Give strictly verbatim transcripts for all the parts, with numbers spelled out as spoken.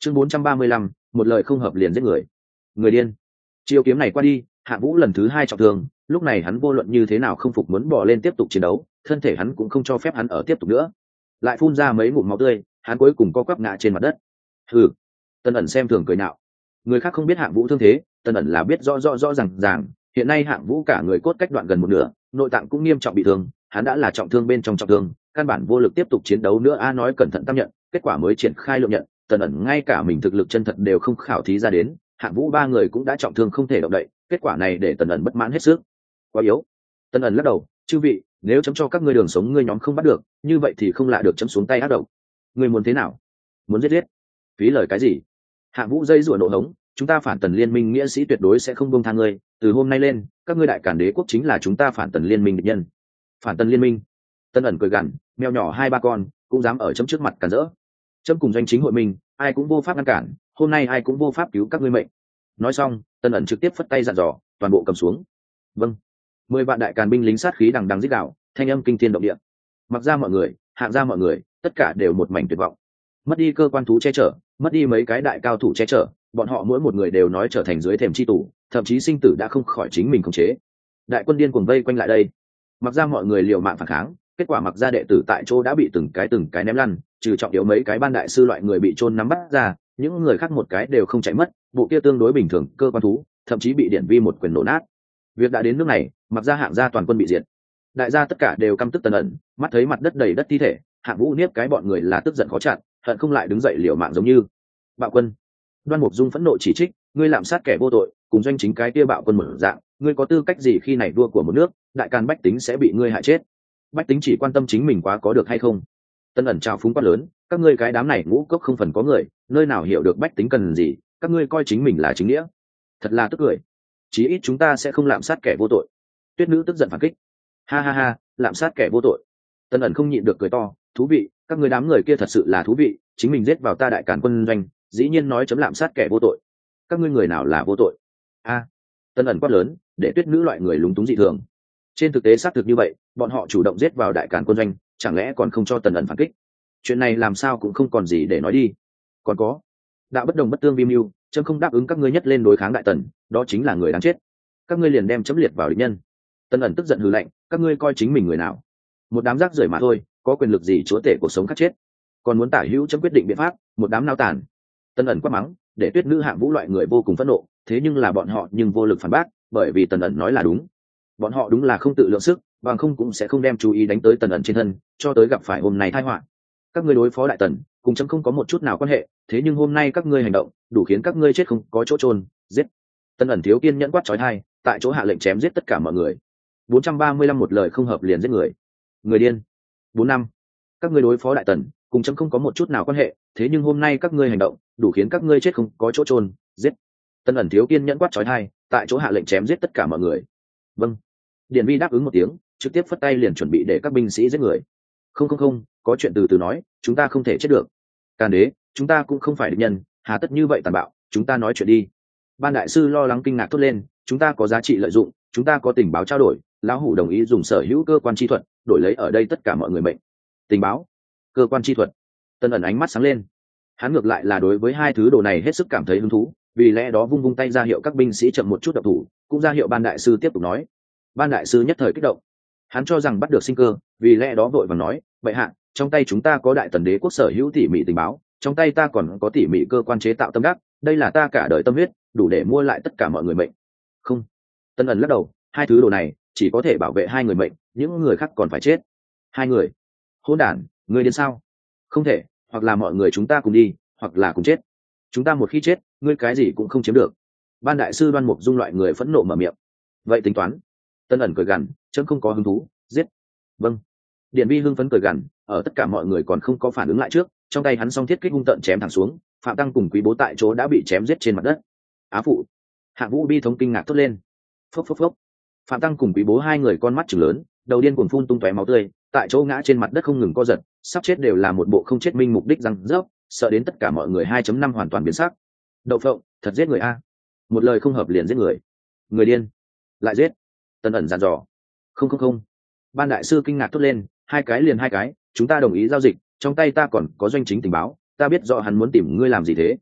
chương bốn trăm ba mươi lăm, một lời không hợp liền giết người. Người điên. Chiêu kiếm này qua đi, Hạng Vũ lần thứ hai trọng thương, lúc này hắn vô luận như thế nào không phục muốn bỏ lên tiếp tục chiến đấu, thân thể hắn cũng không cho phép hắn ở tiếp tục nữa. Lại phun ra mấy ngụm máu tươi, hắn cuối cùng co quắp ngã trên mặt đất. Hừ. Tân ẩn xem thường cười nhạo. Người khác không biết Hạng Vũ thương thế, Tân ẩn là biết rõ rõ rõ ràng ràng, hiện nay Hạng Vũ cả người cốt cách đoạn gần một nửa, nội tạng cũng nghiêm trọng bị thương, hắn đã là trọng thương bên trong trọng thương, căn bản vô lực tiếp tục chiến đấu nữa. A nói cẩn thận tam nhận, kết quả mới triển khai lượng nhận, Tân ẩn ngay cả mình thực lực chân thật đều không khảo thí ra đến, Hạng Vũ ba người cũng đã trọng thương không thể động đậy, kết quả này để Tân ẩn bất mãn hết sức. Quá yếu. Tân ẩn lắc đầu, chư vị, nếu chấm cho các ngươi đường sống ngươi nhóm không bắt được, như vậy thì không lạ được chấm xuống tay ác độc. Ngươi muốn thế nào? Muốn giết giết? Phí lời cái gì? Hạng Vũ dây rủa nộ hống, chúng ta phản tần liên minh nghĩa sĩ tuyệt đối sẽ không buông tha ngươi, từ hôm nay lên, các ngươi đại cản đế quốc chính là chúng ta phản tần liên minh địch nhân. Phản tần liên minh? Tân ẩn cười gằn, mèo nhỏ hai ba con cũng dám ở chấm trước mặt cản rỡ. Chấm cùng doanh chính hội mình, ai cũng vô pháp ngăn cản, hôm nay ai cũng vô pháp cứu các ngươi mệnh. Nói xong, Tân ẩn trực tiếp phất tay dặn dò, toàn bộ cầm xuống. Vâng. Mười vạn đại càn binh lính sát khí đằng đằng rít gào, thanh âm kinh thiên động địa. Mặc ra mọi người, Hạng ra mọi người, tất cả đều một mảnh tuyệt vọng. Mất đi cơ quan thú che chở, mất đi mấy cái đại cao thủ che chở, bọn họ mỗi một người đều nói trở thành dưới thềm chi tù, thậm chí sinh tử đã không khỏi chính mình khống chế. Đại quân điên cuồng vây quanh lại đây, Mặc ra mọi người liều mạng phản kháng, kết quả Mặc ra đệ tử tại chỗ đã bị từng cái từng cái ném lăn, trừ trọng yếu mấy cái ban đại sư loại người bị chôn nắm bắt ra, những người khác một cái đều không chạy mất, bộ kia tương đối bình thường cơ quan thú, thậm chí bị điện vi một quyền nổ nát. Việc đã đến nước này, Mặc ra Hạng gia toàn quân bị diệt. Đại gia tất cả đều căm tức Tần ẩn, mắt thấy mặt đất đầy đất thi thể, Hạng Vũ niếp cái bọn người là tức giận khó chặn, hận không lại đứng dậy liều mạng giống như bạo quân. Đoan Mục Dung phẫn nộ chỉ trích, ngươi lạm sát kẻ vô tội, cùng doanh chính cái kia bạo quân mở dạng, ngươi có tư cách gì khi này vua của một nước, đại càn bách tính sẽ bị ngươi hại chết. Bách tính chỉ quan tâm chính mình quá có được hay không. Tân ẩn trào phúng quát lớn, các ngươi cái đám này ngũ cốc không phần có người, nơi nào hiểu được bách tính cần gì, các ngươi coi chính mình là chính nghĩa. Thật là tức cười. Chí ít chúng ta sẽ không lạm sát kẻ vô tội. Tuyết nữ tức giận phản kích. Ha ha ha, lạm sát kẻ vô tội. Tân ẩn không nhịn được cười to, thú vị, các ngươi đám người kia thật sự là thú vị, chính mình giết vào ta đại càn quân doanh, dĩ nhiên nói chấm lạm sát kẻ vô tội. Các ngươi người nào là vô tội? A. À, Tân ẩn quát lớn, để tuyết nữ loại người lúng túng dị thường. Trên thực tế xác thực như vậy, bọn họ chủ động giết vào đại càn quân doanh, chẳng lẽ còn không cho Tần ẩn phản kích? Chuyện này làm sao cũng không còn gì để nói đi. Còn có, đạo bất đồng bất tương vi mưu, chấm không đáp ứng các ngươi nhất lên đối kháng đại tần, đó chính là người đáng chết. Các ngươi liền đem chấm liệt vào địch nhân. Tần ẩn tức giận hừ lạnh, các ngươi coi chính mình người nào? Một đám rác rưởi mà thôi, có quyền lực gì chúa tể cuộc sống khắc chết? Còn muốn tả hữu chấm quyết định biện pháp, một đám nao tản. Tần ẩn quát mắng, để tuyết nữ Hạng Vũ loại người vô cùng phẫn nộ, thế nhưng là bọn họ nhưng vô lực phản bác, bởi vì Tần ẩn nói là đúng. Bọn họ đúng là không tự lượng sức, bằng không cũng sẽ không đem chú ý đánh tới Tần ẩn trên thân, cho tới gặp phải hôm nay tai họa. Các ngươi đối phó đại tần, cùng chấm không có một chút nào quan hệ, thế nhưng hôm nay các ngươi hành động, đủ khiến các ngươi chết không có chỗ chôn, giết. Tần ẩn thiếu kiên nhẫn quát chói tai, tại chỗ hạ lệnh chém giết tất cả mọi người. bốn trăm ba mươi lăm một lời không hợp liền giết người. Người điên. bốn năm. Các ngươi đối phó đại tần, cùng chấm không có một chút nào quan hệ, thế nhưng hôm nay các ngươi hành động, đủ khiến các ngươi chết không có chỗ chôn, giết. Tần ẩn thiếu kiên nhẫn quát chói tai, tại chỗ hạ lệnh chém giết tất cả mọi người. Vâng. Điện vi đáp ứng một tiếng, trực tiếp phất tay liền chuẩn bị để các binh sĩ giết người. Không không không, có chuyện từ từ nói, chúng ta không thể chết được. Càn đế, chúng ta cũng không phải địch nhân, hà tất như vậy tàn bạo, chúng ta nói chuyện đi. Ban đại sư lo lắng kinh ngạc thốt lên, chúng ta có giá trị lợi dụng, chúng ta có tình báo trao đổi, lão hủ đồng ý dùng sở hữu cơ quan chi thuật đổi lấy ở đây tất cả mọi người mệnh. Tình báo, cơ quan chi thuật. Tân ẩn ánh mắt sáng lên, hắn ngược lại là đối với hai thứ đồ này hết sức cảm thấy hứng thú, vì lẽ đó vung vung tay ra hiệu các binh sĩ chậm một chút động thủ, cũng ra hiệu ban đại sư tiếp tục nói. Ban đại sư nhất thời kích động, hắn cho rằng bắt được sinh cơ, vì lẽ đó vội vàng nói, vậy hạ, trong tay chúng ta có đại tần đế quốc sở hữu tỉ mỉ tình báo, trong tay ta còn có tỉ mỉ cơ quan chế tạo tâm đắc, đây là ta cả đời tâm huyết, đủ để mua lại tất cả mọi người mệnh. Không. Tân ẩn lắc đầu, hai thứ đồ này chỉ có thể bảo vệ hai người mệnh, những người khác còn phải chết. Hai người? Hỗn đản, ngươi điên sao? Không thể, hoặc là mọi người chúng ta cùng đi, hoặc là cùng chết. Chúng ta một khi chết, ngươi cái gì cũng không chiếm được. Ban đại sư Đoan Mục Dung loại người phẫn nộ mở miệng. Vậy tính toán. Tân ẩn cười gằn, chấm không có hứng thú, giết. Vâng. Điện vi hưng phấn cười gằn, ở tất cả mọi người còn không có phản ứng lại trước, trong tay hắn song thiết kích hung tợn chém thẳng xuống, Phạm Tăng cùng Quý Bố tại chỗ đã bị chém giết trên mặt đất. Á phụ. Hạng Vũ bi thống kinh ngạc thốt lên. Phốc phốc phốc. Phạm Tăng cùng Quý Bố hai người con mắt trừng lớn, đầu điên cuồng phun tung tóe máu tươi, tại chỗ ngã trên mặt đất không ngừng co giật, sắp chết đều là một bộ không chết minh mục đích răng rớp, sợ đến tất cả mọi người hai chấm năm hoàn toàn biến sắc. Đậu phộng, thật giết người a. Một lời không hợp liền giết người. Người điên. Lại giết. Tân ẩn dặn dò. Không không không. Ban đại sư kinh ngạc thốt lên, hai cái liền hai cái, chúng ta đồng ý giao dịch, trong tay ta còn có doanh chính tình báo, ta biết rõ hắn muốn tìm ngươi làm gì thế,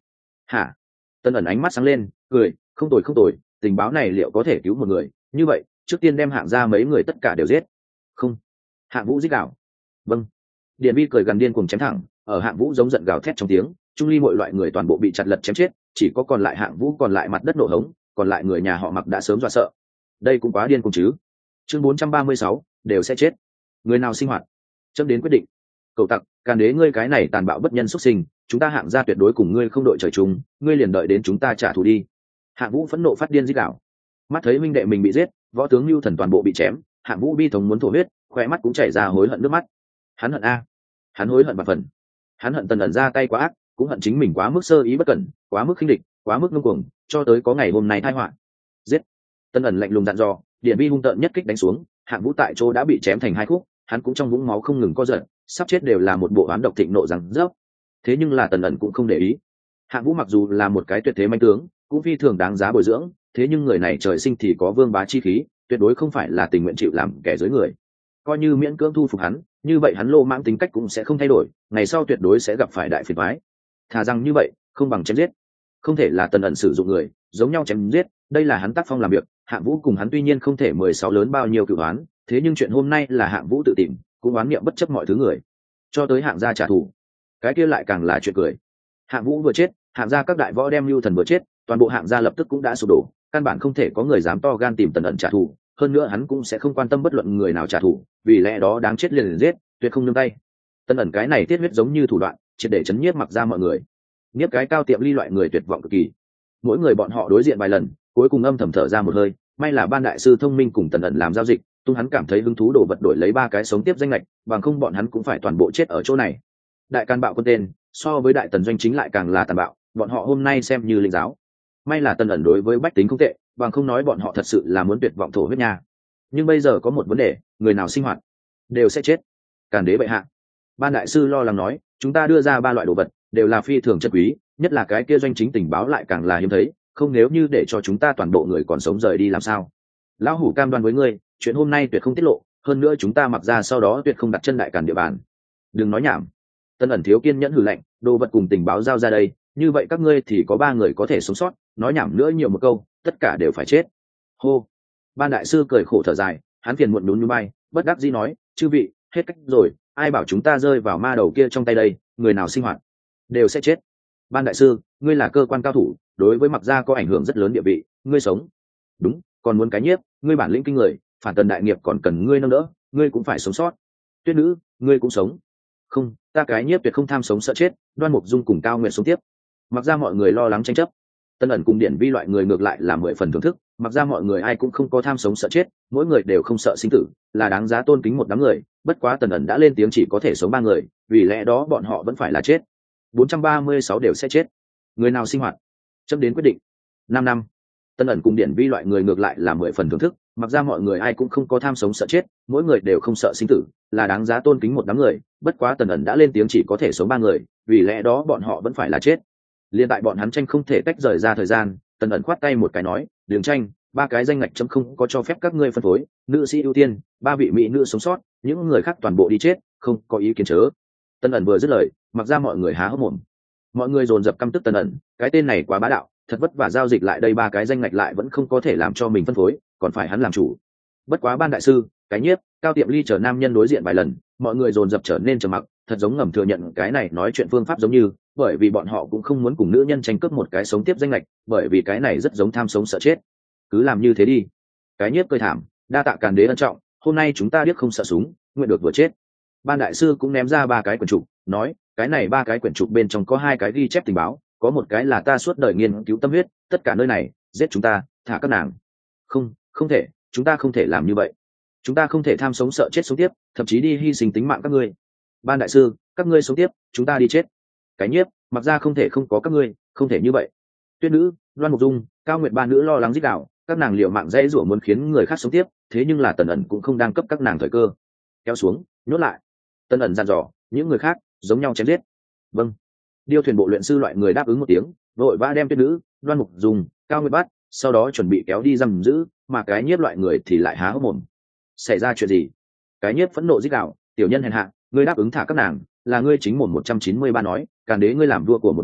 hả? Tân ẩn ánh mắt sáng lên cười, không tồi không tồi, tình báo này liệu có thể cứu một người, như vậy trước tiên đem hạng gia mấy người tất cả đều giết. Không. Hạng Vũ giết gào. Vâng. Điện Vi cười gần điên cuồng chém thẳng, ở Hạng Vũ giống giận gào thét trong tiếng, Trung Ly mọi loại người toàn bộ bị chặt lật chém chết, chỉ có còn lại Hạng Vũ còn lại mặt đất nổ hống, còn lại người nhà họ Mặc đã sớm dọa sợ. Đây cũng quá điên cuồng chứ. Chương bốn trăm ba mươi sáu, đều sẽ chết. Người nào sinh hoạt? Chấm đến quyết định. Cậu tặc, Càn Đế ngươi cái này tàn bạo bất nhân xuất sinh, chúng ta Hạng gia tuyệt đối cùng ngươi không đội trời chung, ngươi liền đợi đến chúng ta trả thù đi. Hạng Vũ phẫn nộ phát điên rít gào. Mắt thấy huynh đệ mình bị giết, võ tướng Lưu Thần toàn bộ bị chém, Hạng Vũ bi thống muốn thổ huyết, khóe mắt cũng chảy ra hối hận nước mắt. Hắn hận a, hắn hối hận và phần. Hắn hận Tần ẩn ra tay quá ác, cũng hận chính mình quá mức sơ ý bất cẩn, quá mức khinh địch, quá mức ngông cuồng, cho tới có ngày hôm nay tai họa. Giết! Tần ẩn lạnh lùng dặn dò, điện vi hung tợn nhất kích đánh xuống, Hạng Vũ tại chỗ đã bị chém thành hai khúc, hắn cũng trong vũng máu không ngừng co giật, sắp chết đều là một bộ oán độc thịnh nộ rằng rớp. Thế nhưng là Tần ẩn cũng không để ý. Hạng Vũ mặc dù là một cái tuyệt thế manh tướng, cũng phi thường đáng giá bồi dưỡng, thế nhưng người này trời sinh thì có vương bá chi khí, tuyệt đối không phải là tình nguyện chịu làm kẻ dưới người. Coi như miễn cưỡng thu phục hắn, như vậy hắn lô mãng tính cách cũng sẽ không thay đổi, ngày sau tuyệt đối sẽ gặp phải đại phiền toái. Thà rằng như vậy, không bằng chém giết. Không thể là Tần ẩn sử dụng người, giống nhau chém giết, đây là hắn tác phong làm việc. Hạng Vũ cùng hắn tuy nhiên không thể mười sáu lớn bao nhiêu cửu oán, thế nhưng chuyện hôm nay là Hạng Vũ tự tìm, cũng oán niệm bất chấp mọi thứ người, cho tới Hạng gia trả thù, cái kia lại càng là chuyện cười. Hạng Vũ vừa chết, Hạng gia các đại võ đem Lưu Thần vừa chết, toàn bộ Hạng gia lập tức cũng đã sụp đổ, căn bản không thể có người dám to gan tìm Tần ẩn trả thù, hơn nữa hắn cũng sẽ không quan tâm bất luận người nào trả thù, vì lẽ đó đáng chết liền liền giết, tuyệt không nương tay. Tần ẩn cái này tiết huyết giống như thủ đoạn, triệt để chấn nhiếp Mặc ra mọi người. Nhiếp cái cao tiệm ly loại người tuyệt vọng cực kỳ. Mỗi người bọn họ đối diện vài lần, cuối cùng âm thầm thở ra một hơi, may là Ban đại sư thông minh cùng Tần ẩn làm giao dịch, tung hắn cảm thấy hứng thú đồ vật đổi lấy ba cái sống tiếp danh lệch, bằng không bọn hắn cũng phải toàn bộ chết ở chỗ này. Đại can bạo quân tên, so với đại tần doanh chính lại càng là tàn bạo, bọn họ hôm nay xem như linh giáo. May là Tần ẩn đối với bách tính không tệ, bằng không nói bọn họ thật sự là muốn tuyệt vọng thổ huyết nha. Nhưng bây giờ có một vấn đề, người nào sinh hoạt đều sẽ chết. Càn Đế bệ hạ, Ban đại sư lo lắng nói, chúng ta đưa ra ba loại đồ vật đều là phi thường chất quý, nhất là cái kia doanh chính tình báo lại càng là hiếm thấy, không nếu như để cho chúng ta toàn bộ người còn sống rời đi làm sao? Lão hủ cam đoan với ngươi, chuyện hôm nay tuyệt không tiết lộ, hơn nữa chúng ta Mặc ra sau đó tuyệt không đặt chân đại càn địa bàn. Đừng nói nhảm. Tân ẩn thiếu kiên nhẫn hừ lạnh, đồ vật cùng tình báo giao ra đây, như vậy các ngươi thì có ba người có thể sống sót, nói nhảm nữa nhiều một câu, tất cả đều phải chết. Hô. Ban đại sư cười khổ thở dài, hắn phiền muộn nhún nhún bay, bất đắc dĩ nói, chư vị, hết cách rồi, ai bảo chúng ta rơi vào ma đầu kia trong tay đây, người nào sinh hoạt đều sẽ chết. Ban đại sư, ngươi là cơ quan cao thủ, đối với Mặc gia có ảnh hưởng rất lớn địa vị, ngươi sống. Đúng, còn muốn cái nhiếp, ngươi bản lĩnh kinh người, phản tần đại nghiệp còn cần ngươi nâng đỡ, ngươi cũng phải sống sót. Tuyết nữ, ngươi cũng sống. Không, ta cái nhiếp tuyệt không tham sống sợ chết, Đoan Mục Dung cùng Cao Nguyệt sống tiếp. Mặc ra mọi người lo lắng tranh chấp. Tân ẩn cùng Điển Vi loại người ngược lại là mười phần thưởng thức, mặc ra mọi người ai cũng không có tham sống sợ chết, mỗi người đều không sợ sinh tử, là đáng giá tôn kính một đám người. Bất quá Tần ẩn đã lên tiếng chỉ có thể sống ba người, vì lẽ đó bọn họ vẫn phải là chết. bốn trăm ba mươi sáu đều sẽ chết. Người nào sinh hoạt? Chấm đến quyết định. Năm năm. Tân ẩn cùng Điển Vi loại người ngược lại là mười phần thưởng thức, mặc ra mọi người ai cũng không có tham sống sợ chết, mỗi người đều không sợ sinh tử, là đáng giá tôn kính một đám người. Bất quá Tần ẩn đã lên tiếng chỉ có thể sống ba người, vì lẽ đó bọn họ vẫn phải là chết. Liên tại bọn hắn tranh không thể tách rời ra thời gian, Tần ẩn khoát tay một cái nói, đường tranh, ba cái danh ngạch chấm không có cho phép các ngươi phân phối, nữ sĩ ưu tiên, ba vị mỹ nữ sống sót, những người khác toàn bộ đi chết, không có ý kiến chớ. Tần ẩn vừa dứt lời, mặc ra mọi người há hốc mồm. Mọi người dồn dập căm tức Tần ẩn, cái tên này quá bá đạo, thật vất vả giao dịch lại đây ba cái danh ngạch lại vẫn không có thể làm cho mình phân phối, còn phải hắn làm chủ. Bất quá Ban đại sư, cái nhiếp, Cao tiệm ly chờ nam nhân đối diện vài lần, mọi người dồn dập trở nên trầm mặc, thật giống ngầm thừa nhận cái này nói chuyện phương pháp giống như, bởi vì bọn họ cũng không muốn cùng nữ nhân tranh cướp một cái sống tiếp danh lệch, bởi vì cái này rất giống tham sống sợ chết. Cứ làm như thế đi. Cái nhiếp cười thảm, đa tạ Càn Đế ân trọng, hôm nay chúng ta biết không sợ súng, nguyện được vừa chết. Ban đại sư cũng ném ra ba cái quyển trục, nói, cái này ba cái quyển trục bên trong có hai cái ghi chép tình báo, có một cái là ta suốt đời nghiên cứu tâm huyết, tất cả nơi này, giết chúng ta, thả các nàng. Không, không thể, chúng ta không thể làm như vậy. Chúng ta không thể tham sống sợ chết sống tiếp, thậm chí đi hy sinh tính mạng các ngươi. Ban đại sư, các ngươi sống tiếp, chúng ta đi chết. Cái nhiếp, mặc ra không thể không có các ngươi, không thể như vậy. Tuyết nữ, Đoan Mục Dung, Cao Nguyệt ba nữ lo lắng rít gào, các nàng liều mạng dãy rủa muốn khiến người khác sống tiếp, thế nhưng là Tần ẩn cũng không đang cấp các nàng thời cơ. Kéo xuống, nhốt lại. Tần ẩn dặn dò, những người khác giống nhau chém giết. Vâng. Điêu thuyền bộ luyện sư loại người đáp ứng một tiếng, vội vã đem Tuyết nữ, Đoan Mục Dung, Cao Nguyệt bắt, sau đó chuẩn bị kéo đi giam giữ, mà cái nhiếp loại người thì lại há hốc mồm. Xảy ra chuyện gì? Cái nhiếp phẫn nộ rít gào, tiểu nhân hèn hạ, ngươi đáp ứng thả các nàng, là ngươi chính mồm một trăm chín mươi ba nói, Càn Đế ngươi làm vua của một nước,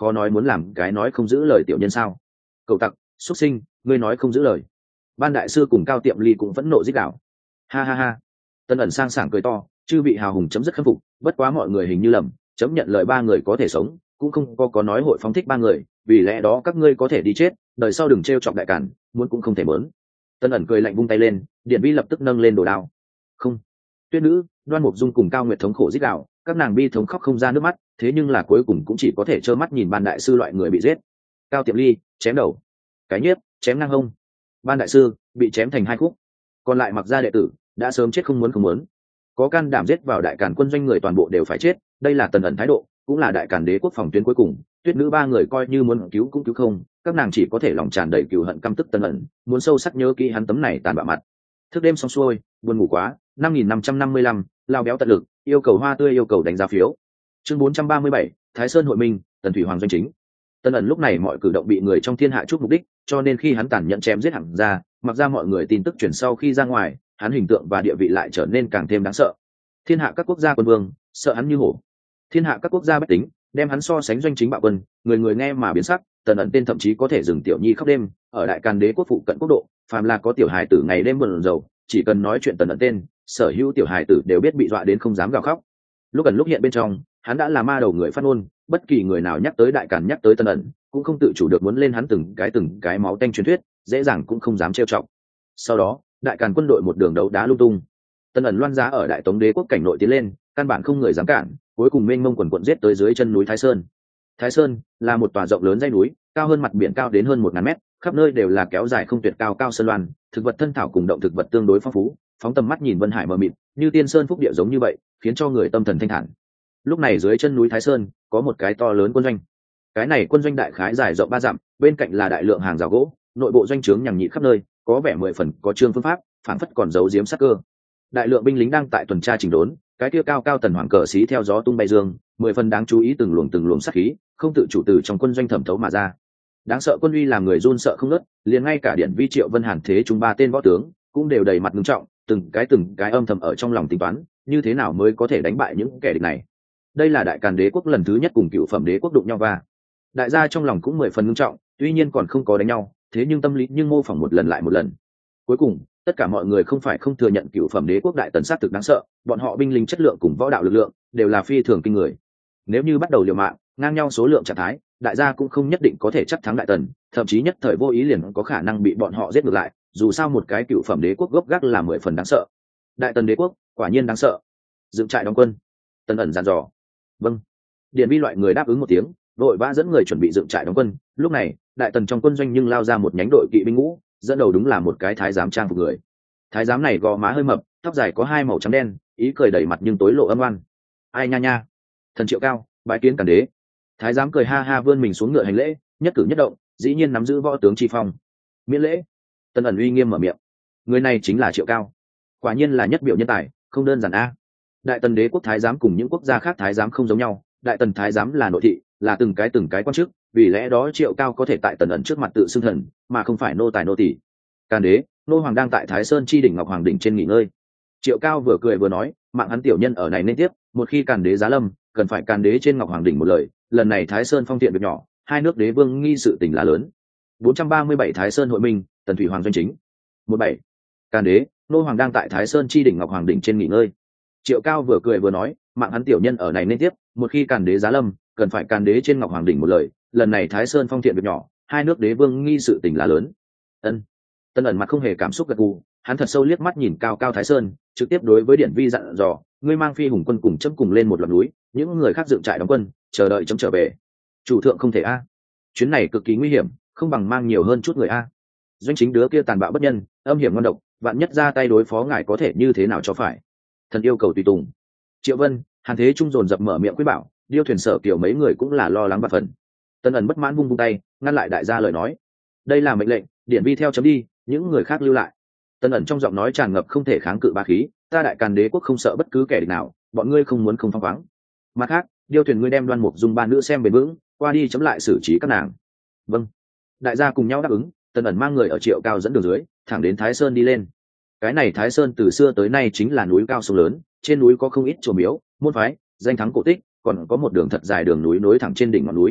khó nói muốn làm cái nói không giữ lời tiểu nhân sao? Cậu tặc, xuất sinh, ngươi nói không giữ lời. Ban đại sư cùng Cao Tiệm Ly cũng phẫn nộ rít gào. Ha ha ha. Tân ẩn sang sảng cười to, chư vị hào hùng chấm rất khâm phục, bất quá mọi người hình như lầm, chấm nhận lời ba người có thể sống, cũng không có có nói hội phóng thích ba người, vì lẽ đó các ngươi có thể đi chết, đời sau đừng trêu chọc đại cản, muốn cũng không thể mớn. Tân ẩn cười lạnh vung tay lên, điện vi lập tức nâng lên đồ đao. Không. Tuyết nữ, Đoan Mục Dung cùng Cao Nguyệt thống khổ rít gào, các nàng bi thống khóc không ra nước mắt, thế nhưng là cuối cùng cũng chỉ có thể trơ mắt nhìn ban đại sư loại người bị giết. Cao Tiệm Ly chém đầu, cái nhiếp chém ngang hông, ban đại sư bị chém thành hai khúc, còn lại Mặc gia đệ tử đã sớm chết không muốn không muốn. Có can đảm giết vào đại càn quân doanh người toàn bộ đều phải chết, đây là Tần ẩn thái độ, cũng là đại càn đế quốc phòng tuyến cuối cùng. Tuyết nữ ba người coi như muốn cứu cũng cứu không, các nàng chỉ có thể lòng tràn đầy cừu hận căm tức Tần ẩn, muốn sâu sắc nhớ kỹ hắn tấm này tàn bạo mặt. Thức đêm xong xuôi, buồn ngủ quá, năm nghìn năm trăm năm mươi lăm, lao béo tận lực, yêu cầu hoa tươi yêu cầu đánh giá phiếu. Chương bốn trăm ba mươi bảy, Thái Sơn hội minh, Tần Thủy Hoàng doanh chính. Tần ẩn lúc này mọi cử động bị người trong thiên hạ chúc mục đích, cho nên khi hắn tàn nhẫn chém giết hẳn ra, mặc ra mọi người tin tức truyền sau khi ra ngoài, hắn hình tượng và địa vị lại trở nên càng thêm đáng sợ. Thiên hạ các quốc gia quân vương sợ hắn như hổ, thiên hạ các quốc gia bách tính đem hắn so sánh doanh chính bạo quân, người người nghe mà biến sắc. Tần ẩn tên thậm chí có thể dừng tiểu nhi khóc đêm, ở đại càn đế quốc phụ cận quốc độ, phàm là có tiểu hài tử ngày đêm buồn rầu, chỉ cần nói chuyện Tần ẩn tên, sở hữu tiểu hài tử đều biết bị dọa đến không dám gào khóc. Lúc ẩn lúc hiện bên trong, hắn đã là ma đầu người phát ngôn, bất kỳ người nào nhắc tới đại càn nhắc tới Tần ẩn, cũng không tự chủ được muốn lên hắn từng cái từng cái máu tanh truyền thuyết, dễ dàng cũng không dám trêu chọc. Sau đó, đại càn quân đội một đường đấu đá lung tung. Tần ẩn loan giá ở đại tống đế quốc cảnh nội tiến lên, căn bản không người dám cản, cuối cùng mênh mông quần quận giết tới dưới chân núi Thái Sơn. Thái Sơn là một tòa rộng lớn dãy núi, cao hơn mặt biển cao đến hơn một ngàn mét, khắp nơi đều là kéo dài không tuyệt cao cao sơn loan, thực vật thân thảo cùng động thực vật tương đối phong phú, phóng tầm mắt nhìn vân hải mờ mịt, như tiên sơn phúc địa giống như vậy, khiến cho người tâm thần thanh thản. Lúc này dưới chân núi Thái Sơn có một cái to lớn quân doanh. Cái này quân doanh đại khái dài rộng ba dặm, bên cạnh là đại lượng hàng rào gỗ, nội bộ doanh trướng nhằng nhị khắp nơi, có vẻ mười phần có chương phương pháp, phản phất còn giấu giếm sắc cơ. Đại lượng binh lính đang tại tuần tra chỉnh đốn, cái kia cao cao tần hoàng cờ xí theo gió tung bay dương, mười phần đáng chú ý, từng luồng từng luồng sát khí không tự chủ từ trong quân doanh thẩm thấu mà ra. Đáng sợ quân uy làm người run sợ không ngớt, liền ngay cả điện vi Triệu Vân Hàn thế chúng ba tên võ tướng cũng đều đầy mặt nghiêm trọng, từng cái từng cái âm thầm ở trong lòng tính toán, như thế nào mới có thể đánh bại những kẻ địch này. Đây là đại càn đế quốc lần thứ nhất cùng cựu phẩm đế quốc đụng nhau va. Đại gia trong lòng cũng mười phần nghiêm trọng, tuy nhiên còn không có đánh nhau, thế nhưng tâm lý nhưng mô phỏng một lần lại một lần. Cuối cùng, tất cả mọi người không phải không thừa nhận cựu phẩm đế quốc đại tần sát thực đáng sợ, bọn họ binh lính chất lượng cùng võ đạo lực lượng đều là phi thường kinh người. Nếu như bắt đầu liều mạng, ngang nhau số lượng trạng thái, đại gia cũng không nhất định có thể chắc thắng đại tần, thậm chí nhất thời vô ý liền có khả năng bị bọn họ giết ngược lại. Dù sao một cái cựu phẩm đế quốc gốc gác là mười phần đáng sợ. Đại tần đế quốc quả nhiên đáng sợ. Dựng trại đóng quân. Tần ẩn dặn dò. Vâng. Điện vi loại người đáp ứng một tiếng, đội vã dẫn người chuẩn bị dựng trại đóng quân. Lúc này, đại tần trong quân doanh nhưng lao ra một nhánh đội kỵ binh ngũ, dẫn đầu đúng là một cái thái giám trang phục người. Thái giám này gò má hơi mập, tóc dài có hai màu trắng đen, ý cười đầy mặt nhưng tối lộ âm oan. Ai nha nha, thần Triệu Cao, bái kiến càn đế. Thái giám cười ha ha vươn mình xuống ngựa hành lễ, nhất cử nhất động dĩ nhiên nắm giữ võ tướng chi phong. Miễn lễ. Tần ẩn uy nghiêm mở miệng. Người này chính là Triệu Cao, quả nhiên là nhất biểu nhân tài, không đơn giản a. Đại tần đế quốc thái giám cùng những quốc gia khác thái giám không giống nhau, đại tần thái giám là nội thị, là từng cái từng cái quan chức, vì lẽ đó Triệu Cao có thể tại Tần ẩn trước mặt tự xưng thần, mà không phải nô tài nô tỳ. Càn đế, nô hoàng đang tại Thái Sơn chi đỉnh Ngọc Hoàng đỉnh trên nghỉ ngơi. Triệu Cao vừa cười vừa nói, mạng hắn tiểu nhân ở này nên tiếp, một khi càn đế giá lâm, cần phải càn đế trên Ngọc Hoàng đỉnh một lời, lần này Thái Sơn phong thiện việc nhỏ, hai nước đế vương nghi sự tình là lớn. bốn trăm ba mươi bảy Thái Sơn hội minh, Tần Thủy Hoàng doanh chính. một bảy Càn đế, nô hoàng đang tại Thái Sơn chi đỉnh Ngọc Hoàng đỉnh trên nghỉ ngơi. Triệu Cao vừa cười vừa nói, mạng hắn tiểu nhân ở này nên tiếp, một khi càn đế giá lâm, cần phải càn đế trên Ngọc Hoàng đỉnh một lời, lần này Thái Sơn phong thiện việc nhỏ, hai nước đế vương nghi sự tình là lớn. Ân. Tần ẩn mặt không hề cảm xúc gật gù, hắn thật sâu liếc mắt nhìn cao cao Thái Sơn, trực tiếp đối với Điện Vi dặn dò, ngươi mang phi hùng quân cùng chấm cùng lên một loạt núi, những người khác dựng trại đóng quân, chờ đợi chấm trở về. Chủ thượng không thể a, chuyến này cực kỳ nguy hiểm, không bằng mang nhiều hơn chút người a. Doanh chính đứa kia tàn bạo bất nhân, âm hiểm ngon độc, vạn nhất ra tay đối phó ngài có thể như thế nào cho phải. Thần yêu cầu tùy tùng. Triệu Vân, Hàn Thế Trung dồn dập mở miệng quyết bảo, Điêu Thuyền Sở kiểu mấy người cũng là lo lắng và phần. Tần ẩn bất mãn vung vung tay, ngăn lại đại gia lời nói. Đây là mệnh lệnh, Điện Vi theo chấm đi, những người khác lưu lại. Tần ẩn trong giọng nói tràn ngập không thể kháng cự bá khí, ta đại càn đế quốc không sợ bất cứ kẻ địch nào, bọn ngươi không muốn không phăng khoáng. Mặt khác, Điêu Thuyền ngươi đem Đoan Mục Dung ba nữ xem bền vững, qua đi chấm lại xử trí các nàng. Vâng. Đại gia cùng nhau đáp ứng, Tần ẩn mang người ở Triệu Cao dẫn đường dưới, thẳng đến Thái Sơn đi lên. Cái này Thái Sơn từ xưa tới nay chính là núi cao sông lớn, trên núi có không ít chùa miếu, môn phái, danh thắng cổ tích, còn có một đường thật dài đường núi nối thẳng trên đỉnh ngọn núi.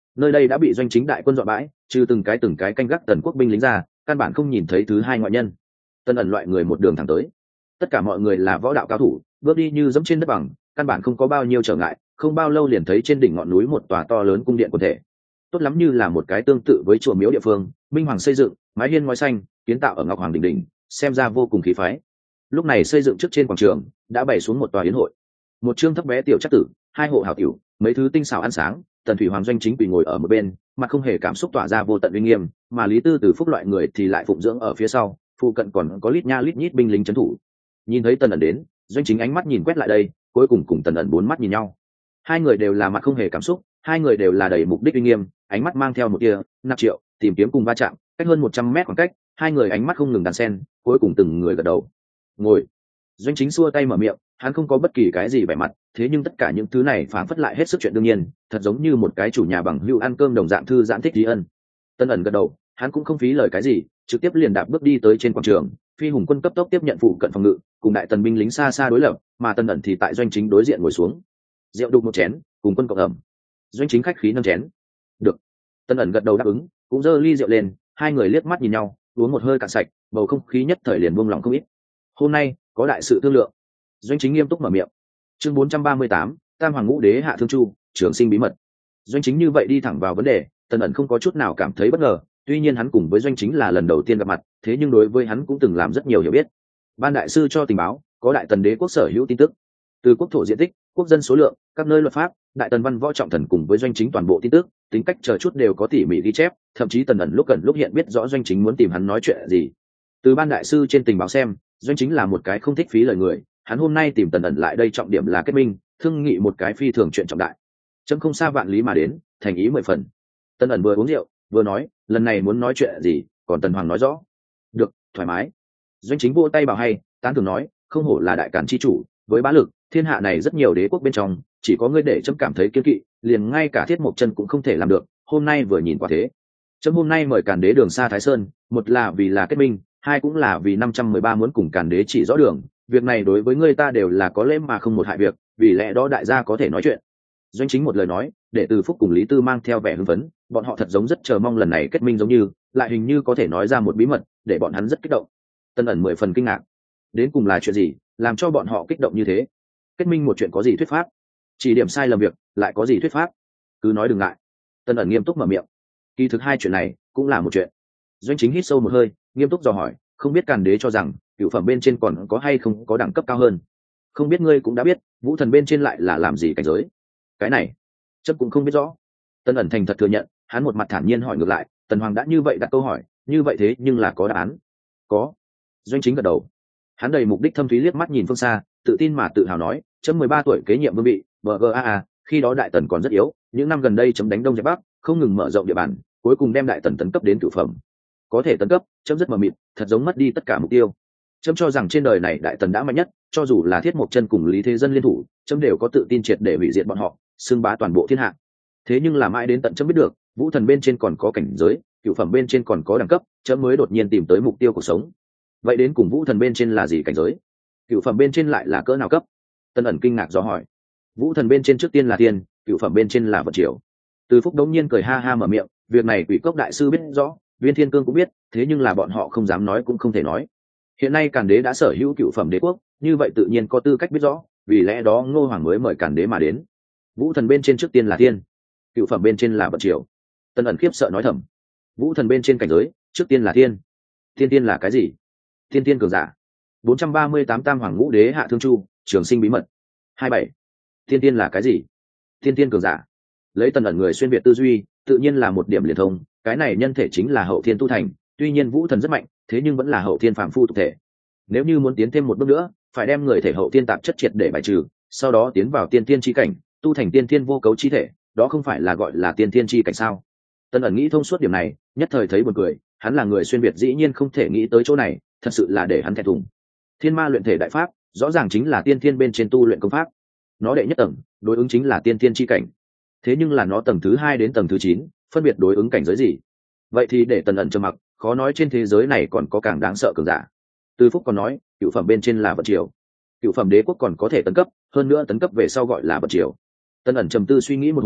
nơi đây đã bị doanh chính đại quân dọa bãi, trừ từng cái từng cái canh gác tần quốc binh lính ra, căn bản không nhìn thấy thứ hai ngoại nhân. Tân ẩn loại người một đường thẳng tới, tất cả mọi người là võ đạo cao thủ, bước đi như dẫm trên đất bằng, căn bản không có bao nhiêu trở ngại, không bao lâu liền thấy trên đỉnh ngọn núi một tòa to lớn cung điện quần thể, tốt lắm như là một cái tương tự với chùa miếu địa phương, minh hoàng xây dựng, mái hiên ngói xanh, kiến tạo ở ngọc hoàng đỉnh đỉnh, xem ra vô cùng khí phái. Lúc này xây dựng trước trên quảng trường đã bày xuống một tòa yến hội, một trương thấp bé tiểu chất tử, hai hộ hảo tiểu, mấy thứ tinh xảo ăn sáng. Tần thủy hoàng doanh chính quỳ ngồi ở một bên, mặt không hề cảm xúc tỏa ra vô tận uy nghiêm, mà lý tư từ phúc loại người thì lại phụng dưỡng ở phía sau, phụ cận còn có lít nha lít nhít binh lính trấn thủ. Nhìn thấy tần ẩn đến, doanh chính ánh mắt nhìn quét lại đây, cuối cùng cùng tần ẩn bốn mắt nhìn nhau. Hai người đều là mặt không hề cảm xúc, hai người đều là đầy mục đích uy nghiêm, ánh mắt mang theo một tia nạp triệu tìm kiếm cùng va chạm, cách hơn một trăm mét khoảng cách, hai người ánh mắt không ngừng đan sen, cuối cùng từng người gật đầu. Ngồi. Doanh chính xua tay mở miệng, hắn không có bất kỳ cái gì vẻ mặt, thế nhưng tất cả những thứ này phảng phất lại hết sức chuyện đương nhiên, thật giống như một cái chủ nhà bằng hữu ăn cơm đồng dạng thư giãn thích trí ân. Tân ẩn gật đầu, hắn cũng không phí lời cái gì, trực tiếp liền đạp bước đi tới trên quảng trường, phi hùng quân cấp tốc tiếp nhận phụ cận phòng ngự, cùng đại tần binh lính xa xa đối lập, mà Tân ẩn thì tại doanh chính đối diện ngồi xuống. Rượu đục một chén, cùng quân cộng ẩm. Doanh chính khách khí nâng chén. Được. Tân ẩn gật đầu đáp ứng, cũng giơ ly rượu lên, hai người liếc mắt nhìn nhau, uống một hơi cạn sạch, bầu không khí nhất thời liền buông lỏng không ít. Hôm nay có đại sự thương lượng. Doanh chính nghiêm túc mở miệng. Chương bốn trăm ba mươi tám, Tam Hoàng Ngũ Đế hạ thương chu, trường sinh bí mật. Doanh chính như vậy đi thẳng vào vấn đề, Tân ẩn không có chút nào cảm thấy bất ngờ, tuy nhiên hắn cùng với doanh chính là lần đầu tiên gặp mặt, thế nhưng đối với hắn cũng từng làm rất nhiều hiểu biết. Ban đại sư cho tình báo, có đại tần đế quốc sở hữu tin tức, từ quốc thổ diện tích, quốc dân số lượng, các nơi luật pháp, đại tần văn võ trọng thần cùng với doanh chính toàn bộ tin tức, tính cách chờ chút đều có tỉ mỉ ghi chép, thậm chí Tần ẩn lúc gần lúc hiện biết rõ doanh chính muốn tìm hắn nói chuyện gì. Từ ban đại sư trên tình báo xem, doanh chính là một cái không thích phí lời người, hắn hôm nay tìm Tần ẩn lại đây trọng điểm là kết minh, thương nghị một cái phi thường chuyện trọng đại. Chấm không xa vạn lý mà đến, thành ý mười phần. Tần ẩn vừa uống rượu, vừa nói, lần này muốn nói chuyện gì, còn Tần Hoàng nói rõ. Được, thoải mái. Doanh chính vỗ tay bảo hay, tán thưởng nói, không hổ là đại càn chi chủ, với bá lực, thiên hạ này rất nhiều đế quốc bên trong, chỉ có ngươi để chấm cảm thấy kiêng kỵ, liền ngay cả Thiết Mộc Chân cũng không thể làm được, hôm nay vừa nhìn qua thế. Chấm hôm nay mời Càn Đế đường xa Thái Sơn, một là vì là kết minh, hai cũng là vì năm trăm mười ba muốn cùng Càn Đế chỉ rõ đường, việc này đối với ngươi ta đều là có lẽ mà không một hại việc, vì lẽ đó đại gia có thể nói chuyện. Doanh chính một lời nói, để Từ Phúc cùng Lý Tư mang theo vẻ hưng phấn, bọn họ thật giống rất chờ mong lần này kết minh giống như, lại hình như có thể nói ra một bí mật, để bọn hắn rất kích động. Tân ẩn mười phần kinh ngạc, đến cùng là chuyện gì, làm cho bọn họ kích động như thế? Kết minh một chuyện có gì thuyết pháp? Chỉ điểm sai lầm việc, lại có gì thuyết pháp? Cứ nói đừng ngại. Tân ẩn nghiêm túc mở miệng. Kỳ thực hai chuyện này cũng là một chuyện. Doanh chính hít sâu một hơi, nghiêm túc dò hỏi, không biết Càn Đế cho rằng cửu phẩm bên trên còn có hay không có đẳng cấp cao hơn? Không biết ngươi cũng đã biết, vũ thần bên trên lại là làm gì cảnh giới? Cái này, chấp cũng không biết rõ. Tân ẩn thành thật thừa nhận, hắn một mặt thản nhiên hỏi ngược lại, Tần Hoàng đã như vậy đặt câu hỏi, như vậy thế nhưng là có đáp án. Có. Doanh chính gật đầu. Hắn đầy mục đích thâm thúy liếc mắt nhìn phương xa, tự tin mà tự hào nói, chấm mười ba tuổi kế nhiệm vương vị, bgaa, khi đó đại tần còn rất yếu, những năm gần đây chấm đánh đông dẹp bắc, không ngừng mở rộng địa bàn, cuối cùng đem đại tần tấn cấp đến cửu phẩm. Có thể tấn cấp, chấm rất mờ mịt, thật giống mất đi tất cả mục tiêu. Chấm cho rằng trên đời này đại tần đã mạnh nhất, cho dù là Thiết Mộc Chân cùng Lý Thế Dân liên thủ, chấm đều có tự tin triệt để hủy diệt bọn họ, xưng bá toàn bộ thiên hạ. Thế nhưng là mãi đến tận chấm biết được, vũ thần bên trên còn có cảnh giới, cửu phẩm bên trên còn có đẳng cấp, chấm mới đột nhiên tìm tới mục tiêu cuộc sống. Vậy đến cùng vũ thần bên trên là gì cảnh giới? Cửu phẩm bên trên lại là cỡ nào cấp? Tân ẩn kinh ngạc dò hỏi. Vũ thần bên trên trước tiên là tiên, cửu phẩm bên trên là vật triều. Từ Phúc đống nhiên cười ha ha mở miệng, việc này Quỷ Cốc đại sư biết rõ, Viên Thiên Cương cũng biết, thế nhưng là bọn họ không dám nói cũng không thể nói. Hiện nay Càn Đế đã sở hữu cửu phẩm đế quốc, như vậy tự nhiên có tư cách biết rõ, vì lẽ đó Ngô Hoàng mới mời Càn Đế mà đến. Vũ thần bên trên trước tiên là tiên, cửu phẩm bên trên là vật triều. Tân ẩn khiếp sợ nói thầm. Vũ thần bên trên cảnh giới, trước tiên là tiên. Tiên tiên là cái gì? Tiên tiên cường giả. bốn trăm ba mươi tám Tam Hoàng Ngũ Đế hạ thương chu, trường sinh bí mật. hai bảy. Tiên tiên là cái gì? Tiên tiên cường giả. Lấy Tân ẩn người xuyên việt tư duy, tự nhiên là một điểm liền thông, cái này nhân thể chính là hậu thiên tu thành, tuy nhiên vũ thần rất mạnh, thế nhưng vẫn là hậu thiên phàm phu tục thể. Nếu như muốn tiến thêm một bước nữa, phải đem người thể hậu thiên tạp chất triệt để bài trừ, sau đó tiến vào tiên tiên chi cảnh, tu thành tiên thiên vô cấu chi thể, đó không phải là gọi là tiên thiên chi cảnh sao? Tân ẩn nghĩ thông suốt điểm này, nhất thời thấy buồn cười, hắn là người xuyên việt dĩ nhiên không thể nghĩ tới chỗ này, thật sự là để hắn thẹn thùng. Thiên ma luyện thể đại pháp, rõ ràng chính là tiên thiên bên trên tu luyện công pháp. Nó đệ nhất tầng, đối ứng chính là tiên thiên chi cảnh. Thế nhưng là nó tầng thứ hai đến tầng thứ chín, phân biệt đối ứng cảnh giới gì? Vậy thì để Tần ẩn trầm mặc, khó nói trên thế giới này còn có càng đáng sợ cường giả. Từ Phúc còn nói, cửu phẩm bên trên là vật triều, cửu phẩm đế quốc còn có thể tấn cấp, hơn nữa tấn cấp về sau gọi là vật triều. Tần ẩn trầm tư suy nghĩ một hồi,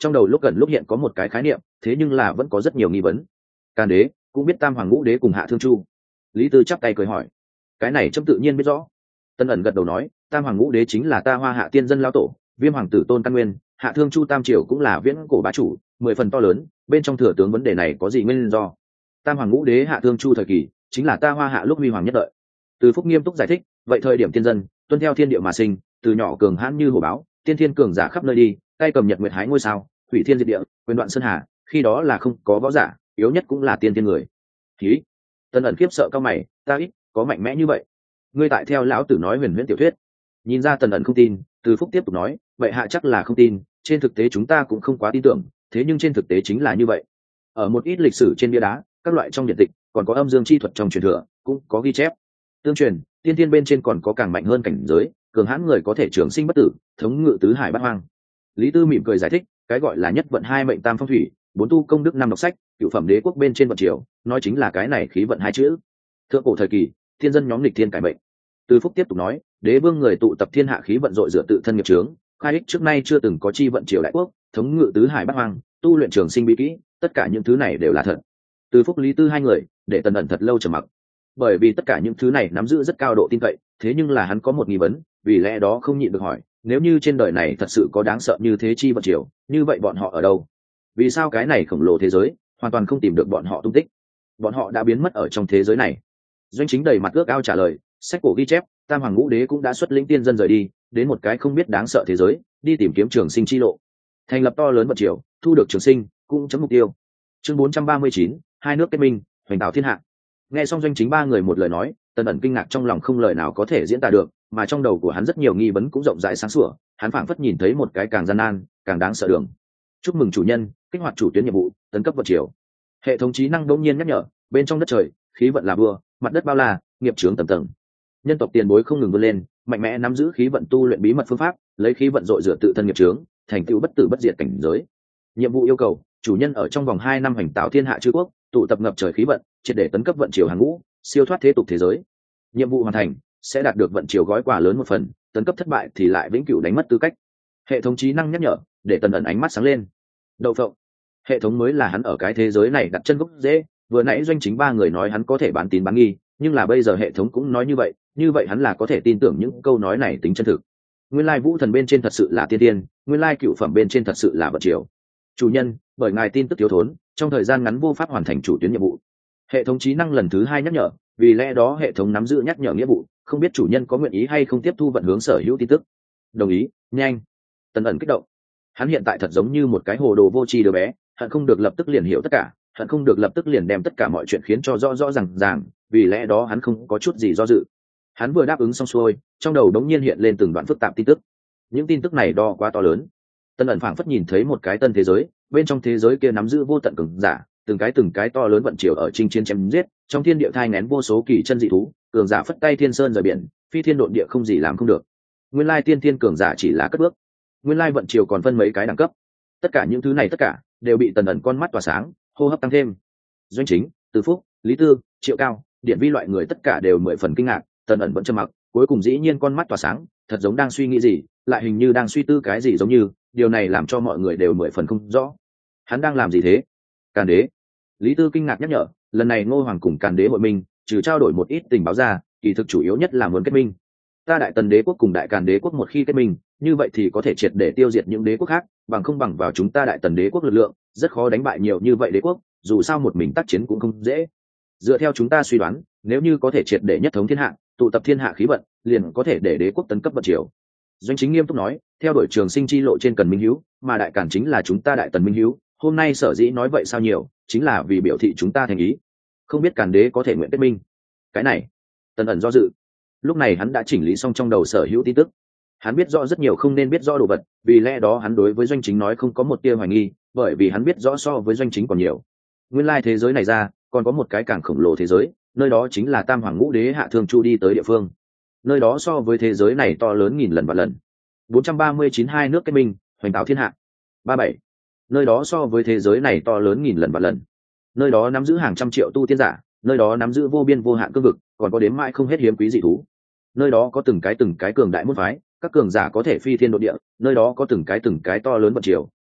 trong đầu lúc gần lúc hiện có một cái khái niệm, thế nhưng là vẫn có rất nhiều nghi vấn. Càn đế cũng biết tam hoàng ngũ đế cùng Hạ Thương Chu. Lý Tư chắp tay cười hỏi. Cái này trẫm tự nhiên biết rõ. Tân ẩn gật đầu nói, tam hoàng ngũ đế chính là ta Hoa Hạ tiên dân lão tổ, Viêm hoàng tử Tôn Căn Nguyên, Hạ Thương Chu tam triều cũng là viễn cổ bá chủ, mười phần to lớn, bên trong thừa tướng vấn đề này có gì nguyên do? Tam hoàng ngũ đế Hạ Thương Chu thời kỳ chính là ta Hoa Hạ lúc huy hoàng nhất đợi. Từ Phúc nghiêm túc giải thích, vậy thời điểm tiên dân tuân theo thiên địa mà sinh, từ nhỏ cường hãn như hổ báo, tiên thiên cường giả khắp nơi đi, tay cầm nhật nguyệt hái ngôi sao, hủy thiên diệt địa, quyền đoạn sơn hà, khi đó là không có võ giả, yếu nhất cũng là tiên thiên người. Khí. Tân ẩn khiếp sợ cao mày, ta ít có mạnh mẽ như vậy? Ngươi tại theo lão tử nói huyền huyễn tiểu thuyết. Nhìn ra Tần ẩn không tin, Từ Phúc tiếp tục nói, vậy hạ chắc là không tin, trên thực tế chúng ta cũng không quá tin tưởng, thế nhưng trên thực tế chính là như vậy. Ở một ít lịch sử trên bia đá, các loại trong điện tịch, còn có âm dương chi thuật trong truyền thừa, cũng có ghi chép. Tương truyền, tiên thiên bên trên còn có càng mạnh hơn cảnh giới, cường hãn người có thể trường sinh bất tử, thống ngự tứ hải bát hoang. Lý Tư mỉm cười giải thích, cái gọi là nhất vận hai mệnh tam phong thủy, bốn tu công đức năm đọc sách, cửu phẩm đế quốc bên trên vận triều, nói chính là cái này khí vận hai chữ. Thượng cổ thời kỳ, thiên dân nhóm nghịch thiên cải mệnh. Từ Phúc tiếp tục nói, đế vương người tụ tập thiên hạ khí vận dội dựa tự thân nghiệp chướng, khai ích trước nay chưa từng có chi vận triều đại quốc, thống ngự tứ hải bát hoang, tu luyện trường sinh bí kỹ, tất cả những thứ này đều là thật. Từ Phúc Lý Tư hai người để Tần ẩn thật lâu trầm mặc, bởi vì tất cả những thứ này nắm giữ rất cao độ tin cậy, thế nhưng là hắn có một nghi vấn, vì lẽ đó không nhịn được hỏi, nếu như trên đời này thật sự có đáng sợ như thế chi vận triều, như vậy bọn họ ở đâu? Vì sao cái này khổng lồ thế giới hoàn toàn không tìm được bọn họ tung tích? Bọn họ đã biến mất ở trong thế giới này. Doanh Chính đầy mặt ước ao trả lời, sách cổ ghi chép, tam hoàng ngũ đế cũng đã xuất lĩnh tiên dân rời đi, đến một cái không biết đáng sợ thế giới, đi tìm kiếm trường sinh chi lộ, thành lập to lớn vận triều, thu được trường sinh, cũng chấm mục tiêu. Chương bốn trăm ba mươi chín, hai nước kết minh, hoành tạo thiên hạ. Nghe xong Doanh Chính ba người một lời nói, Tần ẩn kinh ngạc trong lòng không lời nào có thể diễn tả được, mà trong đầu của hắn rất nhiều nghi vấn cũng rộng rãi sáng sủa, hắn phảng phất nhìn thấy một cái càng gian nan, càng đáng sợ đường. Chúc mừng chủ nhân, kích hoạt chủ tuyến nhiệm vụ, tấn cấp vận triều. Hệ thống trí năng đống nhiên nhắc nhở, bên trong đất trời, khí vận là vua, mặt đất bao la, nghiệp chướng tầng tầng. Nhân tộc tiền bối không ngừng vươn lên, mạnh mẽ nắm giữ khí vận tu luyện bí mật phương pháp, lấy khí vận dội rửa tự thân nghiệp chướng, thành tựu bất tử bất diệt cảnh giới. Nhiệm vụ yêu cầu, chủ nhân ở trong vòng hai năm hành tạo thiên hạ chư quốc, tụ tập ngập trời khí vận, triệt để tấn cấp vận triều hàng ngũ, siêu thoát thế tục thế giới. Nhiệm vụ hoàn thành, sẽ đạt được vận triều gói quà lớn một phần, tấn cấp thất bại thì lại vĩnh cửu đánh mất tư cách. Hệ thống trí năng nhắc nhở, để Tần ẩn ánh mắt sáng lên. Đậu phộng, hệ thống mới là hắn ở cái thế giới này đặt chân gốc dễ, vừa nãy Doanh Chính ba người nói hắn có thể bán tín bán nghi, nhưng là bây giờ hệ thống cũng nói như vậy, như vậy hắn là có thể tin tưởng những câu nói này tính chân thực. Nguyên lai vũ thần bên trên thật sự là tiên tiên, nguyên lai cựu phẩm bên trên thật sự là vận triều. Chủ nhân, bởi ngài tin tức thiếu thốn, trong thời gian ngắn vô pháp hoàn thành chủ tuyến nhiệm vụ. Hệ thống trí năng lần thứ hai nhắc nhở, vì lẽ đó hệ thống nắm giữ nhắc nhở nghĩa vụ, không biết chủ nhân có nguyện ý hay không tiếp thu vận hướng sở hữu tin tức. Đồng ý, nhanh. Tần ẩn kích động, hắn hiện tại thật giống như một cái hồ đồ vô tri đứa bé, hận không được lập tức liền hiểu tất cả, hận không được lập tức liền đem tất cả mọi chuyện khiến cho rõ rõ ràng ràng, vì lẽ đó hắn không có chút gì do dự. Hắn vừa đáp ứng xong xuôi, trong đầu đống nhiên hiện lên từng đoạn phức tạp tin tức. Những tin tức này đo quá to lớn. Tân ẩn phảng phất nhìn thấy một cái tân thế giới, bên trong thế giới kia nắm giữ vô tận cường giả, từng cái từng cái to lớn vận chiều ở chinh chiến chém giết, trong thiên địa thai nghén vô số kỳ chân dị thú, cường giả phất tay thiên sơn rời biển, phi thiên độn địa không gì làm không được. Nguyên lai tiên thiên cường giả chỉ là cất bước, nguyên lai vận chiều còn phân mấy cái đẳng cấp. Tất cả những thứ này tất cả đều bị Tần ẩn con mắt tỏa sáng, hô hấp tăng thêm. Doanh Chính, Từ Phúc, Lý Tư, Triệu Cao, Điện Vi loại người tất cả đều mười phần kinh ngạc, Tần ẩn vẫn trầm mặc, cuối cùng dĩ nhiên con mắt tỏa sáng, thật giống đang suy nghĩ gì, lại hình như đang suy tư cái gì giống như, điều này làm cho mọi người đều mười phần không rõ. Hắn đang làm gì thế? Càn đế. Lý Tư kinh ngạc nhắc nhở, lần này Ngô Hoàng cùng Càn đế hội minh, trừ trao đổi một ít tình báo ra, kỳ thực chủ yếu nhất là muốn kết minh. Ta Đại Tần đế quốc cùng Đại Càn đế quốc một khi kết minh, như vậy thì có thể triệt để tiêu diệt những đế quốc khác, bằng không bằng vào chúng ta Đại Tần đế quốc lực lượng, rất khó đánh bại nhiều như vậy đế quốc, dù sao một mình tác chiến cũng không dễ. Dựa theo chúng ta suy đoán, nếu như có thể triệt để nhất thống thiên hạ, tụ tập thiên hạ khí vận, liền có thể để đế quốc tấn cấp vận triều. Doanh Chính nghiêm túc nói, theo đuổi trường sinh chi lộ trên cần minh hiếu, mà Đại Càn chính là chúng ta Đại Tần minh hiếu, hôm nay sở dĩ nói vậy sao nhiều, chính là vì biểu thị chúng ta thành ý. Không biết Càn đế có thể nguyện kết minh? Cái này, Tần ẩn do dự. Lúc này hắn đã chỉnh lý xong trong đầu sở hữu tin tức, hắn biết rõ rất nhiều không nên biết rõ đồ vật, vì lẽ đó hắn đối với Doanh Chính nói không có một tia hoài nghi, bởi vì hắn biết rõ so với Doanh Chính còn nhiều. Nguyên lai thế giới này ra, còn có một cái càng khổng lồ thế giới, nơi đó chính là Tam Hoàng Ngũ Đế Hạ Thương Chu đi tới địa phương. Nơi đó so với thế giới này to lớn nghìn lần và lần. bốn trăm ba mươi chín hai nước kết minh, hoành tạo thiên hạ. ba mươi bảy. Nơi đó so với thế giới này to lớn nghìn lần và lần. Nơi đó nắm giữ hàng trăm triệu tu tiên giả, nơi đó nắm giữ vô biên vô hạn cương vực, còn có đếm mãi không hết hiếm quý dị thú. Nơi đó có từng cái từng cái cường đại môn phái, các cường giả có thể phi thiên độ địa, nơi đó có từng cái từng cái to lớn vận triều,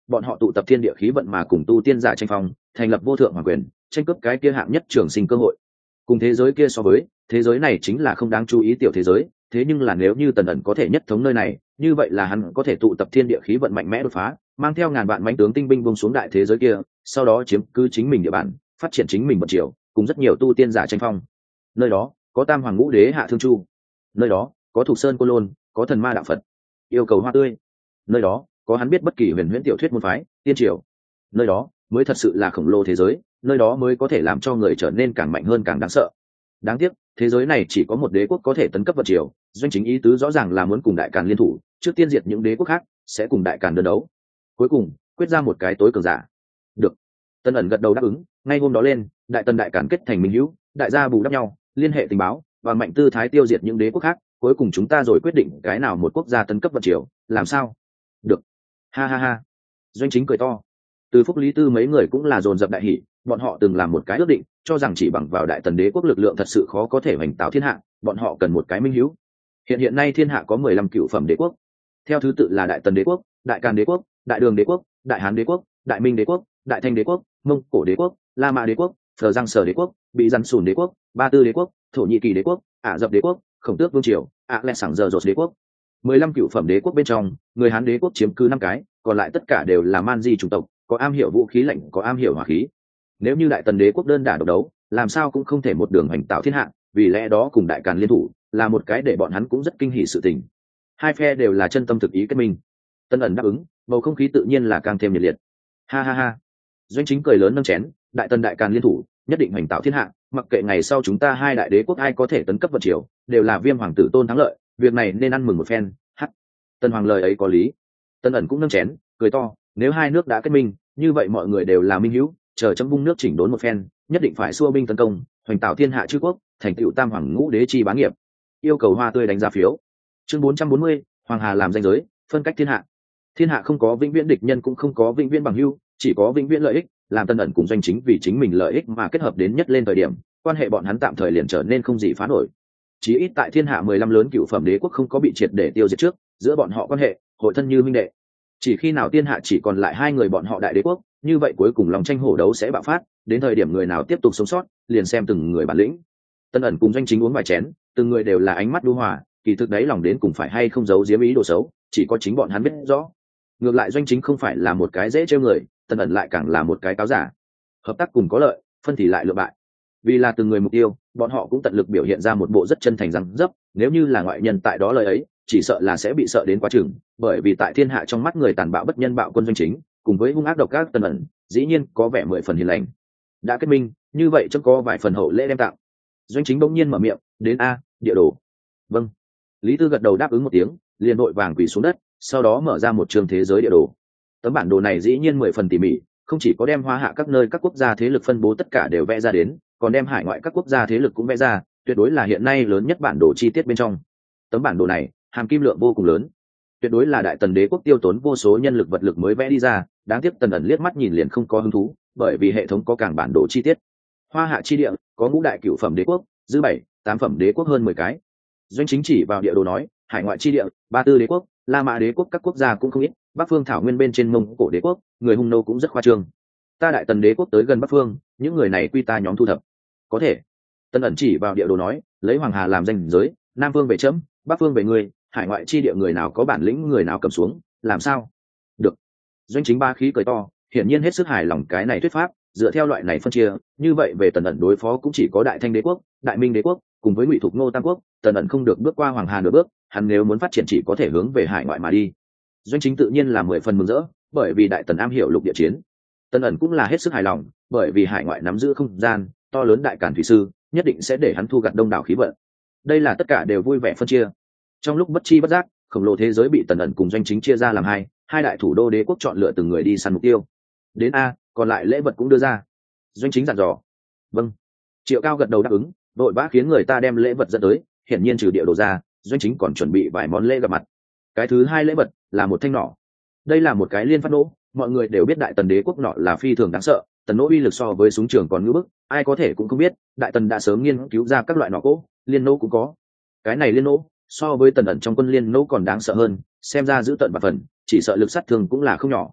bọn họ tụ tập thiên địa khí vận mà cùng tu tiên giả tranh phong, thành lập vô thượng hoàng quyền, tranh cướp cái kia hạng nhất trường sinh cơ hội. Cùng thế giới kia so với, thế giới này chính là không đáng chú ý tiểu thế giới, thế nhưng là nếu như Tần ẩn có thể nhất thống nơi này, như vậy là hắn có thể tụ tập thiên địa khí vận mạnh mẽ đột phá, mang theo ngàn vạn mãnh tướng tinh binh bông xuống đại thế giới kia, sau đó chiếm cứ chính mình địa bàn, phát triển chính mình một chiều, cùng rất nhiều tu tiên giả tranh phong. Nơi đó có Tam Hoàng Ngũ Đế Hạ Thương Chu, nơi đó có Thục Sơn Côn Lôn, có thần ma đạo Phật, yêu cầu hoa tươi, nơi đó có hắn biết bất kỳ huyền huyễn tiểu thuyết môn phái, tiên triều, nơi đó mới thật sự là khổng lồ thế giới, nơi đó mới có thể làm cho người trở nên càng mạnh hơn càng đáng sợ. Đáng tiếc thế giới này chỉ có một đế quốc có thể tấn cấp vật triều, doanh chính ý tứ rõ ràng là muốn cùng đại càn liên thủ, trước tiên diệt những đế quốc khác, sẽ cùng đại càn đơn đấu, cuối cùng quyết ra một cái tối cường giả. Được. Tân ẩn gật đầu đáp ứng. Ngay hôm đó lên, đại tần đại càn kết thành minh hữu, đại gia bù đắp nhau, liên hệ tình báo và mạnh tư thái tiêu diệt những đế quốc khác, cuối cùng chúng ta rồi quyết định cái nào một quốc gia tấn cấp vật triều, làm sao? Được. Ha ha ha. Doanh chính cười to. Từ Phúc Lý Tư mấy người cũng là dồn dập đại hỉ, bọn họ từng làm một cái ước định, cho rằng chỉ bằng vào đại tần đế quốc lực lượng thật sự khó có thể hoành tạo thiên hạ, bọn họ cần một cái minh hữu. Hiện hiện nay thiên hạ có mười lăm cựu phẩm đế quốc, theo thứ tự là đại tần đế quốc, đại càn đế quốc, đại đường đế quốc, đại hán đế quốc, đại minh đế quốc, đại thanh đế quốc, mông cổ đế quốc, la mã đế quốc, phờ giang sở đế quốc, bị dằn sùn đế quốc, ba tư đế quốc, thổ nhĩ kỳ đế quốc, ả rập đế quốc, khổng tước vương triều, ạ lẹ sảng giờ rột đế quốc. Mười lăm cựu phẩm đế quốc bên trong, người hán đế quốc chiếm cứ năm cái, còn lại tất cả đều là man di chủng tộc, có am hiểu vũ khí lạnh, có am hiểu hỏa khí. Nếu như đại tần đế quốc đơn đả độc đấu, làm sao cũng không thể một đường hành tạo thiên hạ, vì lẽ đó cùng đại càn liên thủ là một cái để bọn hắn cũng rất kinh hỉ sự tình. Hai phe đều là chân tâm thực ý kết minh. Tân ẩn đáp ứng, bầu không khí tự nhiên là càng thêm nhiệt liệt. Ha ha ha. Doanh chính cười lớn nâng chén, đại tần đại càn liên thủ, nhất định hành tạo thiên hạ, mặc kệ ngày sau chúng ta hai đại đế quốc ai có thể tấn cấp vật triều, đều là Viêm hoàng tử tôn thắng lợi, việc này nên ăn mừng một phen. Hắc. Tân hoàng lời ấy có lý. Tân ẩn cũng nâng chén, cười to, nếu hai nước đã kết minh, như vậy mọi người đều là minh hữu, chờ chấm vung nước chỉnh đốn một phen, nhất định phải xua binh tấn công, hoành tạo thiên hạ chư quốc, thành tựu tam hoàng ngũ đế chi bá nghiệp. Yêu cầu hoa tươi đánh giá phiếu. Chương bốn trăm bốn mươi, Hoàng Hà làm danh giới, phân cách thiên hạ. Thiên hạ không có vĩnh viễn địch nhân, cũng không có vĩnh viễn bằng hữu, chỉ có vĩnh viễn lợi ích. Làm Tân ẩn cùng Doanh chính vì chính mình lợi ích mà kết hợp đến nhất lên thời điểm, quan hệ bọn hắn tạm thời liền trở nên không gì phá nổi. Chí ít tại thiên hạ mười lăm lớn cựu phẩm đế quốc không có bị triệt để tiêu diệt trước, giữa bọn họ quan hệ hội thân như minh đệ. Chỉ khi nào thiên hạ chỉ còn lại hai người bọn họ đại đế quốc, như vậy cuối cùng lòng tranh hổ đấu sẽ bạo phát, đến thời điểm người nào tiếp tục sống sót, liền xem từng người bản lĩnh. Tân ẩn cùng Doanh chính uống vài chén, từng người đều là ánh mắt đu hòa, kỳ thực đấy lòng đến cùng phải hay không giấu giếm ý đồ xấu, chỉ có chính bọn hắn biết rõ. Ngược lại Doanh chính không phải là một cái dễ trêu người, Tân ẩn lại càng là một cái cáo giả. Hợp tác cùng có lợi, phân thì lại lựa bại. Vì là từng người mục tiêu, bọn họ cũng tận lực biểu hiện ra một bộ rất chân thành răng dấp, nếu như là ngoại nhân tại đó lời ấy, chỉ sợ là sẽ bị sợ đến quá chừng, bởi vì tại thiên hạ trong mắt người tàn bạo bất nhân bạo quân Doanh chính, cùng với hung ác độc ác Tân ẩn, dĩ nhiên có vẻ mười phần hiền lành. Đã kết minh, như vậy chắc có vài phần hậu lễ đem tặng. Doanh chính bỗng nhiên mở miệng, đến a, địa đồ. Vâng. Lý Tư gật đầu đáp ứng một tiếng, liền vội vàng quỳ xuống đất, sau đó mở ra một trường thế giới địa đồ. Tấm bản đồ này dĩ nhiên mười phần tỉ mỉ, không chỉ có đem hoa hạ các nơi các quốc gia thế lực phân bố tất cả đều vẽ ra đến, còn đem hải ngoại các quốc gia thế lực cũng vẽ ra, tuyệt đối là hiện nay lớn nhất bản đồ chi tiết bên trong. Tấm bản đồ này hàm kim lượng vô cùng lớn, tuyệt đối là đại tần đế quốc tiêu tốn vô số nhân lực vật lực mới vẽ đi ra, đáng tiếc Tần ẩn liếc mắt nhìn liền không có hứng thú, bởi vì hệ thống có càng bản đồ chi tiết. Hoa hạ chi địa có ngũ đại cửu phẩm đế quốc, dư bảy tám phẩm đế quốc hơn mười cái. Doanh chính chỉ vào địa đồ nói, hải ngoại chi địa, ba tư đế quốc, la mã đế quốc, các quốc gia cũng không ít, bắc phương thảo nguyên bên trên mông cổ đế quốc, người hung nô cũng rất khoa trương. Ta đại tần đế quốc tới gần bắc phương, những người này quy ta nhóm thu thập. Có thể. Tần ẩn chỉ vào địa đồ nói, lấy Hoàng Hà làm danh giới, nam phương về chấm, bắc phương về người, hải ngoại chi địa người nào có bản lĩnh người nào cầm xuống, làm sao? Được. Doanh chính ba khí cười to, hiển nhiên hết sức hài lòng cái này thuyết pháp, dựa theo loại này phân chia, như vậy về Tần ẩn đối phó cũng chỉ có đại thanh đế quốc, đại minh đế quốc, cùng với ngụy thục ngô tam quốc, Tần ẩn không được bước qua Hoàng Hà nửa bước, hắn nếu muốn phát triển chỉ có thể hướng về hải ngoại mà đi. Doanh chính tự nhiên là mười phần mừng rỡ, bởi vì đại tần am hiểu lục địa chiến. Tần ẩn cũng là hết sức hài lòng, bởi vì hải ngoại nắm giữ không gian to lớn, đại càn thủy sư nhất định sẽ để hắn thu gặt đông đảo khí vận. Đây là tất cả đều vui vẻ phân chia. Trong lúc bất chi bất giác, khổng lồ thế giới bị Tần ẩn cùng Doanh chính chia ra làm hai, hai đại thủ đô đế quốc chọn lựa từng người đi săn mục tiêu. Đến a, còn lại lễ vật cũng đưa ra. Doanh chính dặn dò. Vâng. Triệu Cao gật đầu đáp ứng, đội vã khiến người ta đem lễ vật dẫn tới, hiển nhiên trừ địa đồ ra, Doanh chính còn chuẩn bị vài món lễ gặp mặt. Cái thứ hai lễ vật là một thanh nỏ. Đây là một cái liên phát nỗ, mọi người đều biết đại tần đế quốc nỏ là phi thường đáng sợ, tần nỗ uy lực so với súng trường còn ngưỡng bức, ai có thể cũng không biết, đại tần đã sớm nghiên cứu ra các loại nỏ cỗ, liên nỗ cũng có. Cái này liên nỗ so với Tần ẩn trong quân liên nỗ còn đáng sợ hơn, xem ra giữ tận và phần, chỉ sợ lực sát thương cũng là không nhỏ.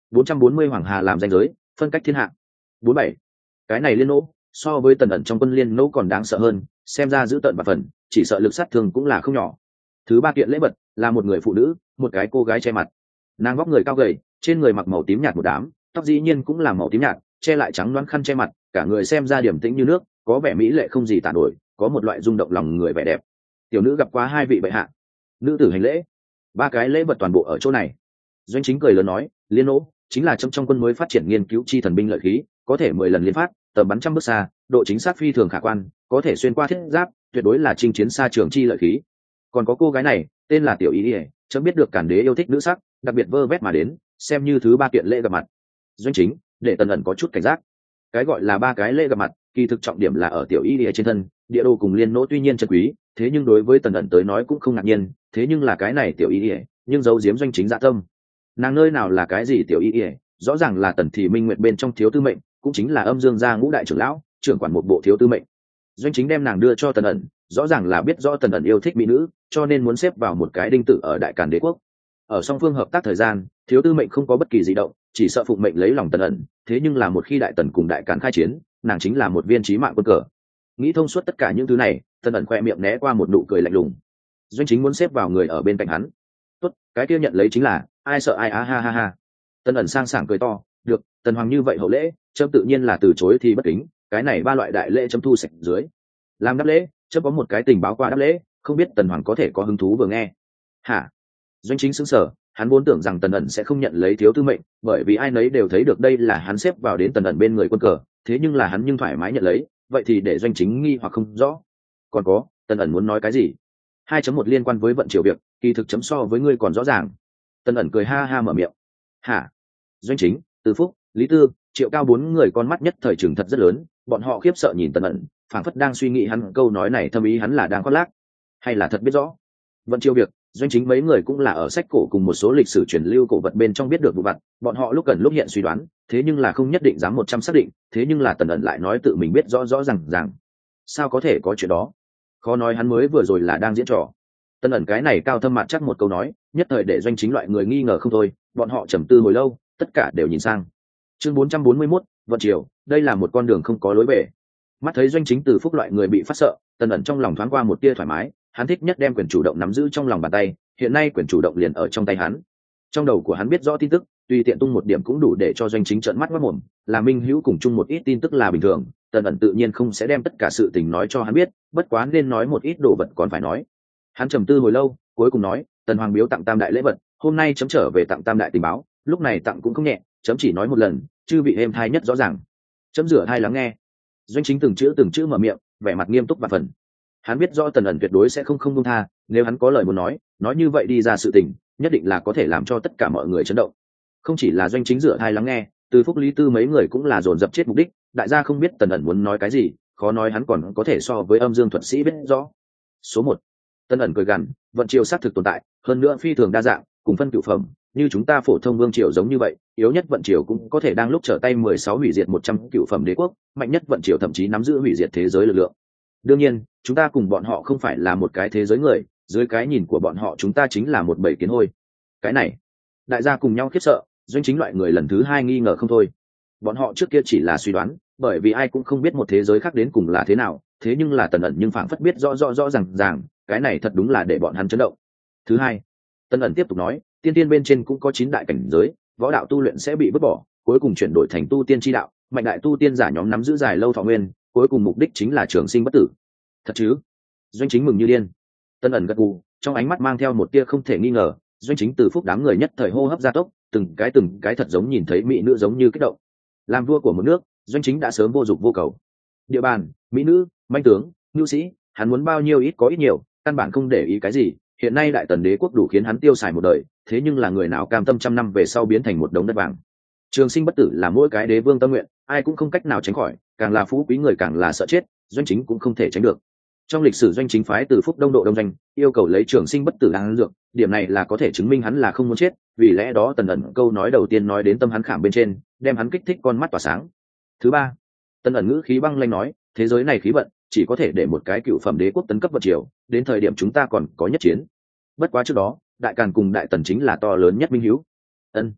bốn trăm bốn mươi hoàng hà làm danh giới, phân cách thiên hạ. Bốn bảy, cái này liên nỗ so với tần ẩn trong quân liên nỗ còn đáng sợ hơn, xem ra giữ tận và phần chỉ sợ lực sát thương cũng là không nhỏ. Thứ ba kiện lễ vật là một người phụ nữ, một cái cô gái che mặt. Nàng vóc người cao gầy, trên người mặc màu tím nhạt một đám, tóc dĩ nhiên cũng là màu tím nhạt, che lại trắng đoán khăn che mặt, cả người xem ra điềm tĩnh như nước, có vẻ mỹ lệ không gì tả nổi, có một loại rung động lòng người vẻ đẹp. Tiểu nữ gặp qua hai vị bệ hạ. Nữ tử hành lễ. Ba cái lễ vật toàn bộ ở chỗ này. Doanh Chính cười lớn nói, liên nỗ chính là trong trong quân mới phát triển nghiên cứu chi thần binh lợi khí, có thể mười lần liên phát, tầm bắn trăm bước xa, độ chính xác phi thường khả quan, có thể xuyên qua thiết giáp, tuyệt đối là chinh chiến xa trường chi lợi khí. Còn có cô gái này, tên là Tiểu Ý Ỉa, chấm biết được Càn Đế yêu thích nữ sắc, đặc biệt vơ vét mà đến, xem như thứ ba kiện lễ gặp mặt. Doanh Chính để Tần ẩn có chút cảnh giác. Cái gọi là ba cái lễ gặp mặt, kỳ thực trọng điểm là ở Tiểu Ý Ỉa trên thân, địa đồ cùng liên nỗ tuy nhiên chân quý, thế nhưng đối với Tần ẩn tới nói cũng không ngạc nhiên, thế nhưng là cái này Tiểu Ý Ỉa, nhưng giấu giếm Doanh Chính dạ tâm. Nàng nơi nào là cái gì Tiểu Ý Ỉa, rõ ràng là Tần Thị Minh Nguyệt bên trong thiếu tư mệnh, cũng chính là Âm Dương gia ngũ đại trưởng lão, trưởng quản một bộ thiếu tư mệnh. Doanh Chính đem nàng đưa cho Tần ẩn, rõ ràng là biết rõ Tần ẩn yêu thích mỹ nữ, cho nên muốn xếp vào một cái đinh tử ở Đại Càn Đế quốc. Ở song phương hợp tác thời gian, thiếu tư mệnh không có bất kỳ gì động, chỉ sợ phụng mệnh lấy lòng Tần ẩn, thế nhưng là một khi Đại Tần cùng Đại Càn khai chiến, nàng chính là một viên chí mạng quân cờ. Nghĩ thông suốt tất cả những thứ này, Tần ẩn khoe miệng né qua một nụ cười lạnh lùng. Doanh Chính muốn xếp vào người ở bên cạnh hắn. Tốt, cái kia nhận lấy chính là, ai sợ ai á ha ha ha. Tần ẩn sang sảng cười to, được, Tần hoàng như vậy hậu lễ, chấm tự nhiên là từ chối thì bất kính, cái này ba loại đại lễ chấm thu sạch dưới. Làm đáp lễ, chấm có một cái tình báo qua đáp lễ, không biết Tần hoàng có thể có hứng thú vừa nghe. Hả? Doanh Chính sững sờ, hắn vốn tưởng rằng Tần ẩn sẽ không nhận lấy thiếu tư mệnh, bởi vì ai nấy đều thấy được đây là hắn xếp vào đến Tần ẩn bên người quân cờ, thế nhưng là hắn nhưng thoải mái nhận lấy, vậy thì để Doanh Chính nghi hoặc không rõ. Còn có, Tần ẩn muốn nói cái gì? hai chấm một liên quan với vận triều việc, kỳ thực chấm so với ngươi còn rõ ràng. Tần ẩn cười ha ha mở miệng. Hả? Doanh Chính, Từ Phúc, Lý Tư, Triệu Cao bốn người con mắt nhất thời trừng thật rất lớn, bọn họ khiếp sợ nhìn Tần ẩn, phảng phất đang suy nghĩ hắn câu nói này thâm ý hắn là đang khoác lác, hay là thật biết rõ. Vận triều việc, Doanh Chính mấy người cũng là ở sách cổ cùng một số lịch sử truyền lưu cổ vật bên trong biết được vụ vặt, bọn họ lúc gần lúc hiện suy đoán, thế nhưng là không nhất định dám một trăm xác định, thế nhưng là Tần ẩn lại nói tự mình biết rõ rõ ràng ràng. Sao có thể có chuyện đó? Khó nói hắn mới vừa rồi là đang diễn trò. Tần ẩn cái này cao thâm mặt chắc một câu nói, nhất thời để Doanh Chính loại người nghi ngờ không thôi, bọn họ trầm tư hồi lâu, tất cả đều nhìn sang. Chương bốn trăm bốn mươi mốt, vận triều, đây là một con đường không có lối về. Mắt thấy Doanh Chính Từ Phúc loại người bị phát sợ, Tần ẩn trong lòng thoáng qua một tia thoải mái, hắn thích nhất đem quyền chủ động nắm giữ trong lòng bàn tay, hiện nay quyền chủ động liền ở trong tay hắn. Trong đầu của hắn biết rõ tin tức, tùy tiện tung một điểm cũng đủ để cho Doanh Chính trợn mắt mất mồm, là minh hữu cùng chung một ít tin tức là bình thường, Tần ẩn tự nhiên không sẽ đem tất cả sự tình nói cho hắn biết, bất quá nên nói một ít đồ vật còn phải nói. Hắn trầm tư hồi lâu, cuối cùng nói, Tần hoàng biếu tặng tam đại lễ vật, hôm nay chấm trở về tặng tam đại tình báo, lúc này tặng cũng không nhẹ, chấm chỉ nói một lần, chư vị êm thai nhất rõ ràng. Chấm rửa hai lắng nghe. Doanh Chính từng chữ từng chữ mở miệng, vẻ mặt nghiêm túc và phần. Hắn biết rõ Tần ẩn tuyệt đối sẽ không không buông tha, nếu hắn có lời muốn nói, nói như vậy đi ra sự tình, nhất định là có thể làm cho tất cả mọi người chấn động. Không chỉ là Doanh Chính rửa hai lắng nghe, Từ Phúc Lý Tư mấy người cũng là dồn dập chết mục đích, đại gia không biết Tần ẩn muốn nói cái gì, khó nói hắn còn có thể so với Âm Dương thuật sĩ biết rõ. Số một, Tần ẩn cười gằn, vận triều xác thực tồn tại, hơn nữa phi thường đa dạng, cùng phân cửu phẩm, như chúng ta phổ thông vương triều giống như vậy, yếu nhất vận triều cũng có thể đang lúc trở tay mười sáu hủy diệt một trăm cửu phẩm đế quốc, mạnh nhất vận triều thậm chí nắm giữ hủy diệt thế giới lực lượng. Đương nhiên, chúng ta cùng bọn họ không phải là một cái thế giới người, dưới cái nhìn của bọn họ chúng ta chính là một bầy kiến hôi. Cái này, đại gia cùng nhau khiếp sợ, Doanh Chính loại người lần thứ hai nghi ngờ không thôi. Bọn họ trước kia chỉ là suy đoán, bởi vì ai cũng không biết một thế giới khác đến cùng là thế nào, thế nhưng là Tần ẩn nhưng phảng phất biết rõ rõ rõ ràng ràng, cái này thật đúng là để bọn hắn chấn động. Thứ hai, Tần ẩn tiếp tục nói, tiên tiên bên trên cũng có chín đại cảnh giới, võ đạo tu luyện sẽ bị vứt bỏ, cuối cùng chuyển đổi thành tu tiên chi đạo, mạnh đại tu tiên giả nhóm nắm giữ dài lâu thọ nguyên, cuối cùng mục đích chính là trường sinh bất tử. Thật chứ? Doanh Chính mừng như điên. Tần ẩn gật gù, trong ánh mắt mang theo một tia không thể nghi ngờ, Doanh Chính Từ Phúc đám người nhất thời hô hấp gia tốc, từng cái từng cái thật giống nhìn thấy mỹ nữ giống như kích động. Làm vua của một nước, Doanh Chính đã sớm vô dụng vô cầu. Địa bàn, mỹ nữ, manh tướng, nhu sĩ, hắn muốn bao nhiêu ít có ít nhiều, căn bản không để ý cái gì. Hiện nay Đại Tần đế quốc đủ khiến hắn tiêu xài một đời, thế nhưng là người nào cam tâm trăm năm về sau biến thành một đống đất vàng. Trường sinh bất tử là mỗi cái đế vương tâm nguyện, ai cũng không cách nào tránh khỏi, càng là phú quý người càng là sợ chết, Doanh Chính cũng không thể tránh được. Trong lịch sử Doanh Chính phái Từ Phúc đông độ đông doanh, yêu cầu lấy trường sinh bất tử đang dược, điểm này là có thể chứng minh hắn là không muốn chết, vì lẽ đó Tần ẩn câu nói đầu tiên nói đến tâm hắn khảm bên trên, đem hắn kích thích con mắt tỏa sáng. Thứ ba, Tần ẩn ngữ khí băng lanh nói, thế giới này khí vận chỉ có thể để một cái cựu phẩm đế quốc tấn cấp vật triều, đến thời điểm chúng ta còn có nhất chiến. Bất quá trước đó, Đại Càn cùng Đại Tần chính là to lớn nhất minh hiếu. Ân,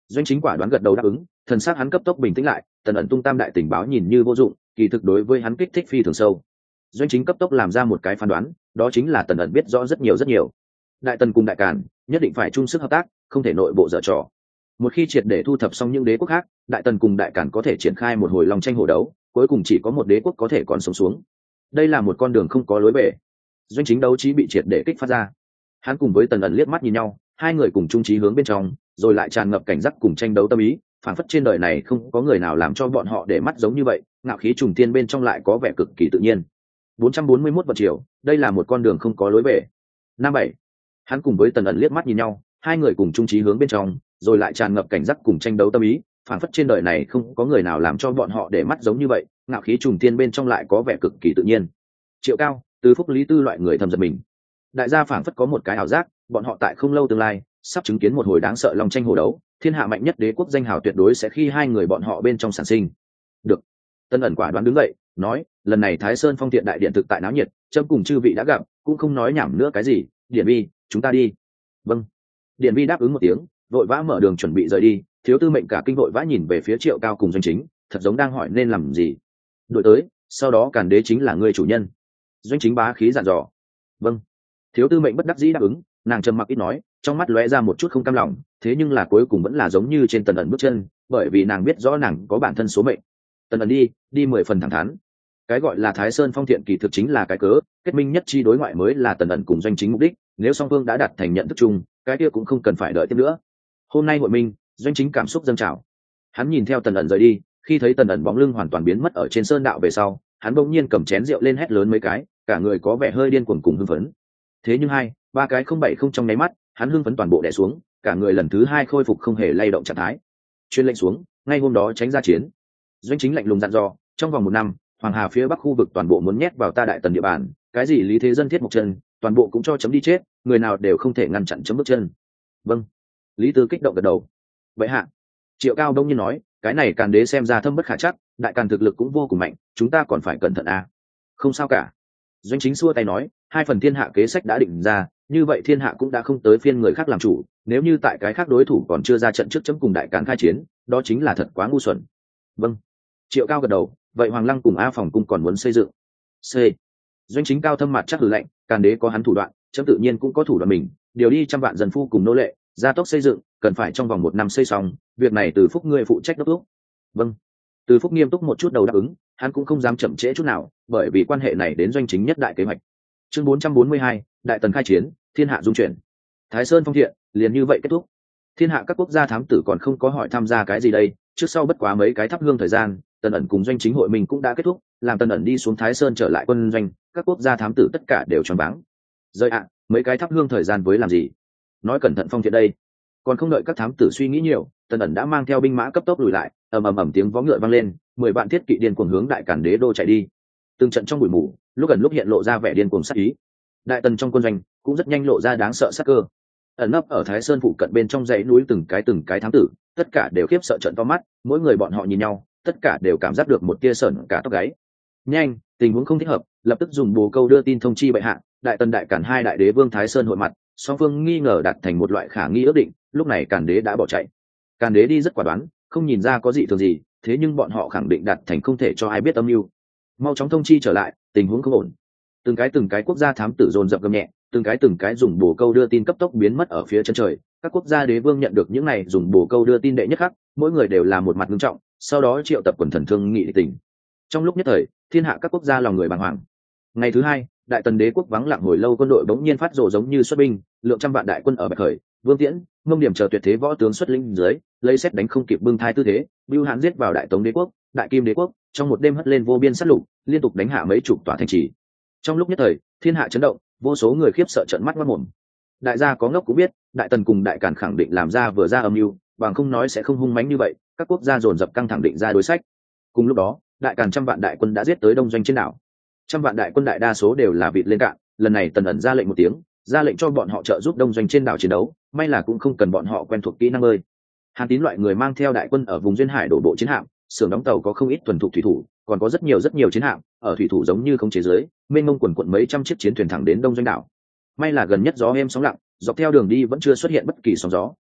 Doanh Chính quả đoán gật đầu đáp ứng, thần sắc hắn cấp tốc bình tĩnh lại. Tần ẩn tung tam đại tình báo nhìn như vô dụng, kỳ thực đối với hắn kích thích phi thường sâu. Doanh Chính cấp tốc làm ra một cái phán đoán, đó chính là Tần ẩn biết rõ rất nhiều rất nhiều. Đại Tần cùng Đại Càn nhất định phải chung sức hợp tác, không thể nội bộ dở trò. Một khi triệt để thu thập xong những đế quốc khác, Đại Tần cùng Đại Càn có thể triển khai một hồi long tranh hổ đấu, cuối cùng chỉ có một đế quốc có thể còn sống xuống. Đây là một con đường không có lối về. Doanh Chính đấu trí bị triệt để kích phát ra. Hắn cùng với Tần ẩn liếc mắt nhìn nhau, hai người cùng chung chí hướng bên trong, rồi lại tràn ngập cảnh giác cùng tranh đấu tâm ý, phản phất trên đời này không có người nào làm cho bọn họ để mắt giống như vậy, ngạo khí trùng thiên bên trong lại có vẻ cực kỳ tự nhiên. bốn trăm bốn mươi mốt vận chiều, đây là một con đường không có lối về. Năm bảy. Hắn cùng với Tần ẩn liếc mắt nhìn nhau, hai người cùng chung chí hướng bên trong, rồi lại tràn ngập cảnh giác cùng tranh đấu tâm ý, phản phất trên đời này không có người nào làm cho bọn họ để mắt giống như vậy, ngạo khí trùng thiên bên trong lại có vẻ cực kỳ tự nhiên. Triệu Cao, Từ Phúc, Lý Tư loại người thầm giật mình. Đại gia phản phất có một cái ảo giác, bọn họ tại không lâu tương lai sắp chứng kiến một hồi đáng sợ long tranh hổ đấu, thiên hạ mạnh nhất đế quốc danh hào tuyệt đối sẽ khi hai người bọn họ bên trong sản sinh. Được. Tân ẩn quả đoán đứng dậy, nói, lần này Thái Sơn Phong Thiện đại điện thực tại náo nhiệt, trâm cùng chư vị đã gặp, cũng không nói nhảm nữa cái gì, Điện Vi, chúng ta đi. Vâng. Điện Vi đáp ứng một tiếng, vội vã mở đường chuẩn bị rời đi. Thiếu tư mệnh cả kinh vội vã nhìn về phía Triệu Cao cùng Doanh Chính, thật giống đang hỏi nên làm gì. Đội tới, sau đó Càn đế chính là người chủ nhân. Doanh Chính bá khí dặn dò. Vâng. Thiếu tư mệnh bất đắc dĩ đáp ứng, nàng trầm mặc ít nói, trong mắt lóe ra một chút không cam lòng, thế nhưng là cuối cùng vẫn là giống như trên Tần ẩn bước chân, bởi vì nàng biết rõ nàng có bản thân số mệnh. Tần ẩn đi, đi mười phần thẳng thắn. Cái gọi là Thái Sơn Phong Thiện kỳ thực chính là cái cớ, kết minh nhất chi đối ngoại mới là Tần ẩn cùng Doanh Chính mục đích, nếu song phương đã đạt thành nhận thức chung, cái kia cũng không cần phải đợi tiếp nữa. Hôm nay hội minh, Doanh Chính cảm xúc dâng trào. Hắn nhìn theo Tần ẩn rời đi, khi thấy Tần ẩn bóng lưng hoàn toàn biến mất ở trên sơn đạo về sau, hắn bỗng nhiên cầm chén rượu lên hét lớn mấy cái, cả người có vẻ hơi điên cuồng cùng hưng phấn. Thế nhưng hai ba cái không bảy không trong nháy mắt, hắn hưng phấn toàn bộ đè xuống, cả người lần thứ hai khôi phục không hề lay động trạng thái. Chuyên lệnh xuống, ngay hôm đó tránh ra chiến. Doanh Chính lạnh lùng dặn dò, trong vòng một năm, Hoàng Hà phía bắc khu vực toàn bộ muốn nhét vào ta Đại Tần địa bàn, cái gì lý thế dân thiết một chân, toàn bộ cũng cho chấm đi chết, người nào đều không thể ngăn chặn chấm bước chân. Vâng. Lý Tư kích động gật đầu. Vậy hạ. Triệu Cao đông nhiên nói, cái này Càn đế xem ra thâm bất khả chắc, Đại Càn thực lực cũng vô cùng mạnh, chúng ta còn phải cẩn thận à. Không sao cả. Doanh Chính xua tay nói, hai phần thiên hạ kế sách đã định ra, như vậy thiên hạ cũng đã không tới phiên người khác làm chủ, nếu như tại cái khác đối thủ còn chưa ra trận trước chấm cùng Đại Càn khai chiến, đó chính là thật quá ngu xuẩn. Vâng. Triệu Cao gật đầu, vậy Hoàng Lăng cùng A Phòng cung còn muốn xây dựng. C. Doanh Chính cao thâm mặt chắc hừ lạnh, Càn đế có hắn thủ đoạn, chấm tự nhiên cũng có thủ đoạn mình, điều đi trăm vạn dân phu cùng nô lệ, gia tốc xây dựng, cần phải trong vòng một năm xây xong, việc này Từ Phúc ngươi phụ trách đốc thúc. Vâng. Từ Phúc nghiêm túc một chút đầu đáp ứng, hắn cũng không dám chậm trễ chút nào, bởi vì quan hệ này đến Doanh Chính nhất đại kế hoạch. Chương bốn trăm bốn mươi hai, Đại Tần khai chiến, thiên hạ dung chuyển. Thái Sơn Phong Thiện, liền như vậy kết thúc. Thiên hạ các quốc gia thám tử còn không có hỏi tham gia cái gì đây, trước sau bất quá mấy cái thắp hương thời gian, Tần ẩn cùng Doanh Chính hội mình cũng đã kết thúc, làm Tần ẩn đi xuống Thái Sơn trở lại quân doanh, các quốc gia thám tử tất cả đều choáng váng. Rơi ạ, mấy cái thắp hương thời gian với làm gì? Nói cẩn thận Phong Thiện đây. Còn không đợi các thám tử suy nghĩ nhiều, Tần ẩn đã mang theo binh mã cấp tốc lùi lại, ầm ầm ầm tiếng vó ngựa vang lên, mười vạn thiết kỵ điên cuồng hướng Đại Càn đế đô chạy đi. Từng trận trong bụi mù, lúc gần lúc hiện lộ ra vẻ điên cuồng sát ý. Đại Tần trong quân doanh cũng rất nhanh lộ ra đáng sợ sát cơ. Ẩn nấp ở Thái Sơn phụ cận bên trong dãy núi từng cái từng cái thám tử, tất cả đều khiếp sợ trợn to mắt, mỗi người bọn họ nhìn nhau, tất cả đều cảm giác được một tia sởn cả tóc gáy. Nhanh, tình huống không thích hợp, lập tức dùng bồ câu đưa tin thông chi bệ hạ, Đại Tần Đại Càn hai đại đế vương Thái Sơn hội mặt, song phương nghi ngờ đạt thành một loại khả nghi ước định, lúc này Càn đế đã bỏ chạy. Càn đế đi rất quả đoán, không nhìn ra có gì thường gì, thế nhưng bọn họ khẳng định đạt thành không thể cho ai biết âm mưu. Mau chóng thông chi trở lại, tình huống không ổn. Từng cái từng cái quốc gia thám tử dồn dập gầm nhẹ, từng cái từng cái dùng bồ câu đưa tin cấp tốc biến mất ở phía chân trời. Các quốc gia đế vương nhận được những này dùng bồ câu đưa tin đệ nhất khắc, mỗi người đều là một mặt nghiêm trọng, sau đó triệu tập quần thần thương nghị tình. Trong lúc nhất thời, thiên hạ các quốc gia lòng người bàng hoàng. Ngày thứ hai, Đại Tần đế quốc vắng lặng hồi lâu, quân đội bỗng nhiên phát rồ giống như xuất binh, lượng trăm vạn đại quân ở bạch khởi, Vương Tiễn, Mông Điểm chờ tuyệt thế võ tướng xuất lĩnh dưới, lấy xét đánh không kịp bưng thai tư thế, bưu hãn giết vào Đại Tống đế quốc, Đại Kim đế quốc, trong một đêm hất lên vô biên sát lục, liên tục đánh hạ mấy chục tòa thành trì. Trong lúc nhất thời, thiên hạ chấn động, vô số người khiếp sợ trợn mắt ngoác mồm. Đại gia có ngốc cũng biết, Đại Tần cùng Đại Càn khẳng định làm ra vừa ra âm mưu, bằng không nói sẽ không hung mãnh như vậy. Các quốc gia dồn dập căng thẳng định ra đối sách. Cùng lúc đó, Đại Càn trăm vạn đại quân đã giết tới đông doanh trên đảo. Trăm vạn đại quân đại đa số đều là vịt lên cạn. Lần này Tần ẩn ra lệnh một tiếng, ra lệnh cho bọn họ trợ giúp đông doanh trên đảo chiến đấu. May là cũng không cần bọn họ quen thuộc kỹ năng bơi. Hàn Tín loại người mang theo đại quân ở vùng duyên hải đổ bộ chiến hạm, xưởng đóng tàu có không ít thuần thục thủy thủ, còn có rất nhiều rất nhiều chiến hạm ở thủy thủ giống như không chế giới, mênh mông quần quận mấy trăm chiếc chiến thuyền thẳng đến đông doanh đảo. May là gần nhất gió êm sóng lặng, dọc theo đường đi vẫn chưa xuất hiện bất kỳ sóng gió,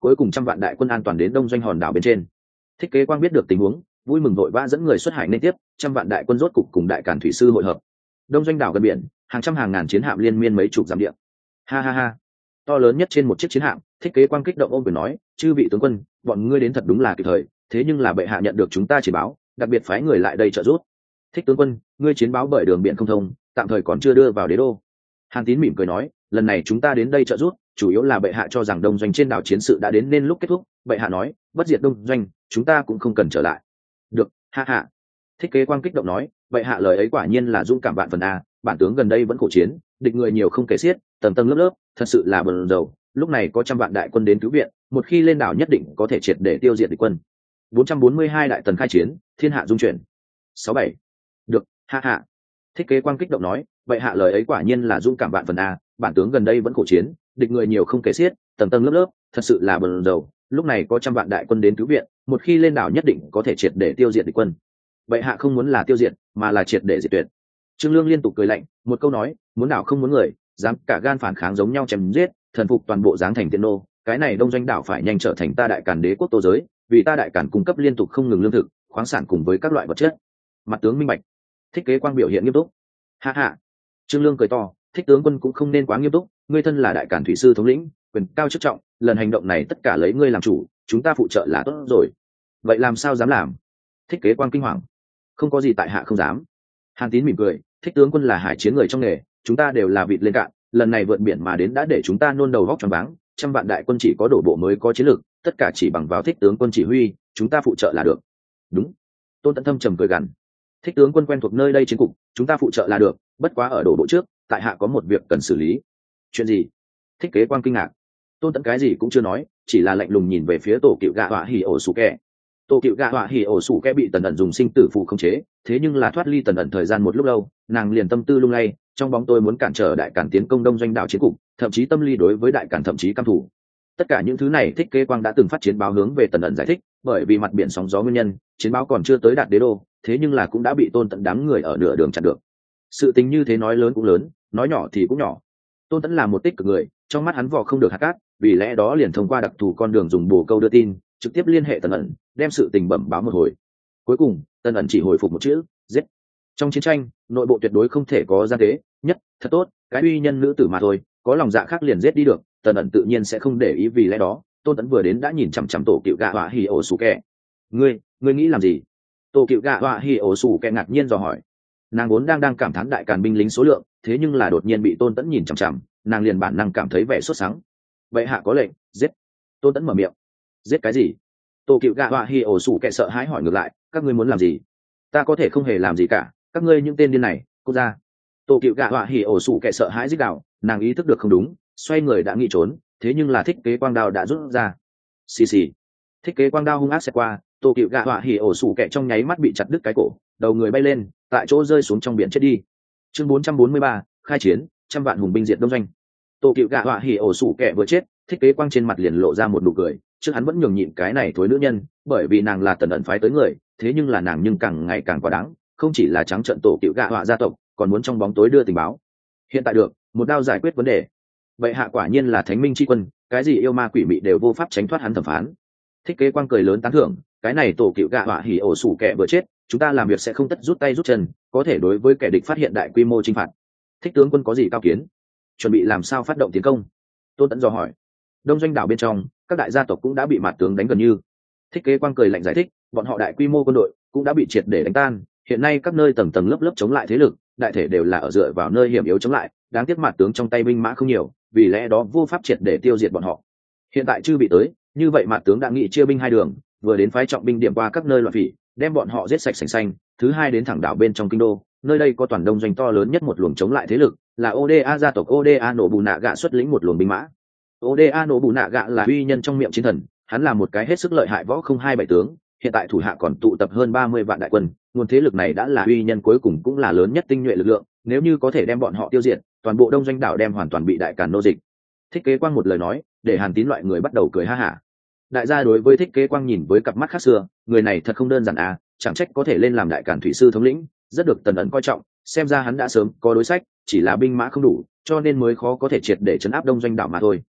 cuối cùng trăm vạn đại quân an toàn đến đông doanh hòn đảo bên trên. Thích Kế Quang biết được tình huống, vui mừng vội vã dẫn người xuất hải nên tiếp, trăm vạn đại quân rốt cục cùng đại càn thủy sư hội hợp. Đông doanh đảo gần biển, hàng trăm hàng ngàn chiến hạm liên miên mấy chục dặm địa. Ha ha ha. To lớn nhất trên một chiếc chiến hạm, Thích Kế Quang kích động ôm quyền nói, chư vị tướng quân, bọn ngươi đến thật đúng là kịp thời, thế nhưng là bệ hạ nhận được chúng ta chỉ báo, đặc biệt phái người lại đây trợ giúp. Thích tướng quân, ngươi chiến báo bởi đường biển không thông, tạm thời còn chưa đưa vào đế đô. Hàn Tín mỉm cười nói, lần này chúng ta đến đây trợ giúp, chủ yếu là bệ hạ cho rằng đông doanh trên đảo chiến sự đã đến nên lúc kết thúc. Bệ hạ nói, bất diệt đông doanh, chúng ta cũng không cần trở lại. Được, ha ha. Thích Kế Quang kích động nói, bệ hạ lời ấy quả nhiên là dũng cảm vạn phần a, bản tướng gần đây vẫn khổ chiến, địch người nhiều không kể xiết, tầng tầng lớp lớp, thật sự là bần dầu. Lúc này có trăm vạn đại quân đến cứu viện, một khi lên đảo nhất định có thể triệt để tiêu diệt địch quân. bốn trăm bốn mươi hai đại tần khai chiến, thiên hạ dung chuyển. sáu bảy. Được, ha ha. Thích Kế Quang kích động nói, bệ hạ lời ấy quả nhiên là dũng cảm vạn phần a, bản tướng gần đây vẫn khổ chiến, địch người nhiều không kể xiết, tầng tầng lớp lớp, thật sự là bần dầu. Lúc này có trăm vạn đại quân đến cứu viện, một khi lên đảo nhất định có thể triệt để tiêu diệt địch quân. Bệ hạ không muốn là tiêu diệt, mà là triệt để diệt tuyệt. Trương Lương liên tục cười lạnh, một câu nói, muốn đảo không muốn người, dám cả gan phản kháng giống nhau chém giết, thần phục toàn bộ dáng thành tiên nô, cái này đông doanh đảo phải nhanh trở thành ta đại càn đế quốc tô giới, vì ta đại càn cung cấp liên tục không ngừng lương thực, khoáng sản cùng với các loại vật chất. Mặt tướng minh bạch. Thích Kế Quang biểu hiện nghiêm túc. Ha ha. Trương Lương cười to, Thích tướng quân cũng không nên quá nghiêm túc, ngươi thân là đại càn thủy sư thống lĩnh, quyền cao chức trọng, lần hành động này tất cả lấy ngươi làm chủ, chúng ta phụ trợ là tốt rồi. Vậy làm sao dám làm? Thích Kế Quang kinh hoàng. Không có gì tại hạ không dám. Hàn Tín mỉm cười, Thích tướng quân là hải chiến người trong nghề, chúng ta đều là vịt lên cạn, lần này vượt biển mà đến đã để chúng ta nôn đầu vóc choáng váng, trăm vạn đại quân chỉ có đổ bộ mới có chiến lược, tất cả chỉ bằng vào Thích tướng quân chỉ huy, chúng ta phụ trợ là được. Đúng. Tôn Tấn Thâm trầm cười gằn. Thích tướng quân quen thuộc nơi đây chiến cục, chúng ta phụ trợ là được, bất quá ở đổ bộ trước, tại hạ có một việc cần xử lý. Chuyện gì? Thích Kế Quang kinh ngạc. Tôn Tấn cái gì cũng chưa nói, chỉ là lạnh lùng nhìn về phía tổ cựu gạ họa hỉ ổ sủ kẹ. Tổ cựu gạ họa hỉ ổ sủ kẹ bị Tần ẩn dùng sinh tử phù khống chế, thế nhưng là thoát ly Tần ẩn thời gian một lúc lâu, nàng liền tâm tư lung lay, trong bóng tôi muốn cản trở đại cản tiến công đông doanh đảo chiến cục, thậm chí tâm lý đối với đại cản thậm chí căm thù. Tất cả những thứ này Thích Kế Quang đã từng phát chiến báo hướng về Tần ẩn giải thích, bởi vì mặt biển sóng gió nguyên nhân, chiến báo còn chưa tới đạt đế đô, thế nhưng là cũng đã bị Tôn Tấn đám người ở nửa đường chặn được. Sự tình như thế nói lớn cũng lớn, nói nhỏ thì cũng nhỏ. Tôn Tấn là một tích cực người, trong mắt hắn vò không được hạt cát, vì lẽ đó liền thông qua đặc thù con đường dùng bồ câu đưa tin, trực tiếp liên hệ Tần ẩn, đem sự tình bẩm báo một hồi. Cuối cùng, Tần ẩn chỉ hồi phục một chữ, giết. Trong chiến tranh, nội bộ tuyệt đối không thể có gian tế, nhất, thật tốt, cái uy nhân nữ tử mà thôi, có lòng dạ khác liền giết đi được, Tần ẩn tự nhiên sẽ không để ý, vì lẽ đó, Tôn Tấn vừa đến đã nhìn chằm chằm tổ cựu gạ họa hỉ ổ sủ kẹ. Ngươi, ngươi nghĩ làm gì? Tổ cựu gạ họa hỉ ổ sủ kẹ ngạc nhiên dò hỏi. Nàng vốn đang đang cảm thán đại càn binh lính số lượng, thế nhưng là đột nhiên bị Tôn Tấn nhìn chằm chằm, nàng liền bản năng cảm thấy vẻ sốt sắng. Vậy hạ có lệnh, giết. Tôn Tấn mở miệng. Giết cái gì? Tổ cựu gạ họa hỉ ổ sủ kẹ sợ hãi hỏi ngược lại, các ngươi muốn làm gì? Ta có thể không hề làm gì cả, các ngươi những tên điên này, cút ra. Tổ cựu gạ họa hỉ ổ sủ kẹ sợ hãi rít gào, nàng ý thức được không đúng, xoay người đã nghĩ trốn, thế nhưng là Thích Kế Quang đao đã rút ra. Xì xì. Thích Kế Quang đao hung ác xẹt qua, tổ cựu gạ họa hỉ ổ sủ kẹ trong nháy mắt bị chặt đứt cái cổ, đầu người bay lên, tại chỗ rơi xuống trong biển chết đi. Chương bốn trăm bốn mươi ba, khai chiến, trăm vạn hùng binh diệt đông doanh. Tổ cựu gạ họa hỉ ổ sủ kẹ vừa chết, Thích Kế Quang trên mặt liền lộ ra một nụ cười, trước hắn vẫn nhường nhịn cái này thối nữ nhân, bởi vì nàng là Tần ẩn phái tới người, thế nhưng là nàng nhưng càng ngày càng quá đáng, không chỉ là trắng trợn tổ cựu gạ họa gia tộc, còn muốn trong bóng tối đưa tình báo. Hiện tại được, một đao giải quyết vấn đề. Vậy hạ quả nhiên là thánh minh chi quân, cái gì yêu ma quỷ mị đều vô pháp tránh thoát hắn thẩm phán. Thích Kế Quang cười lớn tán thưởng, cái này tổ cựu gạ họa hỉ ổ sủ kẹ vừa chết, chúng ta làm việc sẽ không tất rút tay rút chân, có thể đối với kẻ địch phát hiện đại quy mô chinh phạt. Thích tướng quân có gì cao kiến? Chuẩn bị làm sao phát động tiến công? Tôn Tấn dò hỏi. Đông doanh đảo bên trong, các đại gia tộc cũng đã bị mạt tướng đánh gần như. Thích Kế Quang cười lạnh giải thích, bọn họ đại quy mô quân đội cũng đã bị triệt để đánh tan, hiện nay các nơi tầng tầng lớp lớp chống lại thế lực, đại thể đều là ở dựa vào nơi hiểm yếu chống lại, đáng tiếc mạt tướng trong tay binh mã không nhiều, vì lẽ đó vô pháp triệt để tiêu diệt bọn họ. Hiện tại chưa bị tới, như vậy mạt tướng đã nghị chia binh hai đường, vừa đến phái trọng binh điểm qua các nơi loạn phỉ, đem bọn họ giết sạch sành xanh, thứ hai đến thẳng đảo bên trong kinh đô, nơi đây có toàn đông doanh to lớn nhất một luồng chống lại thế lực, là ô đê a gia tộc ô đê a nổ bù nạ gạ xuất lĩnh một luồng binh mã. ô đê a nổ bù nạ gạ là uy nhân trong miệng chiến thần, hắn là một cái hết sức lợi hại võ không hai bảy tướng, hiện tại thủ hạ còn tụ tập hơn ba mươi vạn đại quân, nguồn thế lực này đã là uy nhân cuối cùng cũng là lớn nhất tinh nhuệ lực lượng, nếu như có thể đem bọn họ tiêu diệt, toàn bộ đông doanh đảo đem hoàn toàn bị đại càn nô dịch. Thích Kế Quang một lời nói, để Hàn Tín loại người bắt đầu cười ha hả. Đại gia đối với Thích Kế Quang nhìn với cặp mắt khác xưa, người này thật không đơn giản à, chẳng trách có thể lên làm đại càn thủy sư thống lĩnh, rất được Tần ẩn coi trọng, xem ra hắn đã sớm có đối sách, chỉ là binh mã không đủ, cho nên mới khó có thể triệt để trấn áp đông doanh đảo mà thôi.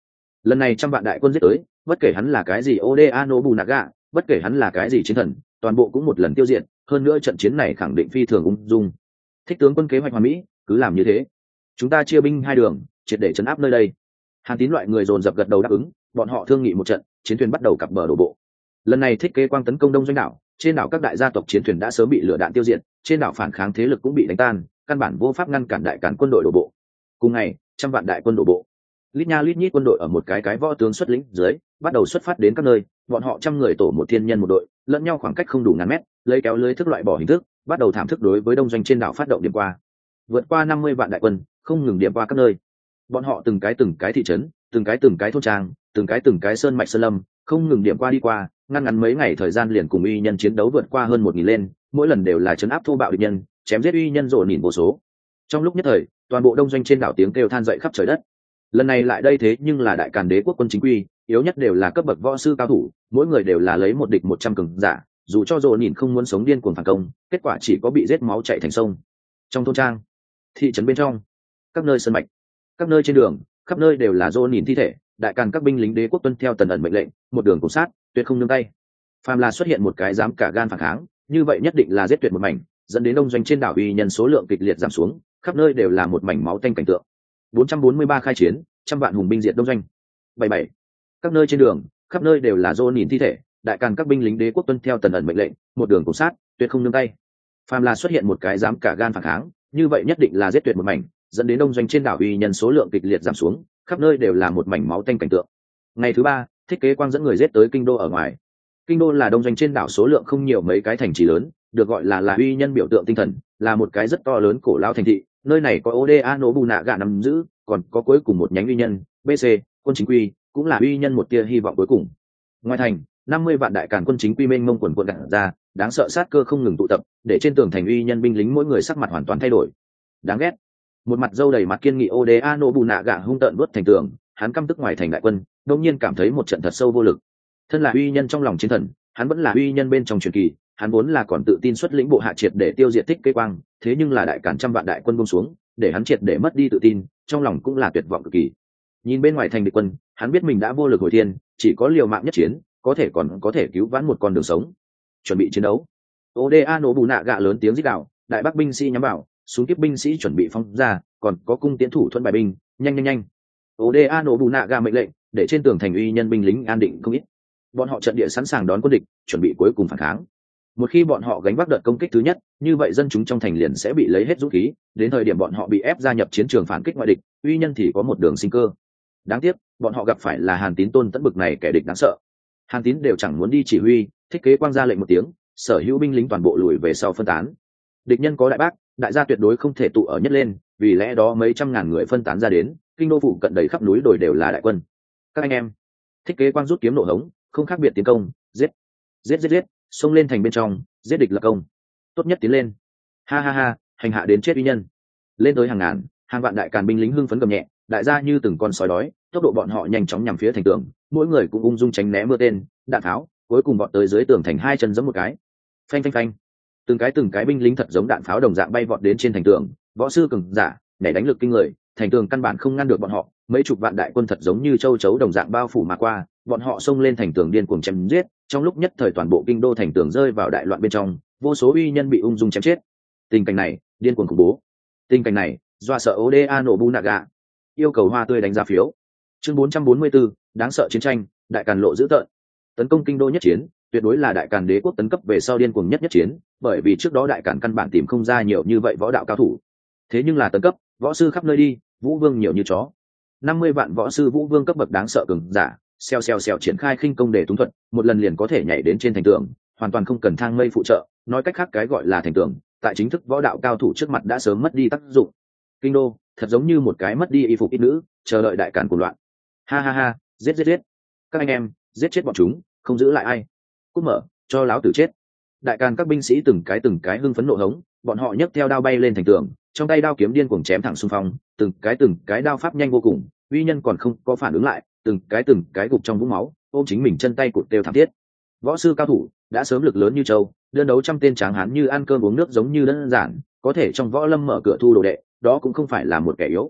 lần này trăm vạn đại quân giết tới, bất kể hắn là cái gì Oda Nobunaga, bất kể hắn là cái gì chiến thần, toàn bộ cũng một lần tiêu diệt, hơn nữa trận chiến này khẳng định phi thường ung dung. Thích tướng quân kế hoạch hoàn mỹ, cứ làm như thế. Chúng ta chia binh hai đường, triệt để trấn áp nơi đây. Hàn Tín loại người dồn dập gật đầu đáp ứng, bọn họ thương nghị một trận, chiến thuyền bắt đầu cập bờ đổ bộ. Lần này Thích Kế Quang tấn công đông doanh đảo, trên đảo các đại gia tộc chiến thuyền đã sớm bị lửa đạn tiêu diệt, trên đảo phản kháng thế lực cũng bị đánh tan, căn bản vô pháp ngăn cản đại cản quân đội đổ bộ. Cùng ngày, trăm vạn đại quân đổ bộ. Lít nha lít nhít quân đội ở một cái cái võ tướng xuất lĩnh dưới, bắt đầu xuất phát đến các nơi, bọn họ trăm người tổ một thiên nhân một đội, lẫn nhau khoảng cách không đủ ngàn mét, lấy kéo lưới thức loại bỏ hình thức, bắt đầu thảm thức đối với đông doanh trên đảo phát động điểm qua. Vượt qua năm mươi vạn đại quân, không ngừng điểm qua các nơi. Bọn họ từng cái từng cái thị trấn, từng cái từng cái thôn trang, từng cái từng cái sơn mạch sơn lâm, không ngừng điểm qua đi qua, ngăn ngắn mấy ngày thời gian liền cùng uy nhân chiến đấu vượt qua hơn một nghìn lên, mỗi lần đều là trấn áp thô bạo địch nhân, chém giết uy nhân rộ nhìn vô số. Trong lúc nhất thời, toàn bộ đông doanh trên đảo tiếng kêu than dậy khắp trời đất. Lần này lại đây thế nhưng là đại càn đế quốc quân chính quy, yếu nhất đều là cấp bậc võ sư cao thủ, mỗi người đều là lấy một địch một trăm cường giả, dù cho rộ nhìn không muốn sống điên cuồng phản công, kết quả chỉ có bị giết máu chảy thành sông. Trong thôn trang, thị trấn bên trong, các nơi sơn mạch, các nơi trên đường, khắp nơi đều là rộ nhìn thi thể. Đại càn các binh lính đế quốc tuân theo tần ẩn mệnh lệnh, một đường cùng sát, tuyệt không nương tay. Phàm là xuất hiện một cái dám cả gan phản kháng, như vậy nhất định là giết tuyệt một mảnh, dẫn đến đông doanh trên đảo uy nhân số lượng kịch liệt giảm xuống, khắp nơi đều là một mảnh máu tanh cảnh tượng. bốn trăm bốn mươi ba khai chiến, trăm vạn hùng binh diệt đông doanh. bảy bảy. Các nơi trên đường, khắp nơi đều là rô nhìn thi thể, đại càn các binh lính đế quốc tuân theo tần ẩn mệnh lệnh, một đường cùng sát, tuyệt không nương tay. Phàm là xuất hiện một cái dám cả gan phản kháng, như vậy nhất định là giết tuyệt một mảnh, dẫn đến đông doanh trên đảo uy nhân số lượng kịch liệt giảm xuống, khắp nơi đều là một mảnh máu tanh cảnh tượng. Ngày thứ ba, Thích Kế Quang dẫn người giết tới kinh đô ở ngoài. Kinh đô là đông doanh trên đảo số lượng không nhiều mấy cái thành trì lớn, được gọi là là uy nhân biểu tượng tinh thần, là một cái rất to lớn cổ lao thành thị. Nơi này có Oda Nobunaga nắm giữ, còn có cuối cùng một nhánh uy nhân, bê xê, quân chính quy, cũng là uy nhân một tia hy vọng cuối cùng. Ngoài thành, năm mươi vạn đại càn quân chính quy mênh mông quần quần đạn ra, đáng sợ sát cơ không ngừng tụ tập, để trên tường thành uy nhân binh lính mỗi người sắc mặt hoàn toàn thay đổi. Đáng ghét. Một mặt dâu đầy mặt kiên nghị Oda Nobunaga hung tợn vút thành tường, hắn căm tức ngoài thành đại quân, đột nhiên cảm thấy một trận thật sâu vô lực. Thân là uy nhân trong lòng chiến thần, hắn vẫn là uy nhân bên trong truyền kỳ, hắn vốn là còn tự tin xuất lĩnh bộ hạ triệt để tiêu diệt Thích Kế Quang, thế nhưng là đại càn trăm vạn đại quân buông xuống, để hắn triệt để mất đi tự tin, trong lòng cũng là tuyệt vọng cực kỳ. Nhìn bên ngoài thành địch quân, hắn biết mình đã vô lực hồi thiên, chỉ có liều mạng nhất chiến, có thể còn có thể cứu vãn một con đường sống. Chuẩn bị chiến đấu. Oda Nobunaga lớn tiếng rít gào, đại bắc binh sĩ nhắm vào, súng kiếp binh sĩ chuẩn bị phóng ra, còn có cung tiến thủ thuận bài binh, nhanh nhanh nhanh. Oda Nobunaga mệnh lệnh, để trên tường thành uy nhân binh lính an định không ít. Bọn họ trận địa sẵn sàng đón quân địch, chuẩn bị cuối cùng phản kháng. Một khi bọn họ gánh vác đợt công kích thứ nhất, như vậy dân chúng trong thành liền sẽ bị lấy hết dũng khí, đến thời điểm bọn họ bị ép gia nhập chiến trường phản kích ngoại địch, uy nhân thì có một đường sinh cơ. Đáng tiếc, bọn họ gặp phải là Hàn Tín tôn tẫn bực này kẻ địch đáng sợ. Hàn Tín đều chẳng muốn đi chỉ huy, Thích Kế Quang ra lệnh một tiếng, sở hữu binh lính toàn bộ lùi về sau phân tán. Địch nhân có đại bác, đại gia tuyệt đối không thể tụ ở nhất lên, vì lẽ đó mấy trăm ngàn người phân tán ra đến, kinh đô phụ cận đầy khắp núi đồi đều là đại quân. Các anh em, Thích Kế Quang rút kiếm nổ hống, không khác biệt tiến công, giết, giết giết giết, xông lên thành bên trong, giết địch lập công, tốt nhất tiến lên. Ha ha ha, hành hạ đến chết uy nhân. Lên tới hàng ngàn, hàng vạn đại càn binh lính hưng phấn gầm nhẹ, đại gia như từng con sói đói, tốc độ bọn họ nhanh chóng nhằm phía thành tường, mỗi người cũng ung dung tránh né mưa tên, đạn tháo, cuối cùng bọn tới dưới tường thành hai chân giẫm một cái. Phanh phanh phanh. Từng cái từng cái binh lính thật giống đạn pháo đồng dạng bay vọt đến trên thành tường, võ sư cường giả, nhảy đánh lực kinh người, thành tường căn bản không ngăn được bọn họ, mấy chục vạn đại quân thật giống như châu chấu đồng dạng bao phủ mà qua, bọn họ xông lên thành tường điên cuồng chém giết, trong lúc nhất thời toàn bộ kinh đô thành tường rơi vào đại loạn bên trong, vô số uy nhân bị ung dung chém chết. Tình cảnh này, điên cuồng khủng bố. Tình cảnh này, dọa sợ Oda Nobunaga. Yêu cầu hoa tươi đánh giá phiếu. Chương bốn trăm bốn mươi tư, đáng sợ chiến tranh, đại càn lộ dữ tợn. Tấn công kinh đô nhất chiến, tuyệt đối là đại càn đế quốc tấn cấp về sau điên cuồng nhất nhất chiến, bởi vì trước đó đại càn căn bản tìm không ra nhiều như vậy võ đạo cao thủ. Thế nhưng là tấn cấp, võ sư khắp nơi đi, vũ vương nhiều như chó. năm mươi vạn võ sư vũ vương cấp bậc đáng sợ cường giả, xèo xèo xèo triển khai khinh công để túng thuật, một lần liền có thể nhảy đến trên thành tường, hoàn toàn không cần thang mây phụ trợ, nói cách khác cái gọi là thành tường, tại chính thức võ đạo cao thủ trước mặt đã sớm mất đi tác dụng. Kinh đô, thật giống như một cái mất đi y phục ít nữ, chờ đợi đại càn cuồng loạn. Ha ha ha, giết giết giết. Các anh em, giết chết bọn chúng, không giữ lại ai. Cút mở, cho láo tử chết. Đại càn các binh sĩ từng cái từng cái hưng phấn nộ hống, bọn họ nhấc theo đao bay lên thành tường, trong tay đao kiếm điên cuồng chém thẳng xung phong, từng cái từng cái đao pháp nhanh vô cùng, uy nhân còn không có phản ứng lại, từng cái từng cái gục trong vũng máu, ôm chính mình chân tay cụt đều thảm thiết. Võ sư cao thủ đã sớm lực lớn như châu, đơn đấu trăm tên tráng hán như ăn cơm uống nước giống như đơn giản, có thể trong võ lâm mở cửa thu đồ đệ, đó cũng không phải là một kẻ yếu.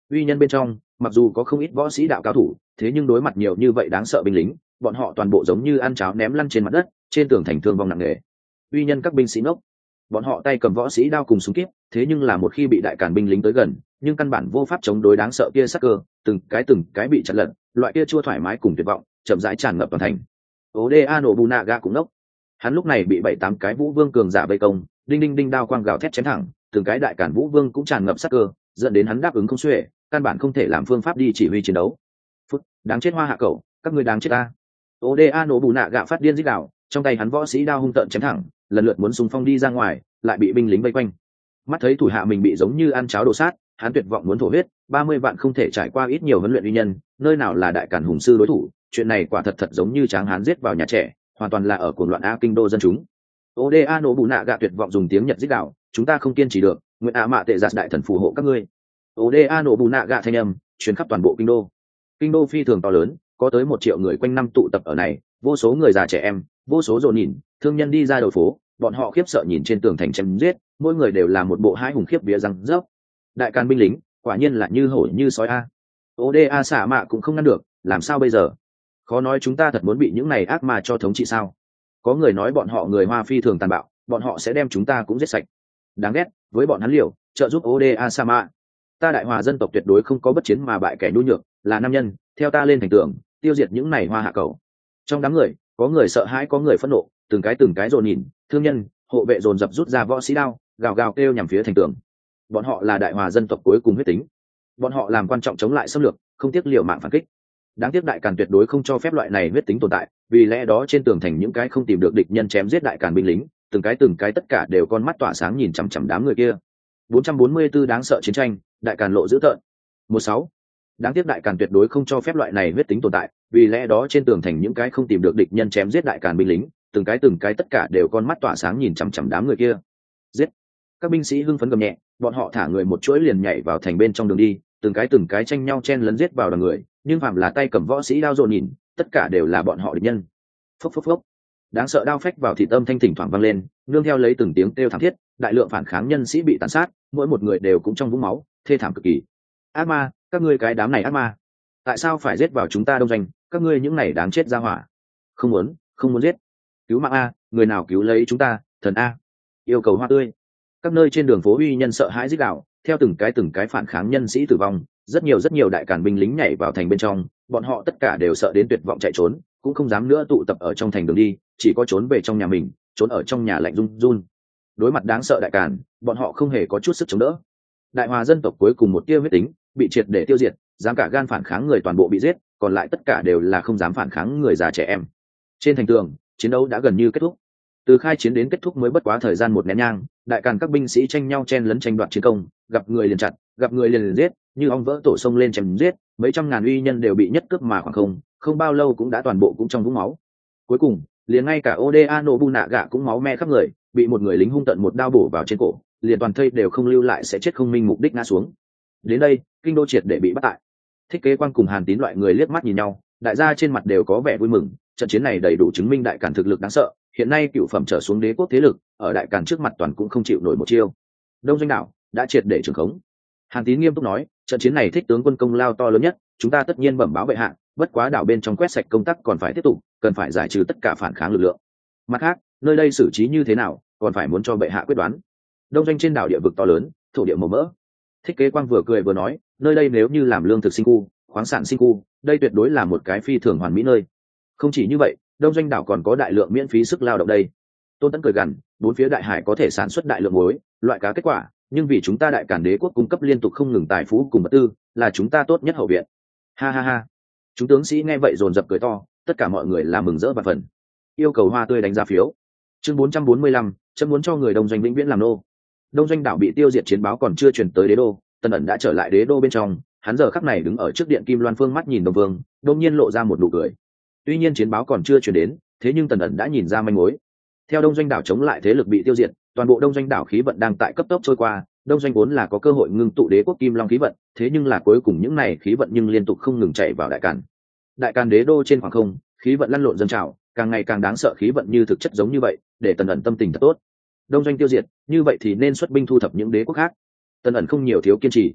uy nhân bên trong mặc dù có không ít võ sĩ đạo cao thủ, thế nhưng đối mặt nhiều như vậy đáng sợ binh lính, bọn họ toàn bộ giống như ăn cháo ném lăn trên mặt đất, trên tường thành thương vong nặng nề. Uy nhân các binh sĩ ngốc, bọn họ tay cầm võ sĩ đao cùng súng kíp, thế nhưng là một khi bị đại càn binh lính tới gần, nhưng căn bản vô pháp chống đối đáng sợ kia sắc cơ, từng cái từng cái bị chặn lật, loại kia chua thoải mái cùng tuyệt vọng chậm rãi tràn ngập toàn thành. Oda Nobunaga cũng ngốc, hắn lúc này bị bảy tám cái vũ vương cường giả vây công, đinh đinh đinh đao quang gào thét chém thẳng, từng cái đại càn vũ vương cũng tràn ngập sắc cơ, dẫn đến hắn đáp ứng không xuể, căn bản không thể làm phương pháp đi chỉ huy chiến đấu. Phút, đáng chết hoa hạ cẩu, các ngươi đáng chết ta. Oda Nobunaga phát điên rít gào, trong tay hắn võ sĩ đao hung tợn chém thẳng, lần lượt muốn xung phong đi ra ngoài, lại bị binh lính vây quanh. Mắt thấy thủ hạ mình bị giống như ăn cháo đồ sát, hắn tuyệt vọng muốn thổ huyết, ba mươi vạn không thể trải qua ít nhiều huấn luyện uy nhân, nơi nào là đại càn hùng sư đối thủ, chuyện này quả thật thật giống như tráng hán giết vào nhà trẻ, hoàn toàn là ở cuồng loạn a kinh đô dân chúng. Oda Nobunaga tuyệt vọng dùng tiếng Nhật rít gào, chúng ta không kiên trì được, nguyện ạ mạ tệ giạt đại thần phù hộ các ngươi. Oda Nobunaga thanh âm truyền khắp toàn bộ kinh đô. Kinh đô phi thường to lớn, có tới một triệu người quanh năm tụ tập ở này, vô số người già trẻ em, vô số dồn nhìn, thương nhân đi ra đầu phố, bọn họ khiếp sợ nhìn trên tường thành chém giết, mỗi người đều là một bộ hai hùng khiếp vía răng rớp. Đại càn binh lính, quả nhiên là như hổ như sói a. Oda xả mạ cũng không ngăn được, làm sao bây giờ? Khó nói chúng ta thật muốn bị những này ác ma cho thống trị sao? Có người nói bọn họ người Hoa phi thường tàn bạo, bọn họ sẽ đem chúng ta cũng giết sạch. Đáng ghét, với bọn hắn liều, trợ giúp Oda Sama. Ta Đại Hòa dân tộc tuyệt đối không có bất chiến mà bại kẻ nhu nhược, là nam nhân, theo ta lên thành tường, tiêu diệt những này Hoa hạ cầu. Trong đám người, có người sợ hãi, có người phẫn nộ, từng cái từng cái dồn nhìn, thương nhân, hộ vệ dồn dập rút ra võ sĩ đao, gào gào kêu nhằm phía thành tường. Bọn họ là Đại Hòa dân tộc cuối cùng huyết tính. Bọn họ làm quan trọng chống lại xâm lược, không tiếc liều mạng phản kích. Đáng tiếc đại càn tuyệt đối không cho phép loại này huyết tính tồn tại, vì lẽ đó trên tường thành những cái không tìm được địch nhân chém giết đại càn binh lính, từng cái từng cái tất cả đều con mắt tỏa sáng nhìn chằm chằm đám người kia. bốn trăm bốn mươi tư đáng sợ chiến tranh, đại càn lộ dữ tợn. mười sáu Đáng tiếc đại càn tuyệt đối không cho phép loại này huyết tính tồn tại, vì lẽ đó trên tường thành những cái không tìm được địch nhân chém giết đại càn binh lính, từng cái từng cái tất cả đều con mắt tỏa sáng nhìn chằm chằm đám người kia. Giết! Các binh sĩ hưng phấn gầm nhẹ, bọn họ thả người một chuỗi liền nhảy vào thành bên trong đường đi, từng cái từng cái tranh nhau chen lấn giết vào đoàn người, nhưng phạm là tay cầm võ sĩ đao dồn nhìn, tất cả đều là bọn họ địch nhân. Phốc phốc phốc, đáng sợ đao phách vào thị tâm thanh thỉnh thoảng vang lên, nương theo lấy từng tiếng kêu thảm thiết, đại lượng phản kháng nhân sĩ bị tàn sát, mỗi một người đều cũng trong vũng máu, thê thảm cực kỳ. Ác ma, các ngươi cái đám này ác ma, tại sao phải giết vào chúng ta đông doanh? Các ngươi những này đáng chết ra hỏa, không muốn, không muốn giết. Cứu mạng a, người nào cứu lấy chúng ta? Thần a, yêu cầu hoa tươi. Các nơi trên đường phố uy nhân sợ hãi rít gào, theo từng cái từng cái phản kháng nhân sĩ tử vong, rất nhiều rất nhiều đại càn binh lính nhảy vào thành bên trong, bọn họ tất cả đều sợ đến tuyệt vọng chạy trốn, cũng không dám nữa tụ tập ở trong thành đường đi, chỉ có trốn về trong nhà mình, trốn ở trong nhà lạnh run run. Đối mặt đáng sợ đại càn, bọn họ không hề có chút sức chống đỡ. Đại Hòa dân tộc cuối cùng một tia huyết tính bị triệt để tiêu diệt, dám cả gan phản kháng người toàn bộ bị giết, còn lại tất cả đều là không dám phản kháng người già trẻ em. Trên thành tường, chiến đấu đã gần như kết thúc. Từ khai chiến đến kết thúc mới bất quá thời gian một nén nhang, đại càn các binh sĩ tranh nhau chen lấn tranh đoạt chiến công, gặp người liền chặt, gặp người liền, liền giết, như ong vỡ tổ sông lên chém giết, mấy trăm ngàn uy nhân đều bị nhất cướp mà khoảng không, không bao lâu cũng đã toàn bộ cũng trong vũng máu. Cuối cùng, liền ngay cả Oda Nobunaga cũng máu me khắp người, bị một người lính hung tận một đao bổ vào trên cổ, liền toàn thây đều không lưu lại sẽ chết không minh mục đích ngã xuống. Đến đây, kinh đô triệt để bị bắt tại. Thích Kế Quang cùng Hàn Tín loại người liếc mắt nhìn nhau, đại gia trên mặt đều có vẻ vui mừng, trận chiến này đầy đủ chứng minh đại càn thực lực đáng sợ, hiện nay cựu phẩm trở xuống đế quốc thế lực, ở đại càn trước mặt toàn cũng không chịu nổi một chiêu. Đông doanh đảo đã triệt để trường khống. Hàn Tín nghiêm túc nói, trận chiến này Thích tướng quân công lao to lớn nhất, chúng ta tất nhiên bẩm báo bệ hạ, bất quá đảo bên trong quét sạch công tác còn phải tiếp tục, cần phải giải trừ tất cả phản kháng lực lượng. Mặt khác, nơi đây xử trí như thế nào, còn phải muốn cho bệ hạ quyết đoán. Đông doanh trên đảo địa vực to lớn, thổ địa màu mỡ. Thích Kế Quang vừa cười vừa nói, nơi đây nếu như làm lương thực sinh khu, khoáng sản sinh khu, đây tuyệt đối là một cái phi thường hoàn mỹ nơi. Không chỉ như vậy, đông doanh đảo còn có đại lượng miễn phí sức lao động đây. Tôn Tấn cười gằn, bốn phía đại hải có thể sản xuất đại lượng muối, loại cá kết quả, nhưng vì chúng ta đại càn đế quốc cung cấp liên tục không ngừng tài phú cùng vật tư, là chúng ta tốt nhất hậu viện. Ha ha ha. Chúng tướng sĩ nghe vậy dồn dập cười to, tất cả mọi người là mừng rỡ và phần. Yêu cầu hoa tươi đánh giá phiếu. Chương bốn trăm bốn mươi lăm, chấm muốn cho người đông doanh vĩnh viễn làm nô. Đông doanh đảo bị tiêu diệt chiến báo còn chưa truyền tới đế đô, Tần ẩn đã trở lại đế đô bên trong, hắn giờ khắc này đứng ở trước điện Kim Loan Phương mắt nhìn Đông Vương, đột nhiên lộ ra một nụ cười. Tuy nhiên chiến báo còn chưa truyền đến, thế nhưng Tần ẩn đã nhìn ra manh mối. Theo đông doanh đảo chống lại thế lực bị tiêu diệt, toàn bộ đông doanh đảo khí vận đang tại cấp tốc trôi qua, đông doanh vốn là có cơ hội ngưng tụ đế quốc Kim Long khí vận, thế nhưng là cuối cùng những này khí vận nhưng liên tục không ngừng chạy vào đại càn. Đại càn đế đô trên khoảng không, khí vận lăn lộn dâng trào, càng ngày càng đáng sợ khí vận như thực chất giống như vậy, để Tần ẩn tâm tình thật tốt. Đông doanh tiêu diệt, như vậy thì nên xuất binh thu thập những đế quốc khác. Tần ẩn không nhiều thiếu kiên trì.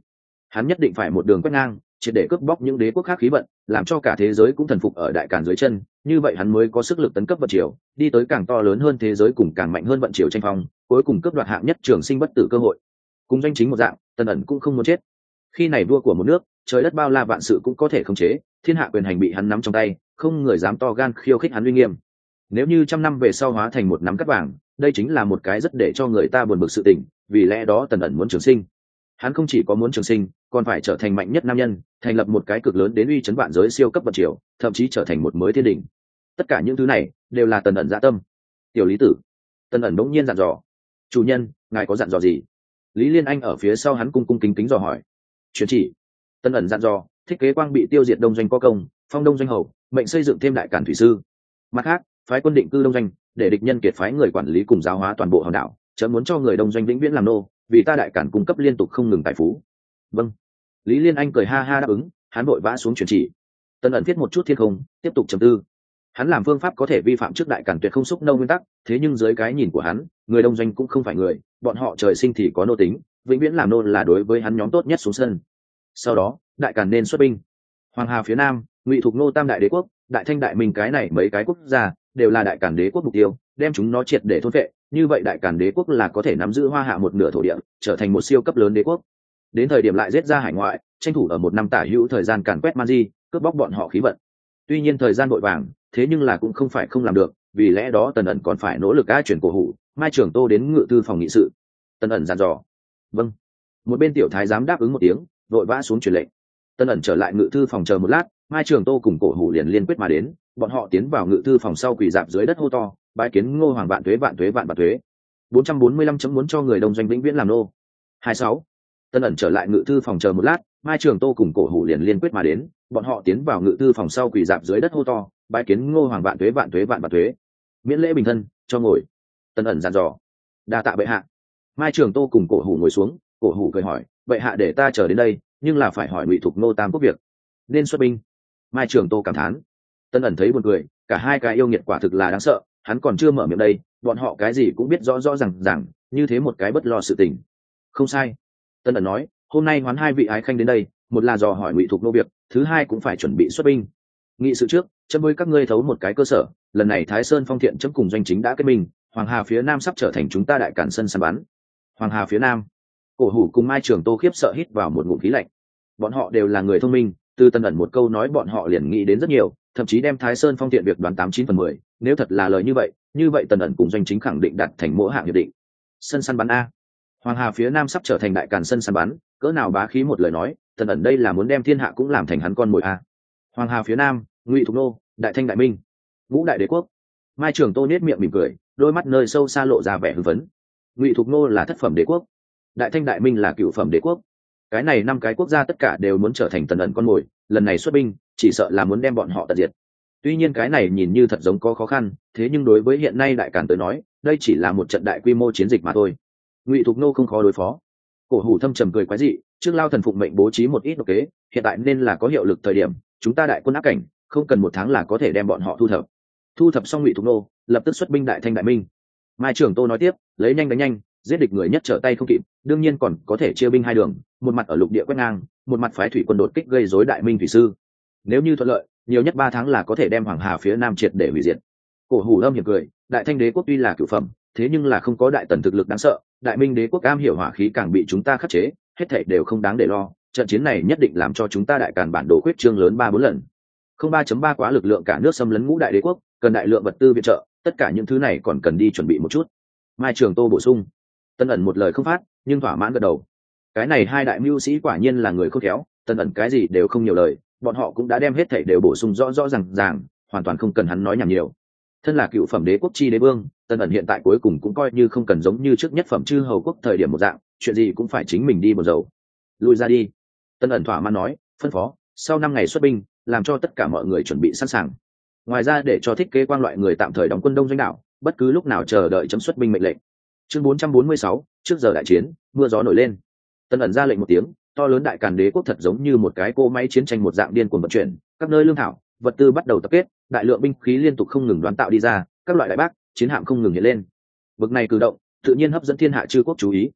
Hắn nhất định phải một đường quét ngang, triệt để cướp bóc những đế quốc khác khí vận, làm cho cả thế giới cũng thần phục ở đại càn dưới chân, như vậy hắn mới có sức lực tấn cấp vận triều, đi tới càng to lớn hơn thế giới cùng càng mạnh hơn vận triều tranh phong, cuối cùng cướp đoạt hạng nhất trường sinh bất tử cơ hội. Cùng danh chính một dạng, Tần ẩn cũng không muốn chết. Khi này vua của một nước, trời đất bao la vạn sự cũng có thể khống chế, thiên hạ quyền hành bị hắn nắm trong tay, không người dám to gan khiêu khích hắn uy nghiêm. Nếu như trăm năm về sau hóa thành một nắm cát vàng, đây chính là một cái rất để cho người ta buồn bực sự tình, vì lẽ đó Tần ẩn muốn trường sinh. Hắn không chỉ có muốn trường sinh, còn phải trở thành mạnh nhất nam nhân, thành lập một cái cực lớn đến uy chấn vạn giới siêu cấp vận triều, thậm chí trở thành một mới thiên đỉnh. Tất cả những thứ này đều là Tần ẩn dạ tâm. Tiểu Lý Tử, Tần ẩn bỗng nhiên dặn dò. Chủ nhân, ngài có dặn dò gì? Lý Liên Anh ở phía sau hắn cung cung kính kính dò hỏi. Truyền chỉ. Tần ẩn dặn dò, thiết kế quang bị tiêu diệt đông doanh có công, phong đông doanh hầu, mệnh xây dựng thêm đại cản thủy sư. Mặt khác, phái quân định cư đông doanh, để địch nhân kiệt phái người quản lý cùng giáo hóa toàn bộ hòn đảo, chớ muốn cho người đông doanh vĩnh viễn làm nô, vì ta đại cản cung cấp liên tục không ngừng tài phú. Vâng. Lý Liên Anh cười ha ha đáp ứng, hắn vội vã xuống truyền chỉ. Tần ẩn viết một chút thiên không, tiếp tục trầm tư. Hắn làm phương pháp có thể vi phạm trước đại cản tuyệt không xúc nô nguyên tắc, thế nhưng dưới cái nhìn của hắn, người đông doanh cũng không phải người, bọn họ trời sinh thì có nô tính, vĩnh viễn làm nô là đối với hắn nhóm tốt nhất xuống sân. Sau đó, đại cản nên xuất binh. Hoàng hà phía nam, ngụy thuộc nô tam đại đế quốc, đại thanh đại minh cái này mấy cái quốc gia đều là đại cản đế quốc mục tiêu, đem chúng nó triệt để thôn phệ, như vậy đại cản đế quốc là có thể nắm giữ hoa hạ một nửa thổ địa, trở thành một siêu cấp lớn đế quốc. Đến thời điểm lại giết ra hải ngoại, tranh thủ ở một năm tả hữu thời gian càn quét man di, cướp bóc bọn họ khí vận. Tuy nhiên thời gian vội vàng, thế nhưng là cũng không phải không làm được, vì lẽ đó Tần ẩn còn phải nỗ lực a chuyển cổ hủ, Mai Trường Tô đến ngự thư phòng nghị sự. Tần ẩn dặn dò. Vâng. Một bên tiểu thái giám đáp ứng một tiếng, vội vã xuống truyền lệnh. Tần ẩn trở lại ngự thư phòng chờ một lát, Mai Trường Tô cùng cổ hủ liền liên quyết mà đến, bọn họ tiến vào ngự thư phòng sau quỳ dạp dưới đất hô to, bái kiến Ngô Hoàng vạn tuế vạn tuế vạn vạn tuế. bốn trăm bốn mươi lăm chấm muốn cho người đông doanh vĩnh viễn làm nô. hai mươi sáu. Tần ẩn trở lại ngự thư phòng chờ một lát, Mai Trường Tô cùng cổ hủ liền liên quyết mà đến, bọn họ tiến vào ngự thư phòng sau quỳ dạp dưới đất hô to, bái kiến Ngô Hoàng vạn tuế vạn tuế vạn vạn tuế. Miễn lễ bình thân, cho ngồi. Tần ẩn dặn dò. Đa tạ bệ hạ. Mai Trường Tô cùng cổ hủ ngồi xuống, cổ hủ cười hỏi, bệ hạ để ta chờ đến đây, nhưng là phải hỏi ngụy thục nô tam quốc việc, nên xuất binh. Mai Trường Tô cảm thán. Tần ẩn thấy buồn cười, cả hai cái yêu nghiệt quả thực là đáng sợ, hắn còn chưa mở miệng đây, bọn họ cái gì cũng biết rõ rõ ràng ràng, như thế một cái bất lo sự tình. Không sai. Tần ẩn nói, hôm nay hoán hai vị ái khanh đến đây, một là dò hỏi ngụy thục nô việc, thứ hai cũng phải chuẩn bị xuất binh. Nghị sự trước, chấm với các ngươi thấu một cái cơ sở, lần này Thái Sơn Phong Thiện chấm cùng doanh chính đã kết minh, Hoàng Hà phía Nam sắp trở thành chúng ta đại cản sân săn bắn. Hoàng Hà phía Nam. Cổ hủ cùng Mai Trường Tô khiếp sợ hít vào một ngụm khí lạnh. Bọn họ đều là người thông minh, từ Tần ẩn một câu nói bọn họ liền nghĩ đến rất nhiều, thậm chí đem Thái Sơn Phong Thiện việc đoán tám chín phần mười. Nếu thật là lời như vậy, như vậy Tần ẩn cùng doanh chính khẳng định đạt thành mỗi hạng hiệp định. Sân săn bắn a. Hoàng Hà phía Nam sắp trở thành đại càn sân săn bắn, cỡ nào bá khí một lời nói, Tần ẩn đây là muốn đem thiên hạ cũng làm thành hắn con mồi a. Hoàng Hà phía Nam, Ngụy Thục Nô, Đại Thanh Đại Minh, Ngũ Đại Đế Quốc. Mai Trường Tô nết miệng mỉm cười, đôi mắt nơi sâu xa lộ ra vẻ hưng phấn. Ngụy Thục Nô là thất phẩm đế quốc, Đại Thanh Đại Minh là cửu phẩm đế quốc. Cái này năm cái quốc gia tất cả đều muốn trở thành Tần ẩn con mồi, lần này xuất binh, chỉ sợ là muốn đem bọn họ tận diệt. Tuy nhiên cái này nhìn như thật giống có khó khăn, thế nhưng đối với hiện nay đại càn tới nói, đây chỉ là một trận đại quy mô chiến dịch mà thôi. Ngụy Thục Nô không khó đối phó. Cổ hủ thâm trầm cười quái dị, trước lao thần phụng mệnh bố trí một ít độc kế, hiện tại nên là có hiệu lực thời điểm, chúng ta đại quân áp cảnh, không cần một tháng là có thể đem bọn họ thu thập. Thu thập xong Ngụy Thục Nô, lập tức xuất binh Đại Thanh Đại Minh. Mai Trường Tô nói tiếp, lấy nhanh đánh nhanh, giết địch người nhất trở tay không kịp, đương nhiên còn có thể chia binh hai đường, một mặt ở lục địa quét ngang, một mặt phái thủy quân đột kích gây rối Đại Minh thủy sư. Nếu như thuận lợi, nhiều nhất ba tháng là có thể đem Hoàng Hà phía Nam triệt để hủy diệt. Cổ hủ âm hiểm cười, Đại Thanh đế quốc tuy là cửu phẩm, thế nhưng là không có đại tần thực lực đáng sợ, Đại Minh đế quốc am hiểu hỏa khí càng bị chúng ta khắc chế, hết thảy đều không đáng để lo, trận chiến này nhất định làm cho chúng ta đại càn bản đồ khuyết trương lớn ba bốn lần. Không ba chấm ba quá lực lượng cả nước xâm lấn Ngũ Đại Đế quốc, cần đại lượng vật tư viện trợ, tất cả những thứ này còn cần đi chuẩn bị một chút. Mai Trường Tô bổ sung. Tân ẩn một lời không phát, nhưng thỏa mãn gật đầu. Cái này hai đại mưu sĩ quả nhiên là người khôn khéo, Tân ẩn cái gì đều không nhiều lời, bọn họ cũng đã đem hết thảy đều bổ sung rõ rõ ràng ràng, hoàn toàn không cần hắn nói nhảm nhiều. Thân là cựu phẩm đế quốc chi đế vương, Tân ẩn hiện tại cuối cùng cũng coi như không cần giống như trước nhất phẩm chư hầu quốc thời điểm một dạng, chuyện gì cũng phải chính mình đi một dầu. Lui ra đi. Tân ẩn thỏa mãn nói, phân phó, sau năm ngày xuất binh, làm cho tất cả mọi người chuẩn bị sẵn sàng. Ngoài ra để cho thiết kế quan loại người tạm thời đóng quân đông doanh đảo, bất cứ lúc nào chờ đợi chấm xuất binh mệnh lệnh. Chương bốn trăm bốn mươi sáu, trước giờ đại chiến, mưa gió nổi lên. Tân ẩn ra lệnh một tiếng, to lớn đại càn đế quốc thật giống như một cái cỗ máy chiến tranh một dạng điên cuồng vận chuyển, các nơi lương thảo, vật tư bắt đầu tập kết, đại lượng binh khí liên tục không ngừng đoán tạo đi ra, các loại đại bác, chiến hạm không ngừng hiện lên. Vực này cử động, tự nhiên hấp dẫn thiên hạ chư quốc chú ý.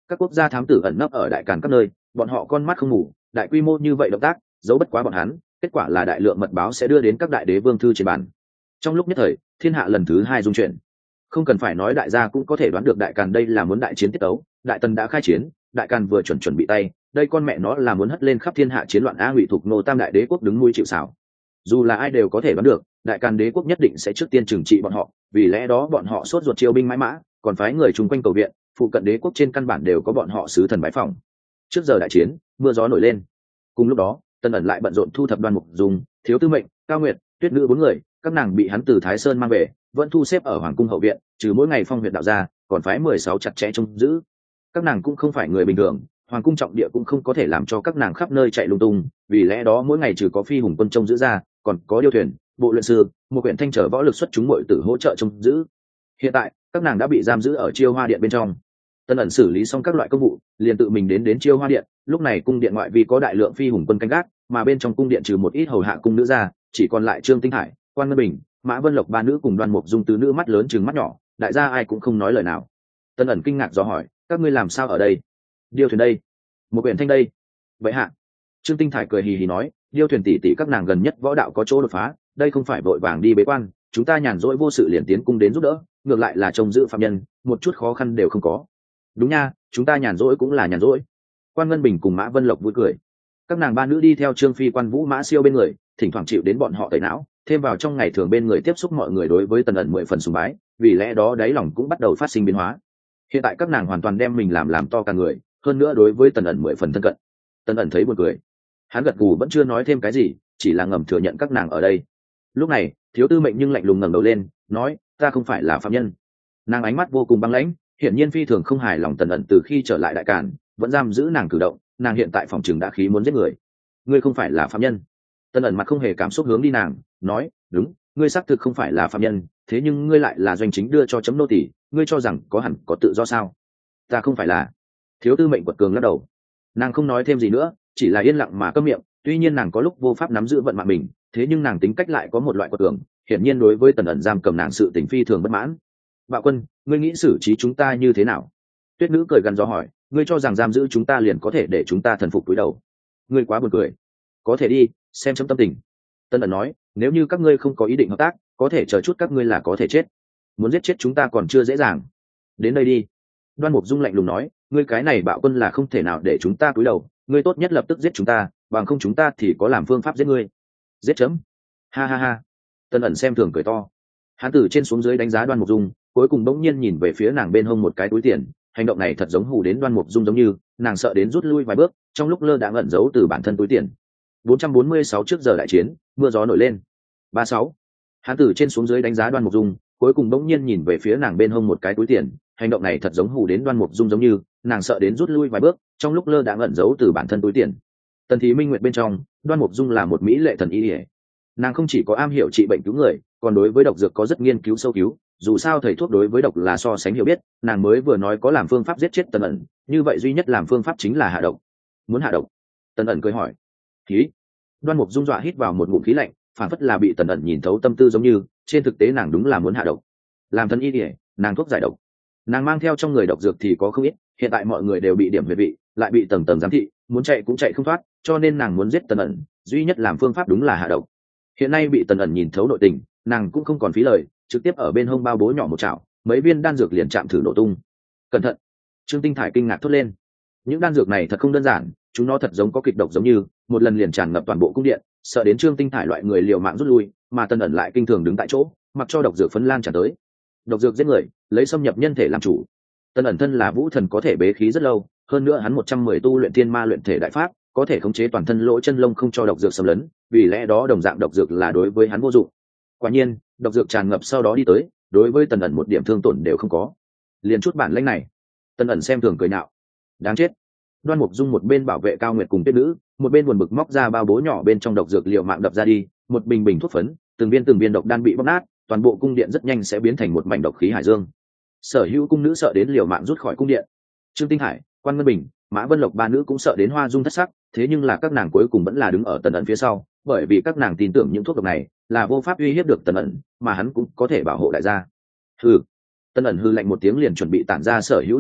các quốc gia thám tử ẩn nấp ở đại càn các nơi, bọn họ con mắt không ngủ, đại quy mô như vậy động tác giấu bất quá bọn hắn, kết quả là đại lượng mật báo sẽ đưa đến các đại đế vương thư trên bàn. Trong lúc nhất thời thiên hạ lần thứ hai dung chuyển. Không cần phải nói, đại gia cũng có thể đoán được đại càn đây là muốn đại chiến tiết tấu. Đại tần đã khai chiến, đại càn vừa chuẩn chuẩn bị tay, đây con mẹ nó là muốn hất lên khắp thiên hạ chiến loạn. A Ngụy Thục Nô tam đại đế quốc đứng nuôi chịu xảo. Dù là ai đều có thể đoán được đại càn đế quốc nhất định sẽ trước tiên trừng trị bọn họ, vì lẽ đó bọn họ sốt ruột chiêu binh mãi mã, còn phái người chung quanh cầu viện. Phụ cận đế quốc trên căn bản đều có bọn họ sứ thần bái phòng. Trước giờ đại chiến mưa gió nổi lên. Cùng lúc đó Tần ẩn lại bận rộn thu thập Đoan Mục Dung, Thiếu Tư Mệnh, Cao Nguyệt, Tuyết Nữ bốn người, các nàng bị hắn từ Thái Sơn mang về, vẫn thu xếp ở hoàng cung hậu viện, trừ mỗi ngày phong huyệt đạo ra, còn phái mười sáu chặt chẽ trông giữ. Các nàng cũng không phải người bình thường, hoàng cung trọng địa cũng không có thể làm cho các nàng khắp nơi chạy lung tung, vì lẽ đó mỗi ngày trừ có phi hùng quân trông giữ ra, còn có điêu thuyền, bộ luyện sư, một quyển thanh trở võ lực xuất chúng muội tử hỗ trợ trông giữ. Hiện tại các nàng đã bị giam giữ ở Chiêu Hoa Điện bên trong. Tần ẩn xử lý xong các loại công vụ, liền tự mình đến đến Chiêu Hoa Điện. Lúc này cung điện ngoại vi có đại lượng phi hùng quân canh gác, mà bên trong cung điện trừ một ít hầu hạ cung nữ ra, chỉ còn lại Trương Tinh Hải, Quan Ngân Bình, Mã Vân Lộc ba nữ cùng Đoan Mục Dung tứ nữ, mắt lớn trừng mắt nhỏ, đại gia ai cũng không nói lời nào. Tần ẩn kinh ngạc dò hỏi, các ngươi làm sao ở đây? Điêu thuyền đây, một quyển thanh đây. Vậy hạ. Trương Tinh Thải cười hì hì nói, điêu thuyền tỷ tỷ các nàng gần nhất võ đạo có chỗ đột phá, đây không phải vội vàng đi bế quan, chúng ta nhàn rỗi vô sự liền tiến cung đến giúp đỡ, ngược lại là trông giữ phạm nhân, một chút khó khăn đều không có. Đúng nha, chúng ta nhàn rỗi cũng là nhàn rỗi. Quan Ngân Bình cùng Mã Vân Lộc vui cười. Các nàng ba nữ đi theo Trương Phi, Quan Vũ, Mã Siêu bên người, thỉnh thoảng chịu đến bọn họ tẩy não, thêm vào trong ngày thường bên người tiếp xúc mọi người đối với Tần ẩn mười phần sùng bái, vì lẽ đó đáy lòng cũng bắt đầu phát sinh biến hóa. Hiện tại các nàng hoàn toàn đem mình làm làm to cả người, hơn nữa đối với Tần ẩn mười phần thân cận. Tần ẩn thấy buồn cười, hắn gật gù vẫn chưa nói thêm cái gì, chỉ là ngầm thừa nhận các nàng ở đây. Lúc này Thiếu Tư Mệnh nhưng lạnh lùng ngẩng đầu lên, nói, ta không phải là phạm nhân. Nàng ánh mắt vô cùng băng lãnh, hiển nhiên phi thường không hài lòng Tần ẩn từ khi trở lại đại càn vẫn giam giữ nàng cử động, nàng hiện tại phòng trường đã khí muốn giết người. Ngươi không phải là phạm nhân. Tần ẩn mặt không hề cảm xúc hướng đi nàng, nói, đúng, ngươi xác thực không phải là phạm nhân, thế nhưng ngươi lại là doanh chính đưa cho chấm nô tỳ, ngươi cho rằng có hẳn có tự do sao? Ta không phải là. Thiếu Tư Mệnh quật cường lắc đầu. Nàng không nói thêm gì nữa, chỉ là yên lặng mà câm miệng. Tuy nhiên nàng có lúc vô pháp nắm giữ vận mạng mình, thế nhưng nàng tính cách lại có một loại quật cường, hiển nhiên đối với Tần ẩn giam cầm nàng sự tình phi thường bất mãn. Bạo Quân, ngươi nghĩ xử trí chúng ta như thế nào? Tuyết Nữ cười gằn gió hỏi, ngươi cho rằng giam giữ chúng ta liền có thể để chúng ta thần phục cúi đầu? Ngươi quá buồn cười. Có thể đi, xem chấm tâm tình. Tần ẩn nói, nếu như các ngươi không có ý định hợp tác, có thể chờ chút các ngươi là có thể chết. Muốn giết chết chúng ta còn chưa dễ dàng. Đến đây đi. Đoan Mục Dung lạnh lùng nói, ngươi cái này Bạo Quân là không thể nào để chúng ta cúi đầu, ngươi tốt nhất lập tức giết chúng ta, bằng không chúng ta thì có làm phương pháp giết ngươi. Giết chấm. Ha ha ha. Tần ẩn xem thường cười to. Hắn từ trên xuống dưới đánh giá Đoan Mục Dung, cuối cùng bỗng nhiên nhìn về phía nàng bên hông một cái túi tiền, hành động này thật giống hù đến Đoan Mục Dung giống như, nàng sợ đến rút lui vài bước, trong lúc lơ đãng ẩn giấu từ bản thân túi tiền. bốn trăm bốn mươi sáu trước giờ đại chiến, mưa gió nổi lên. ba sáu. Hắn từ trên xuống dưới đánh giá Đoan Mục Dung, cuối cùng bỗng nhiên nhìn về phía nàng bên hông một cái túi tiền, hành động này thật giống hù đến Đoan Mục Dung giống như, nàng sợ đến rút lui vài bước, trong lúc lơ đãng ẩn giấu từ bản thân túi tiền. Tần Thí Minh Nguyệt bên trong, Đoan Mục Dung là một mỹ lệ thần y, nàng không chỉ có am hiểu trị bệnh cứu người, còn đối với độc dược có rất nghiên cứu sâu cứu. Dù sao thầy thuốc đối với độc là so sánh hiểu biết, nàng mới vừa nói có làm phương pháp giết chết Tần ẩn, như vậy duy nhất làm phương pháp chính là hạ độc. Muốn hạ độc? Tần ẩn cười hỏi. Khí. Đoan Mục Dung dọa hít vào một ngụm khí lạnh, phản phất là bị Tần ẩn nhìn thấu tâm tư giống như, trên thực tế nàng đúng là muốn hạ độc. Làm thần y thì nàng thuốc giải độc, nàng mang theo trong người độc dược thì có không ít, hiện tại mọi người đều bị điểm huyệt vị, lại bị tầng tầng giám thị, muốn chạy cũng chạy không thoát, cho nên nàng muốn giết Tần ẩn, duy nhất làm phương pháp đúng là hạ độc. Hiện nay bị Tần ẩn nhìn thấu nội tình, nàng cũng không còn phí lời, trực tiếp ở bên hông bao bố nhỏ một chảo, mấy viên đan dược liền chạm thử nổ tung. Cẩn thận. Trương Tinh Thải kinh ngạc thốt lên. Những đan dược này thật không đơn giản, chúng nó thật giống có kịch độc giống như, một lần liền tràn ngập toàn bộ cung điện, sợ đến Trương Tinh Thải loại người liều mạng rút lui, mà Tần ẩn lại kinh thường đứng tại chỗ, mặc cho độc dược phấn lan tràn tới. Độc dược giết người, lấy xâm nhập nhân thể làm chủ. Tần ẩn thân là vũ thần có thể bế khí rất lâu, hơn nữa hắn một trăm mười tu luyện thiên ma luyện thể đại pháp, có thể khống chế toàn thân lỗ chân lông không cho độc dược xâm lấn, vì lẽ đó đồng dạng độc dược là đối với hắn vô dụng. Quả nhiên, độc dược tràn ngập sau đó đi tới, đối với Tần ẩn một điểm thương tổn đều không có. Liền chút bản lĩnh này. Tần ẩn xem thường cười nhạo. Đáng chết. Đoan Mục Dung một bên bảo vệ Cao Nguyệt cùng Tuyết Nữ, một bên buồn bực móc ra bao bố nhỏ bên trong độc dược liều mạng đập ra đi, một bình bình thuốc phấn, từng viên từng viên độc đan bị bóc nát, toàn bộ cung điện rất nhanh sẽ biến thành một mảnh độc khí hải dương. Sở hữu cung nữ sợ đến liều mạng rút khỏi cung điện. Trương Tinh Hải, Quan Ngân Bình, Mã Vân Lộc ba nữ cũng sợ đến hoa dung thất sắc, thế nhưng là các nàng cuối cùng vẫn là đứng ở Tần ẩn phía sau, bởi vì các nàng tin tưởng những thuốc độc này là vô pháp uy hiếp được Tần ẩn, mà hắn cũng có thể bảo hộ đại gia. Hừ. Tần ẩn hư lạnh một tiếng liền chuẩn bị tản ra sở hữu độc khí,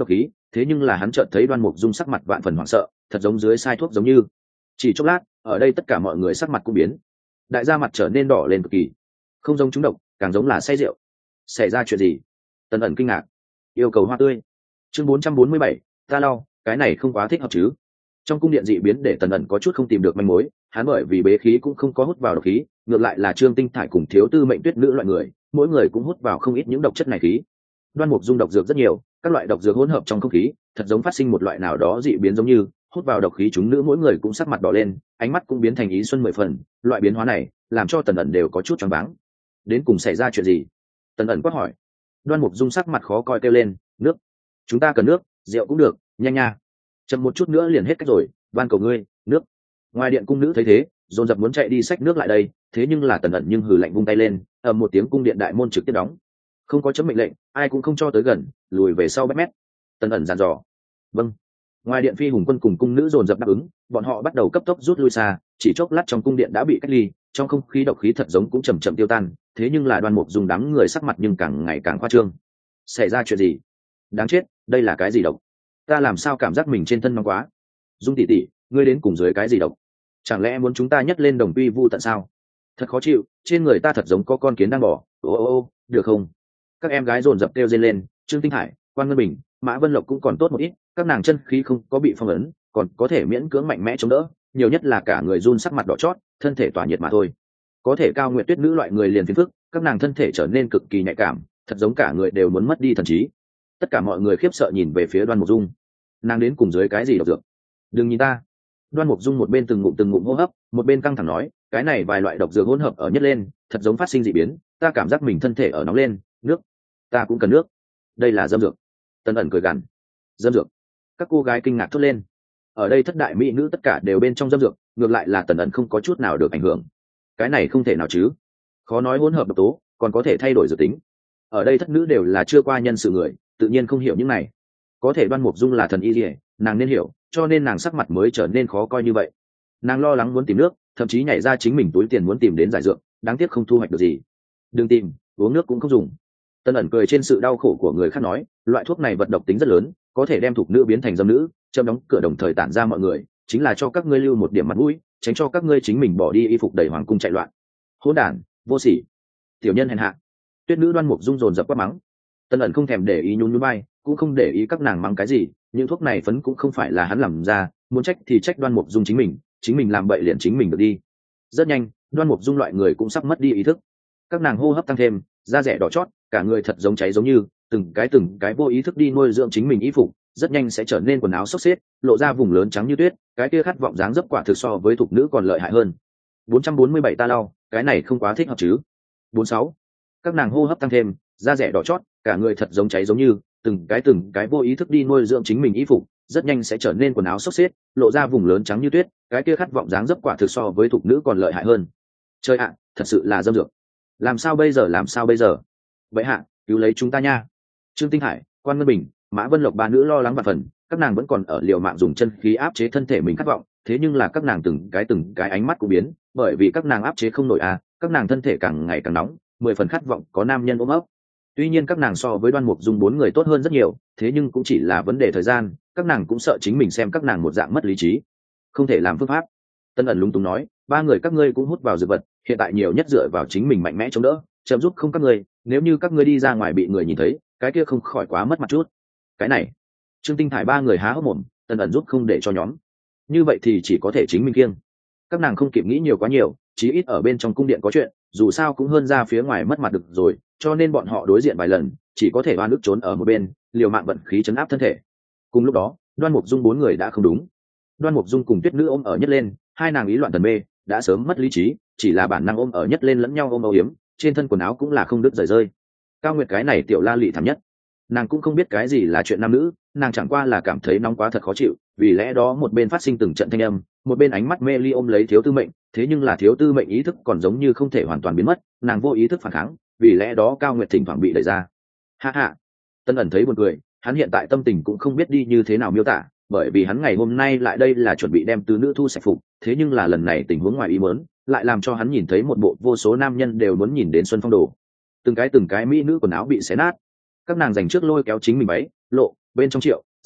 thế nhưng là hắn chợt thấy Đoan Mục Dung sắc mặt vạn phần hoảng sợ, thật giống dưới sai thuốc giống như. Chỉ chốc lát, ở đây tất cả mọi người sắc mặt cũng biến, đại gia mặt trở nên đỏ lên cực kỳ, không giống trúng độc, càng giống là say rượu. Xảy ra chuyện gì? Tần ẩn kinh ngạc, yêu cầu hoa tươi. Chương bốn trăm bốn mươi bảy, ta lau, cái này không quá thích hợp chứ? Trong cung điện dị biến để Tần ẩn có chút không tìm được manh mối, hắn bởi vì bế khí cũng không có hút vào độc khí, ngược lại là Trương Tinh Thải cùng Thiếu Tư Mệnh Tuyết nữ loại người, mỗi người cũng hút vào không ít những độc chất này khí. Đoan Mục Dung độc dược rất nhiều, các loại độc dược hỗn hợp trong không khí, thật giống phát sinh một loại nào đó dị biến giống như, hút vào độc khí chúng nữ mỗi người cũng sắc mặt đỏ lên, ánh mắt cũng biến thành ý xuân mười phần, loại biến hóa này làm cho Tần ẩn đều có chút choáng váng. Đến cùng xảy ra chuyện gì? Tần ẩn quát hỏi. Đoan Mục Dung sắc mặt khó coi kêu lên, nước, chúng ta cần nước, rượu cũng được, nhanh nha. Chậm một chút nữa liền hết cách rồi, van cầu ngươi, nước. Ngoài điện cung nữ thấy thế, dồn dập muốn chạy đi xách nước lại đây, thế nhưng là Tần ẩn nhưng hừ lạnh vung tay lên, ầm một tiếng cung điện đại môn trực tiếp đóng. Không có chấm mệnh lệnh, ai cũng không cho tới gần, lùi về sau bét mét. Tần ẩn dàn dò. Vâng. Ngoài điện phi hùng quân cùng cung nữ dồn dập đáp ứng, bọn họ bắt đầu cấp tốc rút lui xa, chỉ chốc lát trong cung điện đã bị cách ly, trong không khí độc khí thật giống cũng chậm chậm tiêu tan, thế nhưng là Đoan Mục Dung đám người sắc mặt nhưng càng ngày càng khoa trương. Xảy ra chuyện gì? Đáng chết, đây là cái gì độc? Ta làm sao cảm giác mình trên thân nóng quá? Dung tỷ tỷ, ngươi đến cùng dưới cái gì độc? Chẳng lẽ muốn chúng ta nhấc lên đồng quy vu tận sao? Thật khó chịu, trên người ta thật giống có con kiến đang bò. Ô ô ô, được không? Các em gái dồn dập kêu rên lên, Trương Tinh Hải, Quan Ngân Bình, Mã Vân Lộc cũng còn tốt một ít, các nàng chân khí không có bị phong ấn, còn có thể miễn cưỡng mạnh mẽ chống đỡ, nhiều nhất là cả người run sắc mặt đỏ chót, thân thể tỏa nhiệt mà thôi. Có thể Cao Nguyệt Tuyết nữ loại người liền phiền phức, các nàng thân thể trở nên cực kỳ nhạy cảm, thật giống cả người đều muốn mất đi thần trí. Tất cả mọi người khiếp sợ nhìn về phía Đoan Mục Dung, nàng đến cùng dưới cái gì độc dược? Đừng nhìn ta. Đoan Mục Dung một bên từng ngụm từng ngụm hô hấp, một bên căng thẳng nói, cái này vài loại độc dược hỗn hợp ở nhất lên, thật giống phát sinh dị biến, ta cảm giác mình thân thể ở nóng lên, nước, ta cũng cần nước. Đây là dâm dược. Tần ẩn cười gằn. Dâm dược? Các cô gái kinh ngạc thốt lên. Ở đây thất đại mỹ nữ tất cả đều bên trong dâm dược, ngược lại là Tần ẩn không có chút nào được ảnh hưởng. Cái này không thể nào chứ? Khó nói hỗn hợp độc tố, còn có thể thay đổi dự tính. Ở đây thất nữ đều là chưa qua nhân sự người, tự nhiên không hiểu những này. Có thể Đoan Mục Dung là thần y liễu, nàng nên hiểu, cho nên nàng sắc mặt mới trở nên khó coi như vậy. Nàng lo lắng muốn tìm nước, thậm chí nhảy ra chính mình túi tiền muốn tìm đến giải dược, đáng tiếc không thu hoạch được gì. Đừng tìm, uống nước cũng không dùng. Tần ẩn cười trên sự đau khổ của người khác nói, loại thuốc này vật độc tính rất lớn, có thể đem thục nữ biến thành dâm nữ, châm đóng cửa đồng thời tản ra mọi người, chính là cho các ngươi lưu một điểm mặt mũi, tránh cho các ngươi chính mình bỏ đi y phục đầy hoàng cung chạy loạn. Hỗn đản, vô sỉ, tiểu nhân hèn hạ. Tuyết nữ Đoan Mục Dung dồn dập quát mắng. Tần ẩn không thèm để ý nhún nhún vai, cũng không để ý các nàng mắng cái gì, những thuốc này phấn cũng không phải là hắn làm ra, muốn trách thì trách Đoan Mục Dung chính mình, chính mình làm bậy liền chính mình được đi. Rất nhanh, Đoan Mục Dung loại người cũng sắp mất đi ý thức, các nàng hô hấp tăng thêm, da rẻ đỏ chót, cả người thật giống cháy giống như, từng cái từng cái vô ý thức đi nuôi dưỡng chính mình y phục, rất nhanh sẽ trở nên quần áo xốc xếp, lộ ra vùng lớn trắng như tuyết, cái kia khát vọng dáng dấp quả thực so với thục nữ còn lợi hại hơn. bốn trăm bốn mươi bảy ta lau, cái này không quá thích hợp chứ? bốn sáu. Các nàng hô hấp tăng thêm, da rẻ đỏ chót, cả người thật giống cháy giống như, từng cái từng cái vô ý thức đi nuôi dưỡng chính mình y phục, rất nhanh sẽ trở nên quần áo xốc xếp, lộ ra vùng lớn trắng như tuyết, cái kia khát vọng dáng dấp quả thực so với thục nữ còn lợi hại hơn. Trời ạ, thật sự là dâm dược. Làm sao bây giờ, làm sao bây giờ? Vậy hạ, cứu lấy chúng ta nha. Trương Tinh Hải, Quan Ngân Bình, Mã Vân Lộc ba nữ lo lắng và phần, các nàng vẫn còn ở liều mạng dùng chân khí áp chế thân thể mình khát vọng, thế nhưng là các nàng từng cái từng cái ánh mắt cũng biến, bởi vì các nàng áp chế không nổi à, các nàng thân thể càng ngày càng nóng, mười phần khát vọng có nam nhân ôm ấp. Tuy nhiên các nàng so với Đoan Mục Dung bốn người tốt hơn rất nhiều, thế nhưng cũng chỉ là vấn đề thời gian, các nàng cũng sợ chính mình xem các nàng một dạng mất lý trí, không thể làm phương pháp. Tân ẩn lúng túng nói, ba người các ngươi cũng hút vào dược vật, hiện tại nhiều nhất dựa vào chính mình mạnh mẽ chống đỡ, chậm giúp không các ngươi, nếu như các ngươi đi ra ngoài bị người nhìn thấy, cái kia không khỏi quá mất mặt chút. Cái này, Trương Tinh Thải ba người há hốc mồm, Tân ẩn giúp không để cho nhóm, như vậy thì chỉ có thể chính mình kiêng. Các nàng không kịp nghĩ nhiều quá nhiều, chí ít ở bên trong cung điện có chuyện, dù sao cũng hơn ra phía ngoài mất mặt được rồi, cho nên bọn họ đối diện vài lần, chỉ có thể oan ức trốn ở một bên, liều mạng vận khí chấn áp thân thể. Cùng lúc đó, Đoan Mục Dung bốn người đã không đúng. Đoan Mục Dung cùng Tuyết nữ ôm ở nhất lên, hai nàng ý loạn thần mê, đã sớm mất lý trí, chỉ là bản năng ôm ở nhất lên lẫn nhau ôm âu yếm, trên thân quần áo cũng là không đứt rời rơi. Cao Nguyệt cái này tiểu la lị thảm nhất, nàng cũng không biết cái gì là chuyện nam nữ, nàng chẳng qua là cảm thấy nóng quá thật khó chịu, vì lẽ đó một bên phát sinh từng trận thanh âm, một bên ánh mắt mê ly ôm lấy Thiếu Tư Mệnh, thế nhưng là Thiếu Tư Mệnh ý thức còn giống như không thể hoàn toàn biến mất, nàng vô ý thức phản kháng, vì lẽ đó Cao Nguyệt thỉnh thoảng bị đẩy ra. Ha ha. Tân ẩn thấy buồn cười, hắn hiện tại tâm tình cũng không biết đi như thế nào miêu tả, bởi vì hắn ngày hôm nay lại đây là chuẩn bị đem tứ nữ thu sạch phục, thế nhưng là lần này tình huống ngoài ý muốn, lại làm cho hắn nhìn thấy một bộ vô số nam nhân đều muốn nhìn đến Xuân Phong đồ. Từng cái từng cái mỹ nữ quần áo bị xé nát, các nàng dành trước lôi kéo chính mình váy lộ, bên trong Triệu,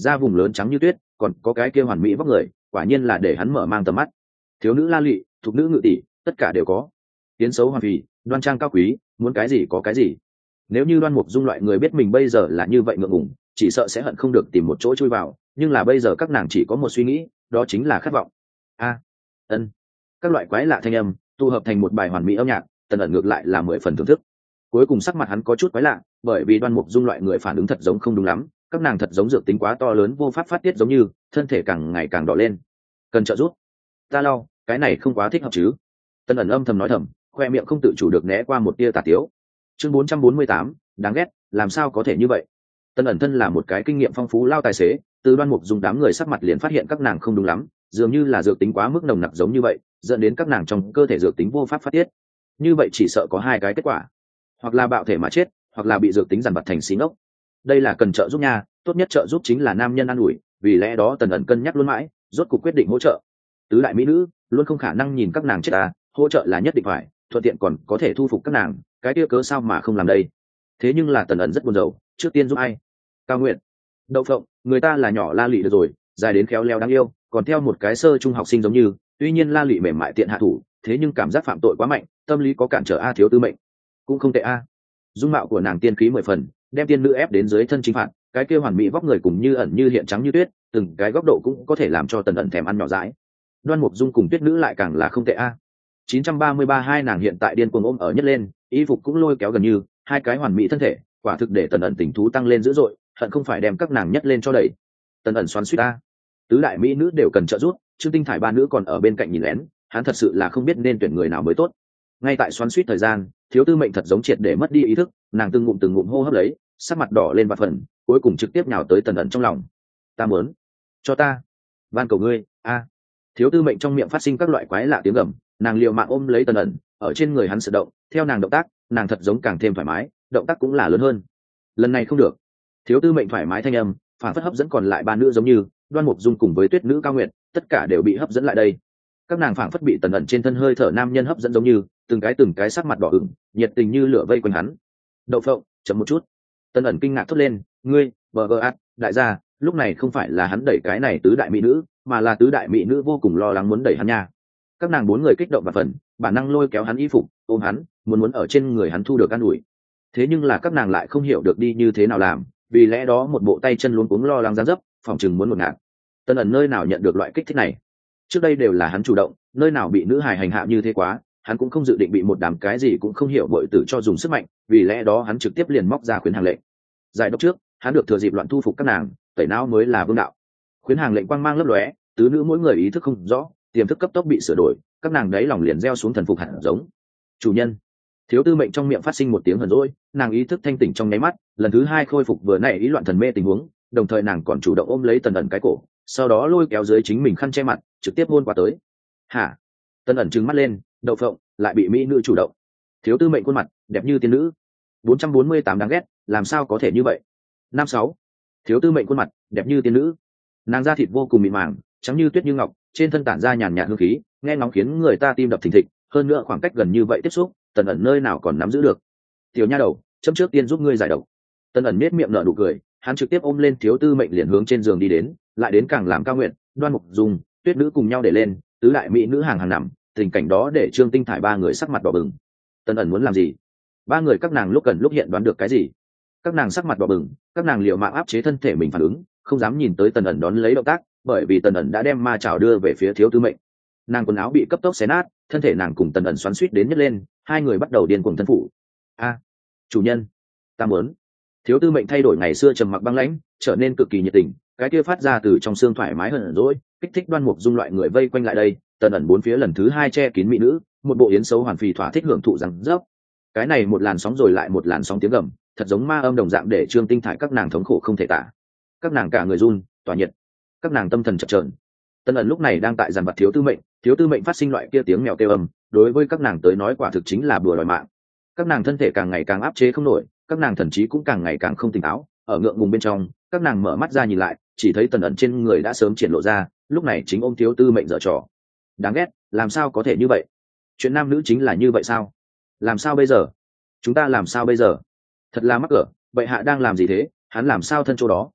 da vùng lớn trắng như tuyết, còn có cái kia hoàn mỹ vóc người, quả nhiên là để hắn mở mang tầm mắt. Thiếu nữ la lị, thục nữ ngự tỷ, tất cả đều có. Tiến xấu hoàn phì, đoan trang cao quý, muốn cái gì có cái gì. Nếu như Đoan Mục Dung loại người biết mình bây giờ là như vậy ngượng ngùng, chỉ sợ sẽ hận không được tìm một chỗ chui vào, nhưng là bây giờ các nàng chỉ có một suy nghĩ, đó chính là khát vọng. A, ân, các loại quái lạ thanh âm tụ hợp thành một bài hoàn mỹ âm nhạc, Tần ẩn ngược lại là mười phần thưởng thức. Cuối cùng sắc mặt hắn có chút quái lạ, bởi vì Đoan Mục Dung loại người phản ứng thật giống không đúng lắm, các nàng thật giống dược tính quá to lớn vô pháp phát tiết giống như, thân thể càng ngày càng đỏ lên. Cần trợ giúp. Ta lau, cái này không quá thích hợp chứ? Tần ẩn âm thầm nói thầm, khoe miệng không tự chủ được né qua một tia tà tiếu. Chương bốn trăm bốn mươi tám, đáng ghét, làm sao có thể như vậy? Tần ẩn thân là một cái kinh nghiệm phong phú lao tài xế, từ Đoan Mục Dung đám người sắc mặt liền phát hiện các nàng không đúng lắm, dường như là dược tính quá mức nồng nặc giống như vậy, dẫn đến các nàng trong cơ thể dược tính vô pháp phát tiết. Như vậy chỉ sợ có hai cái kết quả, hoặc là bạo thể mà chết, hoặc là bị dược tính dằn vặt thành xí ngốc. Đây là cần trợ giúp nha, tốt nhất trợ giúp chính là nam nhân an ủi, vì lẽ đó Tần ẩn cân nhắc luôn mãi, rốt cuộc quyết định hỗ trợ. Tứ đại mỹ nữ luôn không khả năng nhìn các nàng chết à, hỗ trợ là nhất định phải, thuận tiện còn có thể thu phục các nàng, cái kia cớ sao mà không làm đây. Thế nhưng là Tần ẩn rất buồn rầu, trước tiên giúp ai? Cao Nguyện, Đậu Phộng, người ta là nhỏ La Lị được rồi, dài đến khéo léo đáng yêu, còn theo một cái sơ trung học sinh giống như, tuy nhiên La Lị mềm mại tiện hạ thủ, thế nhưng cảm giác phạm tội quá mạnh, tâm lý có cản trở a. Thiếu Tư Mệnh cũng không tệ a. Dung mạo của nàng tiên khí mười phần, đem tiên nữ ép đến dưới thân chính phạt, cái kia hoàn mỹ vóc người cùng như ẩn như hiện trắng như tuyết, từng cái góc độ cũng có thể làm cho Tần ẩn thèm ăn nhỏ dãi. Đoan Mục Dung cùng Tuyết nữ lại càng là không tệ a. chín trăm ba mươi ba hai nàng hiện tại điên cuồng ôm ở nhất lên, y phục cũng lôi kéo gần như, hai cái hoàn mỹ thân thể, quả thực để Tần ẩn tình thú tăng lên dữ dội, hận không phải đem các nàng nhất lên cho đẩy. Tần ẩn xoắn xuýt a. Tứ đại mỹ nữ đều cần trợ giúp, Trương Tinh Thải ba nữ còn ở bên cạnh nhìn lén, hắn thật sự là không biết nên tuyển người nào mới tốt. Ngay tại xoắn xuýt thời gian, Thiếu Tư Mệnh thật giống triệt để mất đi ý thức, nàng từng ngụm từng ngụm hô hấp lấy, sắc mặt đỏ lên vạn phần, cuối cùng trực tiếp nhào tới Tần ẩn trong lòng. Ta muốn, cho ta, van cầu ngươi, a. Thiếu Tư Mệnh trong miệng phát sinh các loại quái lạ tiếng gầm, nàng liều mạng ôm lấy Tần ẩn, ở trên người hắn sự động, theo nàng động tác, nàng thật giống càng thêm thoải mái, động tác cũng là lớn hơn. Lần này không được. Thiếu Tư Mệnh thoải mái thanh âm, phản phất hấp dẫn còn lại ba nữ giống như Đoan Mục Dung cùng với Tuyết nữ Cao Nguyệt, tất cả đều bị hấp dẫn lại đây. Các nàng phảng phất bị Tần ẩn trên thân hơi thở nam nhân hấp dẫn giống như, từng cái từng cái sắc mặt đỏ ửng, nhiệt tình như lửa vây quanh hắn. Đậu Phộng, chậm một chút. Tần ẩn kinh ngạc thốt lên, ngươi, bờ gờ át, đại gia, lúc này không phải là hắn đẩy cái này tứ đại mỹ nữ, mà là tứ đại mỹ nữ vô cùng lo lắng muốn đẩy hắn nha. Các nàng bốn người kích động và phần, bản năng lôi kéo hắn y phục, ôm hắn, muốn muốn ở trên người hắn thu được an ủi. Thế nhưng là các nàng lại không hiểu được đi như thế nào làm, vì lẽ đó một bộ tay chân luống cuống lo lắng giáng dấp, phòng chừng muốn một ngạt. Tần ẩn nơi nào nhận được loại kích thích này? Trước đây đều là hắn chủ động, nơi nào bị nữ hài hành hạ như thế quá, hắn cũng không dự định bị một đám cái gì cũng không hiểu bội tử cho dùng sức mạnh, vì lẽ đó hắn trực tiếp liền móc ra khuyến hàng lệnh. Giải độc trước, hắn được thừa dịp loạn thu phục các nàng, tẩy não mới là vương đạo. Khuyến hàng lệnh quang mang lấp lóe, tứ nữ mỗi người ý thức không rõ, tiềm thức cấp tốc bị sửa đổi, các nàng đấy lòng liền gieo xuống thần phục hẳn giống. Chủ nhân. Thiếu Tư Mệnh trong miệng phát sinh một tiếng hờn dỗi, nàng ý thức thanh tỉnh trong nháy mắt, lần thứ hai khôi phục vừa nãy ý loạn thần mê tình huống, đồng thời nàng còn chủ động ôm lấy Tần ẩn cái cổ, sau đó lôi kéo dưới chính mình khăn che mặt, trực tiếp hôn qua tới. Hả? Tần ẩn trừng mắt lên, Đậu Phộng lại bị mỹ nữ chủ động. Thiếu Tư Mệnh khuôn mặt đẹp như tiên nữ. bốn trăm bốn mươi tám đáng ghét, làm sao có thể như vậy? Năm sáu. Thiếu Tư Mệnh khuôn mặt đẹp như tiên nữ. Nàng da thịt vô cùng mịn màng, trắng như tuyết như ngọc, trên thân tản ra nhàn nhạt hương khí, nghe ngóng khiến người ta tim đập thình thịch, hơn nữa khoảng cách gần như vậy tiếp xúc, Tần ẩn nơi nào còn nắm giữ được. Tiểu nha đầu, chấm trước tiên giúp ngươi giải độc. Tần ẩn nết miệng nở nụ cười, hắn trực tiếp ôm lên Thiếu Tư Mệnh liền hướng trên giường đi đến, lại đến càng làm Cao Nguyện, Đoan Mục Dung, Tuyết nữ cùng nhau để lên, tứ đại mỹ nữ hàng hàng nằm, tình cảnh đó để Trương Tinh Thải ba người sắc mặt đỏ bừng. Tần ẩn muốn làm gì? Ba người các nàng lúc cần lúc hiện đoán được cái gì? Các nàng sắc mặt đỏ bừng, các nàng liều mạng áp chế thân thể mình phản ứng, không dám nhìn tới Tần ẩn đón lấy động tác, bởi vì Tần ẩn đã đem ma chảo đưa về phía Thiếu Tư Mệnh. Nàng quần áo bị cấp tốc xé nát, thân thể nàng cùng Tần ẩn xoắn xuýt đến nhất lên, hai người bắt đầu điên cuồng thân phủ. A, chủ nhân, ta muốn. Thiếu Tư Mệnh thay đổi ngày xưa trầm mặc băng lãnh, trở nên cực kỳ nhiệt tình, cái kia phát ra từ trong xương thoải mái hơn rồi, kích thích Đoan Mục Dung loại người vây quanh lại đây. Tần ẩn bốn phía lần thứ hai che kín mỹ nữ, một bộ yến xấu hoàn phì thỏa thích hưởng thụ rằng dốc. Cái này một làn sóng rồi lại một làn sóng tiếng gầm, thật giống ma âm đồng dạng để Trương Tinh Thải các nàng thống khổ không thể tả. Các nàng cả người run, tỏa nhiệt, các nàng tâm thần chập chờn. Tần ẩn lúc này đang tại giàn vặt Thiếu Tư Mệnh, Thiếu Tư Mệnh phát sinh loại kia tiếng mèo kêu âm, đối với các nàng tới nói quả thực chính là bừa đòi mạng. Các nàng thân thể càng ngày càng áp chế không nổi, các nàng thần trí cũng càng ngày càng không tỉnh táo, ở ngượng ngùng bên trong, các nàng mở mắt ra nhìn lại, chỉ thấy Tần ẩn trên người đã sớm triển lộ ra, lúc này chính ôm Thiếu Tư Mệnh giở trò. Đáng ghét, làm sao có thể như vậy? Chuyện nam nữ chính là như vậy sao? Làm sao bây giờ? Chúng ta làm sao bây giờ? Thật là mắc cỡ, vậy hạ đang làm gì thế? Hắn làm sao thân chỗ đó?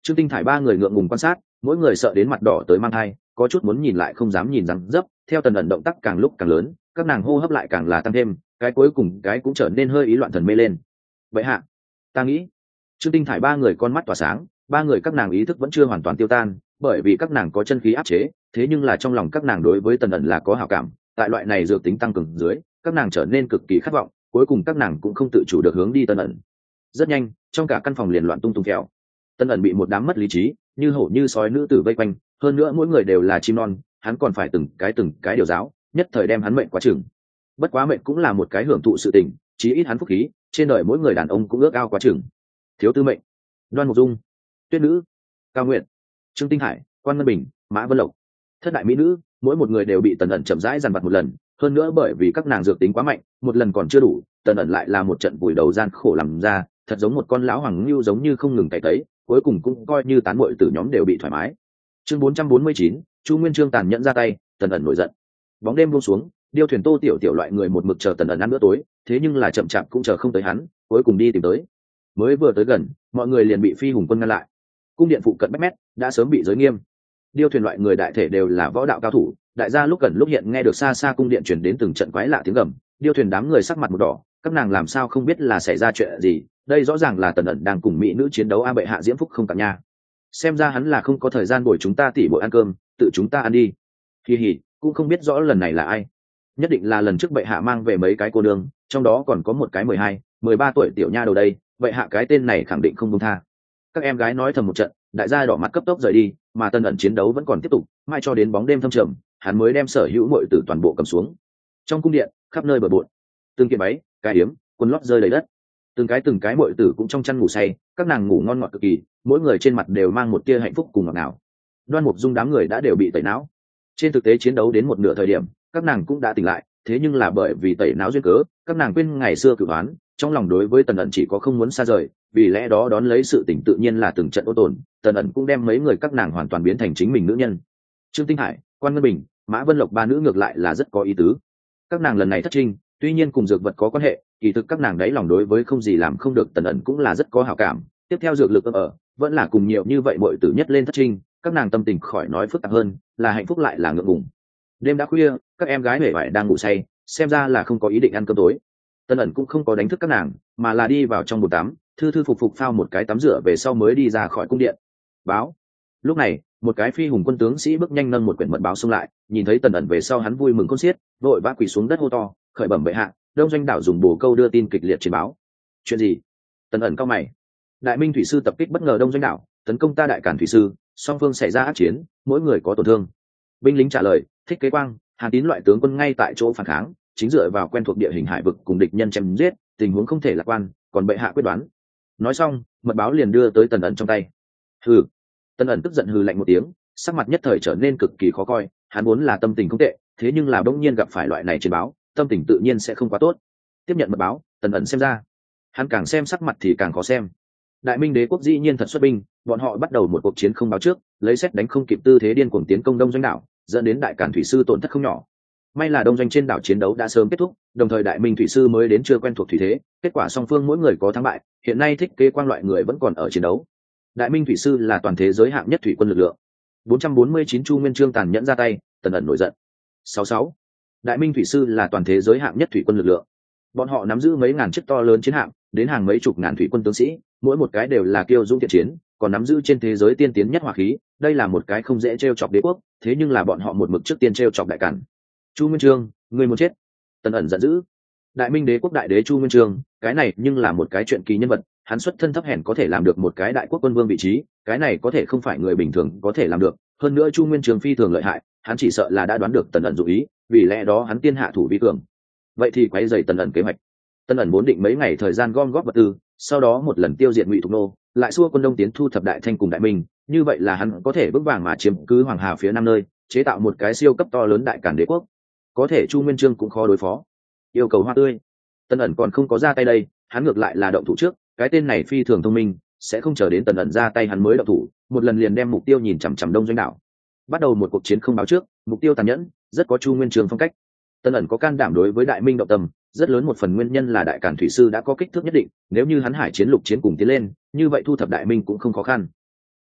Trương Tinh Thải ba người ngượng ngùng quan sát, mỗi người sợ đến mặt đỏ tới mang thai, có chút muốn nhìn lại không dám nhìn rằng dấp. Theo Tần ẩn động tác càng lúc càng lớn, các nàng hô hấp lại càng là tăng thêm, cái cuối cùng cái cũng trở nên hơi ý loạn thần mê lên. Vậy hạ, ta nghĩ. Trương Tinh Thải ba người con mắt tỏa sáng, ba người các nàng ý thức vẫn chưa hoàn toàn tiêu tan, bởi vì các nàng có chân khí áp chế, thế nhưng là trong lòng các nàng đối với Tần ẩn là có hảo cảm, tại loại này dược tính tăng cường dưới, các nàng trở nên cực kỳ khát vọng, cuối cùng các nàng cũng không tự chủ được hướng đi Tần ẩn. Rất nhanh, trong cả căn phòng liền loạn tung tung kẹo. Tần ẩn bị một đám mất lý trí, như hổ như sói nữ tử vây quanh, hơn nữa mỗi người đều là chim non, hắn còn phải từng cái từng cái điều giáo, nhất thời đem hắn mệnh quá chừng. Bất quá mệnh cũng là một cái hưởng thụ sự tình, chí ít hắn phúc khí, trên đời mỗi người đàn ông cũng ước ao quá chừng. Thiếu tư mệnh, Đoan Mục Dung, Tuyết Nữ, Cao Nguyện, Trương Tinh Hải, Quan Ngân Bình, Mã Vân Lộc, thất đại mỹ nữ, mỗi một người đều bị Tần ẩn chậm rãi dằn vặt một lần, hơn nữa bởi vì các nàng dược tính quá mạnh, một lần còn chưa đủ, Tần ẩn lại là một trận vùi đầu gian khổ làm ra, thật giống một con lão hoàng lưu giống như không ngừng cày tấy, cuối cùng cũng coi như tán muội tử nhóm đều bị thoải mái. Chương bốn trăm bốn mươi chín, Chu Nguyên Chương tàn nhẫn ra tay, Tần ẩn nổi giận. Bóng đêm buông xuống, điêu thuyền Tô Tiểu Tiểu loại người một mực chờ Tần ẩn ăn bữa tối, thế nhưng là chậm chạp cũng chờ không tới hắn, cuối cùng đi tìm tới. Mới vừa tới gần, mọi người liền bị Phi Hùng Quân ngăn lại. Cung điện phụ cận bách mét đã sớm bị giới nghiêm. Điêu thuyền loại người đại thể đều là võ đạo cao thủ, đại gia lúc gần lúc hiện nghe được xa xa cung điện truyền đến từng trận quái lạ tiếng gầm, điêu thuyền đám người sắc mặt một đỏ, các nàng làm sao không biết là xảy ra chuyện gì, đây rõ ràng là Tần ẩn đang cùng mỹ nữ chiến đấu, a bệ hạ diễm phúc không cạn nha. Xem ra hắn là không có thời gian bồi chúng ta tỉ bội ăn cơm, tự chúng ta ăn đi. Kỳ hỉ, cũng không biết rõ lần này là ai. Nhất định là lần trước bệ hạ mang về mấy cái cô nương, trong đó còn có một cái mười hai, mười ba tuổi tiểu nha đầu đây, bệ hạ cái tên này khẳng định không buông tha. Các em gái nói thầm một trận, đại gia đỏ mặt cấp tốc rời đi, mà Tần ẩn chiến đấu vẫn còn tiếp tục, mai cho đến bóng đêm thâm trầm, hắn mới đem sở hữu muội tử toàn bộ cầm xuống. Trong cung điện, khắp nơi bừa bộn, từng kiện váy, cái yếm, quần lót rơi đầy đất, từng cái từng cái muội tử cũng trong chăn ngủ say, các nàng ngủ ngon ngọt cực kỳ, mỗi người trên mặt đều mang một tia hạnh phúc cùng ngọt ngào. Đoan Mục Dung đám người đã đều bị tẩy não. Trên thực tế chiến đấu đến một nửa thời điểm, các nàng cũng đã tỉnh lại, thế nhưng là bởi vì tẩy não duyên cớ, các nàng quên ngày xưa cửu oán, trong lòng đối với Tần ẩn chỉ có không muốn xa rời, vì lẽ đó đón lấy sự tỉnh tự nhiên là từng trận ô tồn, Tần ẩn cũng đem mấy người các nàng hoàn toàn biến thành chính mình nữ nhân. Trương Tinh Hải, Quan Ngân Bình, Mã Vân Lộc ba nữ ngược lại là rất có ý tứ. Các nàng lần này thất trinh, tuy nhiên cùng dược vật có quan hệ, kỳ thực các nàng đấy lòng đối với không gì làm không được Tần ẩn cũng là rất có hảo cảm. Tiếp theo dược lực ở, vẫn là cùng nhiều như vậy muội tử nhất lên thất trinh, các nàng tâm tình khỏi nói phức tạp hơn, là hạnh phúc lại là ngượng ngùng. Đêm đã khuya, các em gái hề vải đang ngủ say, xem ra là không có ý định ăn cơm tối. Tần ẩn cũng không có đánh thức các nàng, mà là đi vào trong bồn tắm, thư thư phục phục phao một cái tắm rửa về sau mới đi ra khỏi cung điện. Báo. Lúc này, một cái Phi Hùng Quân tướng sĩ bước nhanh nâng một quyển mật báo xông lại, nhìn thấy Tần ẩn về sau hắn vui mừng khôn xiết, vội vã quỳ xuống đất hô to, khởi bẩm bệ hạ, Đông Doanh đảo dùng bồ câu đưa tin kịch liệt trên báo. Chuyện gì? Tần ẩn cau mày. Đại Minh thủy sư tập kích bất ngờ Đông Doanh đảo, tấn công ta Đại Càn thủy sư, song phương xảy ra ác chiến, mỗi người có tổn thương. Binh lính trả lời, Thích Kế Quang, Hàn Tín loại tướng quân ngay tại chỗ phản kháng, chính dựa vào quen thuộc địa hình hải vực cùng địch nhân chém giết, tình huống không thể lạc quan, còn bệ hạ quyết đoán. Nói xong, mật báo liền đưa tới Tần ẩn trong tay. Hừ. Tần ẩn tức giận hừ lạnh một tiếng, sắc mặt nhất thời trở nên cực kỳ khó coi, hắn vốn là tâm tình không tệ, thế nhưng là bỗng nhiên gặp phải loại này trên báo, tâm tình tự nhiên sẽ không quá tốt. Tiếp nhận mật báo, Tần ẩn xem ra, hắn càng xem sắc mặt thì càng khó xem. Đại Minh đế quốc dĩ nhiên thật xuất binh, bọn họ bắt đầu một cuộc chiến không báo trước, lấy xét đánh không kịp tư thế điên cuồng tiến công Đông Doanh đảo, dẫn đến Đại Càn thủy sư tổn thất không nhỏ. May là Đông Doanh trên đảo chiến đấu đã sớm kết thúc, đồng thời Đại Minh thủy sư mới đến chưa quen thuộc thủy thế, kết quả song phương mỗi người có thắng bại, hiện nay Thích Kế Quang loại người vẫn còn ở chiến đấu. Đại Minh thủy sư là toàn thế giới hạng nhất thủy quân lực lượng. bốn trăm bốn mươi chín Chu Nguyên Chương tàn nhẫn ra tay, Tần ẩn nổi giận. sáu sáu Đại Minh thủy sư là toàn thế giới hạng nhất thủy quân lực lượng. Bọn họ nắm giữ mấy ngàn chiếc to lớn chiến hạm, đến hàng mấy chục ngàn thủy quân tướng sĩ, mỗi một cái đều là kiêu dũng thiện chiến, còn nắm giữ trên thế giới tiên tiến nhất hỏa khí, đây là một cái không dễ trêu chọc đế quốc, thế nhưng là bọn họ một mực trước tiên trêu chọc Đại Càn. Chu Nguyên Chương, người muốn chết. Tần ẩn giận dữ. Đại Minh đế quốc đại đế Chu Nguyên Chương, cái này nhưng là một cái chuyện kỳ nhân vật, hắn xuất thân thấp hèn có thể làm được một cái đại quốc quân vương vị trí, cái này có thể không phải người bình thường có thể làm được, hơn nữa Chu Nguyên Chương phi thường lợi hại, hắn chỉ sợ là đã đoán được Tần ẩn dụng ý, vì lẽ đó hắn tiên hạ thủ vi cường. Vậy thì quấy rầy Tần ẩn kế hoạch. Tần ẩn vốn định mấy ngày thời gian gom góp vật tư, sau đó một lần tiêu diệt Ngụy Thục Nô, lại xua quân Đông tiến thu thập Đại Thanh cùng Đại Minh, như vậy là hắn có thể vững vàng mà chiếm cứ Hoàng Hà phía nam nơi, chế tạo một cái siêu cấp to lớn Đại Càn đế quốc. Có thể Chu Nguyên Chương cũng khó đối phó. Yêu cầu hoa tươi. Tần ẩn còn không có ra tay đây, hắn ngược lại là động thủ trước, cái tên này phi thường thông minh, sẽ không chờ đến Tần ẩn ra tay hắn mới động thủ, một lần liền đem mục tiêu nhìn chằm chằm Đông Doanh đảo. Bắt đầu một cuộc chiến không báo trước, mục tiêu tàn nhẫn, rất có Chu Nguyên Chương phong cách. Tần ẩn có can đảm đối với Đại Minh động tâm, rất lớn một phần nguyên nhân là Đại Càn thủy sư đã có kích thước nhất định, nếu như hắn hải chiến lục chiến cùng tiến lên, như vậy thu thập Đại Minh cũng không khó khăn.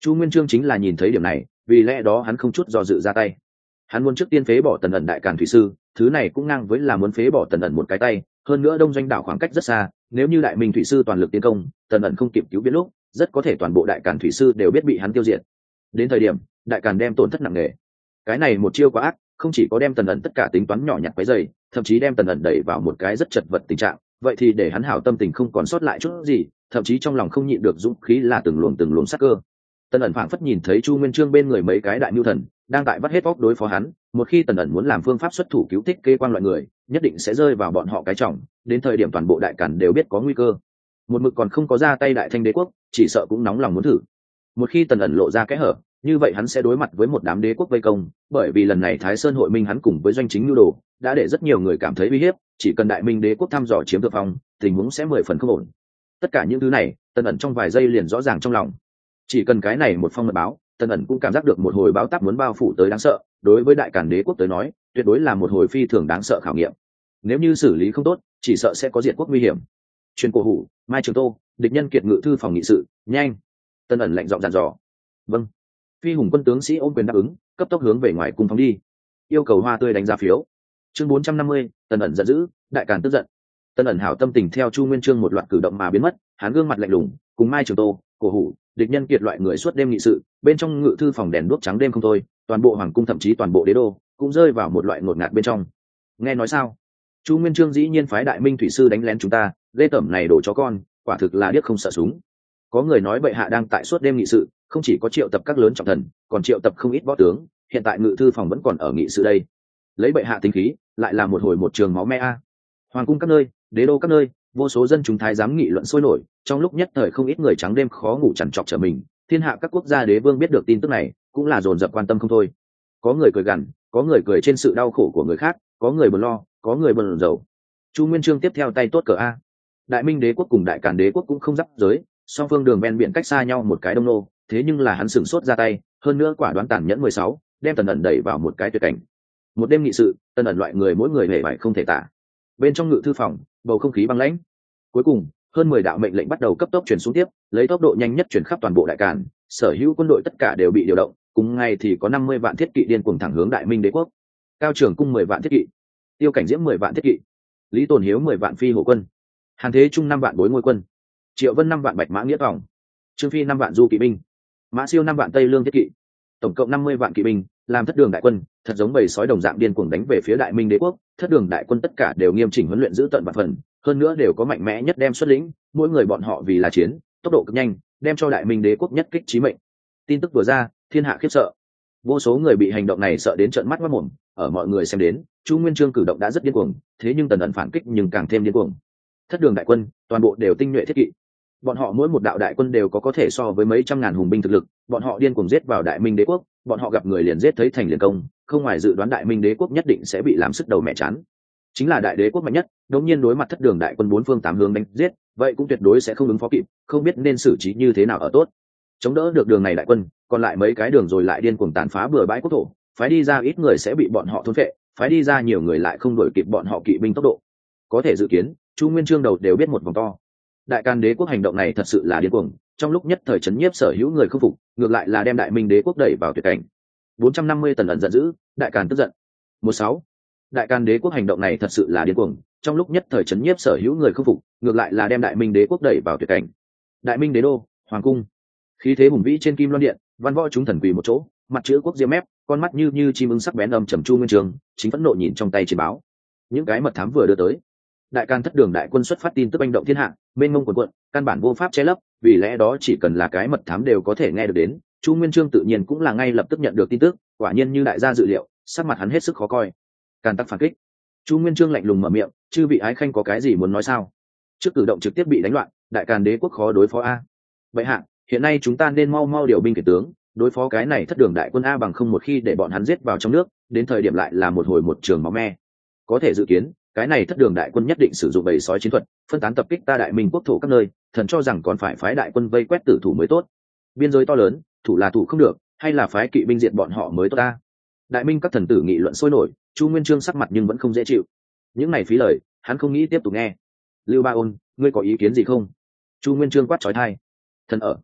Chu Nguyên Chương chính là nhìn thấy điểm này, vì lẽ đó hắn không chút do dự ra tay. Hắn muốn trước tiên phế bỏ Tần ẩn đại càn thủy sư, thứ này cũng ngang với là muốn phế bỏ Tần ẩn một cái tay, hơn nữa đông doanh đảo khoảng cách rất xa, nếu như đại minh thủy sư toàn lực tiến công, Tần ẩn không kịp cứu biến lúc, rất có thể toàn bộ đại càn thủy sư đều biết bị hắn tiêu diệt. Đến thời điểm đại càn đem tổn thất nặng nề. Cái này một chiêu quá ác, không chỉ có đem Tần ẩn tất cả tính toán nhỏ nhặt quấy dày, thậm chí đem Tần ẩn đẩy vào một cái rất chật vật tình trạng, vậy thì để hắn hảo tâm tình không còn sót lại chút gì, thậm chí trong lòng không nhịn được dũng khí là từng luồng từng luồng sắc cơ. Tần ẩn phảng phất nhìn thấy Chu Nguyên Chương bên người mấy cái đại mưu thần đang tại vắt hết óc đối phó hắn, một khi Tần ẩn muốn làm phương pháp xuất thủ cứu tích kê quan loại người, nhất định sẽ rơi vào bọn họ cái trọng, đến thời điểm toàn bộ đại càn đều biết có nguy cơ. Một mực còn không có ra tay đại thanh đế quốc, chỉ sợ cũng nóng lòng muốn thử. Một khi Tần ẩn lộ ra kẽ hở, như vậy hắn sẽ đối mặt với một đám đế quốc vây công, bởi vì lần này Thái Sơn hội minh hắn cùng với doanh chính nhu đồ, đã để rất nhiều người cảm thấy uy hiếp, chỉ cần đại minh đế quốc thăm dò chiếm thượng phong, tình huống sẽ mười phần không ổn. Tất cả những thứ này, Tần ẩn trong vài giây liền rõ ràng trong lòng. Chỉ cần cái này một phong mật báo, Tần ẩn cũng cảm giác được một hồi báo táp muốn bao phủ tới đáng sợ, đối với đại càn đế quốc tới nói, tuyệt đối là một hồi phi thường đáng sợ khảo nghiệm. Nếu như xử lý không tốt, chỉ sợ sẽ có diệt quốc nguy hiểm. Truyền cổ hủ, Mai Trường Tô, địch nhân kiệt ngự thư phòng nghị sự, nhanh. Tần ẩn lạnh giọng dặn dò. Vâng. Phi hùng quân tướng sĩ ôm quyền đáp ứng, cấp tốc hướng về ngoài cung phóng đi. Yêu cầu hoa tươi đánh giá phiếu. Chương bốn trăm năm mươi, Tần ẩn giận dữ, đại càn tức giận. Tần ẩn hảo tâm tình theo Chu Nguyên Chương một loạt cử động mà biến mất, hắn gương mặt lạnh lùng, cùng Mai Trường Tô, cổ hủ, địch nhân kiệt loại người suốt đêm nghị sự, bên trong ngự thư phòng đèn đuốc trắng đêm không thôi, toàn bộ hoàng cung thậm chí toàn bộ đế đô cũng rơi vào một loại ngột ngạt bên trong. Nghe nói sao? Chu Nguyên Chương dĩ nhiên phái đại minh thủy sư đánh lén chúng ta, lê tẩm này đổ chó con, quả thực là điếc không sợ súng. Có người nói bệ hạ đang tại suốt đêm nghị sự, không chỉ có triệu tập các lớn trọng thần, còn triệu tập không ít võ tướng, hiện tại ngự thư phòng vẫn còn ở nghị sự đây. Lấy bệ hạ tính khí, lại là một hồi một trường máu me a. Hoàng cung các nơi, đế đô các nơi, vô số dân chúng thái giám nghị luận sôi nổi, trong lúc nhất thời không ít người trắng đêm khó ngủ chằn trọc trở mình. Thiên hạ các quốc gia đế vương biết được tin tức này, cũng là dồn dập quan tâm không thôi. Có người cười gằn, có người cười trên sự đau khổ của người khác, có người buồn lo, có người buồn rầu. Chu Nguyên Chương tiếp theo tay tốt cờ a. Đại minh đế quốc cùng đại càn đế quốc cũng không giáp giới, song phương đường ven biển cách xa nhau một cái đông nô, thế nhưng là hắn sửng sốt ra tay, hơn nữa quả đoán tàn nhẫn mười sáu, đem Tần ẩn đẩy vào một cái tuyệt cảnh. Một đêm nghị sự, Tần ẩn loại người mỗi người hề bại không thể tả. Bên trong ngự thư phòng, bầu không khí băng lãnh. Cuối cùng, hơn mười đạo mệnh lệnh bắt đầu cấp tốc truyền xuống tiếp, lấy tốc độ nhanh nhất truyền khắp toàn bộ đại càn, sở hữu quân đội tất cả đều bị điều động, cùng ngày thì có năm mươi vạn thiết kỵ điên cuồng thẳng hướng đại minh đế quốc. Cao Trường Cung mười vạn thiết kỵ, Tiêu Cảnh Diễm mười vạn thiết kỵ, Lý Tồn Hiếu mười vạn phi hổ quân, Hàn Thế Trung năm vạn bối ngôi quân, Triệu Vân năm vạn bạch mã nghĩa vòng, Trương Phi năm vạn du kỵ binh, Mã Siêu năm vạn tây lương thiết kỵ, tổng cộng năm mươi vạn kỵ binh, làm thất đường đại quân, thật giống bầy sói đồng dạng điên cuồng đánh về phía đại minh đế quốc. Thất đường đại quân tất cả đều nghiêm chỉnh huấn luyện giữ tận và phần, hơn nữa đều có mạnh mẽ nhất đem xuất lĩnh, mỗi người bọn họ vì là chiến, tốc độ cực nhanh, đem cho đại minh đế quốc nhất kích chí mệnh. Tin tức vừa ra, thiên hạ khiếp sợ, vô số người bị hành động này sợ đến trợn mắt mắt mồm. Ở mọi người xem đến, Chu Nguyên Chương cử động đã rất điên cuồng, thế nhưng Tần ẩn phản kích nhưng càng thêm điên cuồng. Thất đường đại quân, toàn bộ đều tinh nhuệ thiết kỵ, bọn họ mỗi một đạo đại quân đều có có thể so với mấy trăm ngàn hùng binh thực lực, bọn họ điên cuồng giết vào đại minh đế quốc, bọn họ gặp người liền giết thấy thành liền công, không ngoài dự đoán đại minh đế quốc nhất định sẽ bị làm sức đầu mẹ chán. Chính là đại đế quốc mạnh nhất, đống nhiên đối mặt thất đường đại quân bốn phương tám hướng đánh giết, vậy cũng tuyệt đối sẽ không ứng phó kịp, không biết nên xử trí như thế nào ở tốt. Chống đỡ được đường này đại quân, còn lại mấy cái đường rồi lại điên cuồng tàn phá bừa bãi quốc thổ, phái đi ra ít người sẽ bị bọn họ thôn phệ, phái đi ra nhiều người lại không đuổi kịp bọn họ kỵ binh tốc độ. Có thể dự kiến, Chu Nguyên Chương đầu đều biết một vòng to. Đại càn đế quốc hành động này thật sự là điên cuồng, trong lúc nhất thời chấn nhiếp sở hữu người không phục, ngược lại là đem đại minh đế quốc đẩy vào tuyệt cảnh. bốn trăm năm mươi Tần ẩn giận dữ, đại càn tức giận. mười sáu Đại càn đế quốc hành động này thật sự là điên cuồng, trong lúc nhất thời chấn nhiếp sở hữu người không phục, ngược lại là đem đại minh đế quốc đẩy vào tuyệt cảnh. Đại minh đế đô, hoàng cung, khí thế hùng vĩ trên kim loan điện, văn võ chúng thần quỳ một chỗ, mặt chữ quốc diêm mép, con mắt như như chim ưng sắc bén âm trầm. Chu Nguyên Chương chính phẫn nộ nhìn trong tay chiến báo, những cái mật thám vừa đưa tới. Đại càn thất đường đại quân xuất phát tin tức manh động thiên hạ, mênh mông quần quận, căn bản vô pháp che lấp, vì lẽ đó chỉ cần là cái mật thám đều có thể nghe được đến. Chu Nguyên Chương tự nhiên cũng là ngay lập tức nhận được tin tức, quả nhiên như đại gia dự liệu, sắc mặt hắn hết sức khó coi. Càn tắc phản kích. Chu Nguyên Chương lạnh lùng mở miệng, chư vị ái khanh có cái gì muốn nói sao? Trước cử động trực tiếp bị đánh loạn, đại càn đế quốc khó đối phó a. Vậy hạ, hiện nay chúng ta nên mau mau điều binh khiển tướng, đối phó cái này thất đường đại quân a, bằng không một khi để bọn hắn giết vào trong nước, đến thời điểm lại là một hồi một trường máu me. Có thể dự kiến, cái này thất đường đại quân nhất định sử dụng bầy sói chiến thuật, phân tán tập kích ta đại minh quốc thổ các nơi, thần cho rằng còn phải phái đại quân vây quét tử thủ mới tốt. Biên giới to lớn, thủ là thủ không được, hay là phái kỵ binh diệt bọn họ mới tốt ta. Đại minh các thần tử nghị luận sôi nổi, Chu Nguyên Chương sắc mặt nhưng vẫn không dễ chịu. Những này phí lời, hắn không nghĩ tiếp tục nghe. Lưu Ba Ôn, ngươi có ý kiến gì không? Chu Nguyên Chương quát chói tai. Thần ở.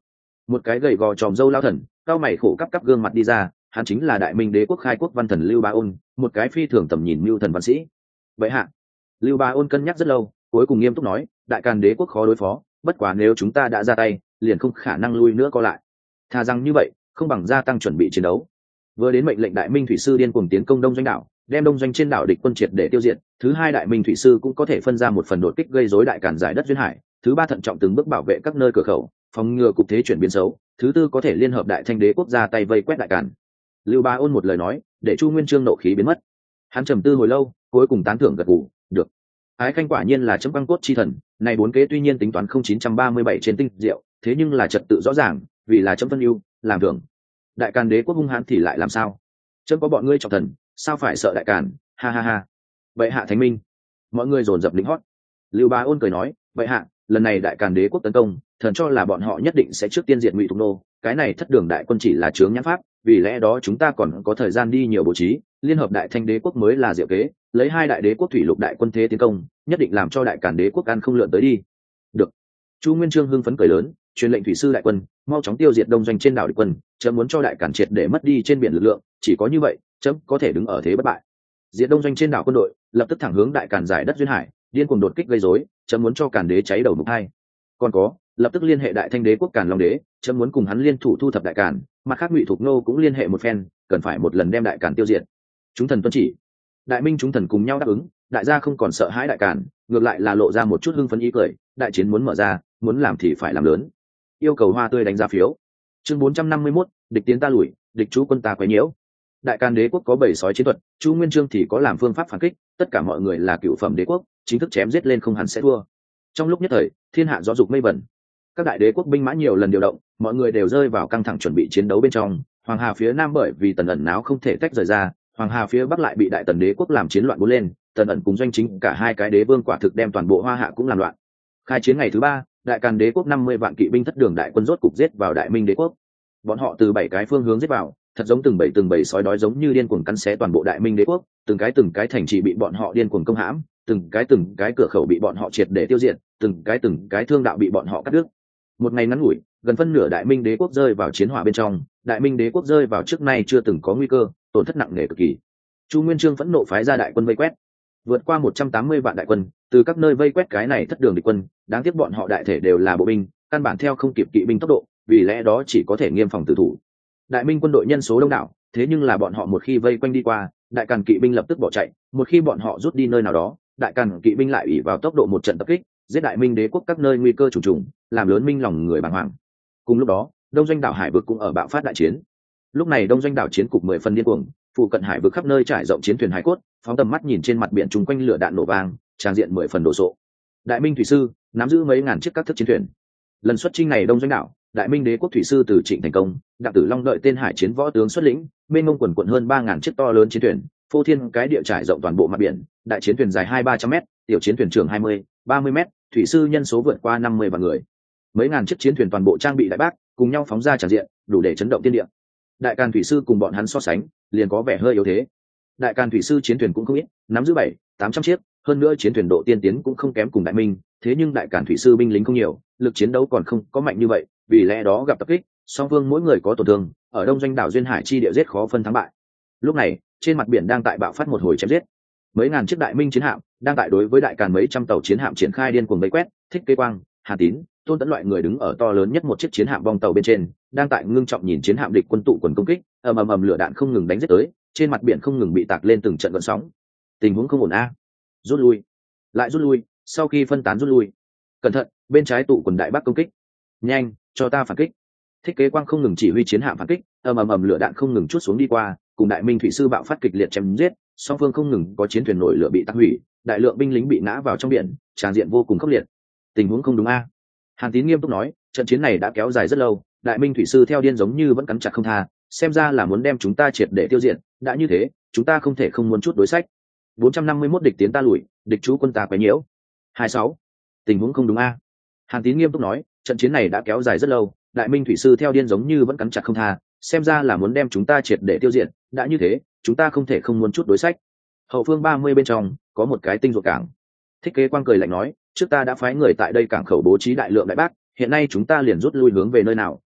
một cái gầy gò tròm dâu lao thần cao mày khổ cắp cắp gương mặt đi ra, hắn chính là đại minh đế quốc khai quốc văn thần Lưu Bá Ôn, một cái phi thường tầm nhìn mưu thần văn sĩ. Vậy hạ, Lưu Bá Ôn cân nhắc rất lâu, cuối cùng nghiêm túc nói, đại càn đế quốc khó đối phó, bất quá nếu chúng ta đã ra tay, liền không khả năng lui nữa co lại. Thà rằng như vậy, không bằng gia tăng chuẩn bị chiến đấu. Vừa đến mệnh lệnh đại minh thủy sư điên cuồng tiến công đông doanh đảo, đem đông doanh trên đảo địch quân triệt để tiêu diệt. Thứ hai, đại minh thủy sư cũng có thể phân ra một phần đột kích gây rối đại càn giải đất duyên hải. Thứ ba, thận trọng từng bước bảo vệ các nơi cửa khẩu, phòng ngừa cục thế chuyển biến xấu. Thứ tư, có thể liên hợp đại thanh đế quốc ra tay vây quét đại càn. Lưu Bá Ôn một lời nói, để Chu Nguyên Chương nộ khí biến mất. Hắn trầm tư hồi lâu, cuối cùng tán thưởng gật gù, được. Ái Khanh quả nhiên là chấm băng cốt chi thần, này bốn kế tuy nhiên tính toán không chín trăm ba mươi bảy trên tinh diệu, thế nhưng là trật tự rõ ràng, vì là chấm phân ưu, làm thưởng. Đại càn đế quốc hung hãn thì lại làm sao? Chấm có bọn ngươi trọng thần, sao phải sợ đại càn? Ha ha ha. Vậy hạ thánh minh. Mọi người dồn dập lính hót. Lưu Bá Ôn cười nói, vậy hạ, lần này đại càn đế quốc tấn công, thần cho là bọn họ nhất định sẽ trước tiên diệt Ngụy Thục Nô, cái này thất đường đại quân chỉ là chướng nhãn pháp, vì lẽ đó chúng ta còn có thời gian đi nhiều bố trí, liên hợp đại thanh đế quốc mới là diệu kế, lấy hai đại đế quốc thủy lục đại quân thế tiến công, nhất định làm cho đại càn đế quốc ăn không lượn tới đi. Được. Chu Nguyên Chương hưng phấn cười lớn, truyền lệnh thủy sư đại quân mau chóng tiêu diệt đông doanh trên đảo địch quân, chấm muốn cho đại càn triệt để mất đi trên biển lực lượng, chỉ có như vậy chấm có thể đứng ở thế bất bại. Diệt đông doanh trên đảo quân đội, lập tức thẳng hướng đại càn giải đất duyên hải, điên cuồng đột kích gây rối, chấm muốn cho càn đế cháy đầu mục hai. Còn có, lập tức liên hệ đại thanh đế quốc Càn Long đế, chấm muốn cùng hắn liên thủ thu thập đại càn, mặt khác Ngụy Thục Nô cũng liên hệ một phen, cần phải một lần đem đại càn tiêu diệt. Chúng thần tuân chỉ. Đại minh chúng thần cùng nhau đáp ứng, đại gia không còn sợ hãi đại càn, ngược lại là lộ ra một chút hưng phấn ý cười, đại chiến muốn mở ra, muốn làm thì phải làm lớn. Yêu cầu hoa tươi đánh giá phiếu. Chương bốn trăm năm mươi mốt, địch tiến ta lùi, địch chú quân ta quấy nhiễu. Đại càn đế quốc có bảy sói chiến thuật, Chu Nguyên Chương thì có làm phương pháp phản kích, tất cả mọi người là cựu phẩm đế quốc, chính thức chém giết lên không hẳn sẽ thua. Trong lúc nhất thời, thiên hạ gió dục mây vẩn. Các đại đế quốc binh mã nhiều lần điều động, mọi người đều rơi vào căng thẳng chuẩn bị chiến đấu bên trong. Hoàng Hà phía nam bởi vì Tần ẩn náo không thể tách rời ra, Hoàng Hà phía bắc lại bị đại tần đế quốc làm chiến loạn bốn lên, Tần ẩn cùng doanh chính cả hai cái đế vương quả thực đem toàn bộ Hoa Hạ cũng làm loạn. Khai chiến ngày thứ ba, đại càn đế quốc năm mươi vạn kỵ binh thất đường đại quân rốt cục giết vào đại minh đế quốc. Bọn họ từ bảy cái phương hướng giết vào, thật giống từng bảy từng bảy sói đói giống như điên cuồng cắn xé toàn bộ đại minh đế quốc, từng cái từng cái thành trì bị bọn họ điên cuồng công hãm, từng cái từng cái cửa khẩu bị bọn họ triệt để tiêu diệt, từng cái từng cái thương đạo bị bọn họ cắt đứt. Một ngày ngắn ngủi, gần phân nửa đại minh đế quốc rơi vào chiến hỏa bên trong, đại minh đế quốc rơi vào trước nay chưa từng có nguy cơ, tổn thất nặng nề cực kỳ. Chu Nguyên Chương phẫn nộ phái ra đại quân vây quét, vượt qua một trăm tám mươi vạn đại quân, từ các nơi vây quét cái này thất đường địch quân, đáng tiếc bọn họ đại thể đều là bộ binh, căn bản theo không kịp kỵ binh tốc độ, vì lẽ đó chỉ có thể nghiêm phòng tử thủ. Đại minh quân đội nhân số đông đảo, thế nhưng là bọn họ một khi vây quanh đi qua, đại càn kỵ binh lập tức bỏ chạy, một khi bọn họ rút đi nơi nào đó, đại càn kỵ binh lại ủy vào tốc độ một trận tập kích, giết đại minh đế quốc các nơi nguy cơ trùng trùng, làm lớn minh lòng người bàng hoàng. Cùng lúc đó, đông doanh đảo hải vực cũng ở bạo phát đại chiến. Lúc này đông doanh đảo chiến cục mười phần điên cuồng, phụ cận hải vực khắp nơi trải rộng chiến thuyền hải cốt, phóng tầm mắt nhìn trên mặt biển chung quanh lửa đạn nổ vang, tràng diện mười phần đồ sộ. Đại minh thủy sư nắm giữ mấy ngàn chiếc các thức chiến thuyền. Lần xuất chinh này đông doanh đảo, đại minh đế quốc thủy sư từ Trịnh Thành Công, Đặng Tử Long đợi tên hải chiến võ tướng xuất lĩnh, mênh mông quần quận hơn ba ngàn chiếc to lớn chiến thuyền, phô thiên cái địa trải rộng toàn bộ mặt biển. Đại chiến thuyền dài hai ba trăm mét, tiểu chiến thuyền trường hai mươi, ba mươi mét, thủy sư nhân số vượt qua năm mươi vạn người. Mấy ngàn chiếc chiến thuyền toàn bộ trang bị đại bác, cùng nhau phóng ra tràn diện, đủ để chấn động thiên địa. Đại càn thủy sư cùng bọn hắn so sánh, liền có vẻ hơi yếu thế. Đại càn thủy sư chiến thuyền cũng không ít, nắm giữ bảy, tám trăm chiếc, hơn nữa chiến thuyền độ tiên tiến cũng không kém cùng đại minh, thế nhưng đại càn thủy sư binh lính không nhiều, lực chiến đấu còn không có mạnh như vậy, vì lẽ đó gặp tập kích, song phương mỗi người có tổn thương, ở đông doanh đảo duyên hải chi địa giết khó phân thắng bại. Lúc này, trên mặt biển đang tại bạo phát một hồi chém giết. Mấy ngàn chiếc đại minh chiến hạm đang tại đối với đại càn mấy trăm tàu chiến hạm triển khai điên cuồng vây quét. Thích Kế Quang, Hà Tín, Tôn Tấn loại người đứng ở to lớn nhất một chiếc chiến hạm bong tàu bên trên, đang tại ngưng trọng nhìn chiến hạm địch quân tụ quần công kích, ầm ầm ầm lửa đạn không ngừng đánh giết tới, trên mặt biển không ngừng bị tạc lên từng trận gợn sóng. Tình huống không ổn a. Rút lui, lại rút lui, sau khi phân tán rút lui. Cẩn thận, bên trái tụ quần đại bác công kích. Nhanh, cho ta phản kích. Thích Kế Quang không ngừng chỉ huy chiến hạm phản kích, ầm ầm ầm lửa đạn không ngừng chút xuống đi qua, cùng đại minh thủy sư bạo phát kịch liệt chém giết, song phương không ngừng có chiến thuyền nổi lửa bị tắc hủy, đại lượng binh lính bị ngã vào trong biển, tràn diện vô cùng khốc liệt. Tình huống không đúng a. Hàn Tín nghiêm túc nói, trận chiến này đã kéo dài rất lâu, đại minh thủy sư theo điên giống như vẫn cắn chặt không tha, xem ra là muốn đem chúng ta triệt để tiêu diệt, đã như thế, chúng ta không thể không muốn chút đối sách. bốn trăm năm mươi mốt địch tiến ta lùi, địch chú quân ta quấy nhiễu. hai mươi sáu. Tình huống không đúng a. Hàn Tín nghiêm túc nói, trận chiến này đã kéo dài rất lâu, đại minh thủy sư theo điên giống như vẫn cắn chặt không tha, xem ra là muốn đem chúng ta triệt để tiêu diệt, đã như thế, chúng ta không thể không muốn chút đối sách. Hậu phương ba mươi bên trong có một cái tinh ruột cảng. Thích Kế Quang cười lạnh nói, trước ta đã phái người tại đây cảng khẩu bố trí đại lượng đại bác, hiện nay chúng ta liền rút lui hướng về nơi nào,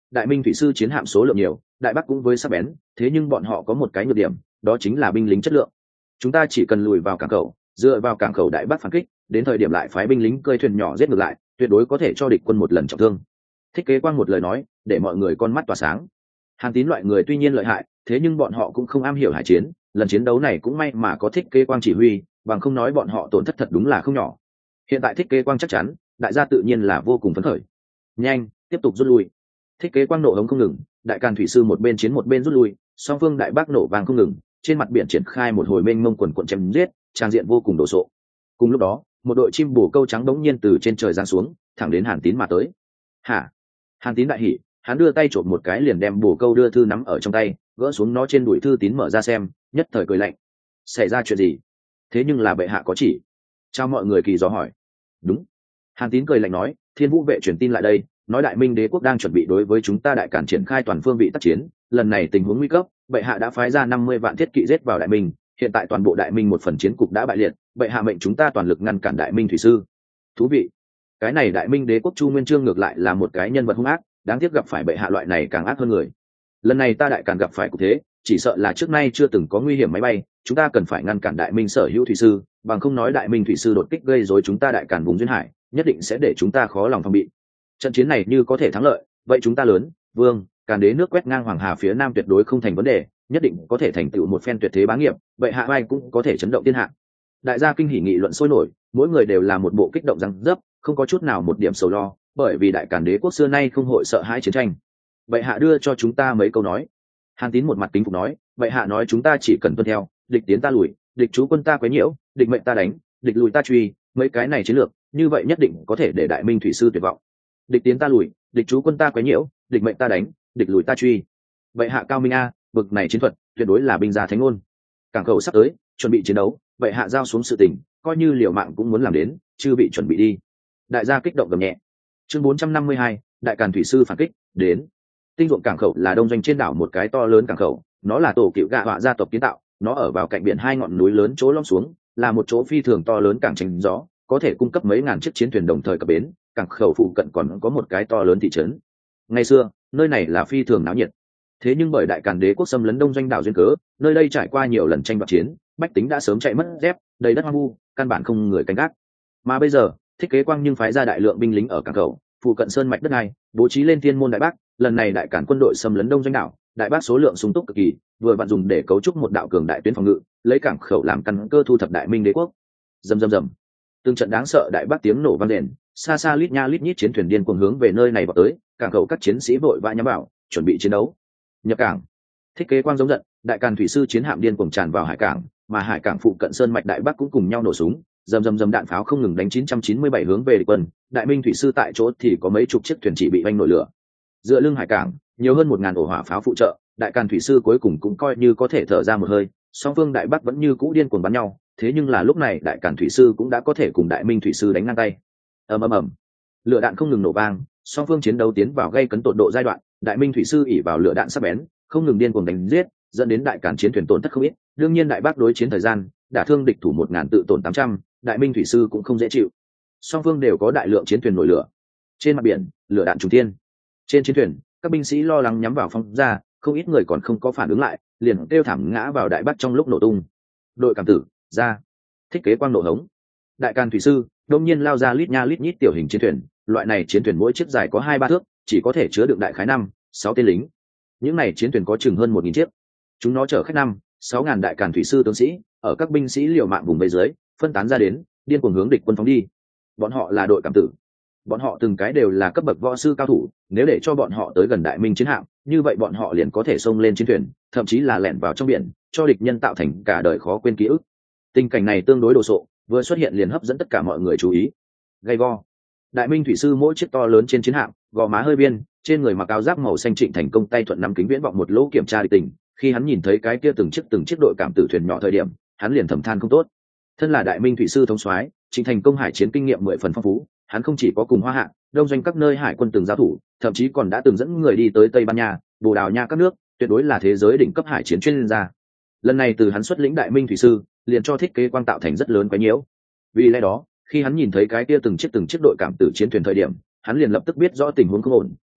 đại minh thủy sư chiến hạm số lượng nhiều, đại bắc cũng với sắc bén, thế nhưng bọn họ có một cái nhược điểm, đó chính là binh lính chất lượng. Chúng ta chỉ cần lùi vào cảng khẩu, dựa vào cảng khẩu đại bắc phản kích, đến thời điểm lại phái binh lính cơi thuyền nhỏ giết ngược lại, tuyệt đối có thể cho địch quân một lần trọng thương. Thích Kế Quang một lời nói, để mọi người con mắt tỏa sáng. Hàn Tín loại người tuy nhiên lợi hại, thế nhưng bọn họ cũng không am hiểu hải chiến, lần chiến đấu này cũng may mà có Thích Kế Quang chỉ huy, bằng không nói bọn họ tổn thất thật đúng là không nhỏ. Hiện tại Thích Kế Quang chắc chắn, đại gia tự nhiên là vô cùng phấn khởi. Nhanh, tiếp tục rút lui. Thích Kế Quang nộ hống không ngừng, đại càn thủy sư một bên chiến một bên rút lui, song phương đại bác nổ vang không ngừng, trên mặt biển triển khai một hồi mênh mông quần quần chém giết, trang diện vô cùng đồ sộ. Cùng lúc đó, một đội chim bồ câu trắng đống nhiên từ trên trời giáng xuống, thẳng đến Hàn Tín mà tới. Hả? Hàn Tín đại hỉ, hắn đưa tay trộm một cái liền đem bồ câu đưa thư nắm ở trong tay, gỡ xuống nó trên đùi thư tín mở ra xem, nhất thời cười lạnh. Xảy ra chuyện gì? Thế nhưng là bệ hạ có chỉ. Chào mọi người kỳ dò hỏi. Đúng. Hàn Tín cười lạnh nói, Thiên Vũ vệ truyền tin lại đây, nói đại minh đế quốc đang chuẩn bị đối với chúng ta đại cản triển khai toàn phương vị tác chiến, lần này tình huống nguy cấp, bệ hạ đã phái ra năm mươi vạn thiết kỵ giết vào đại minh, hiện tại toàn bộ đại minh một phần chiến cục đã bại liệt, bệ hạ mệnh chúng ta toàn lực ngăn cản đại minh thủy sư. Thú vị. Cái này đại minh đế quốc Chu Nguyên Chương ngược lại là một cái nhân vật hung ác, đáng tiếc gặp phải bệ hạ loại này càng ác hơn người. Lần này ta đại càn gặp phải cục thế, chỉ sợ là trước nay chưa từng có nguy hiểm máy bay, chúng ta cần phải ngăn cản đại minh sở hữu thủy sư, bằng không nói đại minh thủy sư đột kích gây rối chúng ta đại càn vùng duyên hải, nhất định sẽ để chúng ta khó lòng phòng bị. Trận chiến này như có thể thắng lợi, vậy chúng ta lớn, vương, càn đế nước quét ngang hoàng hà phía nam tuyệt đối không thành vấn đề, nhất định có thể thành tựu một phen tuyệt thế bá nghiệp, vậy hạ vai cũng có thể chấn động thiên hạ. Đại gia kinh hỉ nghị luận sôi nổi, mỗi người đều là một bộ kích động răng dấp, không có chút nào một điểm sầu lo, bởi vì đại càn đế quốc xưa nay không hội sợ hãi chiến tranh. Vậy hạ đưa cho chúng ta mấy câu nói. Hàn Tín một mặt kính phục nói, vậy hạ nói chúng ta chỉ cần tuân theo, địch tiến ta lùi, địch chú quân ta quấy nhiễu, địch mệnh ta đánh, địch lùi ta truy, mấy cái này chiến lược, như vậy nhất định có thể để đại minh thủy sư tuyệt vọng. Địch tiến ta lùi, địch chú quân ta quấy nhiễu, địch mệnh ta đánh, địch lùi ta truy. Vậy hạ cao minh a, bực này chiến thuật tuyệt đối là binh gia thánh ngôn. Cảng khẩu sắp tới, chuẩn bị chiến đấu, vậy hạ giao xuống sự tình, coi như liều mạng cũng muốn làm đến, chưa bị chuẩn bị đi. Đại gia kích động gầm nhẹ. Chương bốn trăm năm mươi hai, đại càn thủy sư phản kích đến. Tinh ruộng cảng khẩu là đông doanh trên đảo một cái to lớn cảng khẩu, nó là tổ cựu gạ họa gia tộc kiến tạo, nó ở vào cạnh biển hai ngọn núi lớn chỗ lõm xuống, là một chỗ phi thường to lớn cảng tránh gió, có thể cung cấp mấy ngàn chiếc chiến thuyền đồng thời cập bến. Cảng khẩu phụ cận còn có một cái to lớn thị trấn. Ngày xưa, nơi này là phi thường náo nhiệt. Thế nhưng bởi đại càn đế quốc xâm lấn đông doanh đảo duyên cớ, nơi đây trải qua nhiều lần tranh đoạt chiến, bách tính đã sớm chạy mất dép, đầy đất hoang vu, căn bản không người canh gác. Mà bây giờ, Thích Kế Quang nhưng phái ra đại lượng binh lính ở cảng khẩu, phụ cận sơn mạch đất này, bố trí lên thiên môn đại bác. Lần này đại càn quân đội xâm lấn đông doanh đảo, đại bác số lượng sung túc cực kỳ, vừa vặn dùng để cấu trúc một đạo cường đại tuyến phòng ngự, lấy cảng khẩu làm căn cơ thu thập đại minh đế quốc. Rầm rầm rầm, từng trận đáng sợ đại bác tiếng nổ vang đền, xa xa lít nha lít nhít chiến thuyền điên cuồng hướng về nơi này vào tới, cảng khẩu các chiến sĩ vội vã nhắm vào, chuẩn bị chiến đấu. Nhập cảng. Thích Kế Quang giống giận, đại càn thủy sư chiến hạm điên cuồng tràn vào hải cảng, mà hải cảng phụ cận sơn mạch đại bắc cũng cùng nhau nổ súng, rầm rầm rầm đạn pháo không ngừng đánh chín trăm chín mươi bảy hướng về địch quân. Đại minh thủy sư tại chỗ thì có mấy chục chiếc thuyền chỉ bị vanh nổi lửa. Dựa lưng hải cảng, nhiều hơn một ngàn ổ hỏa pháo phụ trợ, đại càn thủy sư cuối cùng cũng coi như có thể thở ra một hơi. Song phương đại bắc vẫn như cũ điên cuồng bắn nhau, thế nhưng là lúc này đại càn thủy sư cũng đã có thể cùng đại minh thủy sư đánh ngang tay. Ầm ầm ầm, lửa đạn không ngừng nổ vang, song phương chiến đấu tiến vào gây cấn tột độ giai đoạn. Đại minh thủy sư ỉ vào lửa đạn sắc bén, không ngừng điên cuồng đánh giết, dẫn đến đại càn chiến thuyền tổn thất không ít. Đương nhiên đại bác đối chiến thời gian, đả thương địch thủ một ngàn tự tổn tám trăm, đại minh thủy sư cũng không dễ chịu. Song phương đều có đại lượng chiến thuyền nổi lửa. Trên mặt biển, lửa đạn trùng thiên. Trên chiến thuyền, các binh sĩ lo lắng nhắm vào phóng ra, không ít người còn không có phản ứng lại, liền kêu thảm ngã vào đại bác trong lúc nổ tung. Đội cảm tử, ra. Thích Kế Quang nổ hống. Đại càn thủy sư đông nhiên lao ra lít nha lít nhít tiểu hình chiến thuyền, loại này chiến thuyền mỗi chiếc dài có hai ba thước, chỉ có thể chứa đựng đại khái năm sáu tên lính. Những này chiến thuyền có chừng hơn một nghìn chiếc, chúng nó chở khách năm sáu ngàn đại càn thủy sư tướng sĩ, ở các binh sĩ liều mạng vùng vây dưới phân tán ra đến, điên cuồng hướng địch quân phóng đi. Bọn họ là đội cảm tử, bọn họ từng cái đều là cấp bậc võ sư cao thủ, nếu để cho bọn họ tới gần đại minh chiến hạm, như vậy bọn họ liền có thể xông lên chiến thuyền, thậm chí là lẻn vào trong biển, cho địch nhân tạo thành cả đời khó quên ký ức. Tình cảnh này tương đối đồ sộ, vừa xuất hiện liền hấp dẫn tất cả mọi người chú ý. Gay go, đại minh thủy sư mỗi chiếc to lớn trên chiến hạm, gò má hơi biên, trên người mặc áo giáp màu xanh Trịnh Thành Công tay thuận nắm kính viễn vọng một lỗ kiểm tra địch tình. Khi hắn nhìn thấy cái kia từng chiếc từng chiếc đội cảm tử thuyền nhỏ thời điểm, hắn liền thầm than không tốt. Thân là đại minh thủy sư thống soái, Trịnh Thành Công hải chiến kinh nghiệm mười phần phong phú, hắn không chỉ có cùng Hoa Hạ, Đông doanh các nơi hải quân từng giao thủ, thậm chí còn đã từng dẫn người đi tới Tây Ban Nha, Bồ Đào Nha các nước, tuyệt đối là thế giới đỉnh cấp hải chiến chuyên gia. Lần này từ hắn xuất lĩnh đại minh thủy sư, liền cho Thích Kế Quang tạo thành rất lớn quấy nhiễu. Vì lẽ đó, khi hắn nhìn thấy cái kia từng chiếc từng chiếc đội cảm tử chiến thuyền thời điểm, hắn liền lập tức biết rõ tình huống không ổn,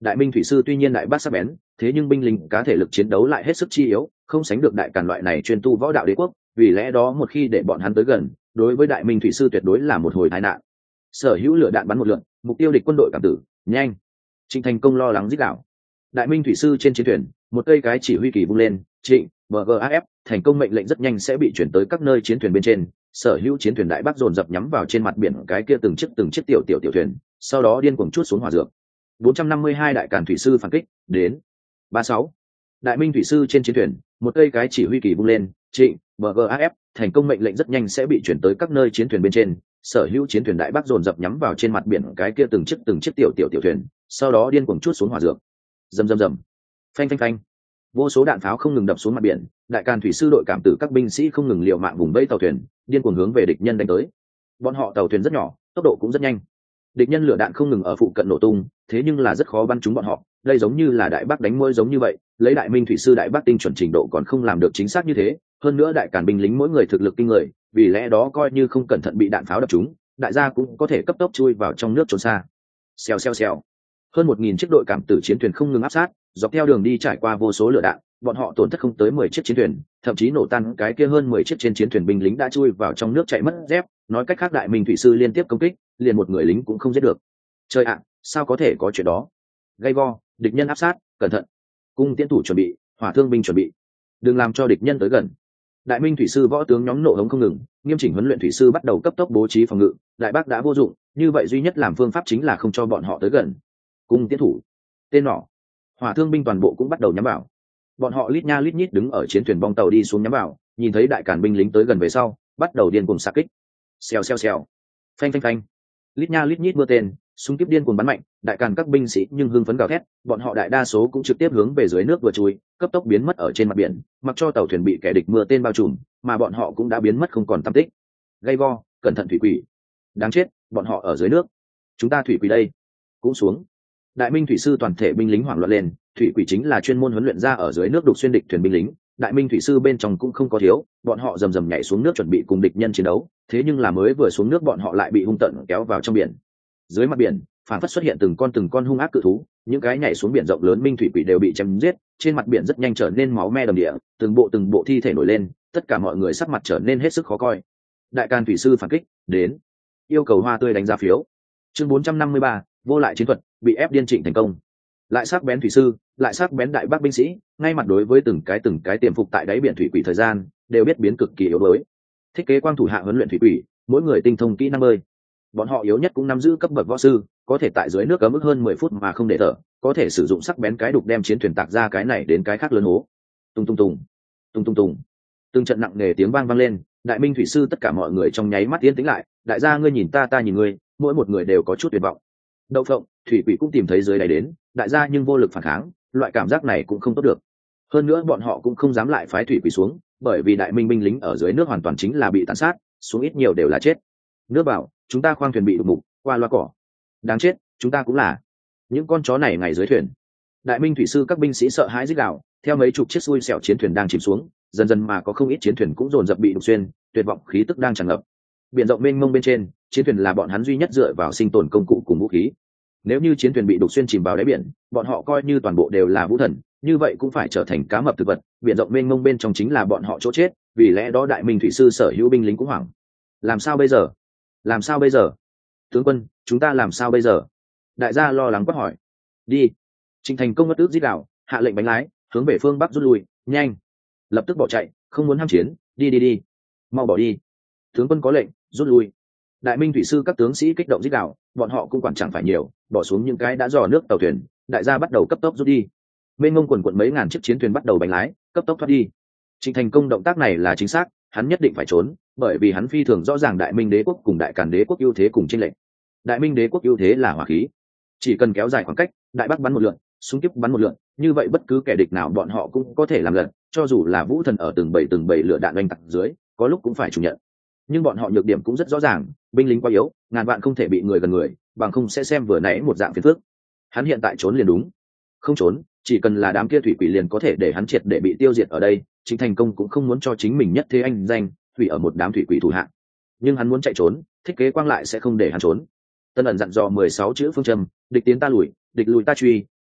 đại minh thủy sư tuy nhiên đại bác sắc bén, thế nhưng binh lính cá thể lực chiến đấu lại hết sức chi yếu, không sánh được đại càn loại này chuyên tu võ đạo đế quốc, vì lẽ đó một khi để bọn hắn tới gần, đối với đại minh thủy sư tuyệt đối là một hồi tai nạn. Sở hữu lửa đạn bắn một lượt, mục tiêu địch quân đội cảm tử, nhanh. Trịnh Thành Công lo lắng rít gào. Đại minh thủy sư trên chiến thuyền, một cây cái chỉ huy kỳ vung lên, Trịnh, bê giê a ép, thành công mệnh lệnh rất nhanh sẽ bị chuyển tới các nơi chiến thuyền bên trên, sở hữu chiến thuyền đại bác dồn dập nhắm vào trên mặt biển cái kia từng chiếc từng chiếc tiểu tiểu tiểu thuyền, sau đó điên cuồng chuốt xuống hỏa dược. bốn trăm năm mươi hai đại càn thủy sư phản kích, đến. ba sáu. Đại minh thủy sư trên chiến thuyền, một cây cái chỉ huy kỳ vung lên, Trịnh, bê giê a ép, thành công mệnh lệnh rất nhanh sẽ bị chuyển tới các nơi chiến thuyền bên trên, sở hữu chiến thuyền đại bác dồn dập nhắm vào trên mặt biển cái kia từng chiếc từng chiếc tiểu tiểu tiểu thuyền, sau đó điên cuồng chuốt xuống hỏa dược. Rầm rầm rầm. Phanh phanh phanh. Vô số đạn pháo không ngừng đập xuống mặt biển, đại càn thủy sư đội cảm tử các binh sĩ không ngừng liều mạng vùng vây tàu thuyền, điên cuồng hướng về địch nhân đánh tới. Bọn họ tàu thuyền rất nhỏ, tốc độ cũng rất nhanh. Địch nhân lửa đạn không ngừng ở phụ cận nổ tung, thế nhưng là rất khó bắn trúng bọn họ. Đây giống như là đại bác đánh môi giống như vậy, lấy đại minh thủy sư đại bác tinh chuẩn trình độ còn không làm được chính xác như thế. Hơn nữa đại càn binh lính mỗi người thực lực kinh người, vì lẽ đó coi như không cẩn thận bị đạn pháo đập trúng, đại gia cũng có thể cấp tốc chui vào trong nước trốn xa. Xèo xèo xèo. Hơn một nghìn chiếc đội cảm tử chiến thuyền không ngừng áp sát, dọc theo đường đi trải qua vô số lửa đạn, bọn họ tổn thất không tới mười chiếc chiến thuyền, thậm chí nổ tan cái kia hơn mười chiếc trên chiến thuyền binh lính đã chui vào trong nước chạy mất dép, nói cách khác đại minh thủy sư liên tiếp công kích, liền một người lính cũng không giết được. Trời ạ, sao có thể có chuyện đó? Gay go, địch nhân áp sát, cẩn thận. Cung tiễn thủ chuẩn bị, hỏa thương binh chuẩn bị. Đừng làm cho địch nhân tới gần. Đại minh thủy sư võ tướng nhóm nộ hống không ngừng, nghiêm chỉnh huấn luyện thủy sư bắt đầu cấp tốc bố trí phòng ngự, đại bác đã vô dụng, như vậy duy nhất làm phương pháp chính là không cho bọn họ tới gần. Cung tiễn thủ, tên nỏ, hỏa thương binh toàn bộ cũng bắt đầu nhắm vào. Bọn họ lít nha lít nhít đứng ở chiến thuyền bong tàu đi xuống nhắm vào, nhìn thấy đại càn binh lính tới gần về sau, bắt đầu điên cuồng xạ kích. Xèo xèo xèo, phanh phanh phanh, lít nha lít nhít mưa tên, súng kíp điên cuồng bắn mạnh, đại càn các binh sĩ nhưng hưng phấn gào thét, bọn họ đại đa số cũng trực tiếp hướng về dưới nước vừa chui, cấp tốc biến mất ở trên mặt biển, mặc cho tàu thuyền bị kẻ địch mưa tên bao trùm, mà bọn họ cũng đã biến mất không còn tăm tích. Gay go, cẩn thận thủy quỷ, đáng chết, bọn họ ở dưới nước, chúng ta thủy quỷ đây, cũng xuống. Đại minh thủy sư toàn thể binh lính hoảng loạn lên, thủy quỷ chính là chuyên môn huấn luyện ra ở dưới nước đục xuyên địch thuyền binh lính, đại minh thủy sư bên trong cũng không có thiếu, bọn họ rầm rầm nhảy xuống nước chuẩn bị cùng địch nhân chiến đấu, thế nhưng là mới vừa xuống nước bọn họ lại bị hung tận kéo vào trong biển. Dưới mặt biển phản phất xuất hiện từng con từng con hung ác cự thú, những cái nhảy xuống biển rộng lớn minh thủy quỷ đều bị chém giết, trên mặt biển rất nhanh trở nên máu me đầm địa, từng bộ từng bộ thi thể nổi lên, tất cả mọi người sắc mặt trở nên hết sức khó coi. Đại càn thủy sư phản kích đến, yêu cầu hoa tươi đánh giá phiếu. Chương bốn trăm năm mươi ba, vô lại chiến thuật, bị ép điên Trịnh Thành Công. Lại sắc bén thủy sư, lại sắc bén đại bác binh sĩ, ngay mặt đối với từng cái từng cái tiềm phục tại đáy biển thủy quỷ thời gian, đều biết biến cực kỳ yếu đuối. Thiết kế quang thủ hạ huấn luyện thủy quỷ, mỗi người tinh thông kỹ năng bơi. Bọn họ yếu nhất cũng nắm giữ cấp bậc võ sư, có thể tại dưới nước cấm ức hơn mười phút mà không để thở, có thể sử dụng sắc bén cái đục đem chiến thuyền tạc ra cái này đến cái khác lớn hố. Tung tung tùng, tung tung tùng. Từng trận nặng nề tiếng vang vang lên, đại minh thủy sư tất cả mọi người trong nháy mắt tiến tĩnh lại, đại gia ngươi nhìn ta ta nhìn ngươi, mỗi một người đều có chút tuyệt vọng. Đậu phộng, thủy quỷ cũng tìm thấy dưới đáy đến, đại gia nhưng vô lực phản kháng, loại cảm giác này cũng không tốt được. Hơn nữa bọn họ cũng không dám lại phái thủy quỷ xuống, bởi vì đại minh binh lính ở dưới nước hoàn toàn chính là bị tàn sát, xuống ít nhiều đều là chết. Nước bảo, chúng ta khoang thuyền bị đục mục, qua loa cỏ. Đáng chết, chúng ta cũng là. Những con chó này ngày dưới thuyền. Đại minh thủy sư các binh sĩ sợ hãi rít gào, theo mấy chục chiếc xui xẻo chiến thuyền đang chìm xuống, dần dần mà có không ít chiến thuyền cũng dồn dập bị đục xuyên, tuyệt vọng khí tức đang tràn ngập. Biển rộng mênh mông bên trên, chiến thuyền là bọn hắn duy nhất dựa vào sinh tồn công cụ cùng vũ khí. Nếu như chiến thuyền bị đục xuyên chìm vào đáy biển, bọn họ coi như toàn bộ đều là vũ thần, như vậy cũng phải trở thành cá mập thực vật, biển rộng mênh mông bên trong chính là bọn họ chỗ chết, vì lẽ đó đại minh thủy sư sở hữu binh lính cũng hoảng. Làm sao bây giờ? Làm sao bây giờ? Tướng quân, chúng ta làm sao bây giờ? Đại gia lo lắng quát hỏi. Đi. Trịnh Thành Công ngất ước rít gào, hạ lệnh bánh lái, hướng về phương bắc rút lui, nhanh. Lập tức bỏ chạy, không muốn ham chiến, đi đi đi. Mau bỏ đi. Tướng quân có lệnh, rút lui. Đại minh thủy sư các tướng sĩ kích động rít gào, bọn họ cũng quản chẳng phải nhiều, bỏ xuống những cái đã dò nước tàu thuyền, đại gia bắt đầu cấp tốc rút đi. Mênh mông quần quận mấy ngàn chiếc chiến thuyền bắt đầu bánh lái, cấp tốc thoát đi. Trịnh Thành Công động tác này là chính xác, hắn nhất định phải trốn, bởi vì hắn phi thường rõ ràng đại minh đế quốc cùng đại càn đế quốc ưu thế cùng chênh lệch. Đại minh đế quốc ưu thế là hỏa khí, chỉ cần kéo dài khoảng cách, đại bác bắn một lượt, súng kíp bắn một lượt, như vậy bất cứ kẻ địch nào bọn họ cũng có thể làm lật, cho dù là vũ thần ở từng bầy từng bầy lửa đạn oanh tạc dưới, có lúc cũng phải chủ nhận. Nhưng bọn họ nhược điểm cũng rất rõ ràng, binh lính quá yếu, ngàn vạn không thể bị người gần người, bằng không sẽ xem vừa nãy một dạng phiền phức. Hắn hiện tại trốn liền đúng, không trốn, chỉ cần là đám kia thủy quỷ liền có thể để hắn triệt để bị tiêu diệt ở đây. Trịnh Thành Công cũng không muốn cho chính mình nhất thế anh danh thủy ở một đám thủy quỷ thủ hạng, nhưng hắn muốn chạy trốn, thiết kế quang lại sẽ không để hắn trốn. Tân ẩn dặn dò mười sáu chữ phương châm, địch tiến ta lùi, địch lùi ta truy,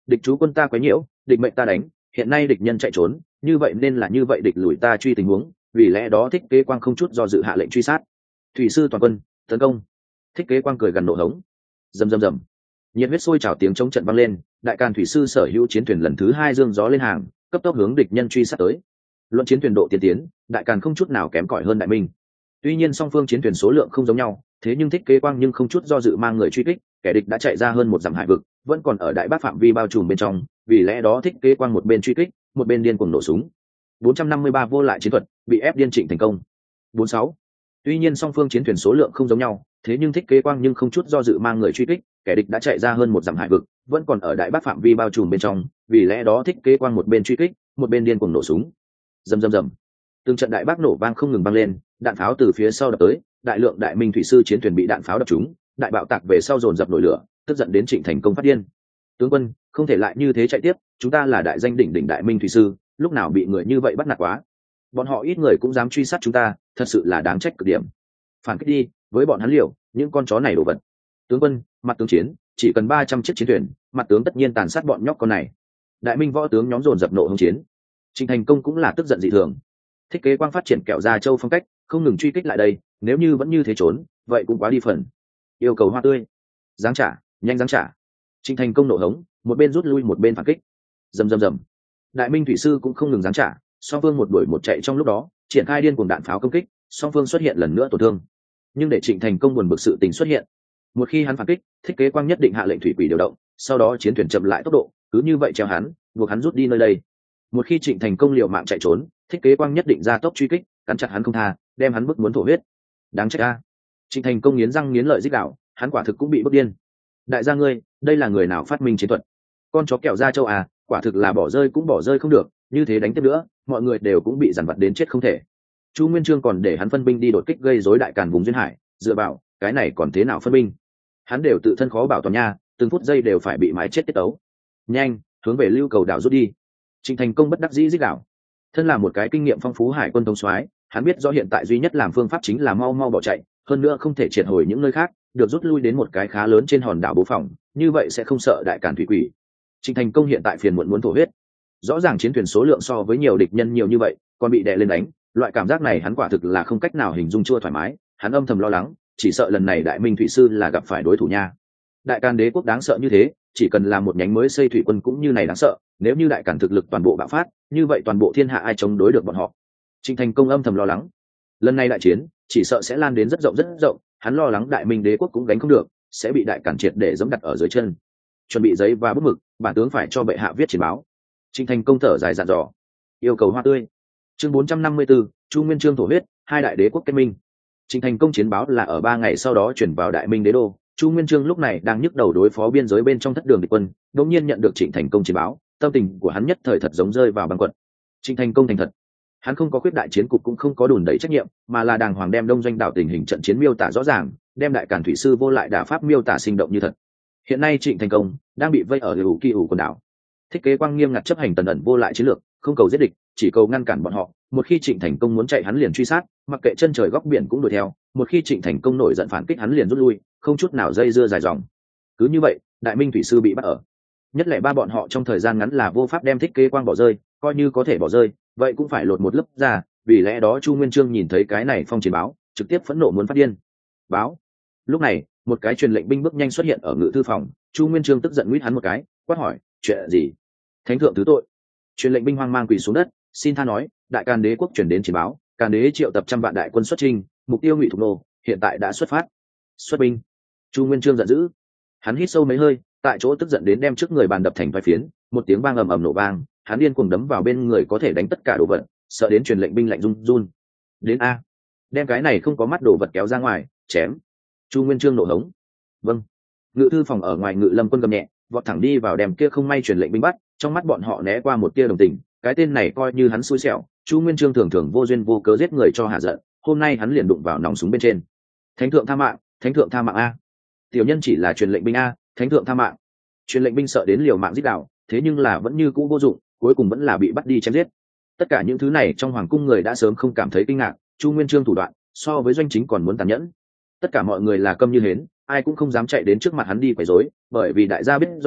địch chú quân ta quấy nhiễu, địch mệnh ta đánh, hiện nay địch nhân chạy trốn, như vậy nên là như vậy địch lùi ta truy tình huống, vì lẽ đó Thích Kế Quang không chút do dự hạ lệnh truy sát. Thủy sư toàn quân tấn công. Thích Kế Quang cười gần nộ hống. Rầm rầm rầm, nhiệt huyết sôi trào, tiếng chống trận vang lên, đại càn thủy sư sở hữu chiến thuyền lần thứ hai dương gió lên hàng, cấp tốc hướng địch nhân truy sát tới. Luận chiến thuyền độ tiên tiến, đại càn không chút nào kém cỏi hơn đại minh. Tuy nhiên song phương chiến thuyền số lượng không giống nhau, thế nhưng Thích Kế Quang nhưng không chút do dự mang người truy kích, kẻ địch đã chạy ra hơn một dặm hải vực, vẫn còn ở đại bác phạm vi bao trùm bên trong, vì lẽ đó Thích Kế Quang một bên truy kích, một bên điên cuồng nổ súng. bốn trăm năm mươi ba vô lại chiến thuật bị ép điên trịnh thành công. bốn sáu. Tuy nhiên song phương chiến thuyền số lượng không giống nhau, thế nhưng Thích Kế Quang nhưng không chút do dự mang người truy kích, kẻ địch đã chạy ra hơn một dặm hải vực, vẫn còn ở đại bác phạm vi bao trùm bên trong, vì lẽ đó Thích Kế Quang một bên truy kích, một bên điên cuồng nổ súng. Rầm rầm rầm, từng trận đại bác nổ vang không ngừng vang lên, đạn pháo từ phía sau đập tới, đại lượng đại minh thủy sư chiến thuyền bị đạn pháo đập trúng, đại bạo tạc về sau dồn dập nổi lửa, tức giận đến Trịnh Thành Công phát điên. Tướng quân, không thể lại như thế chạy tiếp, chúng ta là đại danh đỉnh đỉnh đại minh thủy sư, lúc nào bị người như vậy bắt nạt quá. Bọn họ ít người cũng dám truy sát chúng ta, thật sự là đáng trách cực điểm. Phản kích đi, với bọn hắn liều, những con chó này đổ vật. Tướng quân, mặt tướng chiến, chỉ cần ba trăm chiếc chiến thuyền, mặt tướng tất nhiên tàn sát bọn nhóc con này. Đại minh võ tướng nhóm dồn dập nộ hung chiến. Trịnh Thành Công cũng là tức giận dị thường. Thích Kế Quang phát triển kẹo ra châu phong cách, không ngừng truy kích lại đây, nếu như vẫn như thế trốn, vậy cũng quá đi phần. Yêu cầu hoa tươi, giáng trả, nhanh giáng trả. Trịnh Thành Công nộ hống, một bên rút lui một bên phản kích. Rầm rầm rầm, đại minh thủy sư cũng không ngừng giáng trả, song phương một đuổi một chạy trong lúc đó, triển khai điên cuồng đạn pháo công kích, song phương xuất hiện lần nữa tổn thương. Nhưng để Trịnh Thành Công buồn bực sự tình xuất hiện, một khi hắn phản kích, Thích Kế Quang nhất định hạ lệnh thủy quỷ điều động, sau đó chiến thuyền chậm lại tốc độ, cứ như vậy treo hắn, buộc hắn rút đi nơi đây. Một khi Trịnh Thành Công liều mạng chạy trốn, Thích Kế Quang nhất định ra tốc truy kích, cắn chặt hắn không tha, đem hắn bức muốn thổ huyết. Đáng trách a! Trịnh Thành Công nghiến răng nghiến lợi rít gào, hắn quả thực cũng bị bức điên. Đại gia ngươi, đây là người nào phát minh chiến thuật? Con chó kẹo da châu à, quả thực là bỏ rơi cũng bỏ rơi không được, như thế đánh tiếp nữa, mọi người đều cũng bị dằn vặt đến chết không thể. Chu Nguyên Chương còn để hắn phân binh đi đột kích gây rối đại càn vùng duyên hải, dựa vào, cái này còn thế nào phân binh? Hắn đều tự thân khó bảo toàn nha, từng phút giây đều phải bị mái chết tiết tấu. Nhanh, hướng về Lưu Cầu đảo rút đi. Trịnh Thành Công bất đắc dĩ rít đảo. Thân là một cái kinh nghiệm phong phú hải quân thống soái, hắn biết rõ hiện tại duy nhất làm phương pháp chính là mau mau bỏ chạy, hơn nữa không thể triệt hồi những nơi khác, được rút lui đến một cái khá lớn trên hòn đảo bố phòng, như vậy sẽ không sợ đại càn thủy quỷ. Trịnh Thành Công hiện tại phiền muộn muốn thổ huyết. Rõ ràng chiến thuyền số lượng so với nhiều địch nhân nhiều như vậy, còn bị đè lên đánh, loại cảm giác này hắn quả thực là không cách nào hình dung chua thoải mái, hắn âm thầm lo lắng, chỉ sợ lần này đại minh thủy sư là gặp phải đối thủ nha. Đại càn đế quốc đáng sợ như thế, chỉ cần làm một nhánh mới xây thủy quân cũng như này đáng sợ, nếu như đại càn thực lực toàn bộ bạo phát, như vậy toàn bộ thiên hạ ai chống đối được bọn họ. Trịnh Thành Công âm thầm lo lắng, lần này đại chiến chỉ sợ sẽ lan đến rất rộng rất rộng, hắn lo lắng đại minh đế quốc cũng đánh không được, sẽ bị đại càn triệt để giẫm đặt ở dưới chân. Chuẩn bị giấy và bút mực, bản tướng phải cho bệ hạ viết chiến báo. Trịnh Thành Công thở dài dặn dò, yêu cầu hoa tươi. Chương bốn trăm năm mươi tư, Chu Nguyên Chương thổ huyết, hai đại đế quốc kết minh. Trịnh Thành Công chiến báo là ở ba ngày sau đó chuyển vào đại minh đế đô. Chu Nguyên Chương lúc này đang nhức đầu đối phó biên giới bên trong thất đường địch quân, đột nhiên nhận được Trịnh Thành Công chiến báo, tâm tình của hắn nhất thời thật giống rơi vào băng quật. Trịnh Thành Công thành thật, hắn không có khuyết đại chiến cục cũng không có đùn đẩy trách nhiệm, mà là đàng hoàng đem đông doanh đảo tình hình trận chiến miêu tả rõ ràng, đem đại càn thủy sư vô lại đả pháp miêu tả sinh động như thật. Hiện nay Trịnh Thành Công đang bị vây ở hữu kỳ hữu quần đảo. Thích Kế Quang nghiêm ngặt chấp hành tần ẩn vô lại chiến lược, không cầu giết địch, chỉ cầu ngăn cản bọn họ. Một khi Trịnh Thành Công muốn chạy hắn liền truy sát, mặc kệ chân trời góc biển cũng đuổi theo. Một khi Trịnh Thành Công nổi giận phản kích hắn liền rút lui, không chút nào dây dưa dài dòng. Cứ như vậy, đại minh thủy sư bị bắt ở. Nhất lệ ba bọn họ trong thời gian ngắn là vô pháp đem Thích Kế Quang bỏ rơi, coi như có thể bỏ rơi, vậy cũng phải lột một lớp ra. Vì lẽ đó Chu Nguyên Chương nhìn thấy cái này phong chiến báo, trực tiếp phẫn nộ muốn phát điên. Báo. Lúc này, một cái truyền lệnh binh bước nhanh xuất hiện ở ngự thư phòng. Chu Nguyên Chương tức giận nguyết hắn một cái, quát hỏi, chuyện gì? Thánh thượng thứ tội. Truyền lệnh binh hoang mang quỳ xuống đất, xin tha nói, đại càn đế quốc truyền đến chiến báo, càn đế triệu tập trăm vạn đại quân xuất chinh, mục tiêu Ngụy Thục Nô, hiện tại đã xuất phát. Xuất binh. Chu Nguyên Chương giận dữ, hắn hít sâu mấy hơi, tại chỗ tức giận đến đem trước người bàn đập thành vài phiến, một tiếng vang ầm ầm nổ vang, hắn điên cuồng đấm vào bên người có thể đánh tất cả đồ vật, sợ đến truyền lệnh binh lạnh run run. Đến a, đem cái này không có mắt đồ vật kéo ra ngoài, chém. Chu Nguyên Chương nổ hống. Vâng. Ngự thư phòng ở ngoài Ngự Lâm quân gầm nhẹ, vọt thẳng đi vào đem kia không may truyền lệnh binh bắt, trong mắt bọn họ né qua một tia đồng tình, cái tên này coi như hắn xui xẻo, Chu Nguyên Chương thường thường vô duyên vô cớ giết người cho hạ giận, hôm nay hắn liền đụng vào nòng súng bên trên. Thánh thượng tha mạng, thánh thượng tha mạng a. Tiểu nhân chỉ là truyền lệnh binh a, thánh thượng tha mạng. Truyền lệnh binh sợ đến liều mạng giết đạo, thế nhưng là vẫn như cũ vô dụng, cuối cùng vẫn là bị bắt đi chém giết. Tất cả những thứ này trong hoàng cung người đã sớm không cảm thấy kinh ngạc, Chu Nguyên Chương thủ đoạn so với doanh chính còn muốn tàn nhẫn. Tất cả mọi người là câm như hến, ai cũng không dám chạy đến trước mặt hắn đi quấy rối, bởi vì đại gia biết rõ,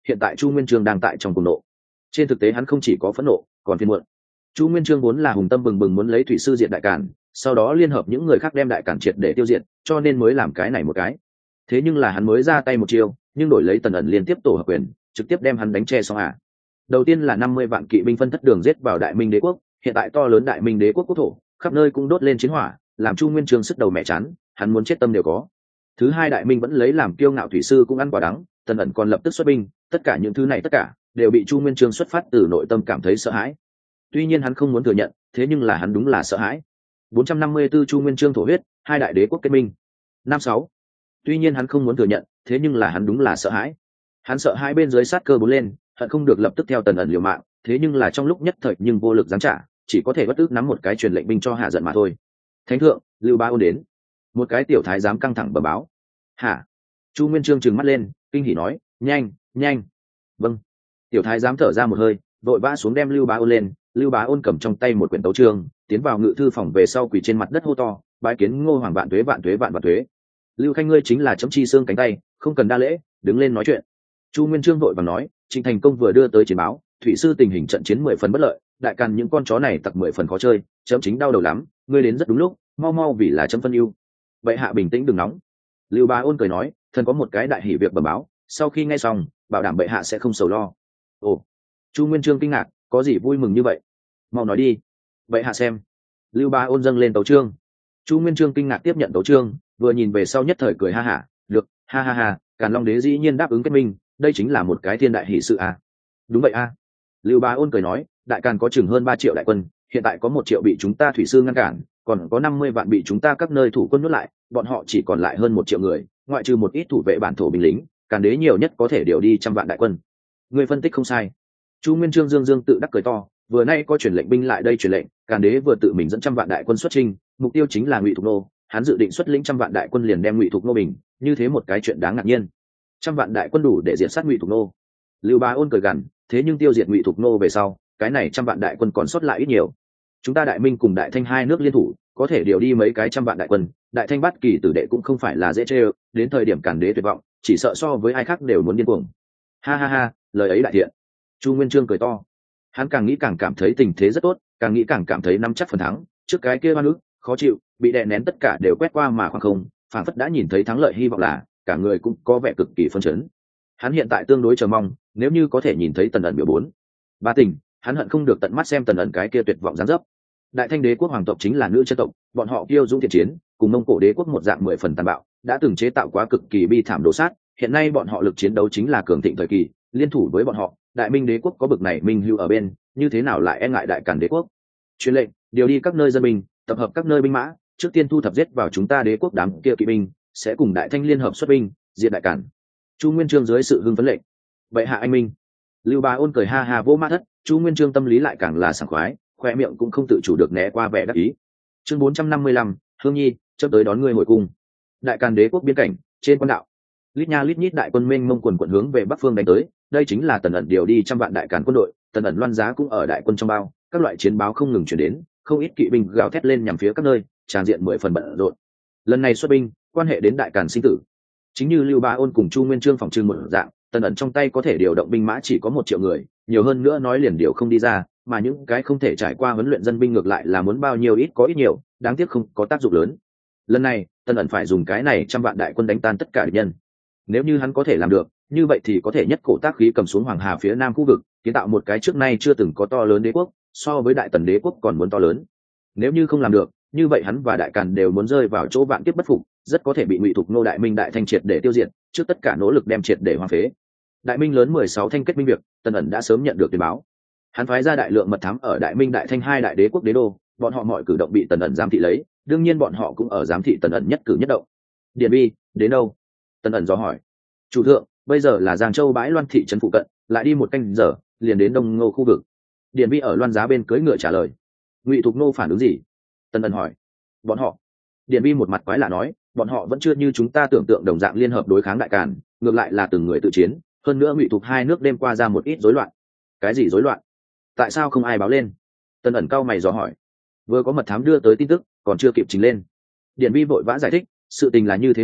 hiện tại chu nguyên chương đang tại trong cùng nộ. Trên thực tế hắn không chỉ có phẫn nộ còn phiền muộn. Chu nguyên chương vốn là hùng tâm bừng bừng muốn lấy thủy sư diệt đại cản, sau đó liên hợp những người khác đem đại cản triệt để tiêu diệt, cho nên mới làm cái này một cái. Thế nhưng là hắn mới ra tay một chiêu, nhưng đổi lấy Tần ẩn liên tiếp tổ hợp quyền, trực tiếp đem hắn đánh che xong à. Đầu tiên là năm mươi vạn kỵ binh phân thất đường giết vào đại minh đế quốc, hiện tại to lớn đại minh đế quốc quốc thổ khắp nơi cũng đốt lên chiến hỏa, làm chu nguyên chương sức đầu mẹ chán, hắn muốn chết tâm đều có. Thứ hai, đại minh vẫn lấy làm kiêu ngạo thủy sư cũng ăn quả đắng, Tần ẩn còn lập tức xuất binh, tất cả những thứ này tất cả đều bị chu nguyên chương xuất phát từ nội tâm cảm thấy sợ hãi. Tuy nhiên hắn không muốn thừa nhận, thế nhưng là hắn đúng là sợ hãi. bốn trăm năm mươi tư chu nguyên chương thổ huyết, hai đại đế quốc kết minh. Năm sáu. Tuy nhiên hắn không muốn thừa nhận, thế nhưng là hắn đúng là sợ hãi. Hắn sợ hai bên dưới sát cơ bốn lên, hận không được lập tức theo Tần ẩn liều mạng, thế nhưng là trong lúc nhất thời nhưng vô lực giáng trả, chỉ có thể bất ức nắm một cái truyền lệnh binh cho hạ giận mà thôi. Thánh thượng, Lưu Bá Ôn đến. Một cái tiểu thái giám căng thẳng bẩm báo. Hả? Chu Nguyên Chương trừng mắt lên, kinh hỉ nói, nhanh, nhanh. Vâng. Tiểu thái giám thở ra một hơi, vội vã xuống đem Lưu Bá Ôn lên. Lưu Bá Ôn cầm trong tay một quyển tấu chương, tiến vào ngự thư phòng về sau quỳ trên mặt đất hô to, bái kiến Ngô Hoàng vạn tuế vạn tuế vạn vạn tuế. Lưu Khanh ngươi chính là chấm chi xương cánh tay, không cần đa lễ, đứng lên nói chuyện. Chu Nguyên Chương vội vàng nói, Trịnh Thành Công vừa đưa tới chiến báo, thủy sư tình hình trận chiến mười phần bất lợi, đại càn những con chó này tặc mười phần khó chơi, chấm chính đau đầu lắm, ngươi đến rất đúng lúc, mau mau vì là chấm phân ưu. Vậy hạ bình tĩnh đừng nóng. Lưu Bá Ôn cười nói, thần có một cái đại hỷ việc bẩm báo, sau khi nghe xong, bảo đảm bệ hạ sẽ không sầu lo. Ồ. Chu Nguyên Chương kinh ngạc, có gì vui mừng như vậy? Mau nói đi. Bệ hạ xem. Lưu Bá Ôn dâng lên tấu chương. Chu Nguyên Chương kinh ngạc tiếp nhận tấu chương, vừa nhìn về sau nhất thời cười ha hả, được, ha ha ha, Càn Long đế dĩ nhiên đáp ứng kết minh, đây chính là một cái thiên đại hỷ sự à. Đúng vậy à. Lưu Bá Ôn cười nói, đại càn có chừng hơn ba triệu đại quân, hiện tại có một triệu bị chúng ta thủy sư ngăn cản, còn có năm mươi vạn bị chúng ta các nơi thủ quân nuốt lại, bọn họ chỉ còn lại hơn một triệu người, ngoại trừ một ít thủ vệ bản thổ binh lính, Càn đế nhiều nhất có thể điều đi trăm vạn đại quân. Người phân tích không sai. Chu Nguyên Chương dương dương tự đắc cười to, vừa nay có truyền lệnh binh lại đây truyền lệnh, Càn đế vừa tự mình dẫn trăm vạn đại quân xuất chinh, mục tiêu chính là Ngụy Thục Nô, hắn dự định xuất lĩnh trăm vạn đại quân liền đem Ngụy Thục Nô bình, như thế một cái chuyện đáng ngạc nhiên. Trăm vạn đại quân đủ để diệt sát Ngụy Thục Nô. Lưu Bá Ôn cười gằn, thế nhưng tiêu diệt Ngụy Thục Nô về sau, cái này trăm vạn đại quân còn sót lại ít nhiều. Chúng ta Đại Minh cùng Đại Thanh hai nước liên thủ, có thể điều đi mấy cái trăm vạn đại quân, Đại Thanh bắt kỳ tử đệ cũng không phải là dễ chơi, đến thời điểm Càn đế tuyệt vọng, chỉ sợ so với ai khác đều muốn điên cuồng. Ha ha ha, lời ấy đại thiện. Chu Nguyên Chương cười to. Hắn càng nghĩ càng cảm thấy tình thế rất tốt, càng nghĩ càng cảm thấy nắm chắc phần thắng, trước cái kia oan ức, khó chịu, bị đè nén tất cả đều quét qua mà khoảng không, phảng phất đã nhìn thấy thắng lợi hy vọng là, cả người cũng có vẻ cực kỳ phấn chấn. Hắn hiện tại tương đối chờ mong, nếu như có thể nhìn thấy Tần ẩn biểu bốn ba tình, hắn hận không được tận mắt xem Tần ẩn cái kia tuyệt vọng giáng dấp. Đại Thanh đế quốc hoàng tộc chính là nữ chân tộc, bọn họ kiêu dũng thiện chiến, cùng Mông Cổ đế quốc một dạng mười phần tàn bạo, đã từng chế tạo quá cực kỳ bi thảm đổ sát, hiện nay bọn họ lực chiến đấu chính là cường thịnh thời kỳ, liên thủ với bọn họ, Đại Minh đế quốc có bực này minh hữu ở bên, như thế nào lại e ngại Đại Càn đế quốc. Truyền lệnh, điều đi các nơi dân binh, tập hợp các nơi binh mã, trước tiên thu thập giết vào chúng ta đế quốc đám kia kỵ binh, sẽ cùng Đại Thanh liên hợp xuất binh, diệt Đại Càn. Chu Nguyên Chương dưới sự hưng phấn lệnh. Vậy hạ anh minh. Lưu Bá Ôn cười ha ha vỗ mã thất, Chu Nguyên Chương tâm lý lại càng là sảng khoái, khoe miệng cũng không tự chủ được né qua vẻ đắc ý. Chương bốn trăm năm mươi lăm, Hương Nhi, chớp tới đón ngươi hồi cung. Đại Càn đế quốc biên cảnh, trên quan đạo. Lít nha lít nhít đại quân mênh mông quần quần hướng về bắc phương đánh tới, đây chính là Tần ẩn điều đi trăm vạn đại Càn quân đội, Tần ẩn loan giá cũng ở đại quân trong bao, các loại chiến báo không ngừng truyền đến, không ít kỵ binh gào thét lên nhằm phía các nơi, tràn diện mười phần bận rộn. Lần này xuất binh, quan hệ đến Đại Càn sinh tử. Chính như Lưu Bá Ôn cùng Chu Nguyên Chương phòng trưng một dạng, Tần ẩn trong tay có thể điều động binh mã chỉ có một triệu người, nhiều hơn nữa nói liền điều không đi ra, mà những cái không thể trải qua huấn luyện dân binh ngược lại là muốn bao nhiêu ít có ít nhiều, đáng tiếc không có tác dụng lớn. Lần này, Tần ẩn phải dùng cái này trăm vạn đại quân đánh tan tất cả địch nhân. Nếu như hắn có thể làm được, như vậy thì có thể nhất cổ tác khí cầm xuống Hoàng Hà phía nam khu vực, kiến tạo một cái trước nay chưa từng có to lớn đế quốc, so với Đại Tần đế quốc còn muốn to lớn. Nếu như không làm được, như vậy hắn và Đại Càn đều muốn rơi vào chỗ vạn kiếp bất phục, rất có thể bị Ngụy Thục Nô Đại Minh Đại Thanh triệt để tiêu diệt, trước tất cả nỗ lực đem triệt để hoang phế. Đại Minh lớn mười sáu thanh kết minh việc, Tần ẩn đã sớm nhận được tuyên báo. Hắn phái ra đại lượng mật thám ở Đại Minh Đại Thanh hai đại đế quốc đế đô, bọn họ mọi cử động bị Tần ẩn giám thị lấy, đương nhiên bọn họ cũng ở giám thị Tần ẩn nhất cử nhất động. Điền Bi, đến đâu? Tần ẩn dò hỏi. Chủ thượng, bây giờ là Giang Châu bãi Loan thị trấn phụ cận, lại đi một canh giờ, liền đến Đông Ngô khu vực. Điền Bi ở Loan Giá bên cưỡi ngựa trả lời. Ngụy Thục Nô phản ứng gì? Tần ẩn hỏi. Bọn họ. Điền Bi một mặt quái lạ nói, bọn họ vẫn chưa như chúng ta tưởng tượng đồng dạng liên hợp đối kháng Đại Càn, ngược lại là từng người tự chiến, hơn nữa Ngụy Thục hai nước đêm qua ra một ít rối loạn. Cái gì rối loạn? Tại sao không ai báo lên? Tần ẩn cau mày dò hỏi. Vừa có mật thám đưa tới tin tức, còn chưa kịp trình lên. Điền Bi vội vã giải thích, sự tình là như thế này,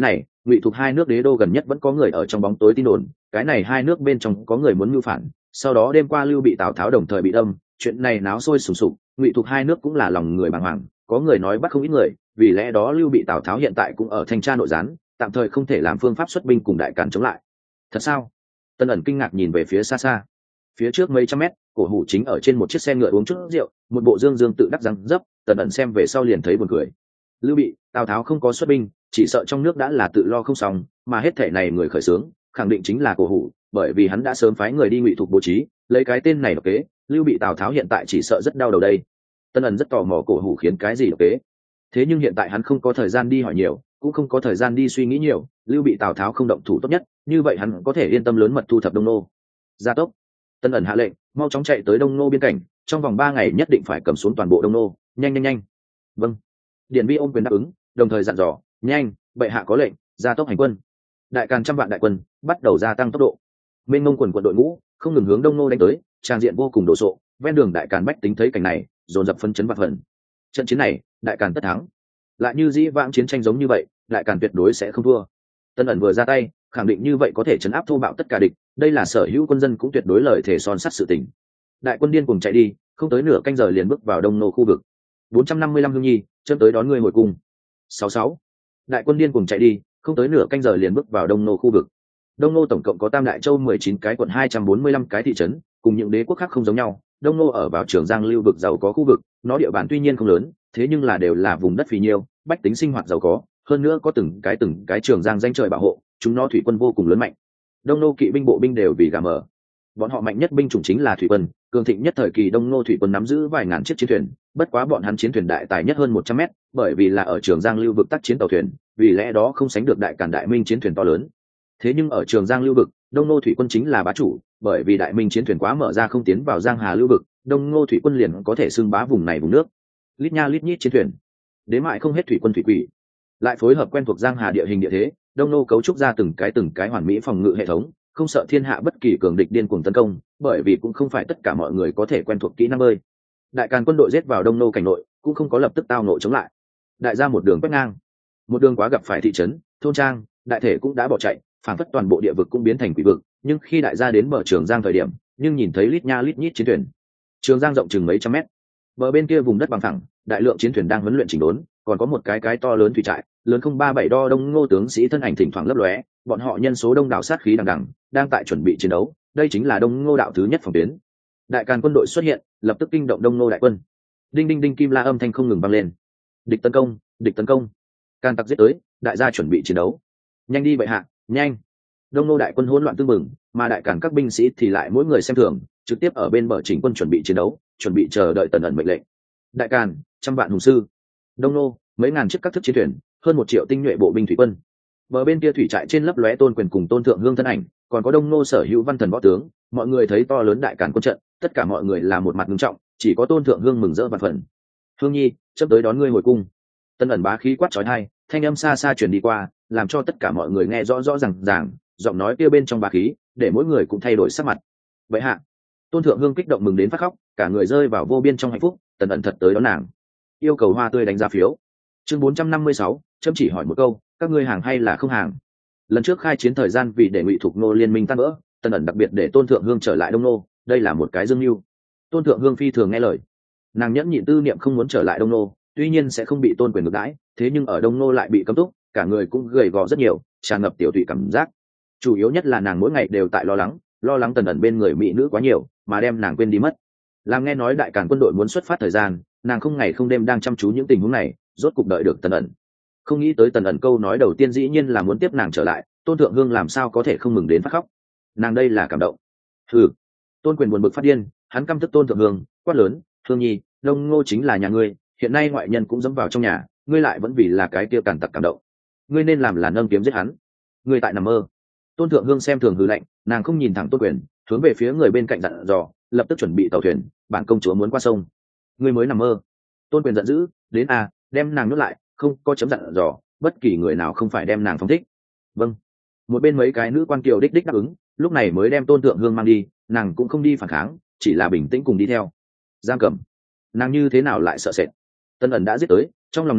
Ngụy Thục hai nước đế đô gần nhất vẫn có người ở trong bóng tối tin đồn, cái này hai nước bên trong có người muốn mưu phản, sau đó đêm qua Lưu Bị Tào Tháo đồng thời bị đâm, chuyện này náo sôi sùng sục, Ngụy Thục hai nước cũng là lòng người bàng hoàng, có người nói bắt không ít người, vì lẽ đó Lưu Bị Tào Tháo hiện tại cũng ở thanh tra nội gián, tạm thời không thể làm phương pháp xuất binh cùng đại càn chống lại. Thật sao? Tân ẩn kinh ngạc nhìn về phía xa xa, phía trước mấy trăm mét, cổ hủ chính ở trên một chiếc xe ngựa uống chút rượu, một bộ dương dương tự đắc răng dấp. Tần ẩn xem về sau liền thấy buồn cười. Lưu Bị Tào Tháo không có xuất binh, chỉ sợ trong nước đã là tự lo không xong, mà hết thể này người khởi xướng khẳng định chính là cổ hủ, bởi vì hắn đã sớm phái người đi Ngụy Thục bố trí, lấy cái tên này độc kế. Lưu Bị Tào Tháo hiện tại chỉ sợ rất đau đầu đây. Tân ẩn rất tò mò cổ hủ khiến cái gì độc kế, thế nhưng hiện tại hắn không có thời gian đi hỏi nhiều, cũng không có thời gian đi suy nghĩ nhiều. Lưu Bị Tào Tháo không động thủ tốt nhất, như vậy hắn có thể yên tâm lớn mật thu thập Đông Nô. Gia tốc. Tân ẩn hạ lệnh, mau chóng chạy tới Đông Nô biên cảnh, trong vòng ba ngày nhất định phải cầm xuống toàn bộ Đông Nô, nhanh nhanh nhanh. Vâng. Điền Vi ôm quyền đáp ứng, đồng thời dặn dò, nhanh, bệ hạ có lệnh, gia tốc hành quân. Đại càn trăm vạn đại quân bắt đầu gia tăng tốc độ, mênh mông quần quận đội ngũ không ngừng hướng Đông Nô đánh tới, trang diện vô cùng đồ sộ. Ven đường đại càn bách tính thấy cảnh này, dồn dập phân chấn vạn phần. Trận chiến này, đại càn tất thắng. Lại như dĩ vãng chiến tranh giống như vậy, đại càn tuyệt đối sẽ không thua. Tân ẩn vừa ra tay, khẳng định như vậy có thể chấn áp thô bạo tất cả địch, đây là sở hữu quân dân cũng tuyệt đối lời thể son sắt sự tình. Đại quân điên cuồng chạy đi, không tới nửa canh giờ liền bước vào Đông Nô khu vực. bốn trăm năm mươi lăm hương nhi châm tới đón người hồi cung. sáu sáu. Đại quân điên cuồng chạy đi, không tới nửa canh giờ liền bước vào Đông Nô khu vực. Đông Nô tổng cộng có Tam Đại Châu mười chín cái quận hai trăm bốn mươi lăm cái thị trấn, cùng những đế quốc khác không giống nhau. Đông Nô ở vào Trường Giang lưu vực giàu có khu vực, nó địa bàn tuy nhiên không lớn, thế nhưng là đều là vùng đất phì nhiêu, bách tính sinh hoạt giàu có, hơn nữa có từng cái từng cái Trường Giang danh trời bảo hộ, chúng nó thủy quân vô cùng lớn mạnh. Đông Nô kỵ binh bộ binh đều vì gà mở, bọn họ mạnh nhất binh chủng chính là thủy quân, cường thịnh nhất thời kỳ Đông Nô thủy quân nắm giữ vài ngàn chiếc chiến thuyền, bất quá bọn hắn chiến thuyền đại tài nhất hơn một trăm mét, bởi vì là ở Trường Giang lưu vực tác chiến tàu thuyền, vì lẽ đó không sánh được đại càn đại minh chiến thuyền to lớn. Thế nhưng ở Trường Giang lưu vực, Đông Nô thủy quân chính là bá chủ, bởi vì đại minh chiến thuyền quá mở ra không tiến vào Giang Hà lưu vực, Đông Nô thủy quân liền có thể xưng bá vùng này vùng nước. Lít nha lít nhít chiến thuyền, đến mại không hết thủy quân thủy quỷ, lại phối hợp quen thuộc Giang Hà địa hình địa thế, Đông Nô cấu trúc ra từng cái từng cái hoàn mỹ phòng ngự hệ thống, không sợ thiên hạ bất kỳ cường địch điên cuồng tấn công, bởi vì cũng không phải tất cả mọi người có thể quen thuộc kỹ năng bơi. Đại càn quân đội giết vào Đông Nô cảnh nội, cũng không có lập tức tao nộ chống lại. Đại gia một đường quét ngang, một đường quá gặp phải thị trấn, thôn trang, đại thể cũng đã bỏ chạy, phản phất toàn bộ địa vực cũng biến thành quỷ vực. Nhưng khi đại gia đến bờ Trường Giang thời điểm, nhưng nhìn thấy lít nha lít nhít chiến thuyền. Trường Giang rộng chừng mấy trăm mét, bờ bên kia vùng đất bằng phẳng, đại lượng chiến thuyền đang huấn luyện chỉnh đốn, còn có một cái cái to lớn thủy trại, lớn không ba bảy đo Đông Ngô tướng sĩ thân ảnh thỉnh thoảng lấp lóe, bọn họ nhân số đông đảo sát khí đằng đằng, đang tại chuẩn bị chiến đấu. Đây chính là Đông Ngô đạo thứ nhất phòng tuyến. Đại càn quân đội xuất hiện, lập tức kinh động Đông Ngô đại quân. Đinh đinh đinh kim la âm thanh không ngừng vang lên. Địch tấn công, địch tấn công. Càn tặc giết tới, đại gia chuẩn bị chiến đấu. Nhanh đi bệ hạ, nhanh. Đông Ngô đại quân hỗn loạn tương mừng, mà đại càn các binh sĩ thì lại mỗi người xem thường, trực tiếp ở bên bờ chỉnh quân chuẩn bị chiến đấu, chuẩn bị chờ đợi Tần ẩn mệnh lệnh. Đại càn, trăm vạn hùng sư. Đông Nô, mấy ngàn chiếc các thức chiến thuyền, hơn một triệu tinh nhuệ bộ binh thủy quân. Bờ bên kia thủy trại trên lấp lóe Tôn Quyền cùng Tôn Thượng Hương thân ảnh, còn có Đông Nô sở hữu văn thần võ tướng. Mọi người thấy to lớn đại càn quân trận, tất cả mọi người là một mặt nghiêm trọng, chỉ có Tôn Thượng Hương mừng rỡ vạn phần. Hương nhi, chấp tới đón ngươi hồi cung. Tân ẩn bá khí quát chói tai, thanh âm xa xa truyền đi qua, làm cho tất cả mọi người nghe rõ rõ ràng ràng, giọng nói kia bên trong bá khí, để mỗi người cũng thay đổi sắc mặt. Vậy hạ, Tôn Thượng Hương kích động mừng đến phát khóc, cả người rơi vào vô biên trong hạnh phúc. Tần ẩn thật tới đón nàng, yêu cầu hoa tươi đánh giá phiếu. Chương bốn trăm năm mươi sáu, chấm chỉ hỏi một câu, các ngươi hàng hay là không hàng? Lần trước khai chiến thời gian vì để Ngụy Thục Nô liên minh tan vỡ, Tần ẩn đặc biệt để Tôn Thượng Hương trở lại Đông Nô, đây là một cái dương mưu. Tôn Thượng Hương phi thường nghe lời, nàng nhẫn nhịn tư niệm không muốn trở lại Đông Nô, tuy nhiên sẽ không bị Tôn Quyền ngược đãi, thế nhưng ở Đông Nô lại bị cấm túc, cả người cũng gầy gò rất nhiều, tràn ngập tiểu tụy cảm giác. Chủ yếu nhất là nàng mỗi ngày đều tại lo lắng, lo lắng Tần ẩn bên người mỹ nữ quá nhiều, mà đem nàng quên đi mất. Làm nghe nói đại càn quân đội muốn xuất phát thời gian, nàng không ngày không đêm đang chăm chú những tình huống này, rốt cục đợi được Tần ẩn. Không nghĩ tới Tần ẩn câu nói đầu tiên dĩ nhiên là muốn tiếp nàng trở lại, Tôn Thượng Hương làm sao có thể không mừng đến phát khóc. Nàng đây là cảm động. Hừ. Tôn Quyền buồn bực phát điên, hắn căm tức Tôn Thượng Hương, quát lớn, Hương nhi, Đông Ngô chính là nhà ngươi, hiện nay ngoại nhân cũng dẫm vào trong nhà, ngươi lại vẫn vì là cái kia càn tặc cảm động. Ngươi nên làm là nâng kiếm giết hắn. Ngươi tại nằm mơ. Tôn Thượng Hương xem thường hừ lạnh, nàng không nhìn thẳng Tôn Quyền, hướng về phía người bên cạnh dặn dò, lập tức chuẩn bị tàu thuyền, bản công chúa muốn qua sông. Ngươi mới nằm mơ. Tôn Quyền giận dữ, đến a, đem nàng nuốt lại, không có chấm dặn dò, bất kỳ người nào không phải đem nàng phóng thích. Vâng. Một bên mấy cái nữ quan kiều đích đích đáp ứng, lúc này mới đem Tôn Thượng Hương mang đi, nàng cũng không đi phản kháng, chỉ là bình tĩnh cùng đi theo. Giang Cẩm, nàng như thế nào lại sợ sệt? Tân ẩn đã giết tới, trong lòng nàng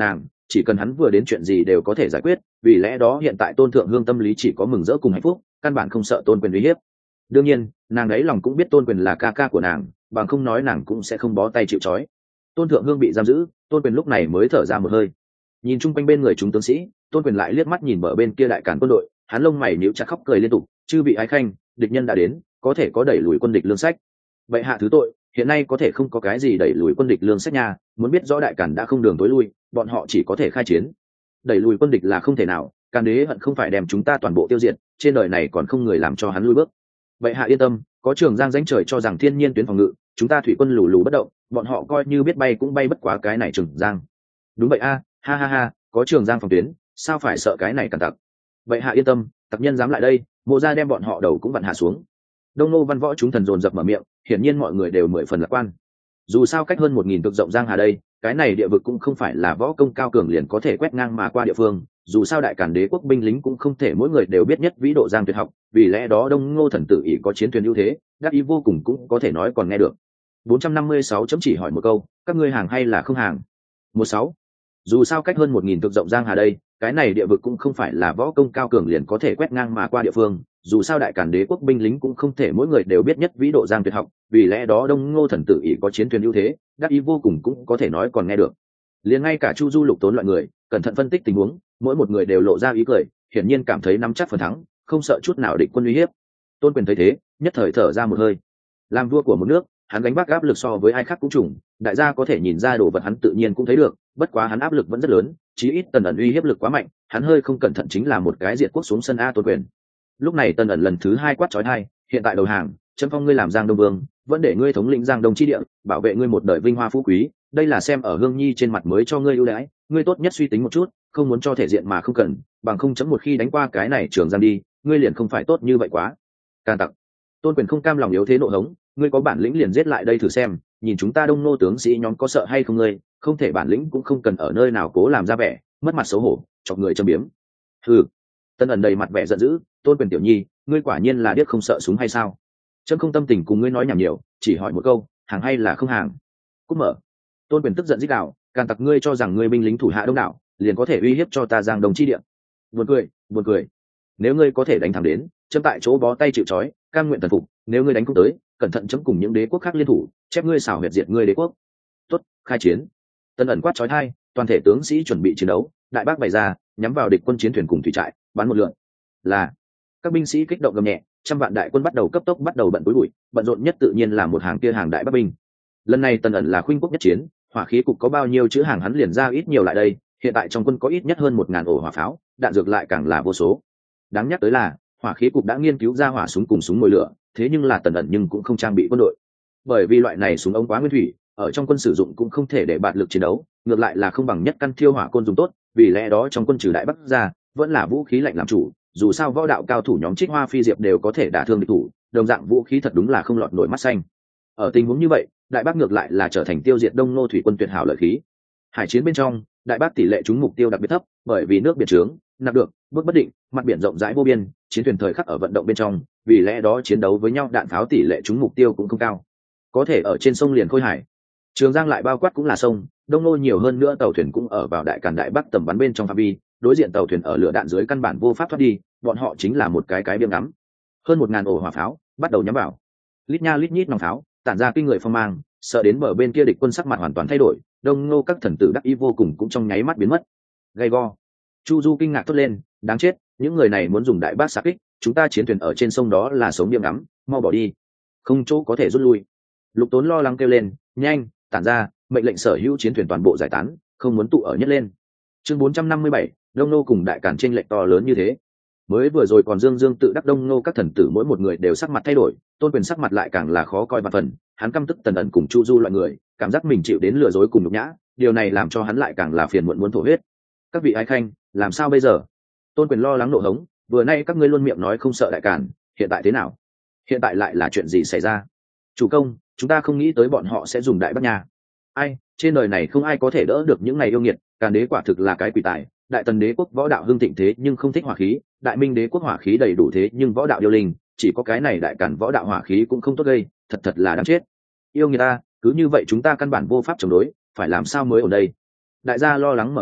chỉ cần hắn vừa đến chuyện gì đều có thể giải quyết, vì lẽ đó hiện tại Tôn Thượng Hương tâm lý chỉ có mừng rỡ cùng hạnh phúc, căn bản không sợ Tôn Quyền uy hiếp. Đương nhiên nàng đấy lòng cũng biết Tôn Quyền là ca ca của nàng, bằng không nói nàng cũng sẽ không bó tay chịu trói. Tôn Thượng Hương bị giam giữ, Tôn Quyền lúc này mới thở ra một hơi, nhìn chung quanh bên người chúng tướng sĩ. Tôn Quyền lại liếc mắt nhìn bờ bên kia đại càn quân đội, hắn lông mày nhíu chặt khóc cười liên tục, chư vị ái khanh, địch nhân đã đến, có thể có đẩy lùi quân địch lương sách. Vậy hạ thứ tội, hiện nay có thể không có cái gì đẩy lùi quân địch lương sách nha, muốn biết rõ đại càn đã không đường tối lui, bọn họ chỉ có thể khai chiến. Đẩy lùi quân địch là không thể nào, Càn đế hận không phải đem chúng ta toàn bộ tiêu diệt, trên đời này còn không người làm cho hắn lui bước. Vậy hạ yên tâm, có Trường Giang danh trời cho rằng thiên nhiên tuyến phòng ngự, chúng ta thủy quân lù lù bất động, bọn họ coi như biết bay cũng bay bất quá cái này Trường Giang. Đúng vậy a, ha ha ha, có Trường Giang phòng tuyến, sao phải sợ cái này càn tặc. Vậy hạ yên tâm, tặc nhân dám lại đây, Mộ gia đem bọn họ đầu cũng vặn hạ xuống. Đông Nô văn võ chúng thần dồn dập mở miệng, hiển nhiên mọi người đều mười phần lạc quan. Dù sao cách hơn một nghìn vực rộng giang hà đây, cái này địa vực cũng không phải là võ công cao cường liền có thể quét ngang mà qua địa phương. Dù sao đại càn đế quốc binh lính cũng không thể mỗi người đều biết nhất vĩ độ giang tuyệt học, vì lẽ đó Đông Ngô thần tử ỷ có chiến thuyền ưu thế, đắc ý vô cùng cũng có thể nói còn nghe được. bốn trăm năm mươi sáu chấm chỉ hỏi một câu, các ngươi hàng hay là không hàng? một sáu. Dù sao cách hơn một nghìn vực rộng giang hà đây, cái này địa vực cũng không phải là võ công cao cường liền có thể quét ngang mà qua địa phương. Dù sao đại càn đế quốc binh lính cũng không thể mỗi người đều biết nhất vĩ độ giang tuyệt học, vì lẽ đó Đông Ngô thần tử ỷ có chiến thuyền ưu thế, đắc ý vô cùng cũng có thể nói còn nghe được. Liền ngay cả Chu Du Lục Tốn loại người, cẩn thận phân tích tình huống, mỗi một người đều lộ ra ý cười, hiển nhiên cảm thấy nắm chắc phần thắng, không sợ chút nào địch quân uy hiếp. Tôn Quyền thấy thế, nhất thời thở ra một hơi. Làm vua của một nước, hắn gánh vác áp lực so với ai khác cũng trùng, đại gia có thể nhìn ra đồ vật hắn tự nhiên cũng thấy được, bất quá hắn áp lực vẫn rất lớn, chí ít Tần ẩn uy hiếp lực quá mạnh, hắn hơi không cẩn thận chính là một cái diệt quốc xuống sân a Tôn Quyền. Lúc này Tần ẩn lần thứ hai quát chói tai, hiện tại đầu hàng, chấm phong ngươi làm Giang Đông Vương, vẫn để ngươi thống lĩnh Giang Đông chi địa, bảo vệ ngươi một đời vinh hoa phú quý, đây là xem ở Hương Nhi trên mặt mới cho ngươi ưu đãi, ngươi tốt nhất suy tính một chút, không muốn cho thể diện mà không cần, bằng không chấm một khi đánh qua cái này Trường Giang đi, ngươi liền không phải tốt như vậy quá. Càn tặc. Tôn Quyền không cam lòng yếu thế nộ hống, ngươi có bản lĩnh liền giết lại đây thử xem, nhìn chúng ta Đông Nô tướng sĩ nhóm có sợ hay không ngươi, không thể bản lĩnh cũng không cần ở nơi nào cố làm ra vẻ, mất mặt xấu hổ, chọc người châm biếm. Hừ. Tân ẩn đầy mặt vẻ giận dữ, Tôn Quyền tiểu nhi, ngươi quả nhiên là điếc không sợ súng hay sao? Chấm không tâm tình cùng ngươi nói nhảm nhiều, chỉ hỏi một câu, hàng hay là không hàng? Cút mở. Tôn Quyền tức giận rít gào, càn tặc ngươi cho rằng ngươi binh lính thủ hạ đông đảo, liền có thể uy hiếp cho ta Giang Đông chi địa? Buồn cười, buồn cười. Nếu ngươi có thể đánh thẳng đến, chấm tại chỗ bó tay chịu trói, cam nguyện thần phục, nếu ngươi đánh không tới, cẩn thận chấm cùng những đế quốc khác liên thủ, chép ngươi xảo huyệt diệt ngươi đế quốc. Tốt, khai chiến. Tân ẩn quát chói tai, toàn thể tướng sĩ chuẩn bị chiến đấu, đại bác bày ra, nhắm vào địch quân chiến thuyền cùng thủy trại, bắn một lượt. Là các binh sĩ kích động gầm nhẹ, trăm vạn đại quân bắt đầu cấp tốc bắt đầu bận túi bụi, bận rộn nhất tự nhiên là một hàng kia hàng đại bắc binh. Lần này Tần ẩn là khuynh quốc nhất chiến, hỏa khí cục có bao nhiêu chữ hàng hắn liền ra ít nhiều lại đây, hiện tại trong quân có ít nhất hơn một ngàn ổ hỏa pháo, đạn dược lại càng là vô số. Đáng nhắc tới là hỏa khí cục đã nghiên cứu ra hỏa súng cùng súng mồi lửa, thế nhưng là Tần ẩn nhưng cũng không trang bị quân đội, bởi vì loại này súng ống quá nguyên thủy, ở trong quân sử dụng cũng không thể để bạt lực chiến đấu, ngược lại là không bằng nhất căn thiêu hỏa côn dùng tốt, vì lẽ đó trong quân trừ đại bắc ra, vẫn là vũ khí lạnh làm chủ. Dù sao võ đạo cao thủ nhóm Trích Hoa Phi Diệp đều có thể đả thương địch thủ, đồng dạng vũ khí thật đúng là không lọt nổi mắt xanh. Ở tình huống như vậy, đại bác ngược lại là trở thành tiêu diệt Đông Nô thủy quân tuyệt hảo lợi khí. Hải chiến bên trong, đại bác tỷ lệ trúng mục tiêu đặc biệt thấp, bởi vì nước biển trướng, nạp được, bước bất định, mặt biển rộng rãi vô biên, chiến thuyền thời khắc ở vận động bên trong, vì lẽ đó chiến đấu với nhau đạn pháo tỷ lệ trúng mục tiêu cũng không cao. Có thể ở trên sông liền khôi hải, Trường Giang lại bao quát cũng là sông, Đông Nô nhiều hơn nữa tàu thuyền cũng ở vào đại càn đại bắc tầm bắn bên trong phạm vi, đối diện tàu thuyền ở lửa đạn dưới căn bản vô pháp thoát đi, bọn họ chính là một cái cái biếng ngắm. Hơn một ngàn ổ hỏa pháo bắt đầu nhắm vào, lít nha lít nhít nòng pháo tản ra kinh người phong mang, sợ đến bờ bên kia địch quân sắc mặt hoàn toàn thay đổi, Đông Nô các thần tử đắc ý vô cùng cũng trong nháy mắt biến mất. Gay go. Chu Du kinh ngạc thốt lên, đáng chết, những người này muốn dùng đại bác xạ kích, chúng ta chiến thuyền ở trên sông đó là sống biếng ngắm, mau bỏ đi, không chỗ có thể rút lui. Lục Tốn lo lắng kêu lên, nhanh, tản ra, mệnh lệnh sở hữu chiến thuyền toàn bộ giải tán, không muốn tụ ở nhất lên. Chương bốn trăm năm mươi bảy, Đông Nô cùng đại càn chênh lệch to lớn như thế. Mới vừa rồi còn dương dương tự đắc Đông Nô các thần tử mỗi một người đều sắc mặt thay đổi, Tôn Quyền sắc mặt lại càng là khó coi và phần, hắn căm tức Tần ẩn cùng Chu Du loại người, cảm giác mình chịu đến lừa dối cùng nhục nhã, điều này làm cho hắn lại càng là phiền muộn muốn thổ huyết. Các vị ái khanh, làm sao bây giờ? Tôn Quyền lo lắng nộ hống, vừa nay các ngươi luôn miệng nói không sợ đại càn, hiện tại thế nào? Hiện tại lại là chuyện gì xảy ra? Chủ công, chúng ta không nghĩ tới bọn họ sẽ dùng đại bắc nha. Ai, trên đời này không ai có thể đỡ được những này yêu nghiệt, Càn đế quả thực là cái quỷ tài. Đại Tần đế quốc võ đạo hưng thịnh thế nhưng không thích hỏa khí, Đại Minh đế quốc hỏa khí đầy đủ thế nhưng võ đạo yêu linh, chỉ có cái này đại Càn võ đạo hỏa khí cũng không tốt gây, thật thật là đáng chết. Yêu người ta, cứ như vậy chúng ta căn bản vô pháp chống đối, phải làm sao mới ở đây? Đại gia lo lắng mở miệng,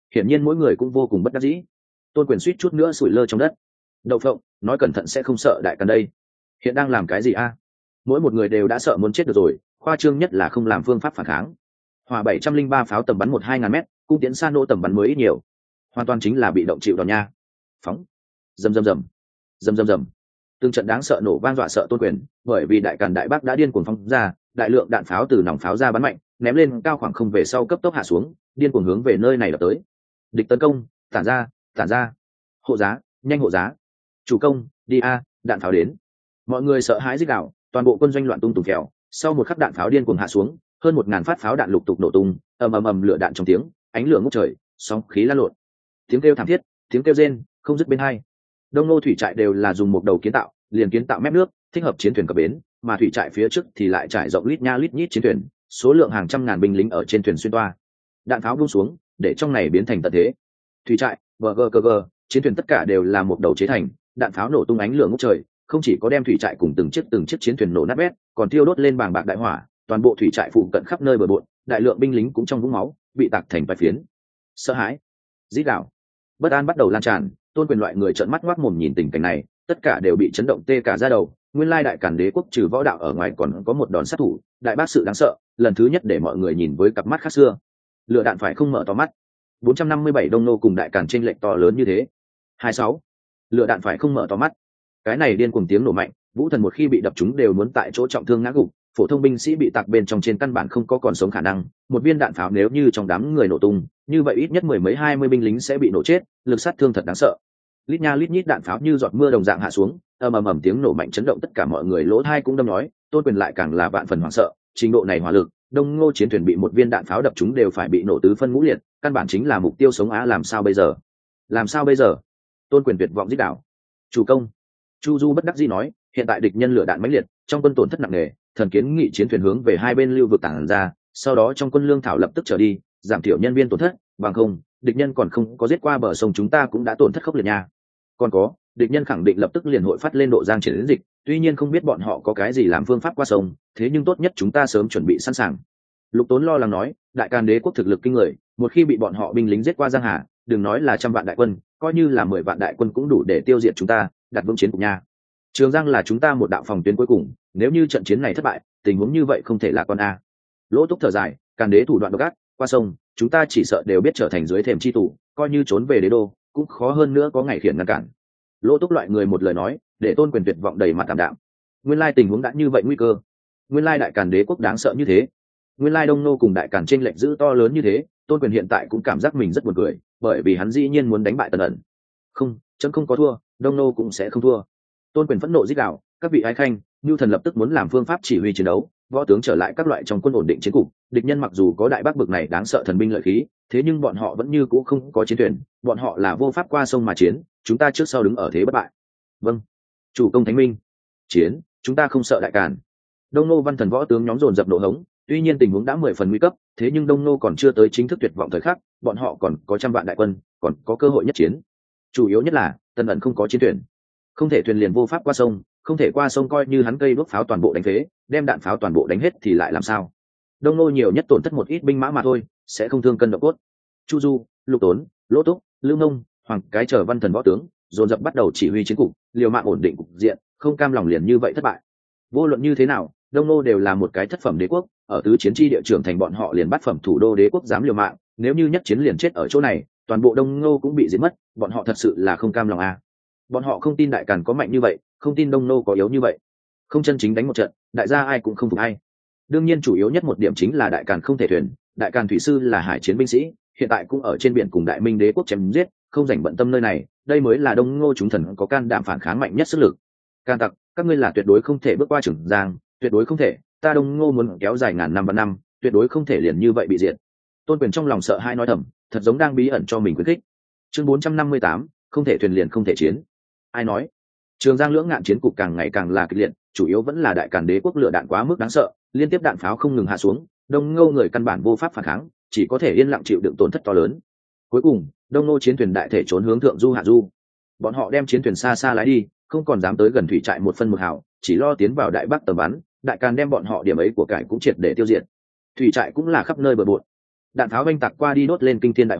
hiển nhiên mỗi người cũng vô cùng bất đắc dĩ. Tôn Quyền suýt chút nữa sủi lơ trong đất. Đậu phộng, nói cẩn thận sẽ không sợ đại càn đây. Hiện đang làm cái gì a? Mỗi một người đều đã sợ muốn chết được rồi, khoa trương nhất là không làm phương pháp phản kháng. Hỏa bảy trăm linh ba pháo tầm bắn một hai ngàn mét, cung tiễn xa nô tầm bắn mới ít nhiều, hoàn toàn chính là bị động chịu đòn nha. Phóng, rầm rầm rầm, rầm rầm rầm, từng trận đáng sợ nổ vang dọa sợ Tôn Quyền, bởi vì đại càn đại bác đã điên cuồng phóng ra, đại lượng đạn pháo từ nòng pháo ra bắn mạnh, ném lên cao khoảng không về sau cấp tốc hạ xuống, điên cuồng hướng về nơi này đập tới. Địch tấn công, tản ra, tản ra, hộ giá, nhanh hộ giá, chủ công, đi a, đạn pháo đến. Mọi người sợ hãi rít gào, toàn bộ quân doanh loạn tung tùng kèo. Sau một khắc đạn pháo điên cuồng hạ xuống, hơn một ngàn phát pháo đạn lục tục nổ tung, ầm ầm ầm lửa đạn trong tiếng, ánh lửa ngút trời, sóng khí lan lộn, tiếng kêu thảm thiết, tiếng kêu rên không dứt bên hai. Đông Nô thủy trại đều là dùng một đầu kiến tạo, liền kiến tạo mép nước, thích hợp chiến thuyền cập bến, mà thủy trại phía trước thì lại trải rộng lít nha lít nhít chiến thuyền, số lượng hàng trăm ngàn binh lính ở trên thuyền xuyên toa. Đạn pháo buông xuống, để trong này biến thành tận thế. Thủy trại, vờ gờ cờ gờ, chiến thuyền tất cả đều là một đầu chế thành, đạn pháo nổ tung ánh lửa ngút trời, không chỉ có đem thủy trại cùng từng chiếc từng chiếc chiến thuyền nổ nát bét, còn thiêu đốt lên bàng bạc đại hỏa, toàn bộ thủy trại phụ cận khắp nơi bờ bộn, đại lượng binh lính cũng trong vũng máu, bị tạc thành vài phiến. Sợ hãi, rít gào, bất an bắt đầu lan tràn. Tôn Quyền loại người trợn mắt ngoác mồm nhìn tình cảnh này, tất cả đều bị chấn động tê cả da đầu. Nguyên lai đại càn đế quốc trừ võ đạo ở ngoài còn có một đòn sát thủ, đại bác sự đáng sợ, lần thứ nhất để mọi người nhìn với cặp mắt khác xưa. Lửa đạn phải không mở to mắt. bốn trăm năm mươi bảy Đông Nô cùng đại càn chênh lệch to lớn như thế. hai mươi sáu Lửa đạn phải không mở to mắt. Cái này điên cuồng tiếng nổ mạnh, vũ thần một khi bị đập trúng đều muốn tại chỗ trọng thương ngã gục, phổ thông binh sĩ bị tạc bên trong trên căn bản không có còn sống khả năng. Một viên đạn pháo nếu như trong đám người nổ tung, như vậy ít nhất mười mấy hai mươi binh lính sẽ bị nổ chết, lực sát thương thật đáng sợ. Lít nha lít nhít đạn pháo như giọt mưa đồng dạng hạ xuống, ầm ầm ầm tiếng nổ mạnh chấn động tất cả mọi người lỗ tai cũng đâm nói. Tôn Quyền lại càng là vạn phần hoảng sợ, trình độ này hỏa lực, Đông Ngô chiến thuyền bị một viên đạn pháo đập trúng đều phải bị nổ tứ phân ngũ liệt, căn bản chính là mục tiêu sống á. Làm sao bây giờ? Làm sao bây giờ? Tôn Quyền tuyệt vọng rít đảo. Chủ công, Chu Du bất đắc dĩ nói, hiện tại địch nhân lửa đạn mãnh liệt, trong quân tổn thất nặng nề, thần kiến nghị chiến thuyền hướng về hai bên lưu vực tản ra, sau đó trong quân lương thảo lập tức trở đi, giảm thiểu nhân viên tổn thất, bằng không, địch nhân còn không có giết qua bờ sông chúng ta cũng đã tổn thất khốc liệt nha. Còn có, địch nhân khẳng định lập tức liền hội phát lên độ giang triển đến dịch, tuy nhiên không biết bọn họ có cái gì làm phương pháp qua sông, thế nhưng tốt nhất chúng ta sớm chuẩn bị sẵn sàng. Lục Tốn lo lắng nói, đại càn đế quốc thực lực kinh người, một khi bị bọn họ binh lính giết qua giang hà, đừng nói là trăm vạn đại quân, coi như là mười vạn đại quân cũng đủ để tiêu diệt chúng ta, đặt vững chiến cục nha. Trường Giang là chúng ta một đạo phòng tuyến cuối cùng, nếu như trận chiến này thất bại, tình huống như vậy không thể là con a. Lỗ Túc thở dài, càn đế thủ đoạn độc ác, qua sông, chúng ta chỉ sợ đều biết trở thành dưới thềm chi tù, coi như trốn về đế đô, cũng khó hơn nữa có ngày khiển ngăn cản. Lỗ Túc loại người một lời nói, để Tôn Quyền tuyệt vọng đầy mặt tạm đạm. Nguyên lai tình huống đã như vậy nguy cơ, nguyên lai đại càn đế quốc đáng sợ như thế, nguyên lai Đông Nô cùng đại càn chênh lệch giữ to lớn như thế. Tôn Quyền hiện tại cũng cảm giác mình rất buồn cười, bởi vì hắn dĩ nhiên muốn đánh bại Tần ẩn. Không, chấm không có thua, Đông Nô cũng sẽ không thua. Tôn Quyền phẫn nộ rít gào, các vị ái khanh, Nưu Thần lập tức muốn làm phương pháp chỉ huy chiến đấu, võ tướng trở lại các loại trong quân ổn định chiến cục. Địch nhân mặc dù có đại bác bực này đáng sợ thần binh lợi khí, thế nhưng bọn họ vẫn như cũ không có chiến thuyền, bọn họ là vô pháp qua sông mà chiến, chúng ta trước sau đứng ở thế bất bại. Vâng, chủ công thánh minh. Chiến, chúng ta không sợ đại càn. Đông Nô văn thần võ tướng nhóm dồn dập nộ hống, tuy nhiên tình huống đã mười phần nguy cấp, thế nhưng Đông Nô còn chưa tới chính thức tuyệt vọng thời khắc, bọn họ còn có trăm vạn đại quân, còn có cơ hội nhất chiến. Chủ yếu nhất là Tần ẩn không có chiến thuyền, không thể thuyền liền vô pháp qua sông, không thể qua sông coi như hắn cây đuốc pháo toàn bộ đánh phế, đem đạn pháo toàn bộ đánh hết thì lại làm sao? Đông Nô nhiều nhất tổn thất một ít binh mã mà thôi, sẽ không thương cân động cốt. Chu Du, Lục Tốn, Lỗ Túc, Lữ Nông, Hoàng cái chờ văn thần võ tướng dồn dập bắt đầu chỉ huy chiến cục, liều mạng ổn định cục diện, không cam lòng liền như vậy thất bại. Vô luận như thế nào, Đông Nô đều là một cái thất phẩm đế quốc, ở tứ chiến tri địa trưởng thành bọn họ liền bắt phẩm thủ đô đế quốc dám liều mạng, nếu như nhất chiến liền chết ở chỗ này, toàn bộ Đông Nô cũng bị giết mất, bọn họ thật sự là không cam lòng à. Bọn họ không tin đại càn có mạnh như vậy, không tin Đông Nô có yếu như vậy, không chân chính đánh một trận, đại gia ai cũng không phục ai. Đương nhiên chủ yếu nhất một điểm chính là đại càn không thể thuyền, đại càn thủy sư là hải chiến binh sĩ, hiện tại cũng ở trên biển cùng đại minh đế quốc chém giết, không dành bận tâm nơi này, đây mới là Đông Ngô chúng thần có can đảm phản kháng mạnh nhất sức lực. Can tặc, các ngươi là tuyệt đối không thể bước qua Trường Giang, tuyệt đối không thể, ta Đông Ngô muốn kéo dài ngàn năm và năm, tuyệt đối không thể liền như vậy bị diệt. Tôn Quyền trong lòng sợ hãi nói thầm, thật giống đang bí ẩn cho mình khuyến khích. Chương bốn trăm năm mươi tám, không thể thuyền liền không thể chiến. Ai nói? Trường Giang lưỡng ngạn chiến cục càng ngày càng là kịch liệt, chủ yếu vẫn là đại càn đế quốc lửa đạn quá mức đáng sợ, liên tiếp đạn pháo không ngừng hạ xuống, Đông Ngô người căn bản vô pháp phản kháng, chỉ có thể yên lặng chịu đựng tổn thất to lớn. Cuối cùng, Đông Ngô chiến thuyền đại thể trốn hướng thượng du hạ du. Bọn họ đem chiến thuyền xa xa lái đi, không còn dám tới gần thủy trại một phân một hào, chỉ lo tiến vào đại bắc tầm bắn, đại càn đem bọn họ điểm ấy của cải cũng triệt để tiêu diệt. Thủy trại cũng là khắp nơi bờ bộn. Đạn pháo vanh tạc qua đi đốt lên kinh thiên đại hỏa,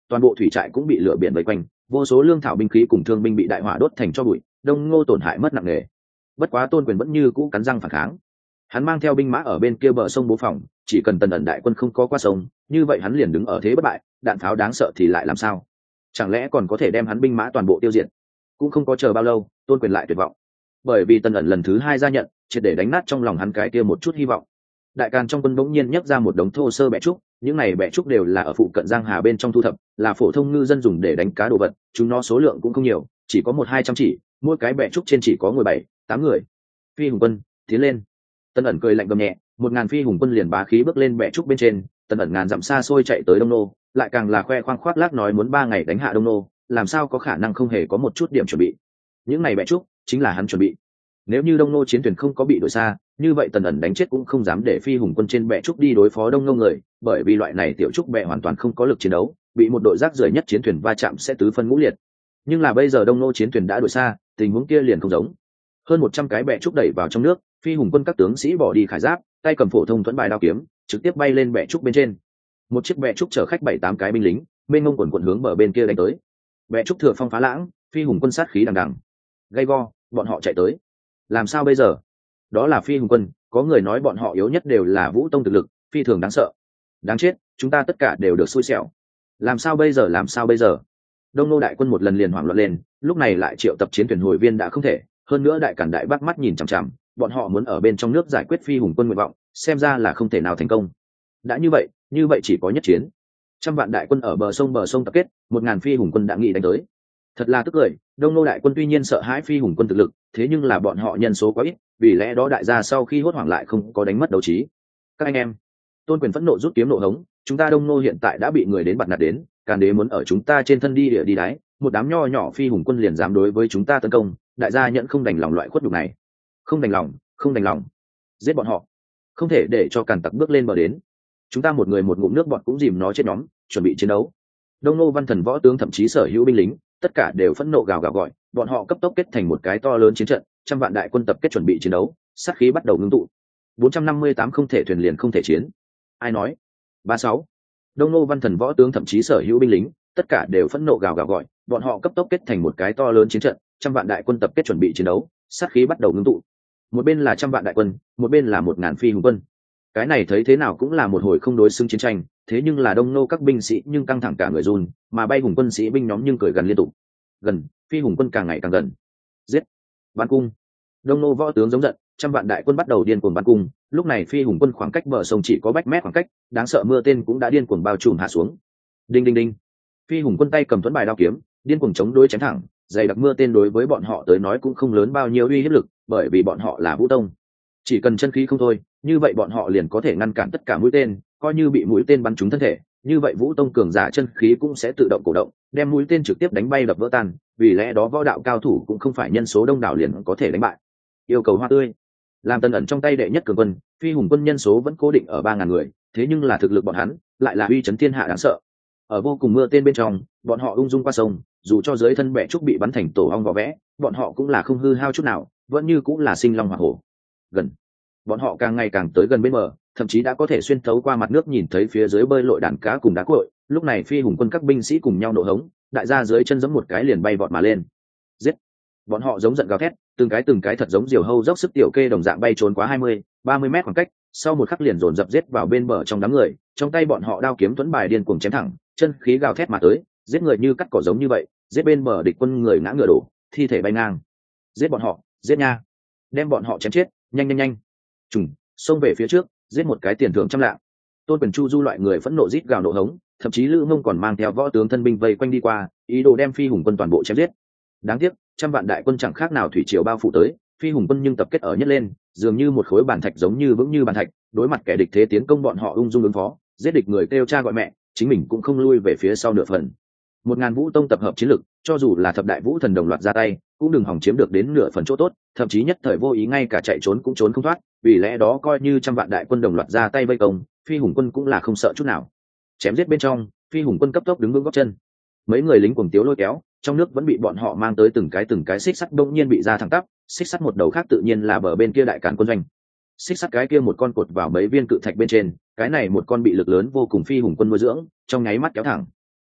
toàn bộ thủy trại cũng bị lửa biển vây quanh, vô số lương thảo binh khí cùng thương binh bị đại hỏa đốt thành cho bụi, Đông Ngô tổn hại mất nặng nề. Bất quá Tôn Quyền vẫn như cũ cắn răng phản kháng. Hắn mang theo binh mã ở bên kia bờ sông bố phòng, chỉ cần Tần ẩn đại quân không có qua sông, như vậy hắn liền đứng ở thế bất bại, đạn pháo đáng sợ thì lại làm sao? Chẳng lẽ còn có thể đem hắn binh mã toàn bộ tiêu diệt? Cũng không có chờ bao lâu, Tôn Quyền lại tuyệt vọng. Bởi vì Tần ẩn lần thứ hai ra nhận, triệt để đánh nát trong lòng hắn cái kia một chút hy vọng. Đại Càn trong quân bỗng nhiên nhấc ra một đống thô sơ bẹ trúc, những này bẹ trúc đều là ở phụ cận giang hà bên trong thu thập, là phổ thông ngư dân dùng để đánh cá đồ vật, chúng nó số lượng cũng không nhiều, chỉ có một hai trăm chỉ, mỗi cái bẹ trúc trên chỉ có ngồi bảy tám người. Phi hùng quân tiến lên. Tần ẩn cười lạnh gầm nhẹ, một ngàn phi hùng quân liền bá khí bước lên bẹ trúc bên trên. Tần ẩn ngàn dặm xa xôi chạy tới Đông Nô, lại càng là khoe khoang khoác lác nói muốn ba ngày đánh hạ Đông Nô, làm sao có khả năng không hề có một chút điểm chuẩn bị. Những này bẹ trúc chính là hắn chuẩn bị. Nếu như Đông Nô chiến thuyền không có bị đuổi xa, như vậy Tần ẩn đánh chết cũng không dám để phi hùng quân trên bẹ trúc đi đối phó Đông Nô người, bởi vì loại này tiểu trúc bẹ hoàn toàn không có lực chiến đấu, bị một đội rác rưởi nhất chiến thuyền va chạm sẽ tứ phân ngũ liệt. Nhưng là bây giờ Đông Nô chiến thuyền đã đuổi xa, tình huống kia liền không giống. Hơn một trăm cái bẹ trúc đẩy vào trong nước, phi hùng quân các tướng sĩ bỏ đi khải giáp, tay cầm phổ thông thuẫn bài đao kiếm, trực tiếp bay lên bẹ trúc bên trên. Một chiếc bẹ trúc chở khách bảy tám cái binh lính, mênh mông quần quần hướng bờ bên kia đánh tới. Bẹ trúc thừa phong phá lãng, phi hùng quân sát khí đằng đằng. Gay go, bọn họ chạy tới. Làm sao bây giờ? Đó là phi hùng quân, có người nói bọn họ yếu nhất đều là vũ tông thực lực, phi thường đáng sợ. Đáng chết, chúng ta tất cả đều được xui xẻo. Làm sao bây giờ, làm sao bây giờ? Đông Nô đại quân một lần liền hoảng loạn lên, lúc này lại triệu tập chiến thuyền hồi viên đã không thể, hơn nữa Đại Càn đại Bắc mắt nhìn chằm chằm, bọn họ muốn ở bên trong nước giải quyết phi hùng quân nguyện vọng, xem ra là không thể nào thành công. Đã như vậy, như vậy chỉ có nhất chiến. Trăm vạn đại quân ở bờ sông bờ sông tập kết, một ngàn phi hùng quân đã nghị đánh tới. Thật là tức cười, Đông Nô đại quân tuy nhiên sợ hãi phi hùng quân thực lực, thế nhưng là bọn họ nhân số quá ít, vì lẽ đó đại gia sau khi hốt hoảng lại không có đánh mất đấu trí. Các anh em, Tôn Quyền phẫn nộ rút kiếm nộ hống, chúng ta Đông Nô hiện tại đã bị người đến bạt nạt đến, Càn đế muốn ở chúng ta trên thân đi địa đi đái, một đám nho nhỏ phi hùng quân liền dám đối với chúng ta tấn công, đại gia nhận không đành lòng loại khuất nhục này. Không đành lòng, không đành lòng. Giết bọn họ. Không thể để cho Càn tặc bước lên bờ đến. Chúng ta một người một ngụm nước bọt cũng dìm nó chết nhóm, chuẩn bị chiến đấu. Đông Nô văn thần võ tướng thậm chí sở hữu binh lính, tất cả đều phẫn nộ gào gào gọi, bọn họ cấp tốc kết thành một cái to lớn chiến trận, trăm vạn đại quân tập kết chuẩn bị chiến đấu, sát khí bắt đầu ngưng tụ. bốn trăm năm mươi tám không thể thuyền liền không thể chiến. Ai nói? ba sáu. Đông Nô văn thần võ tướng thậm chí sở hữu binh lính, tất cả đều phẫn nộ gào gào gọi, bọn họ cấp tốc kết thành một cái to lớn chiến trận, trăm vạn đại quân tập kết chuẩn bị chiến đấu, sát khí bắt đầu ngưng tụ. Một bên là trăm vạn đại quân, một bên là một ngàn phi hùng quân. Cái này thấy thế nào cũng là một hồi không đối xứng chiến tranh, thế nhưng là Đông Nô các binh sĩ nhưng căng thẳng cả người run, mà bay hùng quân sĩ binh nhóm nhưng cười gần liên tục. Gần, phi hùng quân càng ngày càng gần. Giết! Bắn cung! Đông Nô võ tướng giống giận, trăm vạn đại quân bắt đầu điên cuồng bắn cung, lúc này phi hùng quân khoảng cách bờ sông chỉ có bách mét khoảng cách, đáng sợ mưa tên cũng đã điên cuồng bao trùm hạ xuống. Đinh đinh đinh! Phi hùng quân tay cầm thuẫn bài đao kiếm, điên cuồng chống đối chém thẳng, dày đặc mưa tên đối với bọn họ tới nói cũng không lớn bao nhiêu uy hiếp lực, bởi vì bọn họ là vũ tông, chỉ cần chân khí không thôi, như vậy bọn họ liền có thể ngăn cản tất cả mũi tên, coi như bị mũi tên bắn trúng thân thể, như vậy vũ tông cường giả chân khí cũng sẽ tự động cổ động, đem mũi tên trực tiếp đánh bay đập vỡ tan, vì lẽ đó võ đạo cao thủ cũng không phải nhân số đông đảo liền có thể đánh bại. Yêu cầu hoa tươi, làm Tần ẩn trong tay đệ nhất cường quân, phi hùng quân nhân số vẫn cố định ở ba ngàn người, thế nhưng là thực lực bọn hắn lại là uy chấn thiên hạ đáng sợ. Ở vô cùng mưa tên bên trong, bọn họ ung dung qua sông, dù cho dưới thân bệ trúc bị bắn thành tổ ong vỏ vẽ, bọn họ cũng là không hư hao chút nào, vẫn như cũng là sinh long hỏa hổ. Gần, bọn họ càng ngày càng tới gần bên bờ, thậm chí đã có thể xuyên thấu qua mặt nước nhìn thấy phía dưới bơi lội đàn cá cùng đá cội. Lúc này phi hùng quân các binh sĩ cùng nhau nổ hống, đại gia dưới chân giẫm một cái liền bay vọt mà lên. Giết! Bọn họ giống giận gào thét, từng cái từng cái thật giống diều hâu dốc sức tiểu kê đồng dạng bay trốn quá hai mươi, ba mươi mét khoảng cách, sau một khắc liền dồn dập giết vào bên bờ trong đám người, trong tay bọn họ đao kiếm tuấn bài điên cuồng chém thẳng, chân khí gào thét mà tới, giết người như cắt cỏ giống như vậy, giết bên bờ địch quân người ngã ngựa đổ, thi thể bay ngang. Giết bọn họ, giết nha! Đem bọn họ chém chết, nhanh nhanh nhanh! Trùng, xông về phía trước, giết một cái tiền thưởng trăm lạng. Tôn Quyền Chu Du loại người phẫn nộ rít gào nộ hống, thậm chí Lữ Ngông còn mang theo võ tướng thân binh vây quanh đi qua, ý đồ đem phi hùng quân toàn bộ chém giết. Đáng tiếc, trăm vạn đại quân chẳng khác nào thủy triều bao phủ tới, phi hùng quân nhưng tập kết ở nhất lên, dường như một khối bàn thạch giống như vững như bàn thạch, đối mặt kẻ địch thế tiến công bọn họ ung dung ứng phó, giết địch người kêu cha gọi mẹ, chính mình cũng không lui về phía sau nửa phần. Một ngàn vũ tông tập hợp chiến lực, cho dù là thập đại vũ thần đồng loạt ra tay, cũng đừng hòng chiếm được đến nửa phần chỗ tốt, thậm chí nhất thời vô ý ngay cả chạy trốn cũng trốn không thoát, vì lẽ đó coi như trăm vạn đại quân đồng loạt ra tay vây công, phi hùng quân cũng là không sợ chút nào. Chém giết bên trong, phi hùng quân cấp tốc đứng vững gót chân. Mấy người lính cuồng tiếu lôi kéo, trong nước vẫn bị bọn họ mang tới từng cái từng cái xích sắt đông nhiên bị ra thẳng tắp, xích sắt một đầu khác tự nhiên là bờ bên kia Đại Càn quân doanh. Xích sắt cái kia một con cột vào mấy viên cự thạch bên trên, cái này một con bị lực lớn vô cùng phi hùng quân nuôi dưỡng, trong nháy mắt kéo thẳng.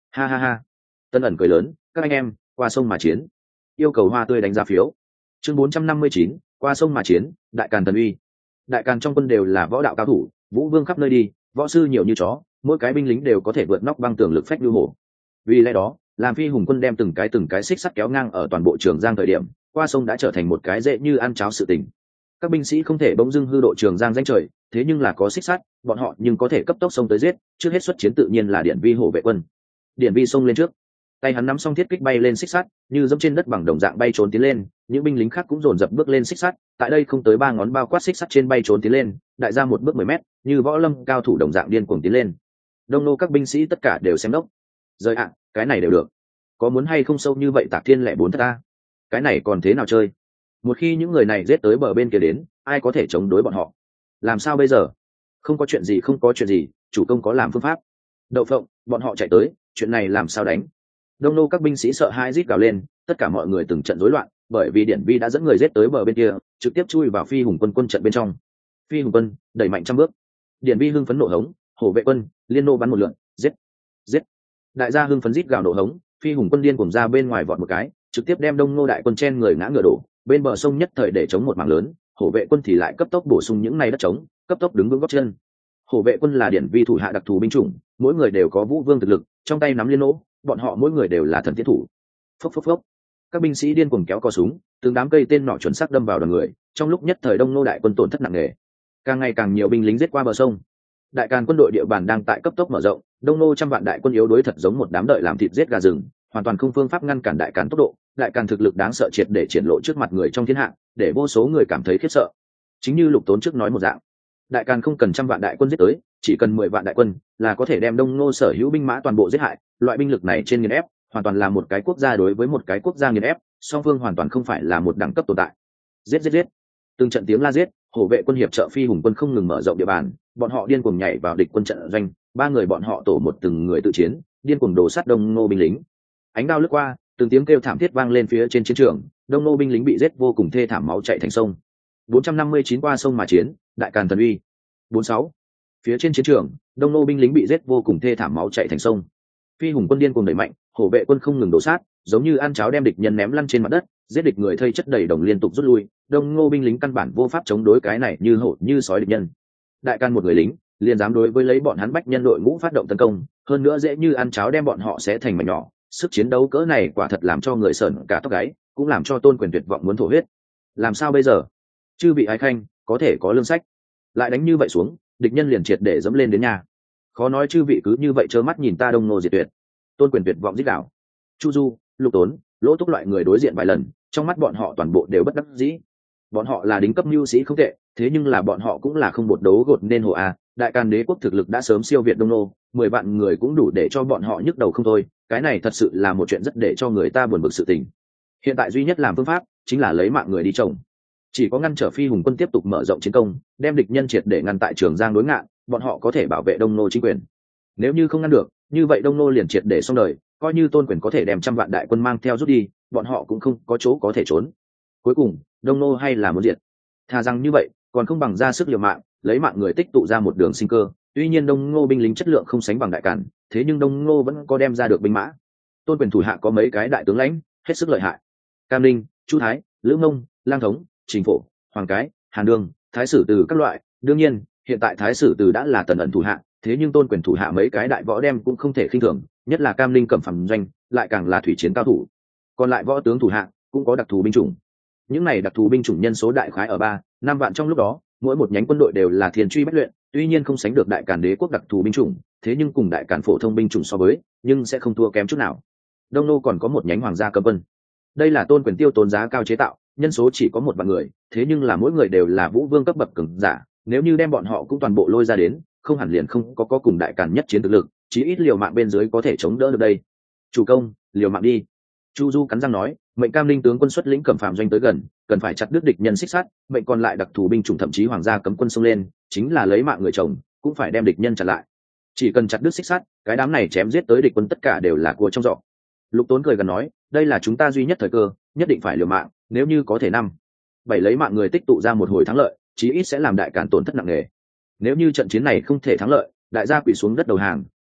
Ha ha ha. Tân ẩn cười lớn, các anh em, qua sông mà chiến. Yêu cầu hoa tươi đánh giá phiếu. Chương bốn trăm năm mươi chín, qua sông mà chiến, đại càn thần uy. Đại càn trong quân đều là võ đạo cao thủ, vũ vương khắp nơi đi, võ sư nhiều như chó, mỗi cái binh lính đều có thể vượt nóc băng tường lực phách như hổ. Vì lẽ đó, làm Phi Hùng quân đem từng cái từng cái xích sắt kéo ngang ở toàn bộ Trường Giang thời điểm, qua sông đã trở thành một cái dễ như ăn cháo sự tình. Các binh sĩ không thể bỗng dưng hư độ Trường Giang danh trời, thế nhưng là có xích sắt, bọn họ nhưng có thể cấp tốc sông tới giết, trước hết xuất chiến tự nhiên là Điện Vi hổ vệ quân. Điện Vi xông lên trước, tay hắn nắm xong thiết kích bay lên xích sắt, như dẫm trên đất bằng đồng dạng bay trốn tiến lên, những binh lính khác cũng dồn dập bước lên xích sắt, tại đây không tới ba ngón bao quát xích sắt trên bay trốn tiến lên, đại ra một bước mười mét, như võ lâm cao thủ đồng dạng điên cuồng tiến lên. Đông nô các binh sĩ tất cả đều xem đốc. Rời ạ, cái này đều được. Có muốn hay không sâu như vậy Tạc Thiên lẻ bốn thật ta? Cái này còn thế nào chơi? Một khi những người này giết tới bờ bên kia đến, ai có thể chống đối bọn họ? Làm sao bây giờ? Không có chuyện gì, không có chuyện gì, chủ công có làm phương pháp. Đậu phộng, bọn họ chạy tới, chuyện này làm sao đánh? Đông nô các binh sĩ sợ hãi rít gào lên, tất cả mọi người từng trận rối loạn, bởi vì Điển Vi đã dẫn người giết tới bờ bên kia, trực tiếp chui vào Phi Hùng quân quân trận bên trong. Phi Hùng quân đẩy mạnh trăm bước, Điển Vi hưng phấn nộ hống, hổ vệ quân liên nô bắn một lượn, giết, giết. Đại gia hưng phấn rít gào nộ hống, Phi Hùng quân điên cuồng ra bên ngoài vọt một cái, trực tiếp đem Đông nô đại quân chen người ngã ngựa đổ, bên bờ sông nhất thời để chống một mảng lớn, hổ vệ quân thì lại cấp tốc bổ sung những này đất trống, cấp tốc đứng vững gót chân. Hổ vệ quân là Điển Vi thủ hạ đặc thù binh chủng, mỗi người đều có vũ vương thực lực, trong tay nắm liên nỗ, bọn họ mỗi người đều là thần tiết thủ. Phốc phốc phốc, các binh sĩ điên cuồng kéo co súng, từng đám cây tên nỏ chuẩn xác đâm vào đoàn người, trong lúc nhất thời Đông nô đại quân tổn thất nặng nề, càng ngày càng nhiều binh lính giết qua bờ sông. Đại càn quân đội địa bàn đang tại cấp tốc mở rộng, Đông nô trăm vạn đại quân yếu đối thật giống một đám đợi làm thịt giết gà rừng, hoàn toàn không phương pháp ngăn cản đại càn tốc độ. Đại càn thực lực đáng sợ triệt để triển lộ trước mặt người trong thiên hạ, để vô số người cảm thấy khiếp sợ. Chính như Lục Tốn trước nói một dạng, đại càn không cần trăm vạn đại quân giết tới, chỉ cần mười vạn đại quân là có thể đem Đông nô sở hữu binh mã toàn bộ giết hại. Loại binh lực này trên nghiền ép, hoàn toàn là một cái quốc gia đối với một cái quốc gia nghiền ép, song phương hoàn toàn không phải là một đẳng cấp tồn tại. Giết giết giết, từng trận tiếng la giết, hổ vệ quân hiệp trợ Phi Hùng quân không ngừng mở rộng địa bàn, bọn họ điên cuồng nhảy vào địch quân trận doanh, ba người bọn họ tổ một từng người tự chiến, điên cuồng đổ sát Đông nô binh lính. Ánh đao lướt qua, từng tiếng kêu thảm thiết vang lên phía trên chiến trường, Đông nô binh lính bị giết vô cùng thê thảm, máu chảy thành sông. bốn trăm năm mươi chín qua sông mà chiến, đại càn thần uy. bốn mươi sáu. Phía trên chiến trường, Đông nô binh lính bị giết vô cùng thê thảm, máu chảy thành sông. Phi Hùng quân điên cuồng đẩy mạnh, hổ vệ quân không ngừng đổ sát, giống như ăn cháo đem địch nhân ném lăn trên mặt đất, giết địch người thây chất đầy đồng liên tục rút lui. Đông ngô binh lính căn bản vô pháp chống đối cái này như hổ như sói địch nhân. Đại càn một người lính liền dám đối với lấy bọn hắn bách nhân đội ngũ phát động tấn công, hơn nữa dễ như ăn cháo đem bọn họ xé thành mảnh nhỏ. Sức chiến đấu cỡ này quả thật làm cho người sởn cả tóc gáy, cũng làm cho Tôn Quyền tuyệt vọng muốn thổ huyết. Làm sao bây giờ? Chư vị ái khanh, có thể có lương sách. Lại đánh như vậy xuống, địch nhân liền triệt để dẫm lên đến nhà. Khó nói chư vị cứ như vậy trơ mắt nhìn ta Đông nô diệt tuyệt. Tôn Quyền tuyệt vọng rít gào. Chu Du, Lục Tốn, Lỗ Túc loại người đối diện vài lần, trong mắt bọn họ toàn bộ đều bất đắc dĩ. Bọn họ là đính cấp mưu sĩ không tệ, thế nhưng là bọn họ cũng là không một đấu gột nên hồ a. Đại Càn đế quốc thực lực đã sớm siêu việt Đông nô, mười vạn người cũng đủ để cho bọn họ nhức đầu không thôi. Cái này thật sự là một chuyện rất để cho người ta buồn bực sự tình. Hiện tại duy nhất làm phương pháp chính là lấy mạng người đi trồng. Chỉ có ngăn trở Phi Hùng quân tiếp tục mở rộng chiến công, đem địch nhân triệt để ngăn tại Trường Giang đối ngạn, bọn họ có thể bảo vệ Đông nô chính quyền. Nếu như không ngăn được, như vậy Đông nô liền triệt để xong đời, coi như Tôn Quyền có thể đem trăm vạn đại quân mang theo rút đi, bọn họ cũng không có chỗ có thể trốn. Cuối cùng, Đông nô hay là muốn diệt. Thà rằng như vậy, còn không bằng ra sức liều mạng, lấy mạng người tích tụ ra một đường sinh cơ. Tuy nhiên Đông Ngô binh lính chất lượng không sánh bằng Đại Càn, thế nhưng Đông Ngô vẫn có đem ra được binh mã. Tôn Quyền thủ hạ có mấy cái đại tướng lãnh, hết sức lợi hại. Cam Ninh, Chu Thái, Lữ Mông, Lang Thống, Trình Phổ, Hoàng Cái, Hàn Đương, Thái Sử Từ các loại. Đương nhiên, hiện tại Thái Sử Từ đã là Tần ẩn thủ hạ, thế nhưng Tôn Quyền thủ hạ mấy cái đại võ đem cũng không thể khinh thường, nhất là Cam Ninh Cẩm Phàm doanh, lại càng là thủy chiến cao thủ. Còn lại võ tướng thủ hạ cũng có đặc thù binh chủng. Những này đặc thù binh chủng nhân số đại khái ở ba, năm vạn trong lúc đó, mỗi một nhánh quân đội đều là thiên truy bách luyện, tuy nhiên không sánh được Đại Càn đế quốc đặc thù binh chủng, thế nhưng cùng Đại Càn phổ thông binh chủng so với, nhưng sẽ không thua kém chút nào. Đông Nô còn có một nhánh hoàng gia cấm quân. Đây là Tôn Quyền tiêu tốn giá cao chế tạo, nhân số chỉ có một vạn người, thế nhưng là mỗi người đều là vũ vương cấp bậc cường giả, nếu như đem bọn họ cũng toàn bộ lôi ra đến, không hẳn liền không có có cùng Đại Càn nhất chiến thực lực, chí ít liều mạng bên dưới có thể chống đỡ được đây. Chủ công, liều mạng đi. Chu Du cắn răng nói, mệnh Cam Ninh tướng quân xuất lĩnh Cẩm Phàm doanh tới gần, cần phải chặt đứt địch nhân xích sắt, mệnh còn lại đặc thù binh chủng thậm chí hoàng gia cấm quân xông lên, chính là lấy mạng người chồng, cũng phải đem địch nhân chặn lại. Chỉ cần chặt đứt xích sắt, cái đám này chém giết tới địch quân tất cả đều là cua trong giỏ. Lục Tốn cười gần nói, đây là chúng ta duy nhất thời cơ, nhất định phải liều mạng, nếu như có thể năm, bảy lấy mạng người tích tụ ra một hồi thắng lợi, chí ít sẽ làm Đại Càn tổn thất nặng nề. Nếu như trận chiến này không thể thắng lợi, đại gia quỳ xuống đất đầu hàng,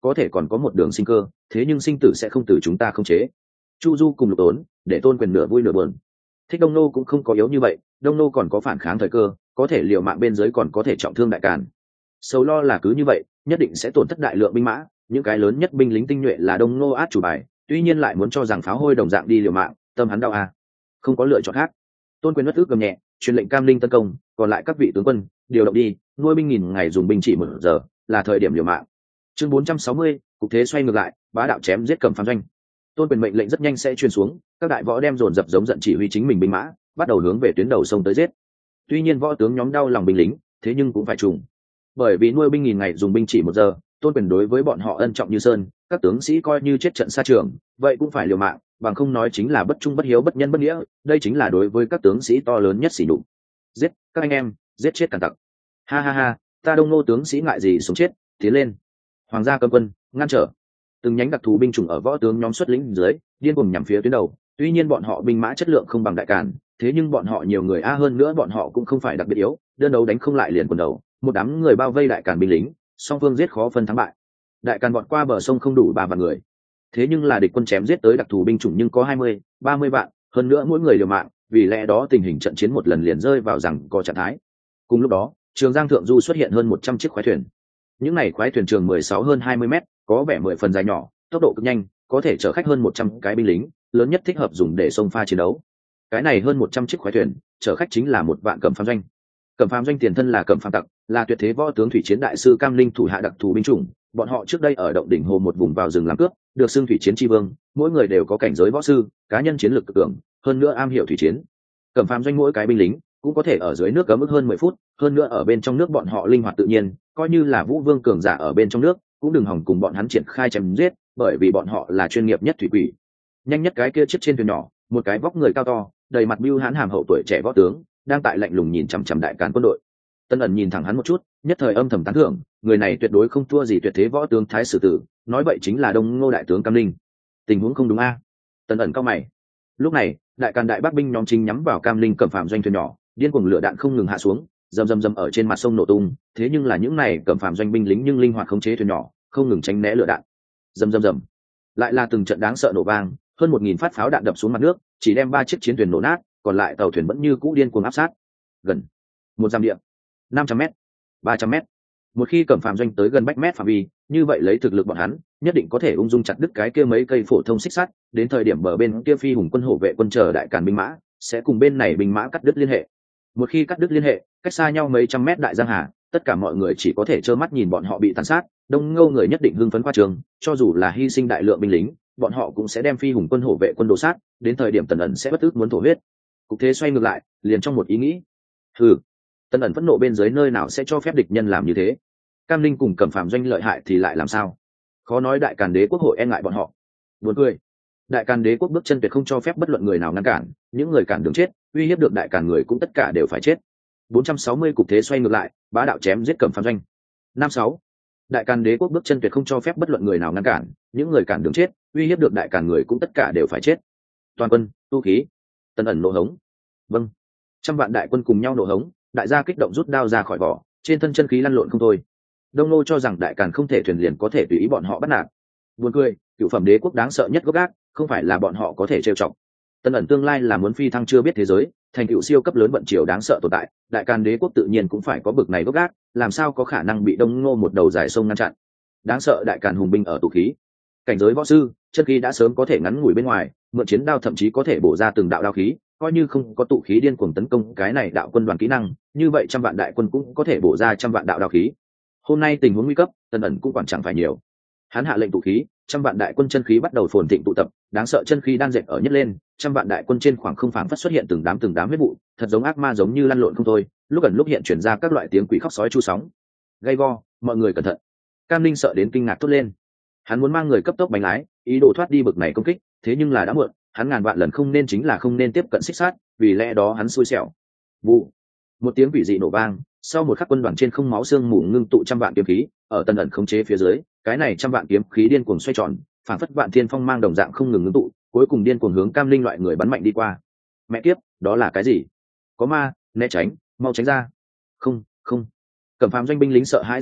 có thể còn có một đường sinh cơ, thế nhưng sinh tử sẽ không từ chúng ta không chế. Chu Du cùng Lục Tốn để Tôn Quyền nửa vui nửa buồn. Thích Đông Nô cũng không có yếu như vậy, Đông Nô còn có phản kháng thời cơ, có thể liều mạng bên dưới còn có thể trọng thương Đại Càn. Sầu lo là cứ như vậy, nhất định sẽ tổn thất đại lượng binh mã, những cái lớn nhất binh lính tinh nhuệ là Đông Nô át chủ bài, tuy nhiên lại muốn cho rằng pháo hôi đồng dạng đi liều mạng, tâm hắn đau à. Không có lựa chọn khác. Tôn Quyền bất ức gầm nhẹ, truyền lệnh Cam Linh tấn công, còn lại các vị tướng quân điều động đi, nuôi binh nghìn ngày dùng binh chỉ một giờ, là thời điểm liều mạng. Chương bốn trăm sáu mươi, cục thế xoay ngược lại, bá đạo chém giết Cẩm Phàm doanh. Tôn Quyền mệnh lệnh rất nhanh sẽ truyền xuống, các đại võ đem dồn dập giống giận chỉ huy chính mình binh mã, bắt đầu hướng về tuyến đầu sông tới giết. Tuy nhiên võ tướng nhóm đau lòng binh lính, thế nhưng cũng phải trùng. Bởi vì nuôi binh nghìn ngày dùng binh chỉ một giờ, Tôn Quyền đối với bọn họ ân trọng như sơn, các tướng sĩ coi như chết trận xa trường, vậy cũng phải liều mạng, bằng không nói chính là bất trung bất hiếu bất nhân bất nghĩa, đây chính là đối với các tướng sĩ to lớn nhất sỉ nhục. Giết, các anh em, giết chết càn tặc. Ha ha ha, ta Đông Nô tướng sĩ ngại gì sống chết, tiến lên. Hoàng gia cấm quân, ngăn trở. Từng nhánh đặc thù binh chủng ở võ tướng nhóm xuất lĩnh dưới, điên cuồng nhắm phía tuyến đầu, tuy nhiên bọn họ binh mã chất lượng không bằng Đại Càn, thế nhưng bọn họ nhiều người a hơn nữa bọn họ cũng không phải đặc biệt yếu, đơn đấu đánh không lại liền quần đầu, một đám người bao vây Đại Càn binh lính, song phương giết khó phân thắng bại. Đại Càn bọn qua bờ sông không đủ ba vạn người, thế nhưng là địch quân chém giết tới đặc thù binh chủng nhưng có hai mươi, ba mươi vạn, hơn nữa mỗi người liều mạng, vì lẽ đó tình hình trận chiến một lần liền rơi vào rằng có trạng thái. Cùng lúc đó, Trường Giang thượng du xuất hiện hơn một trăm chiếc khoái thuyền. Những này khoái thuyền trường mười sáu hơn hai mươi mét, có vẻ mười phần dài nhỏ, tốc độ cực nhanh, có thể chở khách hơn một trăm cái binh lính, lớn nhất thích hợp dùng để xông pha chiến đấu. Cái này hơn một trăm chiếc khoái thuyền, chở khách chính là một vạn Cẩm Phàm doanh. Cẩm Phàm doanh tiền thân là Cẩm Phàm tặc, là tuyệt thế võ tướng thủy chiến đại sư Cam Linh thủ hạ đặc thù binh chủng, bọn họ trước đây ở động đỉnh hồ một vùng vào rừng làm cướp, được xưng thủy chiến tri vương, mỗi người đều có cảnh giới võ sư, cá nhân chiến lược cực cường, hơn nữa am hiểu thủy chiến. Cẩm Phàm doanh mỗi cái binh lính cũng có thể ở dưới nước cấm ức hơn mười phút, hơn nữa ở bên trong nước bọn họ linh hoạt tự nhiên, coi như là Vũ Vương cường giả ở bên trong nước, cũng đừng hòng cùng bọn hắn triển khai chém giết, bởi vì bọn họ là chuyên nghiệp nhất thủy quỷ. Nhanh nhất cái kia chiếc trên thuyền nhỏ, một cái vóc người cao to, đầy mặt bưu hãn hàm hậu tuổi trẻ võ tướng, đang tại lạnh lùng nhìn chằm chằm Đại Càn quân đội. Tân ẩn nhìn thẳng hắn một chút, nhất thời âm thầm tán thưởng, người này tuyệt đối không thua gì tuyệt thế võ tướng Thái Sử Tử, nói vậy chính là Đông Ngô đại tướng Cam Linh. Tình huống không đúng a? Tân ẩn cao mày. Lúc này, Đại Càn đại bắc binh nhóm chính nhắm vào Cam Linh Cẩm Phàm doanh thuyền nhỏ, điên cuồng lửa đạn không ngừng hạ xuống, rầm rầm rầm ở trên mặt sông nổ tung, thế nhưng là những này Cẩm Phàm doanh binh lính nhưng linh hoạt khống chế thuyền nhỏ, không ngừng tránh né lửa đạn. Rầm rầm rầm. Lại là từng trận đáng sợ nổ vang, hơn một nghìn phát pháo đạn đập xuống mặt nước, chỉ đem ba chiếc chiến thuyền nổ nát, còn lại tàu thuyền vẫn như cũ điên cuồng áp sát. Gần một dặm địa, năm trăm mét, ba trăm mét. Một khi Cẩm Phàm doanh tới gần bách mét phạm vi, như vậy lấy thực lực bọn hắn, nhất định có thể ung dung chặt đứt cái kia mấy cây phổ thông xích sắt, đến thời điểm bờ bên kia phi hùng quân hộ vệ quân chờ Đại Càn binh mã, sẽ cùng bên này binh mã cắt đứt liên hệ. Một khi cắt đứt liên hệ, cách xa nhau mấy trăm mét đại giang hà, tất cả mọi người chỉ có thể trơ mắt nhìn bọn họ bị tàn sát. Đông Ngô người nhất định hưng phấn qua trường, cho dù là hy sinh đại lượng binh lính, bọn họ cũng sẽ đem phi hùng quân hộ vệ quân đồ sát, đến thời điểm Tần ẩn sẽ bất tức muốn thổ huyết. Cục thế xoay ngược lại, liền trong một ý nghĩ. Hừ, Tần ẩn phẫn nộ bên dưới nơi nào sẽ cho phép địch nhân làm như thế? Cam Linh cùng Cẩm Phàm doanh lợi hại thì lại làm sao? Khó nói Đại Càn đế quốc hội e ngại bọn họ. Buồn cười. Đại Càn đế quốc bước chân tuyệt không cho phép bất luận người nào ngăn cản, những người cản đường chết, uy hiếp được Đại Càn người cũng tất cả đều phải chết. bốn trăm sáu mươi cục thế xoay ngược lại, bá đạo chém giết Cẩm Phàm doanh. Năm sáu. Đại Càn đế quốc bước chân tuyệt không cho phép bất luận người nào ngăn cản, những người cản đường chết, uy hiếp được Đại Càn người cũng tất cả đều phải chết. Toàn quân, tu khí. Tần ẩn nổ hống. Vâng. Trăm vạn đại quân cùng nhau nổ hống, đại gia kích động rút đao ra khỏi vỏ, trên thân chân khí lăn lộn không thôi. Đông Nô cho rằng Đại Càn không thể thuyền liền có thể tùy ý bọn họ bắt nạt. Buồn cười, cựu phẩm đế quốc đáng sợ nhất gốc gác, không phải là bọn họ có thể trêu chọc. Tân ẩn tương lai là muốn phi thăng chưa biết thế giới, thành cựu siêu cấp lớn vận triều đáng sợ tồn tại, Đại Càn đế quốc tự nhiên cũng phải có bực này gốc gác, làm sao có khả năng bị Đông Ngô một đầu dài sông ngăn chặn. Đáng sợ Đại Càn hùng binh ở tụ khí, cảnh giới võ sư, chân khí đã sớm có thể ngắn ngủi bên ngoài, mượn chiến đao thậm chí có thể bổ ra từng đạo đao khí, coi như không có tụ khí điên cuồng tấn công cái này đạo quân đoàn kỹ năng, như vậy trăm vạn đại quân cũng có thể bổ ra trăm vạn đạo đao khí. Hôm nay tình huống nguy cấp, Tân ẩn cũng quản chẳng phải nhiều. Hắn hạ lệnh tụ khí, trăm vạn đại quân chân khí bắt đầu phồn thịnh tụ tập, đáng sợ chân khí đang dệt ở nhất lên, trăm vạn đại quân trên khoảng không phảng phất xuất hiện từng đám từng đám huyết vụ, thật giống ác ma giống như lăn lộn không thôi, lúc ẩn lúc hiện truyền ra các loại tiếng quỷ khóc sói chu sóng. Gay go, mọi người cẩn thận. Cam Linh sợ đến kinh ngạc thốt lên. Hắn muốn mang người cấp tốc bánh lái, ý đồ thoát đi bực này công kích, thế nhưng là đã muộn, hắn ngàn vạn lần không nên chính là không nên tiếp cận xích sát, vì lẽ đó hắn xui xẻo. Vụ. Một tiếng quỷ dị nổ vang, sau một khắc quân đoàn trên không máu xương mù ngưng tụ trăm vạn kiếm khí, ở Tần ẩn khống chế phía dưới, cái này trăm vạn kiếm khí điên cuồng xoay tròn, phản phất vạn thiên phong mang đồng dạng không ngừng ngưng tụ, cuối cùng điên cuồng hướng Cam Linh loại người bắn mạnh đi qua. Mẹ kiếp, đó là cái gì? Có ma, né tránh, mau tránh ra. Không, không. Cẩm Phàm doanh binh lính sợ hãi rít gào,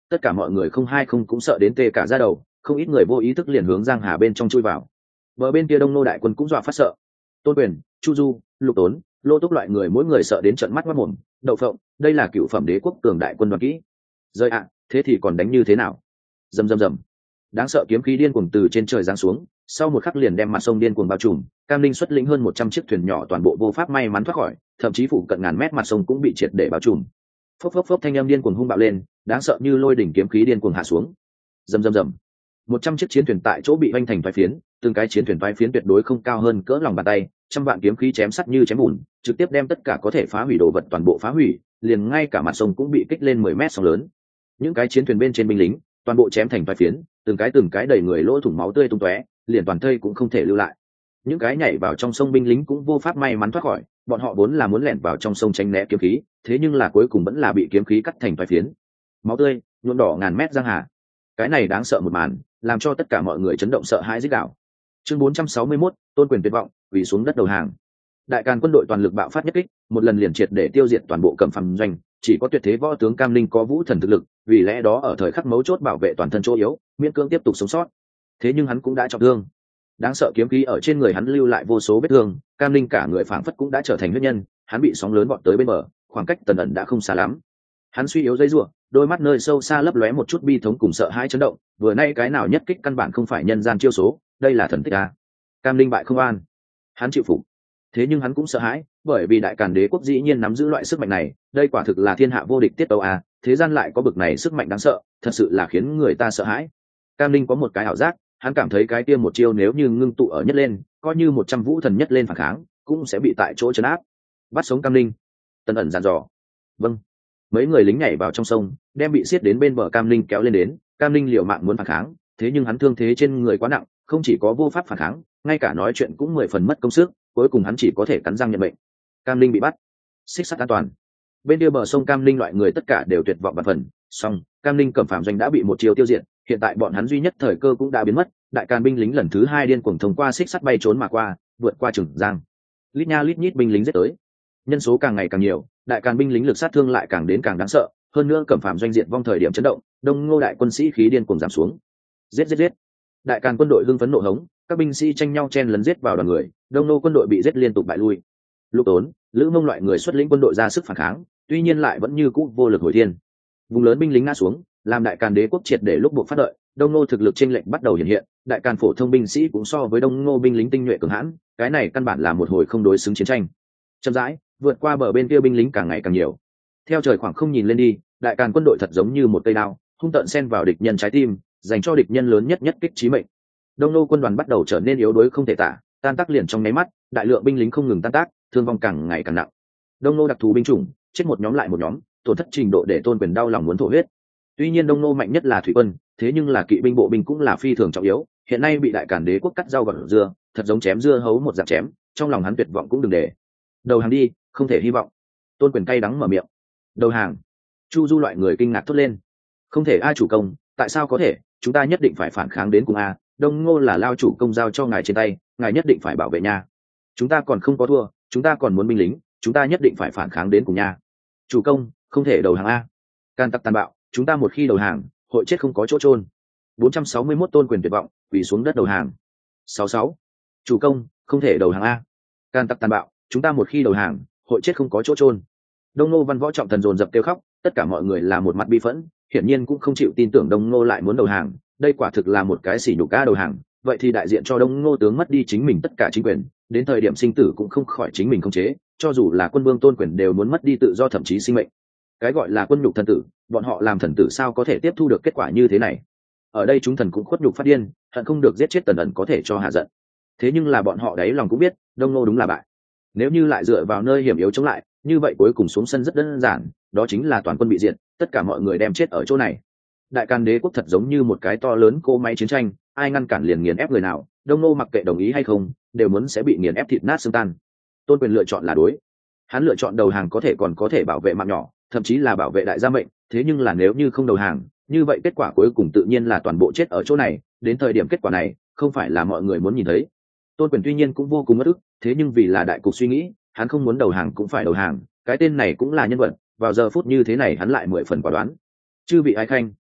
tất cả mọi người không hai không cũng sợ đến tê cả ra đầu, không ít người vô ý thức liền hướng giang hà bên trong chui vào. Bờ bên kia Đông Nô đại quân cũng dọa phát sợ. Tôn Quyền, Chu Du, Lục Tốn, Lô Túc loại người mỗi người sợ đến trợn mắt mắt mồm. Đậu phộng, đây là cựu phẩm đế quốc cường đại quân đoàn kỹ. Rơi ạ, thế thì còn đánh như thế nào? Rầm rầm rầm. Đáng sợ kiếm khí điên cuồng từ trên trời giáng xuống, sau một khắc liền đem mặt sông điên cuồng bao trùm. Cam Linh xuất lĩnh hơn một trăm chiếc thuyền nhỏ toàn bộ vô pháp may mắn thoát khỏi, thậm chí phụ cận ngàn mét mặt sông cũng bị triệt để bao trùm. Phốc phốc phốc thanh âm điên cuồng hung bạo lên, đáng sợ như lôi đỉnh kiếm khí điên cuồng hạ xuống. Rầm rầm rầm. Một trăm chiếc chiến thuyền tại chỗ bị vanh thành phái phiến, từng cái chiến thuyền phái phiến tuyệt đối không cao hơn cỡ lòng bàn tay, trăm vạn kiếm khí chém sắt như chém bùn, trực tiếp đem tất cả có thể phá hủy đồ vật toàn bộ phá hủy, liền ngay cả mặt sông cũng bị kích lên mười mét sóng lớn. Những cái chiến thuyền bên trên binh lính, toàn bộ chém thành phái phiến, từng cái từng cái đầy người lỗ thủng máu tươi tung tóe, liền toàn thây cũng không thể lưu lại. Những cái nhảy vào trong sông binh lính cũng vô pháp may mắn thoát khỏi, bọn họ vốn là muốn lẻn vào trong sông tránh né kiếm khí, thế nhưng là cuối cùng vẫn là bị kiếm khí cắt thành phái phiến. Máu tươi nhuộm đỏ ngàn mét giang hà. Cái này đáng sợ một màn, làm cho tất cả mọi người chấn động sợ hãi rít gào. Chương bốn trăm sáu mươi mốt, Tôn Quyền tuyệt vọng, vì xuống đất đầu hàng. Đại Càn quân đội toàn lực bạo phát nhất kích, một lần liền triệt để tiêu diệt toàn bộ Cẩm Phàm doanh, chỉ có tuyệt thế võ tướng Cam Linh có vũ thần thực lực, vì lẽ đó ở thời khắc mấu chốt bảo vệ toàn thân chỗ yếu, miễn cưỡng tiếp tục sống sót. Thế nhưng hắn cũng đã trọng thương. Đáng sợ kiếm khí ở trên người hắn lưu lại vô số vết thương, Cam Linh cả người phảng phất cũng đã trở thành huyết nhân, hắn bị sóng lớn vọt tới bên bờ, khoảng cách Tần ẩn đã không xa lắm. Hắn suy yếu dây rủa, đôi mắt nơi sâu xa lấp lóe một chút bi thống cùng sợ hãi chấn động, vừa nay cái nào nhất kích căn bản không phải nhân gian chiêu số, đây là thần tích a. Cam Linh bại không an, hắn chịu phục. Thế nhưng hắn cũng sợ hãi, bởi vì Đại Càn đế quốc dĩ nhiên nắm giữ loại sức mạnh này, đây quả thực là thiên hạ vô địch tiết tấu a, thế gian lại có bực này sức mạnh đáng sợ, thật sự là khiến người ta sợ hãi. Cam Linh có một cái ảo giác, hắn cảm thấy cái kia một chiêu nếu như ngưng tụ ở nhất lên, coi như một trăm vũ thần nhất lên phản kháng, cũng sẽ bị tại chỗ trấn áp. Bắt sống Cam Linh. Tần ẩn dặn dò. Vâng. Mấy người lính nhảy vào trong sông, đem bị xiết đến bên bờ Cam Linh kéo lên đến. Cam Linh liều mạng muốn phản kháng, thế nhưng hắn thương thế trên người quá nặng, không chỉ có vô pháp phản kháng, ngay cả nói chuyện cũng mười phần mất công sức, cuối cùng hắn chỉ có thể cắn răng nhận mệnh. Cam Linh bị bắt. Xích sắt an toàn. Bên kia bờ sông Cam Linh loại người tất cả đều tuyệt vọng bạt phần, song Cam Linh Cẩm Phàm doanh đã bị một chiêu tiêu diệt, hiện tại bọn hắn duy nhất thời cơ cũng đã biến mất. Đại Càn binh lính lần thứ hai điên cuồng thông qua xích sắt bay trốn mà qua, vượt qua Trường Giang. Lít nha lít nhít binh lính giết tới, nhân số càng ngày càng nhiều, Đại Càn binh lính lực sát thương lại càng đến càng đáng sợ, hơn nữa Cẩm Phàm doanh diện vong thời điểm chấn động, Đông Ngô đại quân sĩ khí điên cuồng giảm xuống. Giết giết giết. Đại Càn quân đội hưng phấn nộ hống, các binh sĩ tranh nhau chen lấn giết vào đoàn người, Đông Ngô quân đội bị giết liên tục bại lui. Lục Tốn, Lữ Mông loại người xuất lĩnh quân đội ra sức phản kháng, tuy nhiên lại vẫn như cũ vô lực hồi thiên. Vùng lớn binh lính ngã xuống, làm Đại Càn đế quốc triệt để lúc buộc phát đợi, Đông Ngô thực lực chênh lệch bắt đầu hiện hiện, Đại Càn phổ thông binh sĩ cũng so với Đông Ngô binh lính tinh nhuệ cường hãn, cái này căn bản là một hồi không đối xứng chiến tranh. Chậm rãi, vượt qua bờ bên kia binh lính càng ngày càng nhiều. Theo trời khoảng không nhìn lên đi, Đại Càn quân đội thật giống như một cây đao, hung tợn xen vào địch nhân trái tim, dành cho địch nhân lớn nhất nhất kích chí mệnh. Đông Ngô quân đoàn bắt đầu trở nên yếu đuối không thể tả, tan tác liền trong nháy mắt, đại lượng binh lính không ngừng tan tác, thương vong càng ngày càng nặng. Đông Ngô đặc thù binh chủng, chết một nhóm lại một nhóm, tổn thất trình độ để Tôn Quyền đau lòng muốn thổ huyết. Tuy nhiên Đông Ngô mạnh nhất là thủy quân, thế nhưng là kỵ binh bộ binh cũng là phi thường trọng yếu, hiện nay bị Đại Càn đế quốc cắt rau gọt dưa, thật giống chém dưa hấu một dạng chém, trong lòng hắn tuyệt vọng cũng đừng để. Đầu hàng đi, không thể hy vọng. Tôn Quyền cay đắng mở miệng. Đầu hàng. Chu Du loại người kinh ngạc thốt lên. Không thể ai chủ công, tại sao có thể, chúng ta nhất định phải phản kháng đến cùng a, Đông Ngô là lao chủ công giao cho ngài trên tay, ngài nhất định phải bảo vệ nha. Chúng ta còn không có thua, chúng ta còn muốn binh lính, chúng ta nhất định phải phản kháng đến cùng nha. Chủ công, không thể đầu hàng a. Can tặc tàn bạo, chúng ta một khi đầu hàng, hội chết không có chỗ chôn. bốn trăm sáu mươi mốt Tôn Quyền tuyệt vọng, quỳ xuống đất đầu hàng. sáu sáu. Chủ công, không thể đầu hàng a. Can tặc tàn bạo, chúng ta một khi đầu hàng, hội chết không có chỗ chôn. Đông Ngô văn võ trọng thần dồn dập kêu khóc, tất cả mọi người là một mặt bi phẫn, hiển nhiên cũng không chịu tin tưởng Đông Ngô lại muốn đầu hàng, đây quả thực là một cái sỉ nhục ca đầu hàng, vậy thì đại diện cho Đông Ngô tướng mất đi chính mình tất cả chính quyền, đến thời điểm sinh tử cũng không khỏi chính mình khống chế, cho dù là quân vương Tôn Quyền đều muốn mất đi tự do thậm chí sinh mệnh. Cái gọi là quân nhục thần tử, bọn họ làm thần tử sao có thể tiếp thu được kết quả như thế này? Ở đây chúng thần cũng khuất nhục phát điên, hận không được giết chết Tần ẩn có thể cho hạ giận. Thế nhưng là bọn họ đáy lòng cũng biết, Đông Ngô đúng là bại. Nếu như lại dựa vào nơi hiểm yếu chống lại, như vậy cuối cùng xuống sân rất đơn giản, đó chính là toàn quân bị diệt, tất cả mọi người đem chết ở chỗ này. Đại Càn đế quốc thật giống như một cái to lớn cỗ máy chiến tranh, ai ngăn cản liền nghiền ép người nào, Đông Ngô mặc kệ đồng ý hay không, đều muốn sẽ bị nghiền ép thịt nát xương tan. Tôn Quyền lựa chọn là đối. Hắn lựa chọn đầu hàng có thể còn có thể bảo vệ mạng nhỏ, thậm chí là bảo vệ đại gia mệnh, thế nhưng là nếu như không đầu hàng, như vậy kết quả cuối cùng tự nhiên là toàn bộ chết ở chỗ này, đến thời điểm kết quả này, không phải là mọi người muốn nhìn thấy. Tôn Quyền tuy nhiên cũng vô cùng bất ức, thế nhưng vì là đại cục suy nghĩ, hắn không muốn đầu hàng cũng phải đầu hàng, cái tên này cũng là nhân vật, vào giờ phút như thế này hắn lại mười phần quả đoán. Chư vị ái khanh,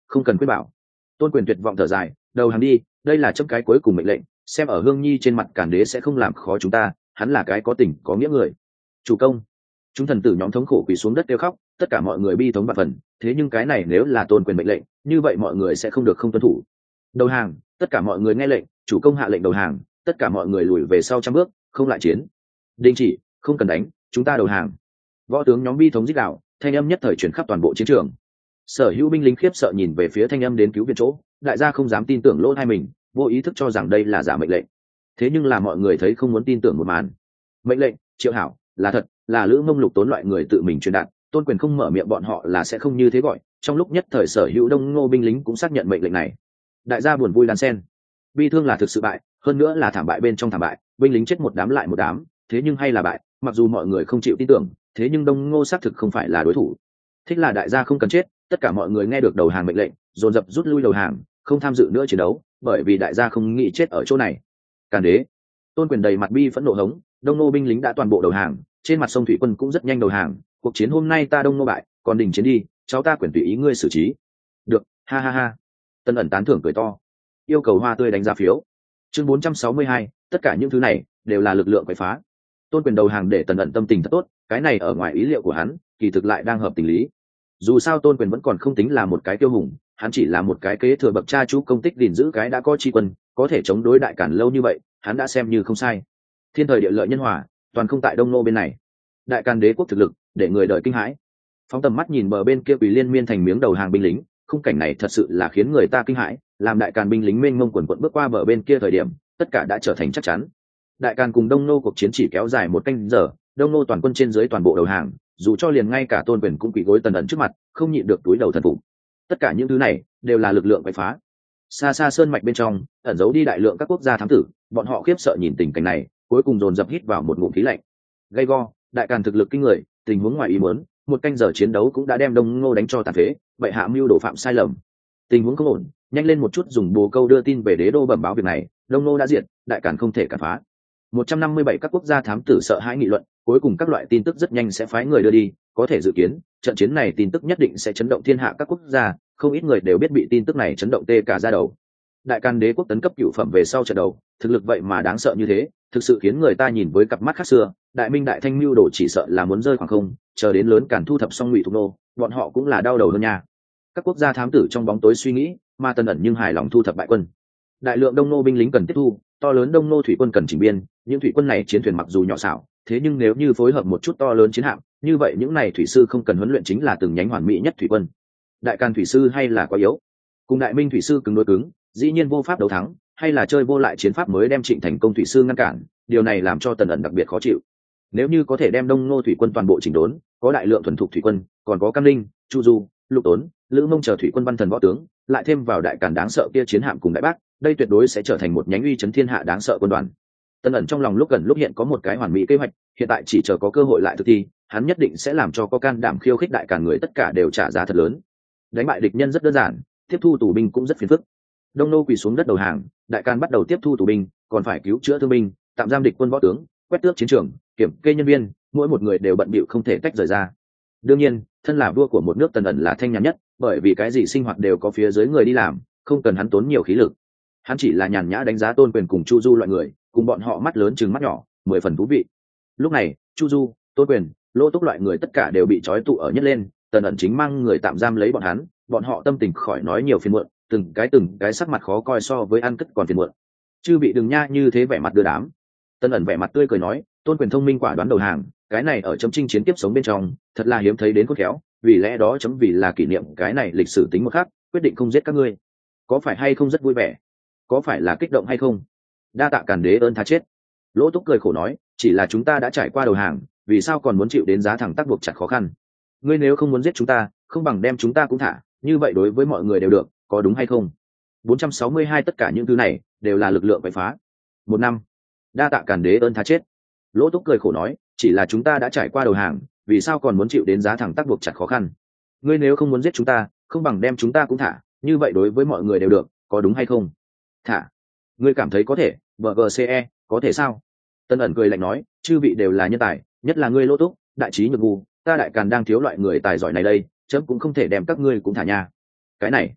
không cần quyết bảo. Tôn Quyền tuyệt vọng thở dài, đầu hàng đi, đây là chấm cái cuối cùng mệnh lệnh, xem ở Hương Nhi trên mặt Càn Đế sẽ không làm khó chúng ta, hắn là cái có tình có nghĩa người. Chủ công. Chúng thần tử nhóm thống khổ quỳ xuống đất kêu khóc, tất cả mọi người bi thống bạt phần, thế nhưng cái này nếu là Tôn Quyền mệnh lệnh, như vậy mọi người sẽ không được không tuân thủ. Đầu hàng, tất cả mọi người nghe lệnh, chủ công hạ lệnh đầu hàng, tất cả mọi người lùi về sau trăm bước, không lại chiến. Đình chỉ, không cần đánh, chúng ta đầu hàng. Võ tướng nhóm bi thống rít gào, thanh âm nhất thời chuyển khắp toàn bộ chiến trường. Sở hữu binh lính khiếp sợ nhìn về phía thanh âm đến cứu viện chỗ, đại gia không dám tin tưởng lỗ tai mình, vô ý thức cho rằng đây là giả mệnh lệnh. Thế nhưng là mọi người thấy không muốn tin tưởng một màn. Mệnh lệnh, Triệu Hảo, là thật, là Lữ Mông Lục Tốn loại người tự mình truyền đạt, Tôn Quyền không mở miệng bọn họ là sẽ không như thế gọi. Trong lúc nhất thời sở hữu Đông Ngô binh lính cũng xác nhận mệnh lệnh này. Đại gia buồn vui đan sen. Bi thương là thực sự bại, hơn nữa là thảm bại bên trong thảm bại, binh lính chết một đám lại một đám, thế nhưng hay là bại, mặc dù mọi người không chịu tin tưởng, thế nhưng Đông Ngô xác thực không phải là đối thủ. Thích là đại gia không cần chết, tất cả mọi người nghe được đầu hàng mệnh lệnh, dồn dập rút lui đầu hàng, không tham dự nữa chiến đấu, bởi vì đại gia không nghĩ chết ở chỗ này. Càn Đế. Tôn Quyền đầy mặt bi phẫn nộ hống, Đông Ngô binh lính đã toàn bộ đầu hàng, trên mặt sông thủy quân cũng rất nhanh đầu hàng, cuộc chiến hôm nay ta Đông Ngô bại, còn đình chiến đi, cháu ta quyền tùy ý ngươi xử trí. Được, ha ha ha. Tân ẩn tán thưởng cười to, yêu cầu hoa tươi đánh giá phiếu. Chương bốn trăm sáu mươi hai, tất cả những thứ này đều là lực lượng quậy phá. Tôn Quyền đầu hàng để Tần ẩn tâm tình thật tốt, cái này ở ngoài ý liệu của hắn, kỳ thực lại đang hợp tình lý. Dù sao Tôn Quyền vẫn còn không tính là một cái tiêu hùng, hắn chỉ là một cái kế thừa bậc cha chú công tích gìn giữ cái đã có tri quân, có thể chống đối Đại Càn lâu như vậy, hắn đã xem như không sai. Thiên thời địa lợi nhân hòa, toàn không tại Đông Nô bên này. Đại Càn đế quốc thực lực để người đời kinh hãi. Phóng tầm mắt nhìn bờ bên kia quỳ liên miên thành miếng đầu hàng binh lính, khung cảnh này thật sự là khiến người ta kinh hãi. Làm Đại Càn binh lính mênh mông quần quận bước qua bờ bên kia thời điểm, tất cả đã trở thành chắc chắn. Đại Càn cùng Đông Nô cuộc chiến chỉ kéo dài một canh giờ, Đông Nô toàn quân trên dưới toàn bộ đầu hàng, dù cho liền ngay cả Tôn Quyền cũng quỳ gối Tần ẩn trước mặt, không nhịn được túi đầu thần phục. Tất cả những thứ này đều là lực lượng quậy phá. Xa xa sơn mạch bên trong, ẩn giấu đi đại lượng các quốc gia thám tử, bọn họ khiếp sợ nhìn tình cảnh này, cuối cùng dồn dập hít vào một ngụm khí lạnh. Gay go, Đại Càn thực lực kinh người, tình huống ngoài ý muốn, một canh giờ chiến đấu cũng đã đem Đông Ngô đánh cho tàn phế, bệ hạ mưu đồ phạm sai lầm. Tình huống không ổn, nhanh lên một chút dùng bồ câu đưa tin về đế đô bẩm báo việc này, Đông Ngô đã diệt, Đại Càn không thể cản phá. một trăm năm mươi bảy các quốc gia thám tử sợ hãi nghị luận, cuối cùng các loại tin tức rất nhanh sẽ phái người đưa đi, có thể dự kiến, trận chiến này tin tức nhất định sẽ chấn động thiên hạ các quốc gia, không ít người đều biết bị tin tức này chấn động tê cả da đầu. Đại Càn đế quốc tấn cấp cửu phẩm về sau trận đầu, thực lực vậy mà đáng sợ như thế, thực sự khiến người ta nhìn với cặp mắt khác xưa. Đại Minh đại thanh mưu đồ chỉ sợ là muốn rơi khoảng không, chờ đến lớn Càn thu thập xong Ngụy Thục Nô, bọn họ cũng là đau đầu hơn nha. Các quốc gia thám tử trong bóng tối suy nghĩ, mà Tần ẩn nhưng hài lòng thu thập bại quân. Đại lượng Đông Nô binh lính cần tiếp thu, to lớn Đông Nô thủy quân cần chỉnh biên, những thủy quân này chiến thuyền mặc dù nhỏ xảo, thế nhưng nếu như phối hợp một chút to lớn chiến hạm, như vậy những này thủy sư không cần huấn luyện chính là từng nhánh hoàn mỹ nhất thủy quân. Đại Càn thủy sư hay là quá yếu, cùng Đại Minh thủy sư cứng đối cứng, dĩ nhiên vô pháp đấu thắng, hay là chơi vô lại chiến pháp mới đem Trịnh Thành công thủy sư ngăn cản, điều này làm cho Tần ẩn đặc biệt khó chịu. Nếu như có thể đem Đông Nô thủy quân toàn bộ chỉnh đốn, có đại lượng thuần thục thủy quân, còn có Cam Linh, Chu Du, Lục Tốn, Lữ Mông chờ thủy quân văn thần võ tướng, lại thêm vào Đại Càn đáng sợ kia chiến hạm cùng đại bác, đây tuyệt đối sẽ trở thành một nhánh uy chấn thiên hạ đáng sợ quân đoàn. Tần ẩn trong lòng lúc gần lúc hiện có một cái hoàn mỹ kế hoạch, hiện tại chỉ chờ có cơ hội lại thực thi, hắn nhất định sẽ làm cho có can đảm khiêu khích Đại Càn người tất cả đều trả giá thật lớn. Đánh bại địch nhân rất đơn giản, tiếp thu tù binh cũng rất phiền phức. Đông Nô quỳ xuống đất đầu hàng, Đại Càn bắt đầu tiếp thu tù binh, còn phải cứu chữa thương binh, tạm giam địch quân võ tướng, quét tước chiến trường, kiểm kê nhân viên, mỗi một người đều bận bịu không thể tách rời ra. Đương nhiên, thân là vua của một nước Tần ẩn là thanh nhàn nhất, bởi vì cái gì sinh hoạt đều có phía dưới người đi làm, không cần hắn tốn nhiều khí lực. Hắn chỉ là nhàn nhã đánh giá Tôn Quyền cùng Chu Du loại người, cùng bọn họ mắt lớn chừng mắt nhỏ, mười phần thú vị. Lúc này, Chu Du, Tôn Quyền, Lỗ Túc loại người tất cả đều bị trói tụ ở nhất lên, Tần ẩn chính mang người tạm giam lấy bọn hắn, bọn họ tâm tình khỏi nói nhiều phiền muộn, từng cái từng cái sắc mặt khó coi so với ăn cất còn phiền muộn. Chư bị đừng nha như thế vẻ mặt đưa đám. Tần ẩn vẻ mặt tươi cười nói, Tôn Quyền thông minh quả đoán đầu hàng, cái này ở chấm chinh chiến tiếp sống bên trong, thật là hiếm thấy đến khôn khéo, vì lẽ đó chấm vì là kỷ niệm cái này lịch sử tính một khắc, quyết định không giết các ngươi. Có phải hay không rất vui vẻ? Có phải là kích động hay không? Đa tạ Càn đế ơn tha chết. Lỗ Túc cười khổ nói, chỉ là chúng ta đã trải qua đầu hàng, vì sao còn muốn chịu đến giá thẳng tắc buộc chặt khó khăn? Ngươi nếu không muốn giết chúng ta, không bằng đem chúng ta cũng thả, như vậy đối với mọi người đều được, có đúng hay không? bốn trăm sáu mươi hai tất cả những thứ này đều là lực lượng quậy phá. Một năm. Đa tạ Càn đế ơn tha chết. Lỗ Túc cười khổ nói, chỉ là chúng ta đã trải qua đầu hàng, vì sao còn muốn chịu đến giá thẳng tắc buộc chặt khó khăn? Ngươi nếu không muốn giết chúng ta, không bằng đem chúng ta cũng thả, như vậy đối với mọi người đều được, có đúng hay không? Thả. Ngươi cảm thấy có thể, bờ gờ ce, có thể sao? Tân ẩn cười lạnh nói, chư vị đều là nhân tài, nhất là ngươi Lỗ Túc, đại trí nhược ngu, ta Đại Càn đang thiếu loại người tài giỏi này đây, chấm cũng không thể đem các ngươi cũng thả nha. Cái này,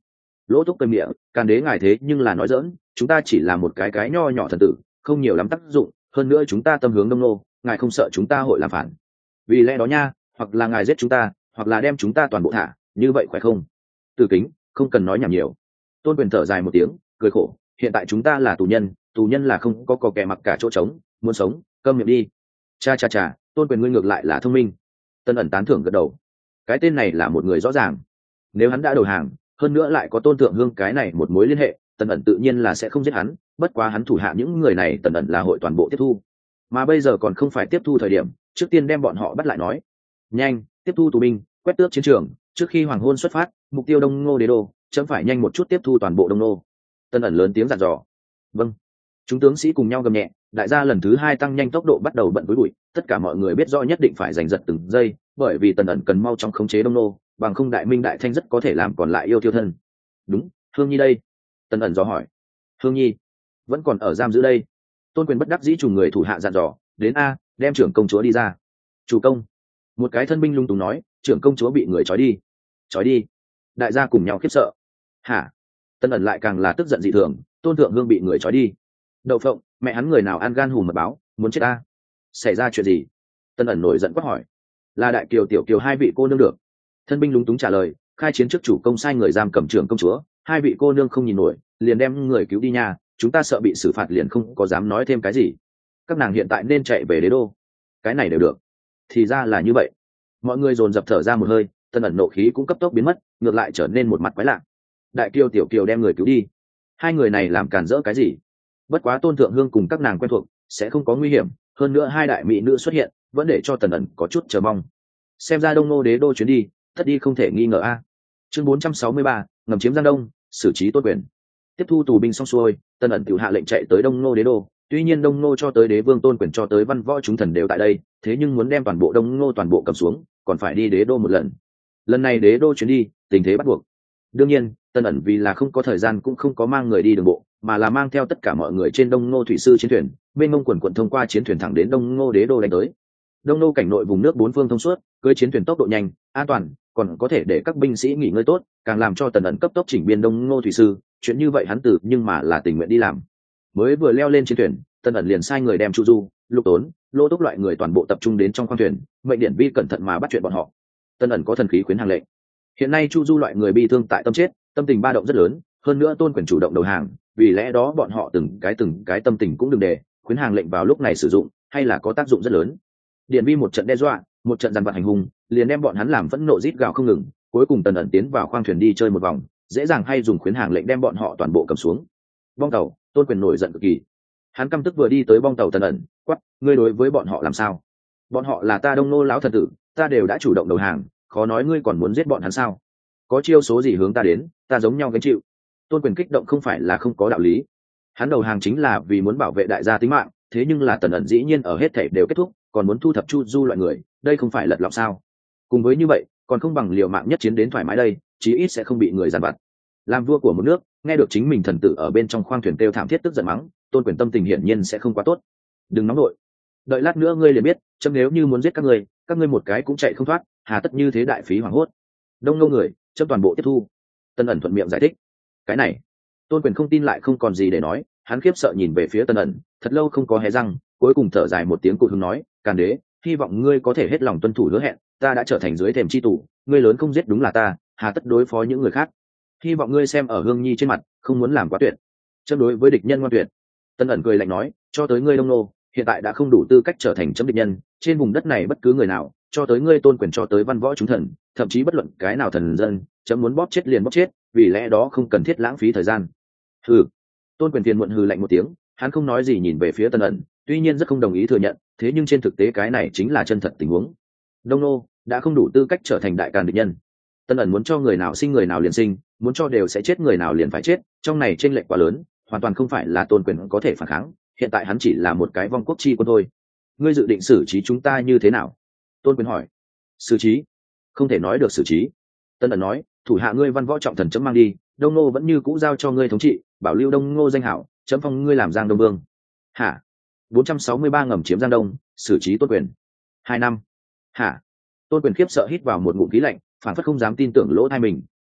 Lỗ Túc câm miệng, Càn đế ngài thế nhưng là nói dỡn, chúng ta chỉ là một cái cái nho nhỏ thần tử, không nhiều lắm tác dụng, hơn nữa chúng ta tâm hướng đông nô, ngài không sợ chúng ta hội làm phản. Vì lẽ đó nha, hoặc là ngài giết chúng ta, hoặc là đem chúng ta toàn bộ thả, như vậy khỏe không? Từ Kính, không cần nói nhảm nhiều. Tôn Quyền thở dài một tiếng, cười khổ, hiện tại chúng ta là tù nhân, tù nhân là không có cò kẻ mặc cả chỗ trống, muốn sống, câm miệng đi. Cha cha cha, Tôn Quyền ngươi ngược lại là thông minh. Tân ẩn tán thưởng gật đầu. Cái tên này là một người rõ ràng. Nếu hắn đã đầu hàng, hơn nữa lại có Tôn Thượng Hương cái này một mối liên hệ, Tần ẩn tự nhiên là sẽ không giết hắn, bất quá hắn thủ hạ những người này Tần ẩn là hội toàn bộ tiếp thu. Mà bây giờ còn không phải tiếp thu thời điểm, trước tiên đem bọn họ bắt lại nói. Nhanh, tiếp thu tù binh, quét tước chiến trường, trước khi hoàng hôn xuất phát, mục tiêu Đông Ngô đế đô, chấm phải nhanh một chút tiếp thu toàn bộ Đông Ngô. Tân ẩn lớn tiếng dặn dò. Vâng. Chúng tướng sĩ cùng nhau gầm nhẹ, đại gia lần thứ hai tăng nhanh tốc độ bắt đầu bận với bụi, tất cả mọi người biết rõ nhất định phải giành giật từng giây, bởi vì Tần ẩn cần mau chóng khống chế Đông Ngô, bằng không đại minh đại thanh rất có thể làm còn lại yêu tiêu thân. Đúng, Hương Nhi đây. Tần ẩn dò hỏi. Hương Nhi vẫn còn ở giam giữ đây. Tôn Quyền bất đắc dĩ trùng người thủ hạ dặn dò, đến a, đem trưởng công chúa đi ra. Chủ công. Một cái thân binh lung túng nói, trưởng công chúa bị người trói đi. Trói đi. Đại gia cùng nhau khiếp sợ. Hả? Tân ẩn lại càng là tức giận dị thường, Tôn Thượng Hương bị người trói đi. Đậu phộng, mẹ hắn người nào ăn gan hùm mật báo, muốn chết ta. Xảy ra chuyện gì? Tân ẩn nổi giận quát hỏi. Là đại kiều tiểu kiều hai vị cô nương được. Thân binh lúng túng trả lời, khai chiến trước chủ công sai người giam cầm trưởng công chúa, hai vị cô nương không nhìn nổi, liền đem người cứu đi nhà, chúng ta sợ bị xử phạt liền không có dám nói thêm cái gì. Các nàng hiện tại nên chạy về đế đô. Cái này đều được. Thì ra là như vậy. Mọi người dồn dập thở ra một hơi, Tân ẩn nộ khí cũng cấp tốc biến mất, ngược lại trở nên một mặt quái lạ. Đại kiều tiểu kiều đem người cứu đi, hai người này làm càn rỡ cái gì? Bất quá Tôn Thượng Hương cùng các nàng quen thuộc, sẽ không có nguy hiểm, hơn nữa hai đại mỹ nữ xuất hiện vẫn để cho Tần ẩn có chút chờ mong. Xem ra Đông Nô đế đô chuyến đi tất đi không thể nghi ngờ a. Chương bốn trăm sáu mươi ba, ngầm chiếm Giang Đông, xử trí Tôn Quyền. Tiếp thu tù binh xong xuôi, Tần ẩn tự hạ lệnh chạy tới Đông Nô đế đô. Tuy nhiên Đông Nô cho tới đế vương Tôn Quyền cho tới văn võ chúng thần đều tại đây, thế nhưng muốn đem toàn bộ Đông Nô toàn bộ cầm xuống, còn phải đi đế đô một lần. Lần này đế đô chuyến đi, tình thế bắt buộc. Đương nhiên, Tần ẩn vì là không có thời gian cũng không có mang người đi đường bộ, mà là mang theo tất cả mọi người trên Đông Ngô thủy sư chiến thuyền, bên ngông quần quận thông qua chiến thuyền thẳng đến Đông Ngô đế đô đánh tới. Đông Ngô cảnh nội vùng nước bốn phương thông suốt, cưỡi chiến thuyền tốc độ nhanh, an toàn, còn có thể để các binh sĩ nghỉ ngơi tốt, càng làm cho Tần ẩn cấp tốc chỉnh biên Đông Ngô thủy sư, chuyện như vậy hắn từ nhưng mà là tình nguyện đi làm. Mới vừa leo lên chiến thuyền, Tần ẩn liền sai người đem Chu Du, Lục Tốn, Lô Túc loại người toàn bộ tập trung đến trong khoang thuyền, mệnh điển vi cẩn thận mà bắt chuyện bọn họ. Tần ẩn có thần khí khuyến hàng lệnh. Hiện nay Chu Du loại người bị thương tại tâm chết, tâm tình ba động rất lớn, hơn nữa Tôn Quyền chủ động đầu hàng, vì lẽ đó bọn họ từng cái từng cái tâm tình cũng đừng để khuyến hàng lệnh vào lúc này sử dụng, hay là có tác dụng rất lớn. Điển vi một trận đe dọa, một trận dằn vặt hành hung, liền đem bọn hắn làm phẫn nộ rít gào không ngừng. Cuối cùng Tần ẩn tiến vào khoang thuyền đi chơi một vòng, dễ dàng hay dùng khuyến hàng lệnh đem bọn họ toàn bộ cầm xuống. Bong tàu, Tôn Quyền nổi giận cực kỳ. Hắn căm tức vừa đi tới bong tàu Tần ẩn, quát, ngươi đối với bọn họ làm sao? Bọn họ là ta Đông Nô lão thần tử, ta đều đã chủ động đầu hàng, khó nói ngươi còn muốn giết bọn hắn sao? Có chiêu số gì hướng ta đến, ta giống nhau gánh chịu. Tôn Quyền kích động không phải là không có đạo lý. Hắn đầu hàng chính là vì muốn bảo vệ đại gia tính mạng, thế nhưng là Tần ẩn dĩ nhiên ở hết thảy đều kết thúc, còn muốn thu thập Chu Du loại người, đây không phải lật lọng sao? Cùng với như vậy, còn không bằng liều mạng nhất chiến đến thoải mái đây, chí ít sẽ không bị người giàn vặt. Làm vua của một nước, nghe được chính mình thần tử ở bên trong khoang thuyền kêu thảm thiết tức giận mắng, Tôn Quyền tâm tình hiển nhiên sẽ không quá tốt. Đừng nóng nổi, đợi lát nữa ngươi liền biết, chấm nếu như muốn giết các ngươi, các ngươi một cái cũng chạy không thoát, hà tất như thế đại phí hoảng hốt. Đông Nô người, chấm toàn bộ tiếp thu. Tân ẩn thuận miệng giải thích. Cái này, Tôn Quyền không tin lại không còn gì để nói, hắn khiếp sợ nhìn về phía Tân ẩn, thật lâu không có hé răng, cuối cùng thở dài một tiếng cụt hứng nói, Càn đế, hy vọng ngươi có thể hết lòng tuân thủ hứa hẹn, ta đã trở thành dưới thềm chi tù, ngươi lớn không giết đúng là ta, hà tất đối phó những người khác. Hy vọng ngươi xem ở Hương Nhi trên mặt, không muốn làm quá tuyệt. Chấm đối với địch nhân ngoan tuyệt. Tân ẩn cười lạnh nói, cho tới ngươi Đông Nô, hiện tại đã không đủ tư cách trở thành chấm địch nhân, trên vùng đất này bất cứ người nào, cho tới ngươi Tôn Quyền cho tới văn võ chúng thần, thậm chí bất luận cái nào thần dân, chấm muốn bóp chết liền bóp chết, vì lẽ đó không cần thiết lãng phí thời gian. Hừ. Tôn Quyền phiền muộn hừ lạnh một tiếng, hắn không nói gì nhìn về phía Tân ẩn, tuy nhiên rất không đồng ý thừa nhận, thế nhưng trên thực tế cái này chính là chân thật tình huống. Đông Nô đã không đủ tư cách trở thành đại càn địch nhân. Tân ẩn muốn cho người nào sinh người nào liền sinh, muốn cho đều sẽ chết người nào liền phải chết, trong này chênh lệch quá lớn, hoàn toàn không phải là Tôn Quyền có thể phản kháng, hiện tại hắn chỉ là một cái vong quốc chi quân thôi. Ngươi dự định xử trí chúng ta như thế nào? Tôn Quyền hỏi. Xử trí? Không thể nói được xử trí. Tân ẩn nói, thủ hạ ngươi văn võ trọng thần chấm mang đi, Đông Nô vẫn như cũ giao cho ngươi thống trị, bảo lưu Đông Ngô danh hảo, chấm phong ngươi làm Giang Đông Vương. Hả? bốn trăm sáu mươi ba ngầm chiếm Giang Đông, xử trí Tôn Quyền. Hai năm. Hả? Tôn Quyền khiếp sợ hít vào một ngụm khí lạnh, phản phất không dám tin tưởng lỗ tai mình,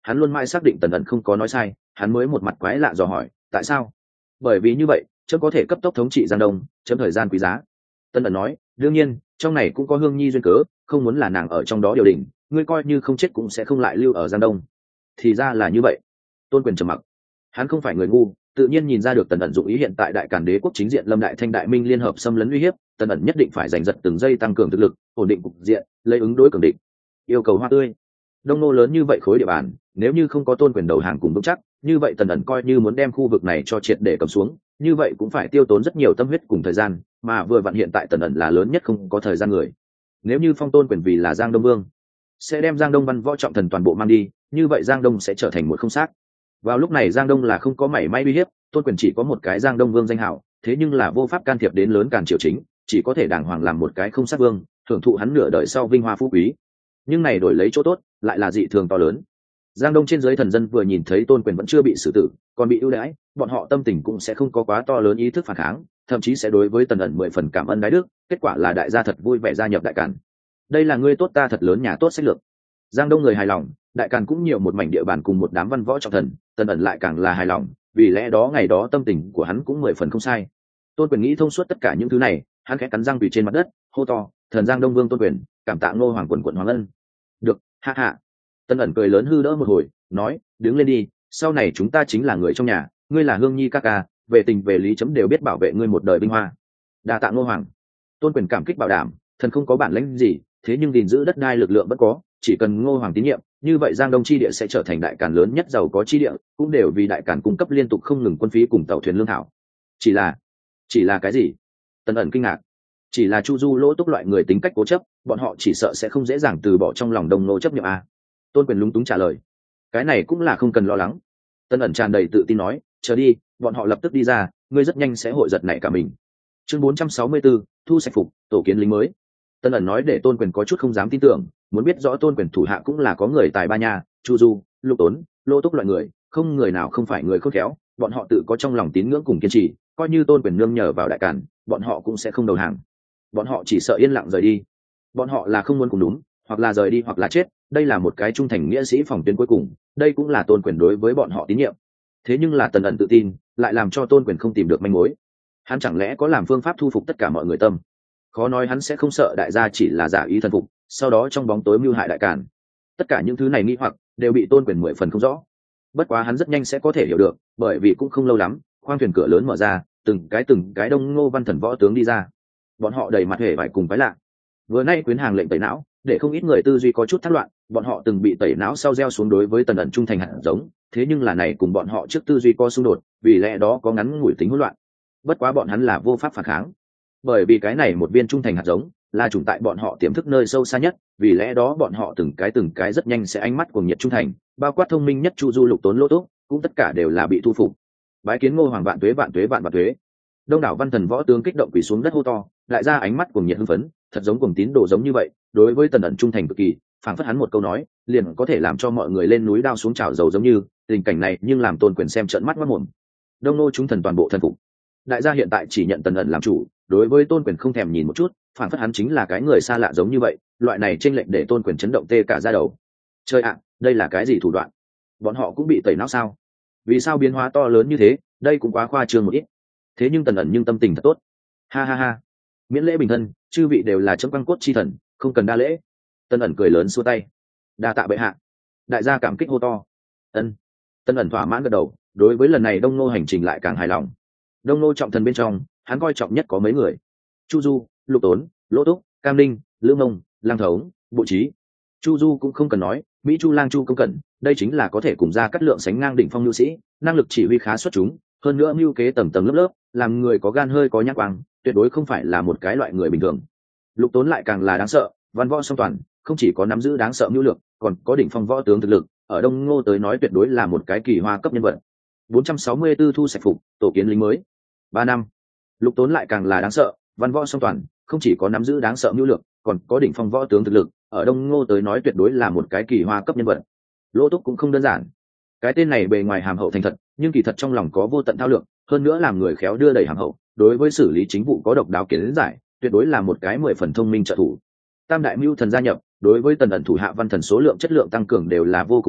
hắn luôn mãi xác định tần ẩn không có nói sai, hắn mới một mặt quái lạ dò hỏi tại sao. Bởi vì như vậy chấm có thể cấp tốc thống trị Giang Đông, chấm thời gian quý giá. Tần ẩn nói, đương nhiên trong này cũng có Hương Nhi duyên cớ, không muốn là nàng ở trong đó điều đình, ngươi coi như không chết cũng sẽ không lại lưu ở Giang Đông. Thì ra là như vậy. Tôn Quyền trầm mặc, hắn không phải người ngu, tự nhiên nhìn ra được tần ẩn dụng ý hiện tại đại càn đế quốc chính diện lâm đại thanh đại minh liên hợp xâm lấn uy hiếp, tần ẩn nhất định phải giành giật từng giây tăng cường thực lực, ổn định cục diện, lấy ứng đối cường địch. Yêu cầu hoa tươi. Đông nô lớn như vậy khối địa bàn, nếu như không có Tôn Quyền đầu hàng cùng vững chắc, như vậy tần ẩn coi như muốn đem khu vực này cho triệt để cầm xuống, như vậy cũng phải tiêu tốn rất nhiều tâm huyết cùng thời gian, mà vừa vặn hiện tại tần ẩn là lớn nhất không có thời gian người. Nếu như phong Tôn Quyền vì là Giang Đông Vương, sẽ đem Giang Đông văn võ trọng thần toàn bộ mang đi, như vậy Giang Đông sẽ trở thành một không xác. Vào lúc này Giang Đông là không có mảy may uy hiếp, Tôn Quyền chỉ có một cái Giang Đông Vương danh hào, thế nhưng là vô pháp can thiệp đến lớn Càn triều chính, chỉ có thể đàng hoàng làm một cái không sát vương, thưởng thụ hắn nửa đời sau vinh hoa phú quý. Nhưng này đổi lấy chỗ tốt lại là dị thường to lớn. Giang Đông trên dưới thần dân vừa nhìn thấy Tôn Quyền vẫn chưa bị xử tử, còn bị ưu đãi, bọn họ tâm tình cũng sẽ không có quá to lớn ý thức phản kháng, thậm chí sẽ đối với tần ẩn mười phần cảm ơn đái đức. Kết quả là đại gia thật vui vẻ gia nhập đại càn. Đây là ngươi tốt ta thật lớn nhà tốt sách lược. Giang Đông người hài lòng, đại càn cũng nhiều một mảnh địa bàn cùng một đám văn võ trọng thần, tần ẩn lại càng là hài lòng, vì lẽ đó ngày đó tâm tình của hắn cũng mười phần không sai. Tôn Quyền nghĩ thông suốt tất cả những thứ này, hắn khẽ cắn răng quỳ trên mặt đất, hô to, thần Giang Đông Vương Tôn Quyền, cảm tạ Ngô Hoàng quần quận Hoàng Ân. Được, hạ hạ. Tần ẩn cười lớn hư đỡ một hồi, nói, đứng lên đi, sau này chúng ta chính là người trong nhà, ngươi là Hương Nhi ca ca, về tình về lý chấm đều biết bảo vệ ngươi một đời vinh hoa. Đa tạ Ngô Hoàng. Tôn Quyền cảm kích bảo đảm, thần không có bản lĩnh gì, thế nhưng gìn giữ đất đai lực lượng vẫn có, chỉ cần Ngô Hoàng tín nhiệm, như vậy Giang Đông chi địa sẽ trở thành đại càn lớn nhất giàu có chi địa, cũng đều vì đại càn cung cấp liên tục không ngừng quân phí cùng tàu thuyền lương thảo. Chỉ là, chỉ là cái gì? Tần ẩn kinh ngạc. Chỉ là Chu Du Lỗ Túc loại người tính cách cố chấp, bọn họ chỉ sợ sẽ không dễ dàng từ bỏ trong lòng Đông nô chấp nhận a. Tôn Quyền lúng túng trả lời, cái này cũng là không cần lo lắng. Tần ẩn tràn đầy tự tin nói, chờ đi, bọn họ lập tức đi ra, ngươi rất nhanh sẽ hội giật nảy cả mình. Chương bốn trăm sáu mươi tư, thu sạch phục, tổ kiến lính mới. Tần ẩn nói để Tôn Quyền có chút không dám tin tưởng, muốn biết rõ Tôn Quyền thủ hạ cũng là có người tài ba nhà, Chu Du, Lục Tốn, Lô Túc loại người, không người nào không phải người khôn khéo, bọn họ tự có trong lòng tín ngưỡng cùng kiên trì, coi như Tôn Quyền nương nhờ vào đại càn, bọn họ cũng sẽ không đầu hàng. Bọn họ chỉ sợ yên lặng rời đi. Bọn họ là không muốn cùng đúng, hoặc là rời đi hoặc là chết, đây là một cái trung thành nghĩa sĩ phòng tuyến cuối cùng, đây cũng là Tôn Quyền đối với bọn họ tín nhiệm. Thế nhưng là Tần ẩn tự tin, lại làm cho Tôn Quyền không tìm được manh mối. Hắn chẳng lẽ có làm phương pháp thu phục tất cả mọi người tâm? Khó nói hắn sẽ không sợ đại gia chỉ là giả ý thần phục, sau đó trong bóng tối mưu hại đại càn. Tất cả những thứ này nghi hoặc đều bị Tôn Quyền mười phần không rõ. Bất quá hắn rất nhanh sẽ có thể hiểu được, bởi vì cũng không lâu lắm, khoang thuyền cửa lớn mở ra, từng cái từng cái Đông Ngô văn thần võ tướng đi ra. Bọn họ đầy mặt hề vải cùng quái lạ. Vừa nay quyến hàng lệnh tẩy não, để không ít người tư duy có chút thất loạn, bọn họ từng bị tẩy não sau gieo xuống đối với Tần ẩn trung thành hạt giống, thế nhưng là này cùng bọn họ trước tư duy có xung đột, vì lẽ đó có ngắn ngủi tính hỗn loạn. Bất quá bọn hắn là vô pháp phản kháng, bởi vì cái này một viên trung thành hạt giống là chủng tại bọn họ tiềm thức nơi sâu xa nhất, vì lẽ đó bọn họ từng cái từng cái rất nhanh sẽ ánh mắt cuồng nhiệt trung thành, bao quát thông minh nhất Chu Du, Lục Tốn, Lô Túc, cũng tất cả đều là bị thu phục. Bái kiến Ngô Hoàng vạn tuế vạn tuế vạn vạn tuế. Đông đảo văn thần võ tướng kích động quỳ xuống đất hô to, lại ra ánh mắt cuồng nhiệt hưng phấn, thật giống cuồng tín đồ giống như vậy, đối với Tần ẩn trung thành cực kỳ, phảng phất hắn một câu nói liền có thể làm cho mọi người lên núi đao xuống chảo dầu giống như. Tình cảnh này nhưng làm Tôn Quyền xem trợn mắt mắt mồm. Đông nô chúng thần toàn bộ thần phục. Đại gia hiện tại chỉ nhận Tần ẩn làm chủ, đối với Tôn Quyền không thèm nhìn một chút, phảng phất hắn chính là cái người xa lạ giống như vậy, loại này chênh lệch để Tôn Quyền chấn động tê cả da đầu. Chơi ạ, đây là cái gì thủ đoạn? Bọn họ cũng bị tẩy não sao? Vì sao biến hóa to lớn như thế? Đây cũng quá khoa trương một ít. Thế nhưng Tần ẩn nhưng tâm tình thật tốt. Ha ha ha, miễn lễ bình thân, chư vị đều là chấm căng cốt chi thần, không cần đa lễ. Tần ẩn cười lớn xua tay, đa tạ bệ hạ. Đại gia cảm kích hô to. Ân. Tần ẩn thỏa mãn gật đầu, đối với lần này Đông Nô hành trình lại càng hài lòng. Đông Nô trọng thần bên trong, hắn coi trọng nhất có mấy người: Chu Du, Lục Tốn, Lỗ Túc, Cam Ninh, Lữ Mông, Lang Thống, Bộ Chí. Chu Du cũng không cần nói, Mỹ Chu Lang Chu Công Cẩn, đây chính là có thể cùng ra cắt lượng sánh ngang đỉnh phong nhu sĩ, năng lực chỉ huy khá xuất chúng, hơn nữa mưu kế tầng tầng lớp lớp, làm người có gan hơi có nhát quang, tuyệt đối không phải là một cái loại người bình thường. Lục Tốn lại càng là đáng sợ, văn võ song toàn, không chỉ có nắm giữ đáng sợ mưu lược, còn có đỉnh phong võ tướng thực lực, ở Đông Ngô tới nói tuyệt đối là một cái kỳ hoa cấp nhân vật. bốn trăm sáu mươi tư thu sạch phục, tổ kiến lính mới. ba năm. Lục Tốn lại càng là đáng sợ, văn võ song toàn, không chỉ có nắm giữ đáng sợ mưu lược, còn có đỉnh phong võ tướng thực lực, ở Đông Ngô tới nói tuyệt đối là một cái kỳ hoa cấp nhân vật. Lỗ Túc cũng không đơn giản. Cái tên này bề ngoài hàm hậu thành thật, nhưng kỳ thật trong lòng có vô tận thao lược, hơn nữa làm người khéo đưa đẩy hàm hậu, đối với xử lý chính vụ có độc đáo kiến giải, tuyệt đối là một cái mười phần thông minh trợ thủ. Tam đại mưu thần gia nhập, đối với Tần ẩn thủ hạ văn thần số lượng chất lượng tăng cường đều là vô cùng lớn,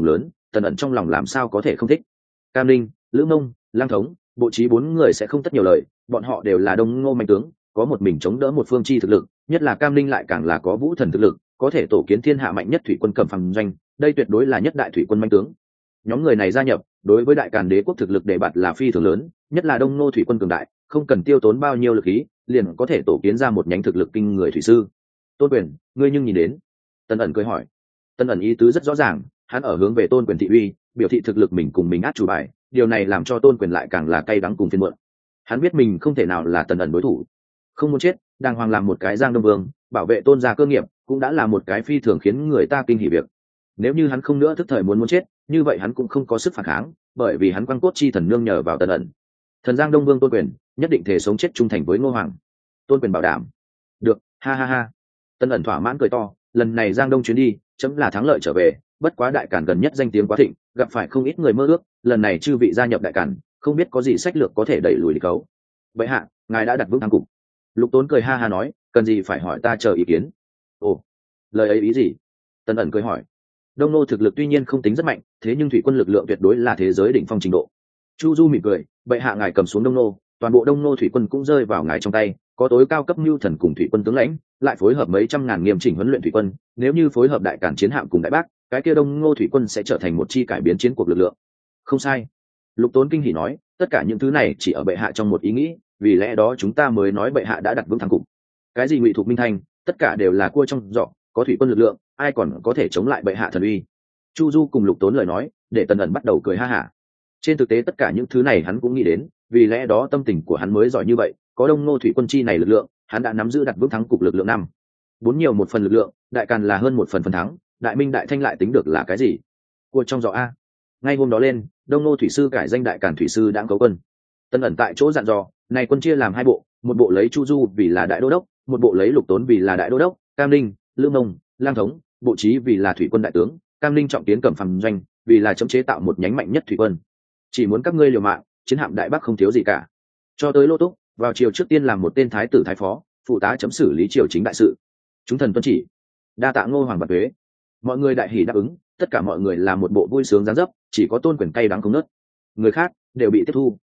Tần ẩn trong lòng làm sao có thể không thích. Cam Linh, Lữ Mông, Lang Thống, Bộ Chí bốn người sẽ không tất nhiều lời, bọn họ đều là đông ngô mạnh tướng, có một mình chống đỡ một phương chi thực lực, nhất là Cam Linh lại càng là có vũ thần thực lực, có thể tổ kiến thiên hạ mạnh nhất thủy quân Cẩm Phàm doanh, đây tuyệt đối là nhất đại thủy quân mạnh tướng. Nhóm người này gia nhập, đối với đại càn đế quốc thực lực đề bạt là phi thường lớn, nhất là đông ngô thủy quân cường đại, không cần tiêu tốn bao nhiêu lực khí, liền có thể tổ kiến ra một nhánh thực lực kinh người thủy sư. Tôn Quyền, ngươi nhưng nhìn đến? Tân ẩn cười hỏi. Tân ẩn ý tứ rất rõ ràng, hắn ở hướng về Tôn Quyền thị uy, biểu thị thực lực mình cùng mình át chủ bài, điều này làm cho Tôn Quyền lại càng là cay đắng cùng phiền muộn. Hắn biết mình không thể nào là Tần ẩn đối thủ, không muốn chết, đàng hoàng làm một cái Giang Đông Vương, bảo vệ Tôn gia cơ nghiệp, cũng đã là một cái phi thường khiến người ta kinh hỉ việc. Nếu như hắn không nữa thức thời muốn muốn chết, như vậy hắn cũng không có sức phản kháng, bởi vì hắn quang cốt chi thần nương nhờ vào Tần ẩn. Thần Giang Đông Vương Tôn Quyền nhất định thể sống chết trung thành với Ngô Hoàng. Tôn Quyền bảo đảm. Được, ha ha ha. Tần ẩn thỏa mãn cười to, lần này Giang Đông chuyến đi, chấm là thắng lợi trở về, bất quá đại càn gần nhất danh tiếng quá thịnh, gặp phải không ít người mơ ước, lần này chư vị gia nhập đại càn, không biết có gì sách lược có thể đẩy lùi địch cấu. Vậy hạ, ngài đã đặt vững thắng cục. Lục Tốn cười ha ha nói, cần gì phải hỏi ta chờ ý kiến. Ồ, lời ấy ý gì? Tần ẩn cười hỏi. Đông nô thực lực tuy nhiên không tính rất mạnh, thế nhưng thủy quân lực lượng tuyệt đối là thế giới đỉnh phong trình độ. Chu Du mỉm cười, bệ hạ ngài cầm xuống đông nô, toàn bộ đông nô thủy quân cũng rơi vào ngài trong tay, có tối cao cấp mưu thần cùng thủy quân tướng lãnh, lại phối hợp mấy trăm ngàn nghiêm chỉnh huấn luyện thủy quân, nếu như phối hợp đại cản chiến hạm cùng đại bác, cái kia đông ngô thủy quân sẽ trở thành một chi cải biến chiến cuộc lực lượng. Không sai. Lục Tốn kinh hỉ nói, tất cả những thứ này chỉ ở bệ hạ trong một ý nghĩ, vì lẽ đó chúng ta mới nói bệ hạ đã đặt vững thắng cục. Cái gì Ngụy Thục Minh Thanh, tất cả đều là cua trong giỏ, có thủy quân lực lượng, ai còn có thể chống lại bệ hạ thần uy. Chu Du cùng Lục Tốn lời nói, để Tần ẩn bắt đầu cười ha hả. Trên thực tế tất cả những thứ này hắn cũng nghĩ đến, vì lẽ đó tâm tình của hắn mới giỏi như vậy, có đông ngô thủy quân chi này lực lượng, hắn đã nắm giữ đặt vững thắng cục lực lượng năm. Bốn nhiều một phần lực lượng, đại càn là hơn một phần phần thắng, đại minh đại thanh lại tính được là cái gì? Cua trong giỏ a. Ngay hôm đó lên, đông ngô thủy sư cải danh đại càn thủy sư đã cấu quân. Tần ẩn tại chỗ dặn dò, này quân chia làm hai bộ, một bộ lấy Chu Du vì là đại đô đốc, một bộ lấy Lục Tốn vì là đại đô đốc, Cam Linh, Lữ Mông, Lang Thống, Bộ Chí vì là thủy quân đại tướng, Cam Linh trọng tiến Cẩm Phàm doanh, vì là chấm chế tạo một nhánh mạnh nhất thủy quân. Chỉ muốn các ngươi liều mạng, chiến hạm đại bắc không thiếu gì cả. Cho tới Lô Túc, vào chiều trước tiên làm một tên thái tử thái phó, phụ tá chấm xử lý triều chính đại sự. Chúng thần tuân chỉ. Đa tạ Ngô Hoàng bạc tuế. Mọi người đại hỉ đáp ứng, tất cả mọi người làm một bộ vui sướng dáng dấp, chỉ có Tôn Quyền cay đắng không nớt. Người khác đều bị tiếp thu.